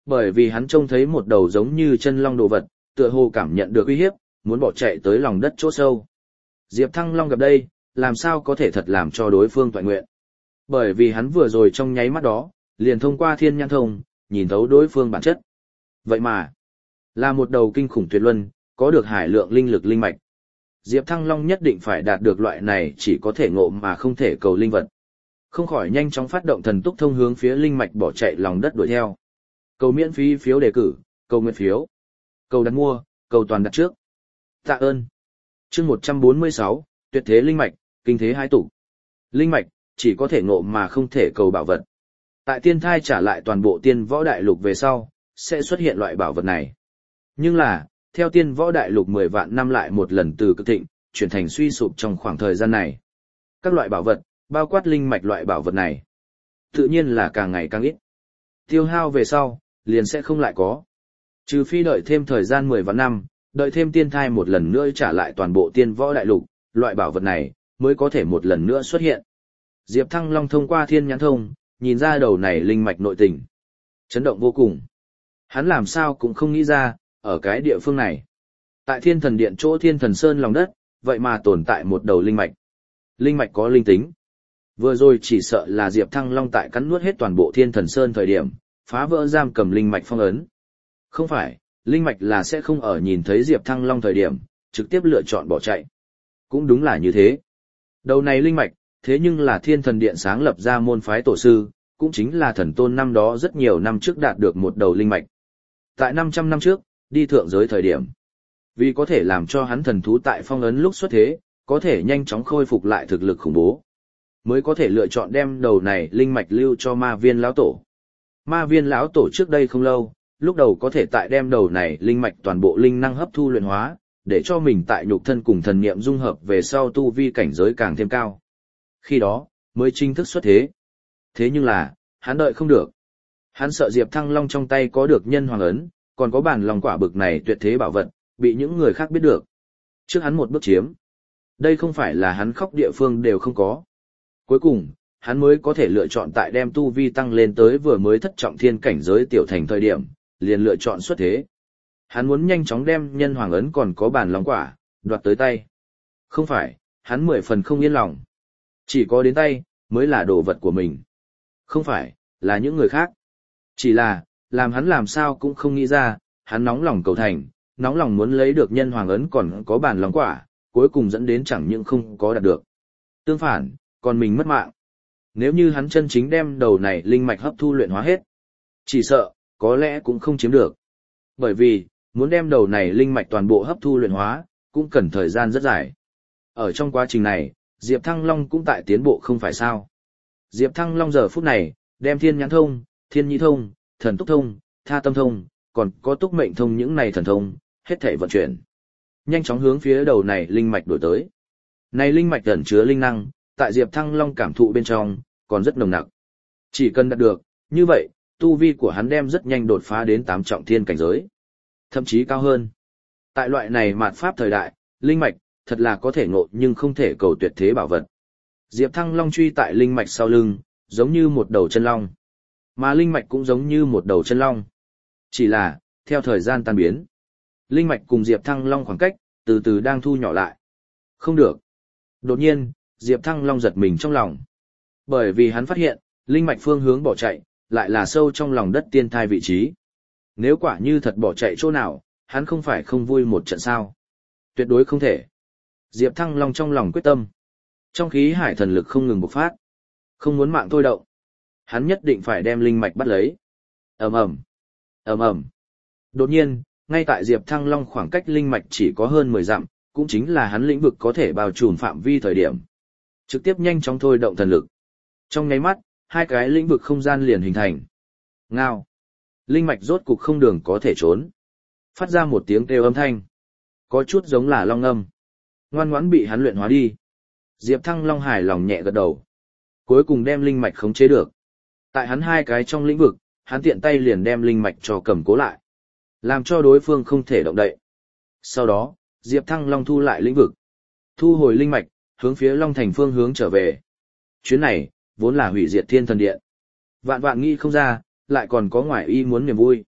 Bởi vì hắn trông thấy một đầu giống như chân long đồ vật, tựa hồ cảm nhận được uy hiếp, muốn bỏ chạy tới lòng đất chỗ sâu. Diệp Thăng Long gặp đây, làm sao có thể thật làm cho đối phương toại nguyện. Bởi vì hắn vừa rồi trong nháy mắt đó, liền thông qua thiên nhãn thông, nhìn thấu đối phương bản chất. Vậy mà, là một đầu kinh khủng tuyệt luân, có được hải lượng linh lực linh mạch. Diệp Thăng Long nhất định phải đạt được loại này chỉ có thể ngộ mà không thể cầu linh vật. Không khỏi nhanh chóng phát động thần túc thông hướng phía linh mạch bỏ chạy lòng đất đuổi theo. Cầu miễn phí phiếu đề cử, cầu nguyện phiếu, cầu đặt mua, cầu toàn đặt trước. Tạ ơn. Chương 146, tuyệt thế linh mạch, kinh thế hai tụ. Linh mạch, chỉ có thể ngộ mà không thể cầu bảo vật. Tại tiên thai trả lại toàn bộ tiên võ đại lục về sau, sẽ xuất hiện loại bảo vật này. Nhưng là, theo tiên võ đại lục 10 vạn năm lại một lần từ cực thịnh, chuyển thành suy sụp trong khoảng thời gian này. Các loại bảo vật, bao quát linh mạch loại bảo vật này, tự nhiên là càng ngày càng ít. Tiêu hao về sau, liền sẽ không lại có. Trừ phi đợi thêm thời gian 10 vạn năm, đợi thêm tiên thai một lần nữa trả lại toàn bộ tiên võ đại lục, loại bảo vật này mới có thể một lần nữa xuất hiện. Diệp Thăng Long thông qua thiên nhãn thông, nhìn ra đầu này linh mạch nội tình. Chấn động vô cùng. Hắn làm sao cũng không nghĩ ra, ở cái địa phương này. Tại thiên thần điện chỗ thiên thần sơn lòng đất, vậy mà tồn tại một đầu linh mạch. Linh mạch có linh tính. Vừa rồi chỉ sợ là Diệp Thăng Long tại cắn nuốt hết toàn bộ thiên thần sơn thời điểm, phá vỡ giam cầm linh mạch phong ấn. Không phải, linh mạch là sẽ không ở nhìn thấy Diệp Thăng Long thời điểm, trực tiếp lựa chọn bỏ chạy. Cũng đúng là như thế. Đầu này linh mạch, thế nhưng là thiên thần điện sáng lập ra môn phái tổ sư, cũng chính là thần tôn năm đó rất nhiều năm trước đạt được một đầu linh mạch. Tại 500 năm trước, đi thượng giới thời điểm. Vì có thể làm cho hắn thần thú tại phong ấn lúc xuất thế, có thể nhanh chóng khôi phục lại thực lực khủng bố. Mới có thể lựa chọn đem đầu này linh mạch lưu cho ma viên lão tổ. Ma viên lão tổ trước đây không lâu, lúc đầu có thể tại đem đầu này linh mạch toàn bộ linh năng hấp thu luyện hóa, để cho mình tại nhục thân cùng thần niệm dung hợp về sau tu vi cảnh giới càng thêm cao. Khi đó, mới chính thức xuất thế. Thế nhưng là, hắn đợi không được. Hắn sợ Diệp Thăng Long trong tay có được nhân hoàng ấn, còn có bản lòng quả bực này tuyệt thế bảo vật, bị những người khác biết được. Trước hắn một bước chiếm. Đây không phải là hắn khóc địa phương đều không có. Cuối cùng, hắn mới có thể lựa chọn tại đem tu vi tăng lên tới vừa mới thất trọng thiên cảnh giới tiểu thành thời điểm, liền lựa chọn xuất thế. Hắn muốn nhanh chóng đem nhân hoàng ấn còn có bản lòng quả, đoạt tới tay. Không phải, hắn 10 phần không yên lòng. Chỉ có đến tay, mới là đồ vật của mình. Không phải, là những người khác. Chỉ là, làm hắn làm sao cũng không nghĩ ra, hắn nóng lòng cầu thành, nóng lòng muốn lấy được nhân hoàng ấn còn có bản lòng quả, cuối cùng dẫn đến chẳng những không có đạt được. Tương phản, còn mình mất mạng. Nếu như hắn chân chính đem đầu này linh mạch hấp thu luyện hóa hết, chỉ sợ, có lẽ cũng không chiếm được. Bởi vì, muốn đem đầu này linh mạch toàn bộ hấp thu luyện hóa, cũng cần thời gian rất dài. Ở trong quá trình này, Diệp Thăng Long cũng tại tiến bộ không phải sao. Diệp Thăng Long giờ phút này, đem thiên nhãn thông, thiên nhĩ thông, thần túc thông, tha tâm thông, còn có túc mệnh thông những này thần thông, hết thảy vận chuyển. Nhanh chóng hướng phía đầu này linh mạch đổi tới. Này linh mạch ẩn chứa linh năng, tại Diệp Thăng Long cảm thụ bên trong, còn rất nồng nặc. Chỉ cần đạt được, như vậy, tu vi của hắn đem rất nhanh đột phá đến 8 trọng thiên cảnh giới. Thậm chí cao hơn. Tại loại này mạt pháp thời đại, linh mạch, thật là có thể ngộ nhưng không thể cầu tuyệt thế bảo vật. Diệp Thăng Long truy tại linh mạch sau lưng, giống như một đầu chân long. Mà linh mạch cũng giống như một đầu chân long. Chỉ là, theo thời gian tan biến, linh mạch cùng Diệp Thăng Long khoảng cách, từ từ đang thu nhỏ lại. Không được. Đột nhiên, Diệp Thăng Long giật mình trong lòng. Bởi vì hắn phát hiện, linh mạch phương hướng bỏ chạy, lại là sâu trong lòng đất tiên thai vị trí. Nếu quả như thật bỏ chạy chỗ nào, hắn không phải không vui một trận sao. Tuyệt đối không thể. Diệp Thăng Long trong lòng quyết tâm. Trong khí hải thần lực không ngừng bộc phát. Không muốn mạng thôi động. Hắn nhất định phải đem linh mạch bắt lấy. Ầm ầm, ầm ầm. Đột nhiên, ngay tại Diệp Thăng Long khoảng cách linh mạch chỉ có hơn 10 dặm, cũng chính là hắn lĩnh vực có thể bao trùm phạm vi thời điểm. Trực tiếp nhanh chóng thôi động thần lực. Trong nháy mắt, hai cái lĩnh vực không gian liền hình thành. Ngao. Linh mạch rốt cục không đường có thể trốn. Phát ra một tiếng kêu âm thanh. Có chút giống là long âm. Ngoan ngoãn bị hắn luyện hóa đi. Diệp Thăng Long hài lòng nhẹ gật đầu. Cuối cùng đem linh mạch khống chế được. Tại hắn hai cái trong lĩnh vực, hắn tiện tay liền đem linh mạch cho cầm cố lại. Làm cho đối phương không thể động đậy. Sau đó, Diệp Thăng Long thu lại lĩnh vực. Thu hồi linh mạch, hướng phía Long Thành phương hướng trở về. Chuyến này, vốn là hủy diệt thiên thần điện. Vạn vạn nghĩ không ra, lại còn có ngoại ý muốn niềm vui.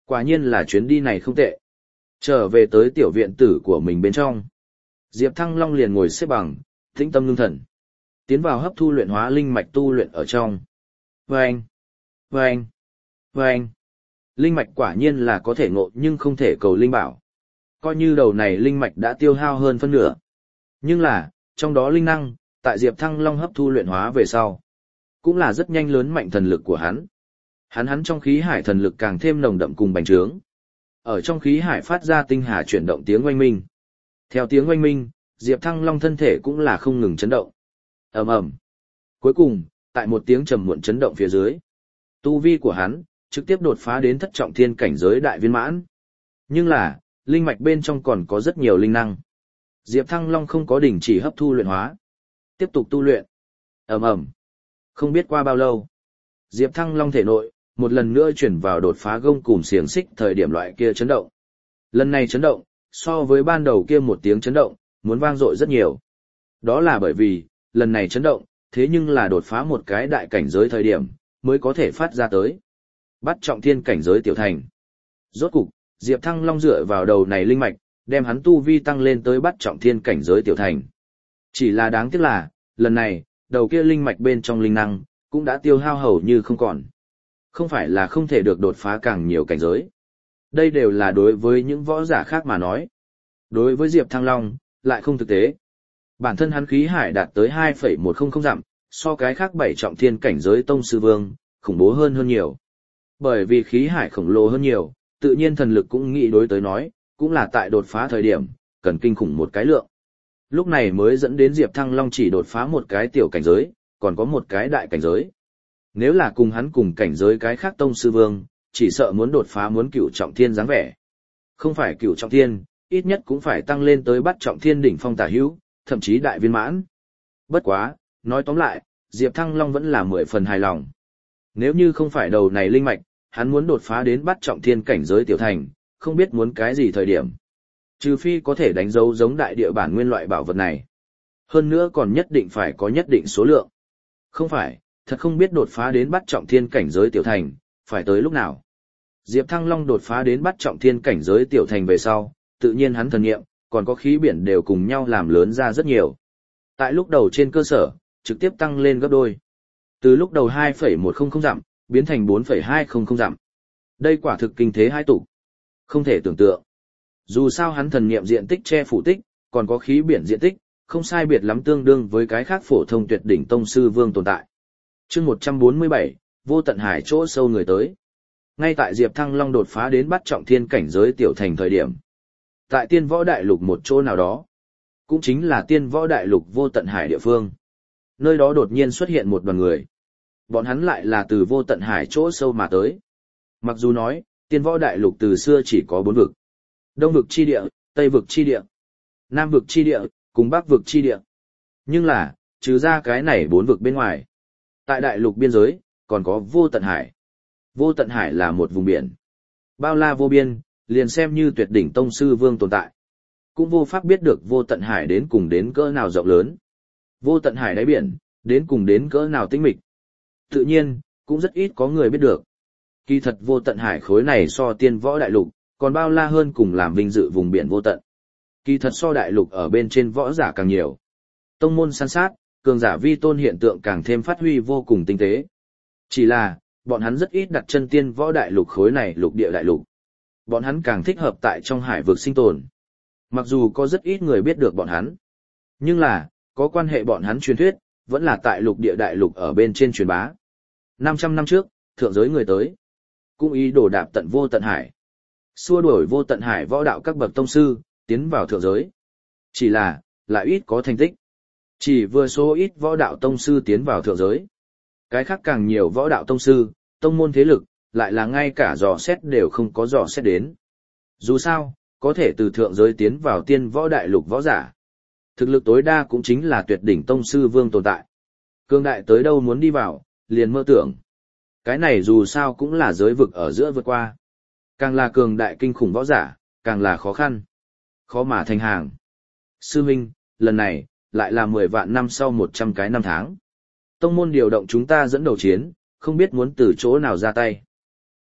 Quả nhiên là chuyến đi này không tệ. Trở về tới tiểu viện tử của mình bên trong. Diệp Thăng Long liền ngồi xếp bằng, tĩnh tâm ngưng thần. Tiến vào hấp thu luyện hóa linh mạch tu luyện ở trong. Vâng! Vâng! Vâng! Linh mạch quả nhiên là có thể ngộ nhưng không thể cầu linh bảo. Coi như đầu này linh mạch đã tiêu hao hơn phân nửa. Nhưng là, trong đó linh năng, tại Diệp Thăng Long hấp thu luyện hóa về sau, cũng là rất nhanh lớn mạnh thần lực của hắn. Hắn trong khí hải thần lực càng thêm nồng đậm cùng bành trướng. Ở trong khí hải phát ra tinh hà chuyển động tiếng oanh minh. Theo tiếng oanh minh, Diệp Thăng Long thân thể cũng là không ngừng chấn động. Ầm ầm. Cuối cùng, tại một tiếng trầm muộn chấn động phía dưới, tu vi của hắn trực tiếp đột phá đến thất trọng thiên cảnh giới đại viên mãn. Nhưng là, linh mạch bên trong còn có rất nhiều linh năng. Diệp Thăng Long không có đình chỉ hấp thu luyện hóa, tiếp tục tu luyện. Ầm ầm. Không biết qua bao lâu, Diệp Thăng Long thể nội một lần nữa chuyển vào đột phá gông cùm xiềng xích thời điểm loại kia chấn động. Lần này chấn động, so với ban đầu kia một tiếng chấn động, muốn vang dội rất nhiều. Đó là bởi vì, lần này chấn động, thế nhưng là đột phá một cái đại cảnh giới thời điểm, mới có thể phát ra tới. Bắt trọng thiên cảnh giới tiểu thành. Rốt cục, Diệp Thăng Long dựa vào đầu này linh mạch, đem hắn tu vi tăng lên tới bắt trọng thiên cảnh giới tiểu thành. Chỉ là đáng tiếc là, lần này, đầu kia linh mạch bên trong linh năng, cũng đã tiêu hao hầu như không còn. Không phải là không thể được đột phá càng nhiều cảnh giới. Đây đều là đối với những võ giả khác mà nói. Đối với Diệp Thăng Long, lại không thực tế. Bản thân hắn khí hải đạt tới 2,100 dặm, so cái khác 7 trọng thiên cảnh giới tông sư vương, khủng bố hơn nhiều. Bởi vì khí hải khổng lồ hơn nhiều, tự nhiên thần lực cũng nghĩ đối tới nói, cũng là tại đột phá thời điểm, cần kinh khủng một cái lượng. Lúc này mới dẫn đến Diệp Thăng Long chỉ đột phá một cái tiểu cảnh giới, còn có một cái đại cảnh giới. Nếu là cùng hắn cùng cảnh giới cái khác tông sư vương, chỉ sợ muốn đột phá muốn cửu trọng thiên dáng vẻ. Không phải cửu trọng thiên, ít nhất cũng phải tăng lên tới bắt trọng thiên đỉnh phong tả hữu, thậm chí đại viên mãn. Bất quá, nói tóm lại, Diệp Thăng Long vẫn là 10 phần hài lòng. Nếu như không phải đầu này linh mạch, hắn muốn đột phá đến bắt trọng thiên cảnh giới tiểu thành, không biết muốn cái gì thời điểm. Trừ phi có thể đánh dấu giống đại địa bản nguyên loại bảo vật này. Hơn nữa còn nhất định phải có nhất định số lượng. Không phải, thật không biết đột phá đến bắt trọng thiên cảnh giới tiểu thành, phải tới lúc nào. Diệp Thăng Long đột phá đến bắt trọng thiên cảnh giới tiểu thành về sau, tự nhiên hắn thần nghiệm, còn có khí biển đều cùng nhau làm lớn ra rất nhiều. Tại lúc đầu trên cơ sở, trực tiếp tăng lên gấp đôi. Từ lúc đầu 2,100 dặm, biến thành 4,200 dặm. Đây quả thực kinh thế hai tục. Không thể tưởng tượng. Dù sao hắn thần nghiệm diện tích che phủ tích, còn có khí biển diện tích, không sai biệt lắm tương đương với cái khác phổ thông tuyệt đỉnh tông sư vương tồn tại. Chương 147, vô tận hải chỗ sâu người tới. Ngay tại Diệp Thăng Long đột phá đến bắt trọng thiên cảnh giới tiểu thành thời điểm. Tại tiên võ đại lục một chỗ nào đó, cũng chính là tiên võ đại lục vô tận hải địa phương. Nơi đó đột nhiên xuất hiện một đoàn người. Bọn hắn lại là từ vô tận hải chỗ sâu mà tới. Mặc dù nói, tiên võ đại lục từ xưa chỉ có 4 vực. Đông vực chi địa, Tây vực chi địa, Nam vực chi địa, cùng Bắc vực chi địa. Nhưng là, trừ ra cái này 4 vực bên ngoài. Tại đại lục biên giới, còn có vô tận hải. Vô tận hải là một vùng biển. Bao la vô biên, liền xem như tuyệt đỉnh tông sư vương tồn tại. Cũng vô pháp biết được vô tận hải đến cùng đến cỡ nào rộng lớn. Vô tận hải đáy biển, đến cùng đến cỡ nào tĩnh mịch. Tự nhiên, cũng rất ít có người biết được. Kỳ thật vô tận hải khối này so tiên võ đại lục, còn bao la hơn cùng làm vinh dự vùng biển vô tận. Kỳ thật so đại lục ở bên trên võ giả càng nhiều. Tông môn săn sát, cường giả vi tôn hiện tượng càng thêm phát huy vô cùng tinh tế. Chỉ là, bọn hắn rất ít đặt chân tiên võ đại lục khối này lục địa đại lục. Bọn hắn càng thích hợp tại trong hải vực sinh tồn. Mặc dù có rất ít người biết được bọn hắn. Nhưng là, có quan hệ bọn hắn truyền thuyết, vẫn là tại lục địa đại lục ở bên trên truyền bá. 500 năm trước, thượng giới người tới. Cũng ý đồ đạp tận vô tận hải. Xua đuổi vô tận hải võ đạo các bậc tông sư, tiến vào thượng giới. Chỉ là, lại ít có thành tích. Chỉ vừa số ít võ đạo tông sư tiến vào thượng giới. Cái khác càng nhiều võ đạo tông sư, tông môn thế lực, lại là ngay cả dò xét đều không có dò xét đến. Dù sao, có thể từ thượng giới tiến vào tiên võ đại lục võ giả. Thực lực tối đa cũng chính là tuyệt đỉnh tông sư vương tồn tại. Cương đại tới đâu muốn đi vào, liền mơ tưởng. Cái này dù sao cũng là giới vực ở giữa vượt qua. Càng là cường đại kinh khủng võ giả, càng là khó khăn. Khó mà thành hàng. Sư huynh, lần này, lại là 10 vạn năm sau 100 cái năm tháng. Tông môn điều động chúng ta dẫn đầu chiến, không biết muốn từ chỗ nào ra tay.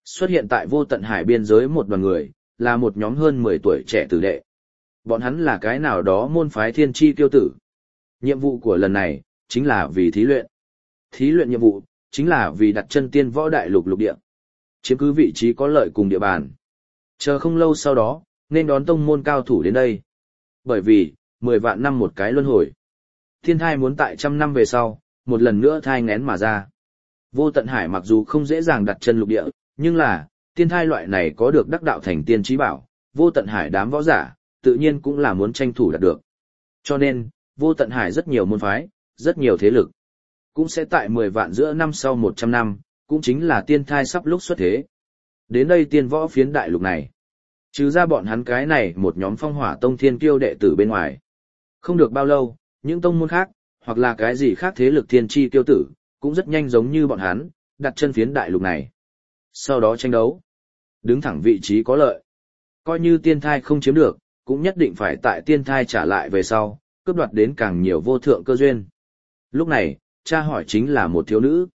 Xuất hiện tại vô tận hải biên giới một đoàn người, là một nhóm hơn 10 tuổi trẻ tử đệ. Bọn hắn là cái nào đó môn phái thiên chi tiêu tử. Nhiệm vụ của lần này, chính là vì thí luyện. Thí luyện nhiệm vụ, chính là vì đặt chân tiên võ đại lục lục địa. Chiếm cứ vị trí có lợi cùng địa bàn. Chờ không lâu sau đó, nên đón tông môn cao thủ đến đây. Bởi vì, 10 vạn năm một cái luân hồi. Thiên thai muốn tại 100 năm về sau, một lần nữa thai ngén mà ra. Vô tận hải mặc dù không dễ dàng đặt chân lục địa, nhưng là, tiên thai loại này có được đắc đạo thành tiên trí bảo, vô tận hải đám võ giả, tự nhiên cũng là muốn tranh thủ đạt được. Cho nên, vô tận hải rất nhiều môn phái, rất nhiều thế lực. Cũng sẽ tại 10 vạn giữa năm sau 100 năm, cũng chính là tiên thai sắp lúc xuất thế. Đến đây tiên võ phiến đại lục này. Trừ ra bọn hắn cái này một nhóm phong hỏa tông thiên kiêu đệ tử bên ngoài. Không được bao lâu, những tông môn khác, hoặc là cái gì khác thế lực thiên chi kiêu tử, cũng rất nhanh giống như bọn hắn, đặt chân phiến đại lục này. Sau đó tranh đấu. Đứng thẳng vị trí có lợi. Coi như tiên thai không chiếm được, cũng nhất định phải tại tiên thai trả lại về sau, cướp đoạt đến càng nhiều vô thượng cơ duyên. Lúc này, cha hỏi chính là một thiếu nữ.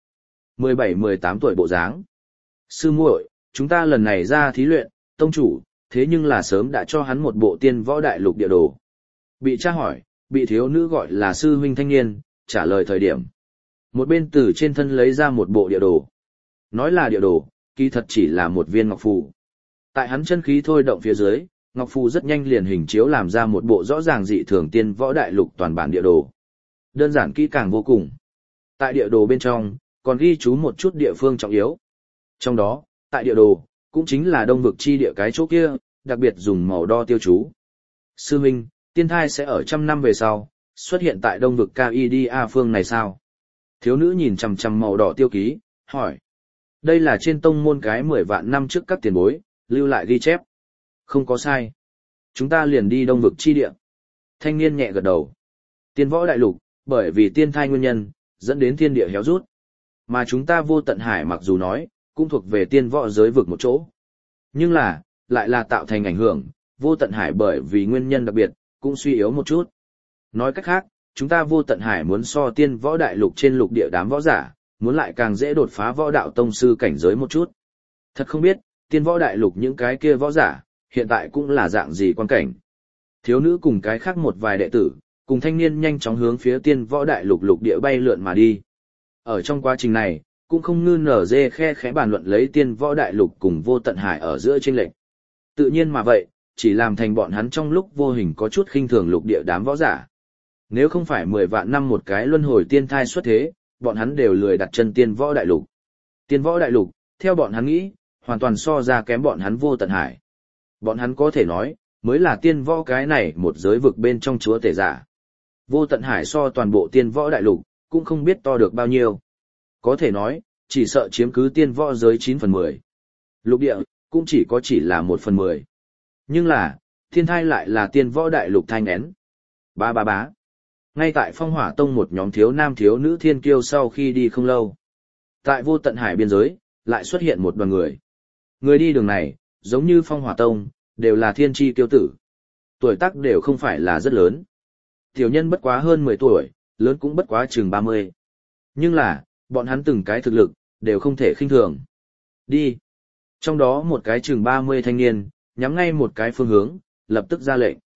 17-18 tuổi bộ dáng. Sư muội, chúng ta lần này ra thí luyện, tông chủ, thế nhưng là sớm đã cho hắn một bộ tiên võ đại lục địa đồ. Bị cha hỏi, bị thiếu nữ gọi là sư huynh thanh niên, trả lời thời điểm. Một bên từ trên thân lấy ra một bộ địa đồ. Nói là địa đồ, kỳ thật chỉ là một viên ngọc phù. Tại hắn chân khí thôi động phía dưới, ngọc phù rất nhanh liền hình chiếu làm ra một bộ rõ ràng dị thường tiên võ đại lục toàn bản địa đồ. Đơn giản kỹ càng vô cùng. Tại địa đồ bên trong, còn ghi chú một chút địa phương trọng yếu. Trong đó, tại địa đồ, cũng chính là đông vực chi địa cái chỗ kia, đặc biệt dùng màu đo tiêu chú. Sư Minh, tiên thai sẽ ở 100 năm về sau, xuất hiện tại đông vực Kaidia phương này sao? Thiếu nữ nhìn chằm chằm màu đỏ tiêu ký, hỏi. Đây là trên tông môn cái 10 vạn năm trước các tiền bối, lưu lại ghi chép. Không có sai. Chúng ta liền đi đông vực chi địa. Thanh niên nhẹ gật đầu. Tiên võ đại lục, bởi vì tiên thai nguyên nhân, dẫn đến thiên địa héo rút. Mà chúng ta vô tận hải mặc dù nói, cũng thuộc về tiên võ giới vực một chỗ. Nhưng là, lại là tạo thành ảnh hưởng, vô tận hải bởi vì nguyên nhân đặc biệt, cũng suy yếu một chút. Nói cách khác, chúng ta vô tận hải muốn so tiên võ đại lục trên lục địa đám võ giả, muốn lại càng dễ đột phá võ đạo tông sư cảnh giới một chút. Thật không biết, tiên võ đại lục những cái kia võ giả, hiện tại cũng là dạng gì quan cảnh. Thiếu nữ cùng cái khác một vài đệ tử, cùng thanh niên nhanh chóng hướng phía tiên võ đại lục lục địa bay lượn mà đi. Ở trong quá trình này, cũng không ngư nở dê khe khẽ bàn luận lấy tiên võ đại lục cùng vô tận hải ở giữa chênh lệch. Tự nhiên mà vậy, chỉ làm thành bọn hắn trong lúc vô hình có chút khinh thường lục địa đám võ giả. Nếu không phải 10 vạn năm một cái luân hồi tiên thai xuất thế, bọn hắn đều lười đặt chân tiên võ đại lục. Tiên võ đại lục, theo bọn hắn nghĩ, hoàn toàn so ra kém bọn hắn vô tận hải. Bọn hắn có thể nói, mới là tiên võ cái này một giới vực bên trong chúa tể giả. Vô tận hải so toàn bộ tiên võ đại lục, cũng không biết to được bao nhiêu. Có thể nói, chỉ sợ chiếm cứ tiên võ giới 9/10. Lục địa, cũng chỉ là 1/10. Nhưng là, thiên thai lại là tiên võ đại lục thai nghén. Ba ba bá. Ngay tại phong hỏa tông một nhóm thiếu nam thiếu nữ thiên kiêu sau khi đi không lâu. Tại vô tận hải biên giới, lại xuất hiện một đoàn người. Người đi đường này, giống như phong hỏa tông, đều là thiên chi kiêu tử. Tuổi tác đều không phải là rất lớn. Tiểu nhân bất quá hơn 10 tuổi, lớn cũng bất quá chừng 30. Nhưng là, bọn hắn từng cái thực lực, đều không thể khinh thường. Đi. Trong đó một cái chừng 30 thanh niên, nhắm ngay một cái phương hướng, lập tức ra lệnh.